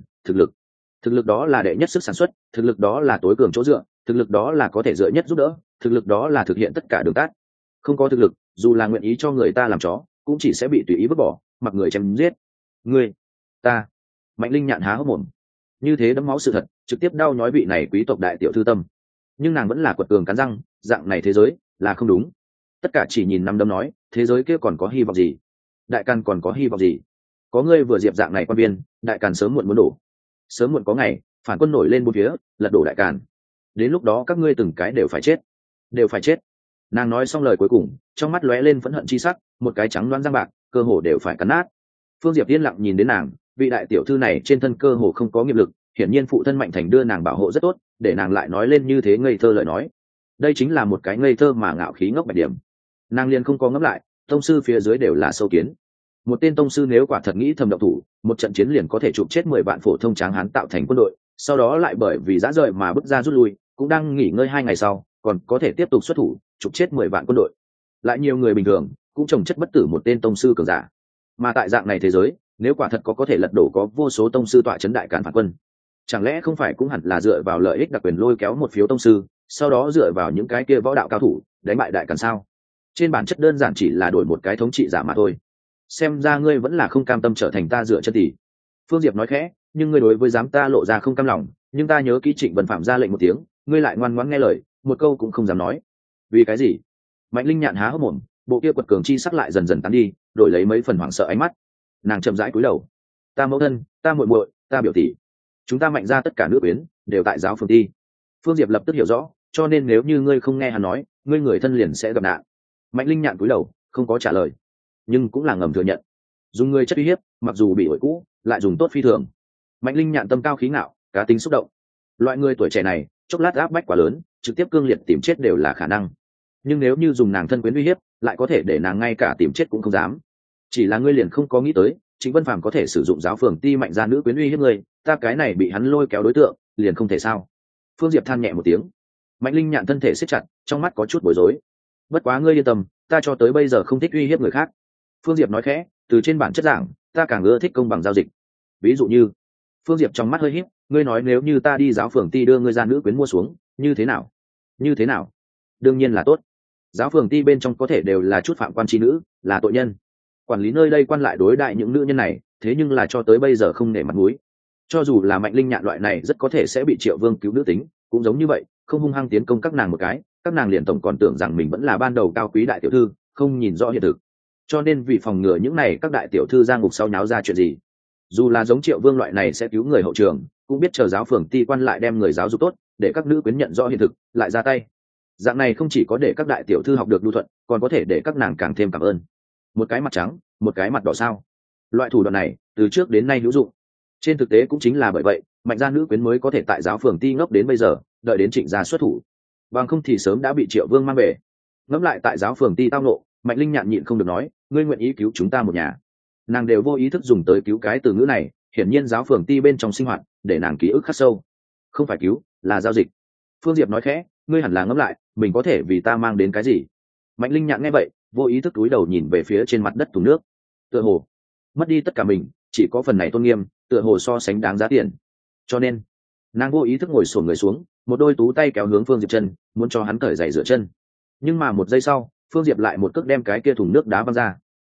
thực lực đó là đệ nhất sức sản xuất, thực lực đó là tối cường chỗ dựa, thực lực đó là có thể dựa nhất giúp đỡ, thực lực đó là thực hiện tất cả đường tắt. Không có thực lực, dù là nguyện ý cho người ta làm chó, cũng chỉ sẽ bị tùy ý vứt bỏ, mặc người chém giết. Ngươi, ta. Mạnh Linh Nhạn há hốc mồm, như thế đẫm máu sự thật trực tiếp đau nhói vị này quý tộc đại tiểu thư tâm, nhưng nàng vẫn là quật cường cắn răng, dạng này thế giới là không đúng. Tất cả chỉ nhìn năm đấm nói, thế giới kia còn có hy vọng gì? Đại Càn còn có hy vọng gì? Có ngươi vừa diệp dạng này quan viên, Đại Càn sớm muộn muốn đổ. Sớm muộn có ngày phản quân nổi lên bốn phía, lật đổ Đại Càn. Đến lúc đó các ngươi từng cái đều phải chết, đều phải chết. Nàng nói xong lời cuối cùng, trong mắt lóe lên phẫn hận chi sắc, một cái trắng loáng răng bạc cơ hồ đều phải cắn nát. Phương Diệp yên lặng nhìn đến nàng, vị đại tiểu thư này trên thân cơ hồ không có nghiệp lực, hiển nhiên phụ thân Mạnh Thành đưa nàng bảo hộ rất tốt, để nàng lại nói lên như thế ngây thơ lời nói. Đây chính là một cái ngây thơ mà ngạo khí ngốc bạch điểm. Nàng liền không có ngẫm lại, tông sư phía dưới đều là sâu kiến. Một tên tông sư nếu quả thật nghĩ thầm động thủ, một trận chiến liền có thể chụp chết 10 vạn phổ thông tráng hán tạo thành quân đội, sau đó lại bởi vì dã rời mà bước ra rút lui, cũng đang nghỉ ngơi 2 ngày sau, còn có thể tiếp tục xuất thủ, chụp chết 10 vạn quân đội. Lại nhiều người bình thường cũng trồng chất bất tử một tên tông sư cường giả. Mà tại dạng này thế giới, nếu quả thật có thể lật đổ có vô số tông sư tọa chấn Đại Càn phản quân, chẳng lẽ không phải cũng hẳn là dựa vào lợi ích đặc quyền lôi kéo một phiếu tông sư, sau đó dựa vào những cái kia võ đạo cao thủ đánh bại Đại Càn sao? Trên bản chất đơn giản chỉ là đổi một cái thống trị giả mà thôi. Xem ra ngươi vẫn là không cam tâm trở thành ta dựa chân tỷ. Phương Diệp nói khẽ, nhưng ngươi đối với dám ta lộ ra không cam lòng, nhưng ta nhớ kỹ Trịnh Vân Phạm ra lệnh một tiếng, ngươi lại ngoan ngoãn nghe lời, một câu cũng không dám nói. Vì cái gì? Mạnh Linh Nhạn há hốc mồm, bộ kia quật cường chi sắc lại dần dần tán đi, đổi lấy mấy phần hoảng sợ ánh mắt. Nàng chậm rãi cúi đầu. Ta mẫu thân, ta muội muội, ta biểu tỷ, chúng ta Mạnh ra tất cả nữ quyến đều tại giáo phường ti. Phương Diệp lập tức hiểu rõ, cho nên nếu như ngươi không nghe hắn nói, ngươi người thân liền sẽ gặp nạn. Mạnh Linh Nhạn cúi đầu, không có trả lời, nhưng cũng là ngầm thừa nhận, dùng người chất uy hiếp, mặc dù bị ổi cũ, lại dùng tốt phi thường. Mạnh Linh Nhạn tâm cao khí ngạo, cá tính xúc động. Loại người tuổi trẻ này, chốc lát áp bách quá lớn, trực tiếp cương liệt tìm chết đều là khả năng. Nhưng nếu như dùng nàng thân quyến uy hiếp, lại có thể để nàng ngay cả tìm chết cũng không dám. Chỉ là ngươi liền không có nghĩ tới, Trịnh Vân Phàm có thể sử dụng giáo phường ti Mạnh ra nữ quyến uy hiếp ngươi, ta cái này bị hắn lôi kéo đối tượng, liền không thể sao? Phương Diệp than nhẹ một tiếng. Mạnh Linh Nhạn thân thể siết chặt, trong mắt có chút bối rối. Bất quá ngươi yên tâm, ta cho tới bây giờ không thích uy hiếp người khác. Phương Diệp nói khẽ, từ trên bản chất giảng, ta càng ưa thích công bằng giao dịch. Ví dụ như, Phương Diệp trong mắt hơi híp, ngươi nói nếu như ta đi giáo phường ti đưa ngươi ra nữ quyến mua xuống, như thế nào? Như thế nào? Đương nhiên là tốt. Giáo phường ti bên trong có thể đều là chút phạm quan chi nữ, là tội nhân. Quản lý nơi đây quan lại đối đại những nữ nhân này, thế nhưng là cho tới bây giờ không nể mặt mũi. Cho dù là Mạnh Linh Nhạn loại này rất có thể sẽ bị Triệu Vương cứu nữ tính, cũng giống như vậy, không hung hăng tiến công các nàng một cái, các nàng liền tổng còn tưởng rằng mình vẫn là ban đầu cao quý đại tiểu thư, không nhìn rõ hiện thực. Cho nên vì phòng ngừa những này các đại tiểu thư ra ngục sau nháo ra chuyện gì, dù là giống Triệu Vương loại này sẽ cứu người hậu trường, cũng biết chờ giáo phường ti quan lại đem người giáo dục tốt, để các nữ quyến nhận rõ hiện thực, lại ra tay. Dạng này không chỉ có để các đại tiểu thư học được lưu thuận, còn có thể để các nàng càng thêm cảm ơn. Một cái mặt trắng, một cái mặt đỏ sao? Loại thủ đoạn này từ trước đến nay hữu dụng. Trên thực tế cũng chính là bởi vậy, Mạnh gia nữ quyến mới có thể tại giáo phường ti ngốc đến bây giờ, đợi đến Trịnh gia xuất thủ. Bằng không thì sớm đã bị Triệu Vương mang về. Ngẫm lại tại giáo phường ti tao nộ, Mạnh Linh Nhạn nhịn không được nói, ngươi nguyện ý cứu chúng ta một nhà. Nàng đều vô ý thức dùng tới cứu cái từ ngữ này, hiển nhiên giáo phường ti bên trong sinh hoạt, để nàng ký ức khắc sâu. Không phải cứu, là giao dịch. Phương Diệp nói khẽ, ngươi hẳn là ngẫm lại, mình có thể vì ta mang đến cái gì? Mạnh Linh Nhạn nghe vậy, vô ý thức cúi đầu nhìn về phía trên mặt đất thùng nước. Tựa hồ mất đi tất cả mình, chỉ có phần này tôn nghiêm, tựa hồ so sánh đáng giá tiền. Cho nên, nàng vô ý thức ngồi xổm người xuống, một đôi tú tay kéo hướng Phương Diệp chân, muốn cho hắn cởi giày rửa chân. Nhưng mà một giây sau, Phương Diệp lại một cước đem cái kia thùng nước đá văng ra.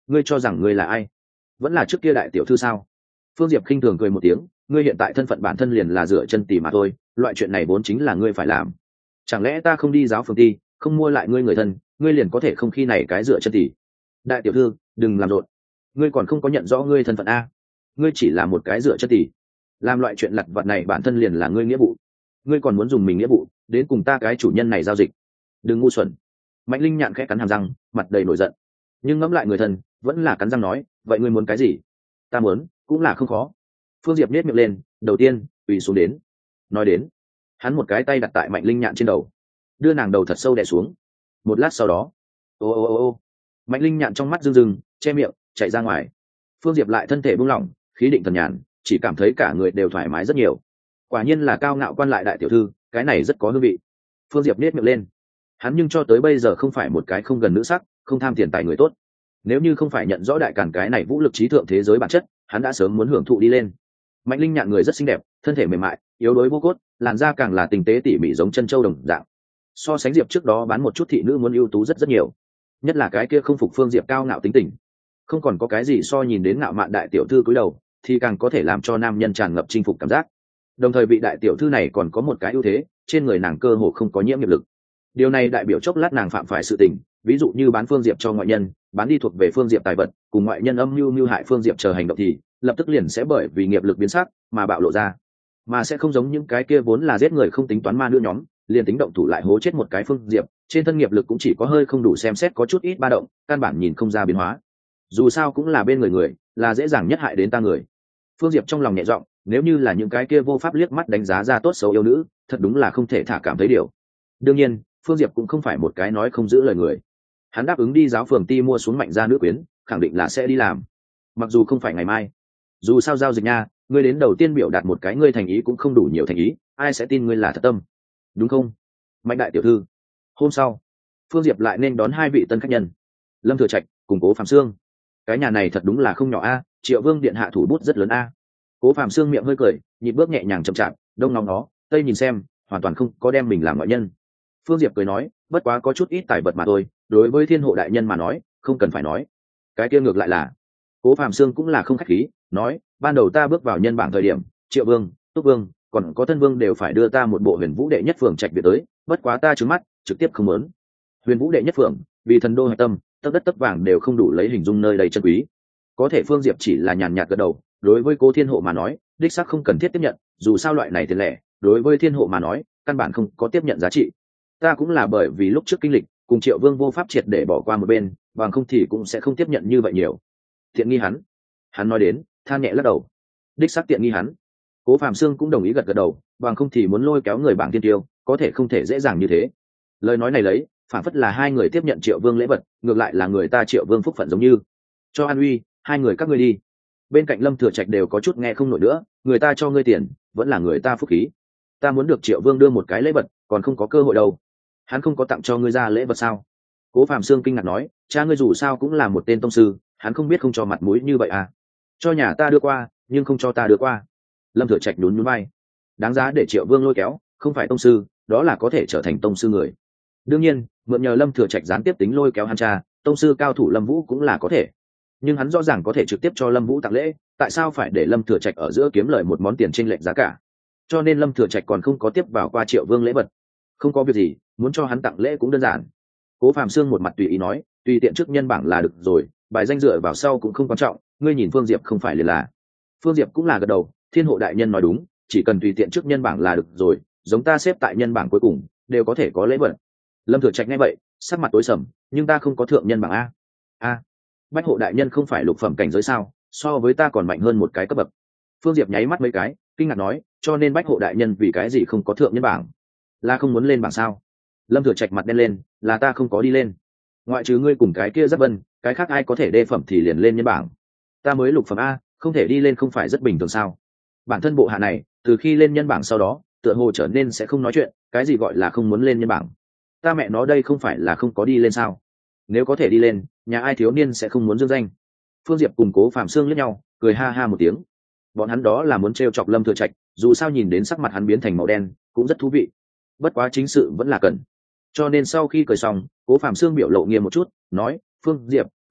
ngươi cho rằng ngươi là ai? Vẫn là trước kia đại tiểu thư sao? Phương Diệp khinh thường cười một tiếng, ngươi hiện tại thân phận bản thân liền là dựa chân tỷ mà thôi, loại chuyện này vốn chính là ngươi phải làm. Chẳng lẽ ta không đi giáo phường ti, không mua lại ngươi người thân, ngươi liền có thể không khi này cái dựa chân tỷ? Đại tiểu thư, đừng làm rộn, ngươi còn không có nhận rõ ngươi thân phận a, ngươi chỉ là một cái dựa chân tỷ, làm loại chuyện lặt vặt này bản thân liền là ngươi nghĩa vụ, ngươi còn muốn dùng mình nghĩa vụ đến cùng ta cái chủ nhân này giao dịch? Đừng ngu xuẩn. Mạnh Linh Nhạn khẽ cắn hàm răng, mặt đầy nổi giận, nhưng ngẫm lại người thân, vẫn là cắn răng nói, vậy ngươi muốn cái gì? Ta muốn cũng là không khó. Phương Diệp nhếch miệng lên, đầu tiên quỳ xuống đến. Nói đến, hắn một cái tay đặt tại Mạnh Linh Nhạn trên đầu, đưa nàng đầu thật sâu đè xuống. Một lát sau đó, ô ô ô ô, Mạnh Linh Nhạn trong mắt rưng rưng, che miệng chạy ra ngoài. Phương Diệp lại thân thể buông lỏng, khí định thần nhàn, chỉ cảm thấy cả người đều thoải mái rất nhiều. Quả nhiên là cao ngạo quan lại đại tiểu thư, cái này rất có hương vị. Phương Diệp nhếch miệng lên, hắn nhưng cho tới bây giờ không phải một cái không gần nữ sắc, không tham tiền tài người tốt. Nếu như không phải nhận rõ đại càn cái này vũ lực trí thượng thế giới bản chất, hắn đã sớm muốn hưởng thụ đi lên. Mạnh Linh Nhạn người rất xinh đẹp, thân thể mềm mại, yếu đuối vô cốt, làn da càng là tinh tế tỉ mỉ giống chân châu đồng dạng. So sánh Diệp trước đó bán một chút thị nữ muốn ưu tú rất rất nhiều. Nhất là cái kia không phục Phương Diệp cao ngạo tính tình, không còn có cái gì so nhìn đến ngạo mạn đại tiểu thư cúi đầu, thì càng có thể làm cho nam nhân tràn ngập chinh phục cảm giác. Đồng thời vị đại tiểu thư này còn có một cái ưu thế, trên người nàng cơ hồ không có nhiễm nghiệp lực. Điều này đại biểu chốc lát nàng phạm phải sự tình, ví dụ như bán Phương Diệp cho ngoại nhân, bán đi thuộc về Phương Diệp tài vật, cùng ngoại nhân âm mưu hại Phương Diệp chờ hành động thì lập tức liền sẽ bởi vì nghiệp lực biến sắc mà bạo lộ ra, mà sẽ không giống những cái kia vốn là giết người không tính toán ma nữ nhóm, liền tính động thủ lại hố chết một cái Phương Diệp, trên thân nghiệp lực cũng chỉ có hơi không đủ xem xét có chút ít ba động, căn bản nhìn không ra biến hóa. Dù sao cũng là bên người, là dễ dàng nhất hại đến ta người. Phương Diệp trong lòng nhẹ giọng, nếu như là những cái kia vô pháp liếc mắt đánh giá ra tốt xấu yêu nữ, thật đúng là không thể thả cảm thấy điều. Đương nhiên, Phương Diệp cũng không phải một cái nói không giữ lời người. Hắn đáp ứng đi giáo phường ti mua xuống Mạnh gia nữ quyến, khẳng định là sẽ đi làm. Mặc dù không phải ngày mai, dù sao giao dịch nha, ngươi đến đầu tiên biểu đạt một cái ngươi thành ý cũng không đủ nhiều thành ý, ai sẽ tin ngươi là thật tâm, đúng không? Mạnh đại tiểu thư. Hôm sau, Phương Diệp lại nên đón hai vị tân khách nhân, Lâm Thừa Trạch cùng Cố Phạm Sương. Cái nhà này thật đúng là không nhỏ a, Triệu Vương điện hạ thủ bút rất lớn a. Cố Phạm Sương miệng hơi cười, nhịp bước nhẹ nhàng chậm chạp, đông ngóng nó, tây nhìn xem, hoàn toàn không có đem mình làm ngoại nhân. Phương Diệp cười nói, bất quá có chút ít tài vật mà thôi, đối với Thiên Hộ đại nhân mà nói, không cần phải nói. Cái kia ngược lại là, Cố Phạm Sương cũng là không khách khí, nói, ban đầu ta bước vào nhân bảng thời điểm, Triệu Vương, Túc Vương, còn có Thân Vương đều phải đưa ta một bộ Huyền Vũ đệ nhất phường trạch biệt tới, bất quá ta trừng mắt, trực tiếp không muốn. Huyền Vũ đệ nhất phường, vì thần đô hạch tâm, tấc đất tấc vàng đều không đủ lấy hình dung nơi đầy chân quý. Có thể Phương Diệp chỉ là nhàn nhạt gật đầu, đối với Cố Thiên Hộ mà nói, đích xác không cần thiết tiếp nhận, dù sao loại này tiền lẻ, đối với Thiên Hộ mà nói, căn bản không có tiếp nhận giá trị. Ta cũng là bởi vì lúc trước kinh lịch, cùng Triệu Vương vô pháp triệt để bỏ qua một bên, bằng không thì cũng sẽ không tiếp nhận như vậy nhiều. Tiện nghi hắn nói đến, than nhẹ lắc đầu. Đích xác tiện nghi hắn. Cố Phạm Sương cũng đồng ý gật đầu, bằng không thì muốn lôi kéo người bảng tiên tiêu, có thể không thể dễ dàng như thế. Lời nói này lấy, phản phất là hai người tiếp nhận Triệu Vương lễ vật, ngược lại là người ta Triệu Vương phúc phận giống như. Cho an uy, hai người các ngươi đi. Bên cạnh Lâm Thừa Trạch đều có chút nghe không nổi nữa, người ta cho ngươi tiền, vẫn là người ta phúc khí. Ta muốn được Triệu Vương đưa một cái lễ vật, còn không có cơ hội đâu. Hắn không có tặng cho ngươi ra lễ vật sao? Cố Phạm Sương kinh ngạc nói, cha ngươi dù sao cũng là một tên tông sư, hắn không biết không cho mặt mũi như vậy à? Cho nhà ta đưa qua, nhưng không cho ta đưa qua. Lâm Thừa Trạch nhún nhún vai, đáng giá để Triệu Vương lôi kéo, không phải tông sư, đó là có thể trở thành tông sư người. Đương nhiên, mượn nhờ Lâm Thừa Trạch gián tiếp tính lôi kéo hắn cha, tông sư cao thủ Lâm Vũ cũng là có thể. Nhưng hắn rõ ràng có thể trực tiếp cho Lâm Vũ tặng lễ, tại sao phải để Lâm Thừa Trạch ở giữa kiếm lời một món tiền chênh lệch giá cả? Cho nên Lâm Thừa Trạch còn không có tiếp vào qua Triệu Vương lễ vật. Không có việc gì, muốn cho hắn tặng lễ cũng đơn giản. Cố Phạm Sương một mặt tùy ý nói, tùy tiện trước nhân bảng là được rồi, bài danh dựa vào sau cũng không quan trọng, ngươi nhìn Phương Diệp không phải liền là. Phương Diệp cũng là gật đầu, Thiên Hộ đại nhân nói đúng, chỉ cần tùy tiện trước nhân bảng là được rồi, giống ta xếp tại nhân bảng cuối cùng, đều có thể có lễ vật. Lâm Thừa Trạch nghe vậy, sắc mặt tối sầm, nhưng ta không có thượng nhân bảng a. Bách Hộ đại nhân không phải lục phẩm cảnh giới sao, so với ta còn mạnh hơn một cái cấp bậc. Phương Diệp nháy mắt mấy cái, kinh ngạc nói, cho nên Bách Hộ đại nhân vì cái gì không có thượng nhân bảng? Là không muốn lên bảng sao? Lâm Thừa Trạch mặt đen lên, là ta không có đi lên. Ngoại trừ ngươi cùng cái kia Giáp Vân, cái khác ai có thể đê phẩm thì liền lên nhân bảng. Ta mới lục phẩm a, không thể đi lên không phải rất bình thường sao? Bản thân bộ hạ này, từ khi lên nhân bảng sau đó, tựa hồ trở nên sẽ không nói chuyện, cái gì gọi là không muốn lên nhân bảng? Ta mẹ nó đây không phải là không có đi lên sao? Nếu có thể đi lên, nhà ai thiếu niên sẽ không muốn dương danh? Phương Diệp cùng Cố Phạm Sương liếc nhau, cười ha ha một tiếng. Bọn hắn đó là muốn trêu chọc Lâm Thừa Trạch, dù sao nhìn đến sắc mặt hắn biến thành màu đen, cũng rất thú vị. Bất quá chính sự vẫn là cần. Cho nên sau khi cười xong, Cố Phạm Sương biểu lộ nghiêm một chút, nói, Phương Diệp,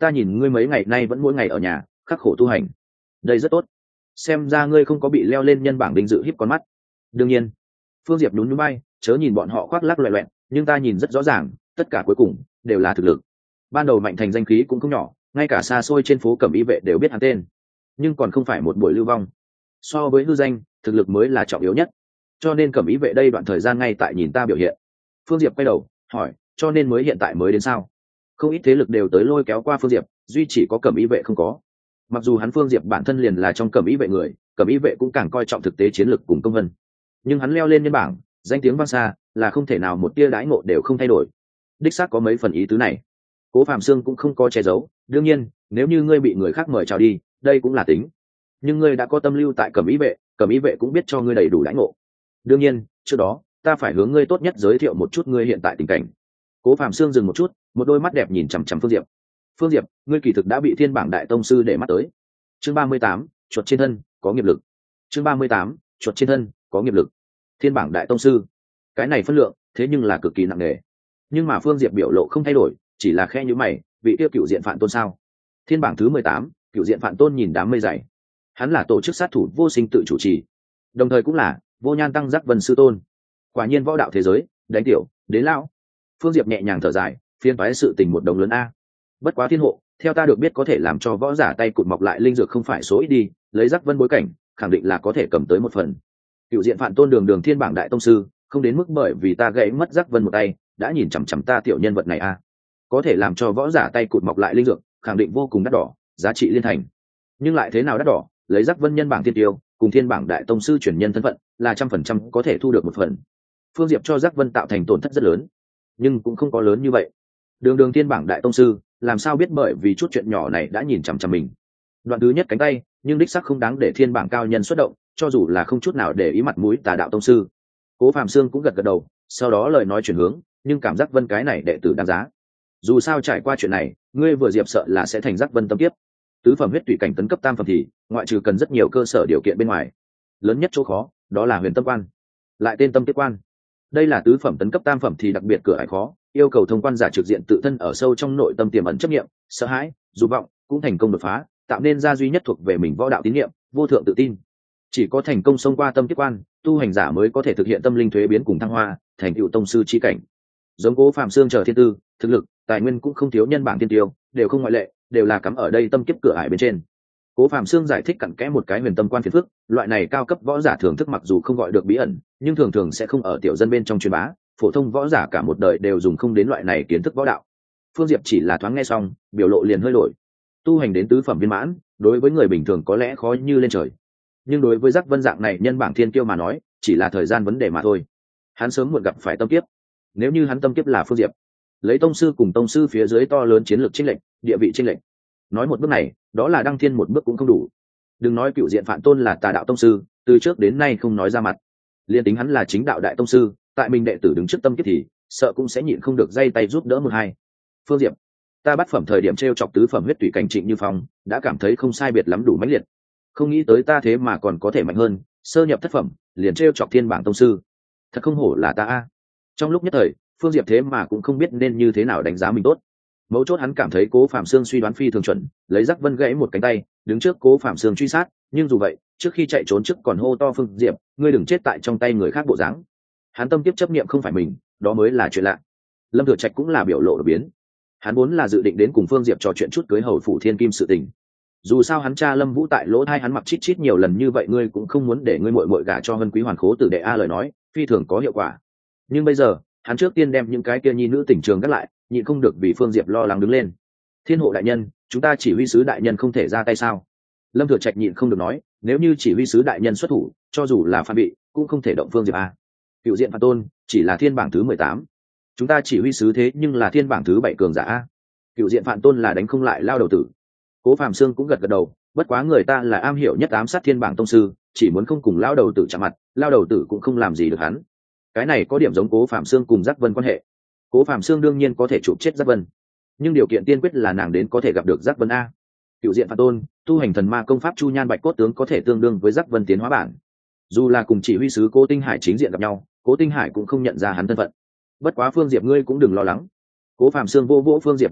ta nhìn ngươi mấy ngày nay vẫn mỗi ngày ở nhà khắc khổ tu hành, đây rất tốt, xem ra ngươi không có bị leo lên nhân bảng đinh dự híp con mắt. Đương nhiên. Phương Diệp nhún nhún bay, chớ nhìn bọn họ khoác lác loẹ loẹn, nhưng ta nhìn rất rõ ràng, tất cả cuối cùng đều là thực lực. Ban đầu Mạnh Thành danh khí cũng không nhỏ, ngay cả xa xôi trên phố Cẩm Y vệ đều biết hắn tên, nhưng còn không phải một buổi lưu vong. So với hư danh, thực lực mới là trọng yếu nhất, cho nên Cẩm Y vệ đây đoạn thời gian ngay tại nhìn ta biểu hiện. Phương Diệp quay đầu hỏi, cho nên mới hiện tại mới đến sao? Không ít thế lực đều tới lôi kéo qua Phương Diệp, duy chỉ có Cẩm Y vệ không có. Mặc dù hắn Phương Diệp bản thân liền là trong Cẩm Y vệ người, Cẩm Y vệ cũng càng coi trọng thực tế chiến lược cùng công vân, nhưng hắn leo lên nhân bảng, danh tiếng vang xa, là không thể nào một tia đãi ngộ đều không thay đổi. Đích xác có mấy phần ý tứ này. Cố Phạm Sương cũng không có che giấu, đương nhiên nếu như ngươi bị người khác mời chào đi, đây cũng là tính, nhưng ngươi đã có tâm lưu tại Cẩm Y vệ, Cẩm Y vệ cũng biết cho ngươi đầy đủ đãi ngộ. Đương nhiên trước đó ta phải hướng ngươi tốt nhất giới thiệu một chút ngươi hiện tại tình cảnh. Cố Phạm Sương dừng một chút, một đôi mắt đẹp nhìn chằm chằm Phương Diệp. Phương Diệp, ngươi kỳ thực đã bị Thiên bảng đại tông sư để mắt tới. Chương 38, chuột trên thân có nghiệp lực. Chương 38, chuột trên thân có nghiệp lực. Thiên bảng đại tông sư, cái này phân lượng thế nhưng là cực kỳ nặng nề. Nhưng mà Phương Diệp biểu lộ không thay đổi, chỉ là khe nhíu mày, vị tiêu cựu diện Phạn Tôn sao? Thiên bảng thứ 18, cựu diện Phạn Tôn nhìn đám mây dày. Hắn là tổ chức sát thủ vô sinh tự chủ trì, đồng thời cũng là vô nhan tăng giác vân sư tôn. Quả nhiên võ đạo thế giới, đánh tiểu đến lão. Phương Diệp nhẹ nhàng thở dài, phiên phái sự tình một đồng lớn a. Bất quá thiên hộ, theo ta được biết có thể làm cho võ giả tay cụt mọc lại linh dược không phải số ít đi, lấy giác vân bối cảnh, khẳng định là có thể cầm tới một phần. Cựu diện Phạn Tôn đường thiên bảng đại tông sư, không đến mức bởi vì ta gãy mất giác vân một tay, đã nhìn chằm chằm ta tiểu nhân vật này a. Có thể làm cho võ giả tay cụt mọc lại linh dược, khẳng định vô cùng đắt đỏ, giá trị liên thành. Nhưng lại thế nào đắt đỏ, lấy giác vân nhân bảng thiên tiêu, cùng thiên bảng đại tông sư chuyển nhân thân phận, là 100% có thể thu được một phần. Phương Diệp cho giác vân tạo thành tổn thất rất lớn, nhưng cũng không có lớn như vậy. Đường thiên bảng đại tông sư, làm sao biết bởi vì chút chuyện nhỏ này đã nhìn chằm chằm mình. Đoạn thứ nhất cánh tay, nhưng đích xác không đáng để thiên bảng cao nhân xuất động, cho dù là không chút nào để ý mặt mũi tà đạo tông sư. Cố Phạm Sương cũng gật gật đầu, sau đó lời nói chuyển hướng, nhưng cảm giác vân cái này đệ tử đáng giá. Dù sao trải qua chuyện này, ngươi vừa Diệp sợ là sẽ thành giác vân tâm kiếp. Tứ phẩm huyết tùy cảnh tấn cấp tam phẩm thì ngoại trừ cần rất nhiều cơ sở điều kiện bên ngoài, lớn nhất chỗ khó đó là huyền tâm quan, lại tên tâm kiếp quan. Đây là tứ phẩm tấn cấp tam phẩm thì đặc biệt cửa ải khó, yêu cầu thông quan giả trực diện tự thân ở sâu trong nội tâm tiềm ẩn chấp niệm, sợ hãi, dục vọng, cũng thành công đột phá, tạo nên ra duy nhất thuộc về mình võ đạo tín niệm, vô thượng tự tin. Chỉ có thành công xông qua tâm kiếp quan, tu hành giả mới có thể thực hiện tâm linh thuế biến cùng thăng hoa, thành tựu tông sư chi cảnh. Giống Cố Phạm Sương chờ thiên tư, thực lực, tài nguyên cũng không thiếu nhân bảng thiên tiêu, đều không ngoại lệ, đều là cắm ở đây tâm kiếp cửa ải bên trên. Cố Phạm Sương giải thích cặn kẽ một cái huyền tâm quan phiền phức, loại này cao cấp võ giả thưởng thức mặc dù không gọi được bí ẩn, nhưng thường thường sẽ không ở tiểu dân bên trong truyền bá, phổ thông võ giả cả một đời đều dùng không đến loại này kiến thức võ đạo. Phương Diệp chỉ là thoáng nghe xong, biểu lộ liền hơi đổi. Tu hành đến tứ phẩm viên mãn, đối với người bình thường có lẽ khó như lên trời, nhưng đối với giác vân dạng này nhân bảng thiên kiêu mà nói, chỉ là thời gian vấn đề mà thôi. Hắn sớm muộn gặp phải tâm kiếp. Nếu như hắn tâm kiếp là Phương Diệp, lấy tông sư cùng tông sư phía dưới to lớn chiến lược chênh lệch, địa vị chênh lệch, nói một bước này, đó là đăng thiên một bước cũng không đủ. Đừng nói cựu diện Phạn Tôn là tà đạo tông sư, từ trước đến nay không nói ra mặt, liên tính hắn là chính đạo đại tông sư, tại mình đệ tử đứng trước tâm kiếp thì sợ cũng sẽ nhịn không được dây tay giúp đỡ một hai. Phương Diệp, ta bắt phẩm thời điểm treo chọc tứ phẩm huyết tùy cảnh Trịnh Như Phong, đã cảm thấy không sai biệt lắm đủ mãnh liệt, không nghĩ tới ta thế mà còn có thể mạnh hơn, sơ nhập thất phẩm liền treo chọc thiên bảng tông sư, thật không hổ là ta a. Trong lúc nhất thời, Phương Diệp thế mà cũng không biết nên như thế nào đánh giá mình tốt. Mấu chốt hắn cảm thấy Cố Phạm Sương suy đoán phi thường chuẩn, lấy giác vân gãy một cánh tay, đứng trước Cố Phạm Sương truy sát, nhưng dù vậy, trước khi chạy trốn trước còn hô to Phương Diệp, ngươi đừng chết tại trong tay người khác bộ dáng. Hắn tâm tiếp chấp niệm không phải mình, đó mới là chuyện lạ. Lâm Thừa Trạch cũng là biểu lộ đột biến. Hắn vốn là dự định đến cùng Phương Diệp trò chuyện chút cưới hầu phủ thiên kim sự tình. Dù sao hắn cha Lâm Vũ tại lỗ thai hắn mặc chít chít nhiều lần như vậy, ngươi cũng không muốn để ngươi muội muội gả cho Hân Quý Hoàn Khố tử đệ a, lời nói phi thường có hiệu quả. Nhưng bây giờ, hắn trước tiên đem những cái kia nhi nữ tỉnh trường gác lại, nhịn không được vì Phương Diệp lo lắng đứng lên. Thiên hộ đại nhân, chúng ta chỉ huy sứ đại nhân không thể ra tay sao? Lâm Thừa Trạch nhịn không được nói, nếu như chỉ huy sứ đại nhân xuất thủ, cho dù là Phan Bị cũng không thể động Phương Diệp a. Cựu diện Phạn Tôn chỉ là thiên bảng thứ 18, chúng ta chỉ huy sứ thế nhưng là thiên bảng thứ 7 cường giả a. Cựu diện Phạn Tôn là đánh không lại lao đầu tử. Cố Phạm Sương cũng gật gật đầu, bất quá người ta là am hiểu nhất ám sát thiên bảng tông sư, chỉ muốn không cùng lao đầu tử chạm mặt, lao đầu tử cũng không làm gì được hắn. Cái này có điểm giống Cố Phạm Sương cùng Giác Vân quan hệ. Cố Phạm Sương đương nhiên có thể chụp chết Giác Vân, nhưng điều kiện tiên quyết là nàng đến có thể gặp được Giác Vân a. Cựu diện Phạn Tôn tu hành thần ma công pháp Chu Nhan Bạch Cốt tướng có thể tương đương với Giác Vân tiến hóa bản. Dù là cùng chỉ huy sứ Cố Tinh Hải chính diện gặp nhau, Cố Tinh Hải cũng không nhận ra hắn thân phận. Bất quá Phương Diệp ngươi cũng đừng lo lắng. Cố Phạm Sương vô vỗ Phương Diệp bả vai,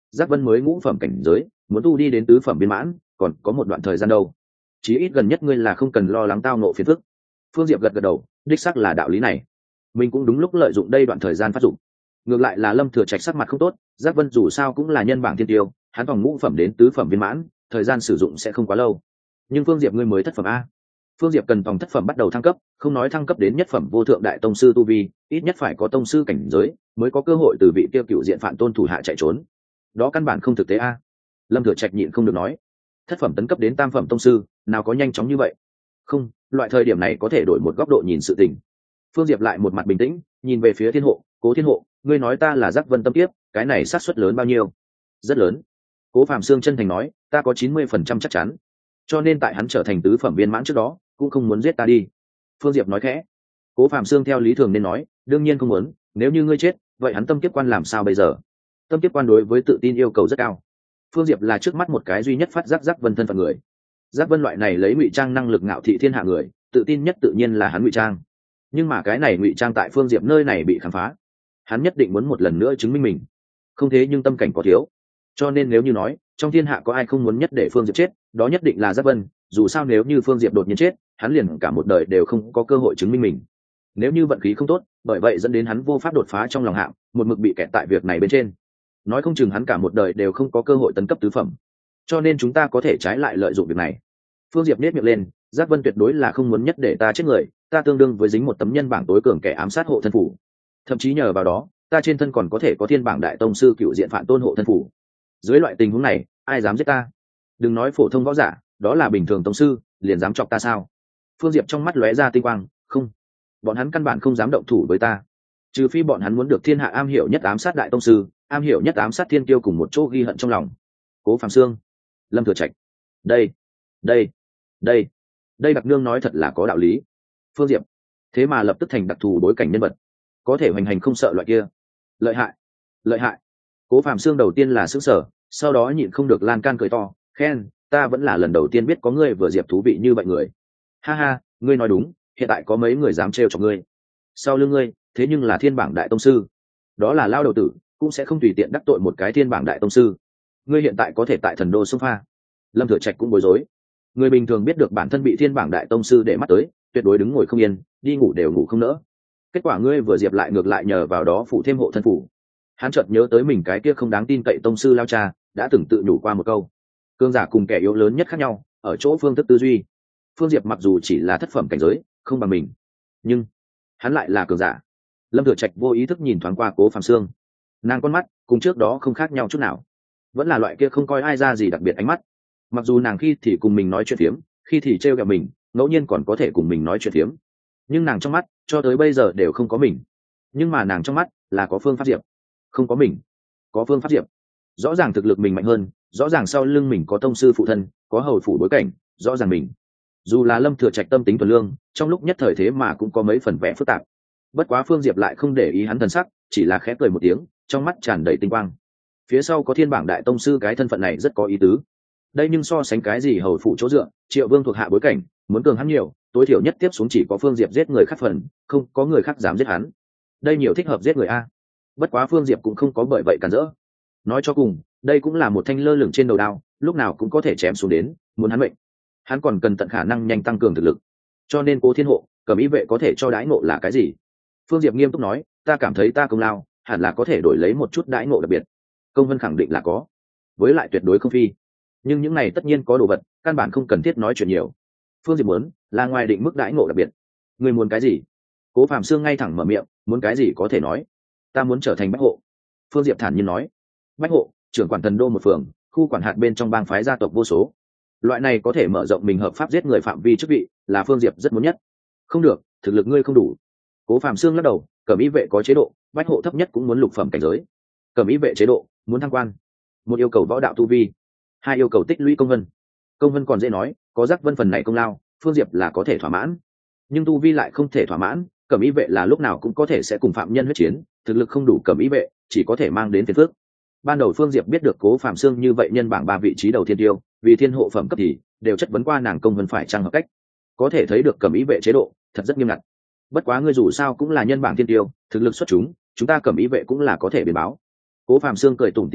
Giác Vân mới ngũ phẩm cảnh giới, muốn tu đi đến tứ phẩm viên mãn còn có một đoạn thời gian đâu. Chí ít gần nhất ngươi là không cần lo lắng tao ngộ phiền phức. Phương Diệp gật gật đầu, đích xác là đạo lý này. Mình cũng đúng lúc lợi dụng đây đoạn thời gian phát dụng. Ngược lại là Lâm Thừa Trạch sắc mặt không tốt, Giác Vân dù sao cũng là nhân bảng thiên tiêu, hắn vòng ngũ phẩm đến tứ phẩm viên mãn, thời gian sử dụng sẽ không quá lâu. Nhưng Phương Diệp ngươi mới thất phẩm a. Phương Diệp cần vòng thất phẩm bắt đầu thăng cấp, không nói thăng cấp đến nhất phẩm vô thượng đại tông sư tu vi, ít nhất phải có tông sư cảnh giới mới có cơ hội từ vị tiêu cựu diện phản tôn thủ hạ chạy trốn. Đó căn bản không thực tế a. Lâm Thừa Trạch nhịn không được nói, thất phẩm tấn cấp đến tam phẩm tông sư, nào có nhanh chóng như vậy. Không, loại thời điểm này có thể đổi một góc độ nhìn sự tình. Phương Diệp lại một mặt bình tĩnh, nhìn về phía Thiên Hộ, Cố Thiên Hộ, ngươi nói ta là Giác Vân tâm tiếp, cái này xác suất lớn bao nhiêu? Rất lớn. Cố Phạm Sương chân thành nói, ta có 90% chắc chắn. Cho nên tại hắn trở thành tứ phẩm viên mãn trước đó, cũng không muốn giết ta đi. Phương Diệp nói khẽ. Cố Phạm Sương theo lý thường nên nói, đương nhiên không muốn, nếu như ngươi chết, vậy hắn tâm kiếp quan làm sao bây giờ? Tâm kiếp quan đối với tự tin yêu cầu rất cao. Phương Diệp là trước mắt một cái duy nhất phát giác Giác Vân thân phận người. Giác Vân loại này lấy ngụy trang năng lực ngạo thị thiên hạ người, tự tin nhất tự nhiên là hắn ngụy trang. Nhưng mà cái này ngụy trang tại Phương Diệp nơi này bị khám phá, hắn nhất định muốn một lần nữa chứng minh mình. Không thế nhưng tâm cảnh có thiếu, cho nên nếu như nói trong thiên hạ có ai không muốn nhất để Phương Diệp chết, đó nhất định là Giác Vân. Dù sao nếu như Phương Diệp đột nhiên chết, hắn liền cả một đời đều không có cơ hội chứng minh mình. Nếu như vận khí không tốt, bởi vậy dẫn đến hắn vô pháp đột phá trong lòng hạng, một mực bị kẹt tại việc này bên trên, nói không chừng hắn cả một đời đều không có cơ hội tấn cấp tứ phẩm. Cho nên chúng ta có thể trái lại lợi dụng việc này. Phương Diệp nét miệng lên, Giác Vân tuyệt đối là không muốn nhất để ta chết người, ta tương đương với dính một tấm nhân bảng tối cường kẻ ám sát hộ thân phủ. Thậm chí nhờ vào đó, ta trên thân còn có thể có thiên bảng đại tông sư cựu diện phản tôn hộ thân phủ. Dưới loại tình huống này, ai dám giết ta? Đừng nói phổ thông võ giả, đó là bình thường tông sư, liền dám chọc ta sao? Phương Diệp trong mắt lóe ra tinh quang, không, bọn hắn căn bản không dám động thủ với ta, trừ phi bọn hắn muốn được thiên hạ am hiểu nhất ám sát đại tông sư, am hiểu nhất ám sát thiên kiêu cùng một chỗ ghi hận trong lòng. Cố Phạm Sương, Lâm Thừa Trạch, đây đây đây đây đặc nương nói thật là có đạo lý. Phương Diệp thế mà lập tức thành đặc thù bối cảnh nhân vật, có thể hoành hành không sợ loại kia, lợi hại lợi hại. Cố Phạm Sương đầu tiên là sững sờ, sau đó nhịn không được lan can cười to, khen, ta vẫn là lần đầu tiên biết có ngươi vừa Diệp thú vị như vậy người. Ha ha, ngươi nói đúng, hiện tại có mấy người dám trêu chọc ngươi. Sau lưng ngươi thế nhưng là thiên bảng đại tông sư, đó là lao đầu tử, cũng sẽ không tùy tiện đắc tội một cái thiên bảng đại tông sư. Ngươi hiện tại có thể tại thần đô xông pha. Lâm Thừa Trạch cũng bối rối. Người bình thường biết được bản thân bị thiên bảng đại tông sư để mắt tới, tuyệt đối đứng ngồi không yên, đi ngủ đều ngủ không nỡ. Kết quả ngươi vừa Diệp lại ngược lại nhờ vào đó phụ thêm hộ thân phủ. Hắn chợt nhớ tới mình cái kia không đáng tin cậy tông sư lao cha đã từng tự nhủ qua một câu, cương giả cùng kẻ yếu lớn nhất khác nhau ở chỗ phương thức tư duy. Phương Diệp mặc dù chỉ là thất phẩm cảnh giới, không bằng mình, nhưng hắn lại là cường giả. Lâm Thừa Trạch vô ý thức nhìn thoáng qua Cố Phạm Sương, nàng con mắt cùng trước đó không khác nhau chút nào, vẫn là loại kia không coi ai ra gì đặc biệt ánh mắt. Mặc dù nàng khi thì cùng mình nói chuyện phiếm, khi thì trêu ghẹo mình, ngẫu nhiên còn có thể cùng mình nói chuyện phiếm, nhưng nàng trong mắt cho tới bây giờ đều không có mình. Nhưng mà nàng trong mắt là có Phương Pháp Diệp, không có mình, có Phương Pháp Diệp. Rõ ràng thực lực mình mạnh hơn, rõ ràng sau lưng mình có tông sư phụ thân, có hầu phủ bối cảnh, rõ ràng mình dù là Lâm Thừa Trạch tâm tính thuần lương, trong lúc nhất thời thế mà cũng có mấy phần vẽ phức tạp. Bất quá Phương Diệp lại không để ý hắn thần sắc, chỉ là khẽ cười một tiếng, trong mắt tràn đầy tinh quang. Phía sau có thiên bảng đại tông sư, cái thân phận này rất có ý tứ. Đây nhưng so sánh cái gì hầu phụ chỗ dựa, Triệu Vương thuộc hạ bối cảnh, muốn cường hắn nhiều, tối thiểu nhất tiếp xuống chỉ có Phương Diệp giết người khác phần, không có người khác dám giết hắn. Đây nhiều thích hợp giết người a. Bất quá Phương Diệp cũng không có bởi vậy cản rỡ. Nói cho cùng, đây cũng là một thanh lơ lửng trên đầu đao, lúc nào cũng có thể chém xuống đến, muốn hắn mệnh. Hắn còn cần tận khả năng nhanh tăng cường thực lực. Cho nên Cố Thiên Hộ, Cẩm Ý vệ có thể cho đãi ngộ là cái gì? Phương Diệp nghiêm túc nói, ta cảm thấy ta công lao hẳn là có thể đổi lấy một chút đãi ngộ đặc biệt. Công Vân khẳng định là có, với lại tuyệt đối không phi. Nhưng những này tất nhiên có đồ vật, căn bản không cần thiết nói chuyện nhiều. Phương Diệp muốn là ngoài định mức đãi ngộ đặc biệt. Người muốn cái gì? Cố Phạm Sương ngay thẳng mở miệng, muốn cái gì có thể nói. Ta muốn trở thành bách hộ. Phương Diệp thản nhiên nói. Bách hộ, trưởng quản thần đô một phường, khu quản hạt bên trong bang phái gia tộc vô số. Loại này có thể mở rộng mình hợp pháp giết người phạm vi chức vị, là Phương Diệp rất muốn nhất. Không được, thực lực ngươi không đủ. Cố Phạm Sương lắc đầu, Cẩm Ý vệ có chế độ, bách hộ thấp nhất cũng muốn lục phẩm cảnh giới. Cẩm Ý vệ chế độ, muốn thăng quan. Một yêu cầu võ đạo tu vi, hai yêu cầu tích lũy công vân. Công vân còn dễ nói, có Giác Vân phần này công lao, Phương Diệp là có thể thỏa mãn. Nhưng tu vi lại không thể thỏa mãn, Cẩm Ý vệ là lúc nào cũng có thể sẽ cùng phạm nhân huyết chiến, thực lực không đủ Cẩm Ý vệ chỉ có thể mang đến phiền phức. Ban đầu Phương Diệp biết được Cố Phạm Sương như vậy nhân bảng 3 vị trí đầu thiên tiêu, vì thiên hộ phẩm cấp thì đều chất vấn qua nàng công vân phải chăng hợp cách. Có thể thấy được Cẩm Ý vệ chế độ thật rất nghiêm ngặt. Bất quá ngươi dù sao cũng là nhân bảng thiên tiêu, thực lực xuất chúng, chúng ta Cẩm Ý vệ cũng là có thể biến báo. Cố Phạm Sương cười tủm tỉm nói,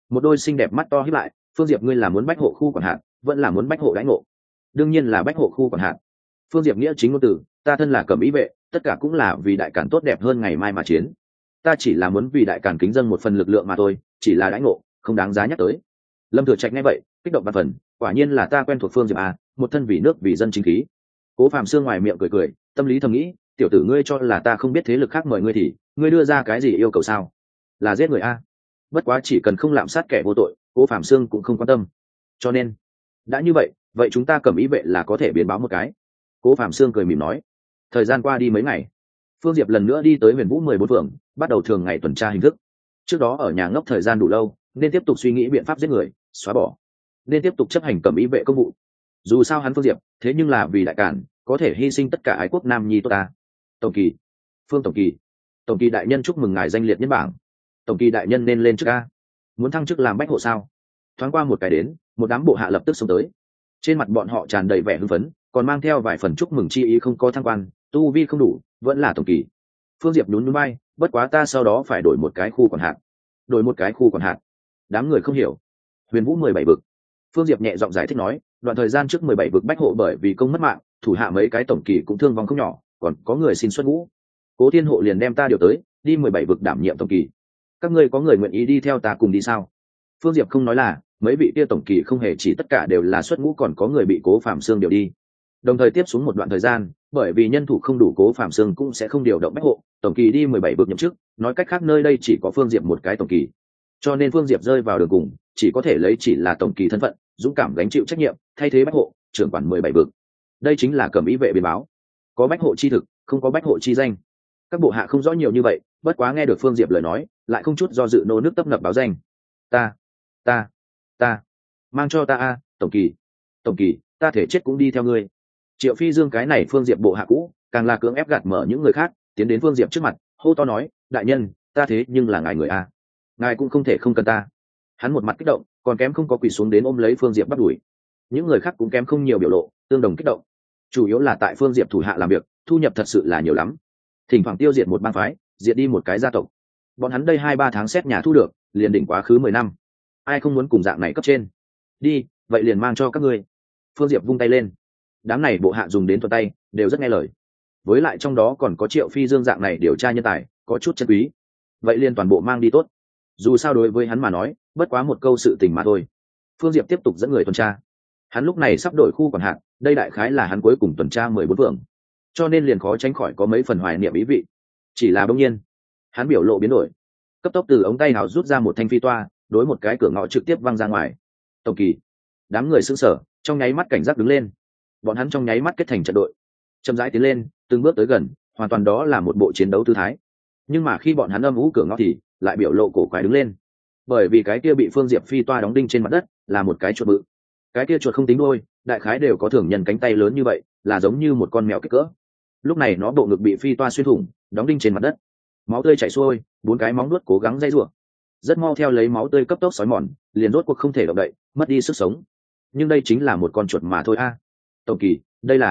một đôi xinh đẹp mắt to hiếp lại. Phương Diệp, ngươi là muốn bách hộ khu quản hạt vẫn là muốn bách hộ đãi ngộ? Đương nhiên là bách hộ khu quản hạt. Phương Diệp nghĩa chính ngôn từ, ta thân là cẩm ý vệ, tất cả cũng là vì đại càn tốt đẹp hơn ngày mai mà chiến. Ta chỉ là muốn vì đại càn kính dân một phần lực lượng mà thôi, chỉ là đãi ngộ không đáng giá nhắc tới. Lâm Thừa Trạch nghe vậy kích động và phần, quả nhiên là ta quen thuộc Phương Diệp à, một thân vì nước vì dân chính khí. Cố Phạm Sương ngoài miệng cười cười, tâm lý thầm nghĩ, tiểu tử ngươi cho là ta không biết thế lực khác mời ngươi thì ngươi đưa ra cái gì yêu cầu sao? Là giết người a? Bất quá chỉ cần không lạm sát kẻ vô tội, Cố Phạm Sương cũng không quan tâm. Cho nên đã như vậy, vậy chúng ta cẩm ý vệ là có thể biến báo một cái. Cố Phạm Sương cười mỉm nói. Thời gian qua đi mấy ngày, Phương Diệp lần nữa đi tới Huyền Vũ 14 phường, bắt đầu thường ngày tuần tra hình thức. Trước đó ở nhà ngốc thời gian đủ lâu, nên tiếp tục suy nghĩ biện pháp giết người, xóa bỏ, nên tiếp tục chấp hành cẩm ý vệ công vụ. Dù sao hắn Phương Diệp, thế nhưng là vì đại cản, có thể hy sinh tất cả ái quốc nam nhi tốt ta. Tổng kỳ, Phương tổng kỳ đại nhân chúc mừng ngài danh liệt nhân bảng. Tổng kỳ đại nhân nên lên chức a. Muốn thăng chức làm bách hộ sao? Thoáng qua một cái đến, một đám bộ hạ lập tức xông tới. Trên mặt bọn họ tràn đầy vẻ hưng phấn, còn mang theo vài phần chúc mừng chi ý. Không có thăng quan, tu vi không đủ, vẫn là tổng kỳ. Phương Diệp nhún nhún vai, bất quá ta sau đó phải đổi một cái khu quản hạt. Đổi một cái khu quản hạt? Đám người không hiểu. Huyền Vũ 17 vực. Phương Diệp nhẹ giọng giải thích nói, đoạn thời gian trước 17 vực bách hộ bởi vì công mất mạng, thủ hạ mấy cái tổng kỳ cũng thương vong không nhỏ, còn có người xin xuất ngũ. Cố Thiên Hộ liền đem ta điều tới, đi 17 vực đảm nhiệm tổng kỳ. Các ngươi có người nguyện ý đi theo ta cùng đi sao? Phương Diệp không nói là, mấy vị kia tổng kỳ không hề chỉ tất cả đều là xuất ngũ, còn có người bị Cố Phạm Sương điều đi. Đồng thời tiếp xuống một đoạn thời gian, bởi vì nhân thủ không đủ, Cố Phạm Sương cũng sẽ không điều động bách hộ, tổng kỳ đi 17 vực nhậm chức, nói cách khác nơi đây chỉ có Phương Diệp một cái tổng kỳ. Cho nên Phương Diệp rơi vào đường cùng, chỉ có thể lấy chỉ là tổng kỳ thân phận, dũng cảm gánh chịu trách nhiệm, thay thế bách hộ, trưởng quản 17 vực. Đây chính là cẩm ý vệ biến báo. Có bách hộ chi thực, không có bách hộ chi danh. Các bộ hạ không rõ nhiều như vậy, bất quá nghe được Phương Diệp lời nói, lại không chút do dự nô nước tấp nập báo danh. Ta mang cho ta a, tổng kỳ, ta thể chết cũng đi theo ngươi. Triệu Phi Dương cái này Phương Diệp bộ hạ cũ, càng là cưỡng ép gạt mở những người khác, tiến đến Phương Diệp trước mặt, hô to nói, đại nhân, ta thế nhưng là ngài người a, ngài cũng không thể không cần ta. Hắn một mặt kích động, còn kém không có quỳ xuống đến ôm lấy Phương Diệp bắt đuổi. Những người khác cũng kém không nhiều biểu lộ, tương đồng kích động. Chủ yếu là tại Phương Diệp thủ hạ làm việc, thu nhập thật sự là nhiều lắm. Thỉnh thoảng tiêu diệt một bang phái, diệt đi một cái gia tộc. Bọn hắn đây 2-3 tháng xét nhà thu được, liền đỉnh quá khứ 10 năm. Ai không muốn cùng dạng này cấp trên? Đi, vậy liền mang cho các ngươi. Phương Diệp vung tay lên. Đám này bộ hạ dùng đến thuận tay, đều rất nghe lời. Với lại trong đó còn có Triệu Phi Dương dạng này điều tra nhân tài, có chút chân quý. Vậy liền toàn bộ mang đi tốt. Dù sao đối với hắn mà nói, bất quá một câu sự tình mà thôi. Phương Diệp tiếp tục dẫn người tuần tra. Hắn lúc này sắp đổi khu quản hạt, đây đại khái là hắn cuối cùng tuần tra 14 phường, cho nên liền khó tránh khỏi có mấy phần hoài niệm ý vị. Chỉ là bỗng nhiên, hắn biểu lộ biến đổi, cấp tốc từ ống tay áo rút ra một thanh phi toa, đối một cái cửa ngõ trực tiếp văng ra ngoài. Tổng kỳ, đám người sững sờ, trong nháy mắt cảnh giác đứng lên. Bọn hắn trong nháy mắt kết thành trận đội, chậm rãi tiến lên, từng bước tới gần, hoàn toàn đó là một bộ chiến đấu tư thái. Nhưng mà khi bọn hắn âm ú cửa ngõ thì lại biểu lộ cổ quái đứng lên, bởi vì cái kia bị Phương Diệp phi toa đóng đinh trên mặt đất là một cái chuột bự. Cái kia chuột không tính đôi, đại khái đều có thường nhân cánh tay lớn như vậy, là giống như một con mèo kích cỡ. Lúc này nó bộ ngực bị phi toa xuyên thủng, đóng đinh trên mặt đất, máu tươi chảy xuôi, 4 cái móng nuốt cố gắng dây rủa, rất mau theo lấy máu tươi cấp tốc xói mòn, liền rốt cuộc không thể động đậy, mất đi sức sống. Nhưng đây chính là một con chuột mà thôi a. Tổng kỳ,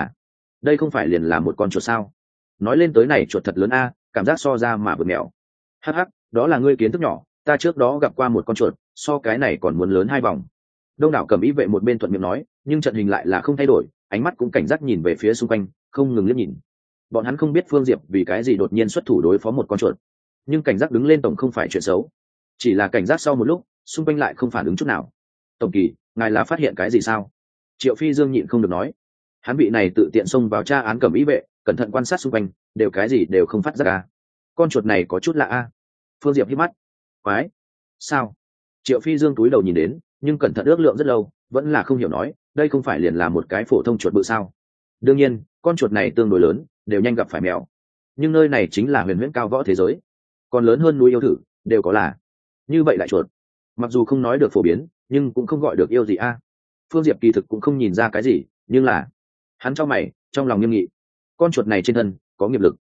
đây không phải liền là một con chuột sao? Nói lên tới này chuột thật lớn a, cảm giác so ra mà bự mèo. Hắc hắc, đó là ngươi kiến thức nhỏ, ta trước đó gặp qua một con chuột, so cái này còn muốn lớn 2 vòng. Đông đảo Cẩm Ý vệ một bên thuận miệng nói, nhưng trận hình lại là không thay đổi, ánh mắt cũng cảnh giác nhìn về phía xung quanh, không ngừng liếc nhìn. Bọn hắn không biết Phương Diệp vì cái gì đột nhiên xuất thủ đối phó một con chuột, nhưng cảnh giác đứng lên tổng không phải chuyện xấu. Chỉ là cảnh giác sau một lúc, xung quanh lại không phản ứng chút nào. Tổng kỳ, ngài là phát hiện cái gì sao? Triệu Phi Dương nhịn không được nói. Hắn bị này tự tiện xông vào tra án Cẩm Ý vệ, cẩn thận quan sát xung quanh, đều cái gì đều không phát giác a. Con chuột này có chút lạ a. Phương Diệp hít mắt. Quái, sao? Triệu Phi Dương túi đầu nhìn đến, nhưng cẩn thận ước lượng rất lâu, vẫn là không hiểu nói, đây không phải liền là một cái phổ thông chuột bự sao? Đương nhiên, con chuột này tương đối lớn, đều nhanh gặp phải mèo. Nhưng nơi này chính là huyền huyễn cao võ thế giới, còn lớn hơn núi yêu thử, đều có là. Như vậy lại chuột, mặc dù không nói được phổ biến, nhưng cũng không gọi được yêu gì a. Phương Diệp kỳ thực cũng không nhìn ra cái gì, nhưng là hắn cho mày, trong lòng nghiêm nghị. Con chuột này trên thân có nghiệp lực.